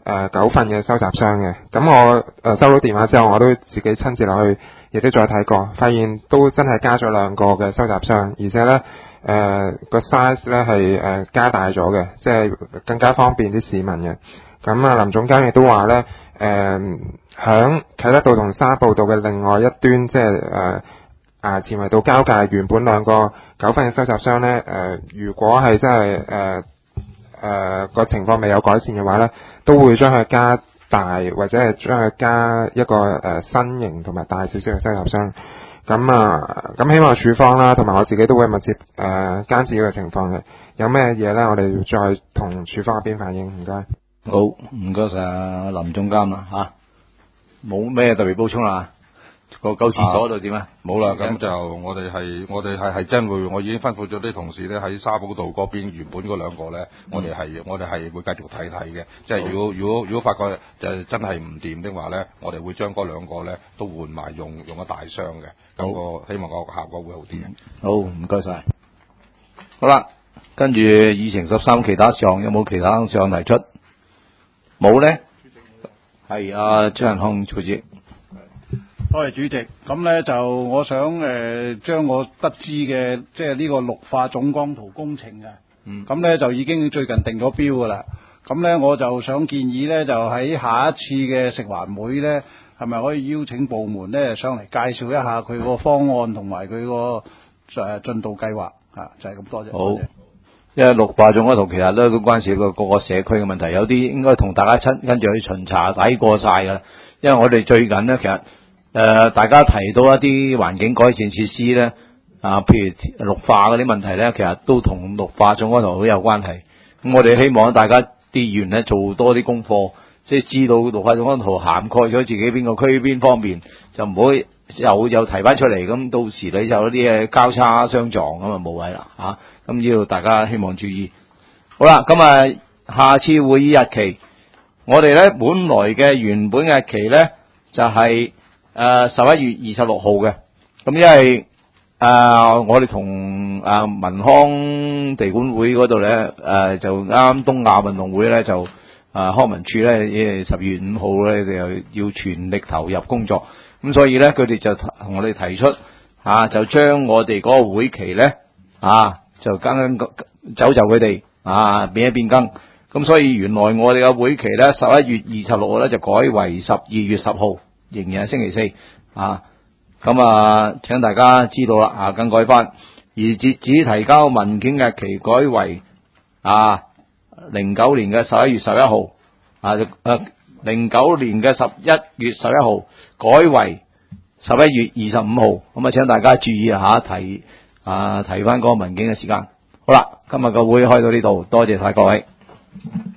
誒九份嘅收集箱嘅。咁我誒、呃、收到電話之後，我都自己親自落去，亦都再睇過，發現都真係加咗兩個嘅收集箱，而且咧誒個 size 咧係誒加大咗嘅，即係更加方便啲市民嘅。咁啊，林總監亦都話咧，誒響啟德道同沙埔道嘅另外一端，即係誒衙前圍道交界，原本兩個九份嘅收集箱咧，誒、呃、如果係真係誒誒個情況未有改善嘅話咧，都會將佢加大，或者係將佢加一個誒、呃、新型同埋大少少嘅收集箱。咁啊，咁希望署方啦，同埋我自己都會密切誒監視呢個情況嘅。有咩嘢咧，我哋再同署方嗰邊反映。唔該。 好，唔該晒林總監啦吓，冇咩特別補充啦。個舊廁所度點啊？ 冇啦，咁就我哋係我哋係係真會，我已經吩咐咗啲同事咧喺沙埔道嗰邊原本嗰兩個咧，我哋係我哋係會繼續睇睇嘅。即係如果如果如果發覺就真係唔掂的話咧，我哋會將嗰兩個咧都換埋用用一大箱嘅，咁個希望個效果會好啲嘅。 好，唔該晒。好啦，跟住議程十三其他項有冇其他項提出？冇咧，係啊，張仁康主席。 多謝主席。咁咧就我想誒將、呃、我得知嘅即係呢個綠化總光圖工程嘅， 嗯， 咁咧就已經最近定咗標噶啦。咁咧我就想建議咧，就喺下一次嘅食環會咧，係咪可以邀請部門咧上嚟介紹一下佢個方案同埋佢個誒進度計劃啊？就係、是、咁多謝。 好。 多謝。 因為綠化總光圖其實咧都關涉個個個社區嘅問題，有啲應該同大家親跟住去巡查睇過晒噶啦。因為我哋最近咧，其實誒、呃、大家提到一啲環境改善設施咧，啊，譬如綠化嗰啲問題咧，其實都同綠化總光圖好有關係。咁我哋希望大家啲議員咧做多啲功課，即係知道綠化總光圖涵蓋咗自己邊個區邊方面，就唔好又又提翻出嚟，咁到時你就有啲嘢交叉相撞咁啊冇謂啦嚇。咁呢度大家希望注意。好啦，咁啊下次會議日期，我哋咧本來嘅原本嘅日期咧就係誒十一月二十六號嘅。咁因為誒、呃、我哋同誒民康地管會嗰度咧誒就啱啱東亞運動會咧就誒、呃、康文署咧十月五號咧就要全力投入工作。咁所以咧佢哋就同我哋提出啊，就將我哋嗰個會期咧啊。就更更走就佢哋啊，變一變更。咁所以原來我哋嘅會期咧，十一月二十六號咧就改為十二月十號，仍然係星期四啊。咁啊，請大家知道啦啊，更改翻。而截止提交文件嘅期改為啊零九年嘅十一月十一號啊，誒零九年嘅十一月十一號改為十一月二十五號。咁啊，請大家注意下提。啊，提翻嗰個文件嘅時間。好啦，今日個會開到呢度，多謝晒各位。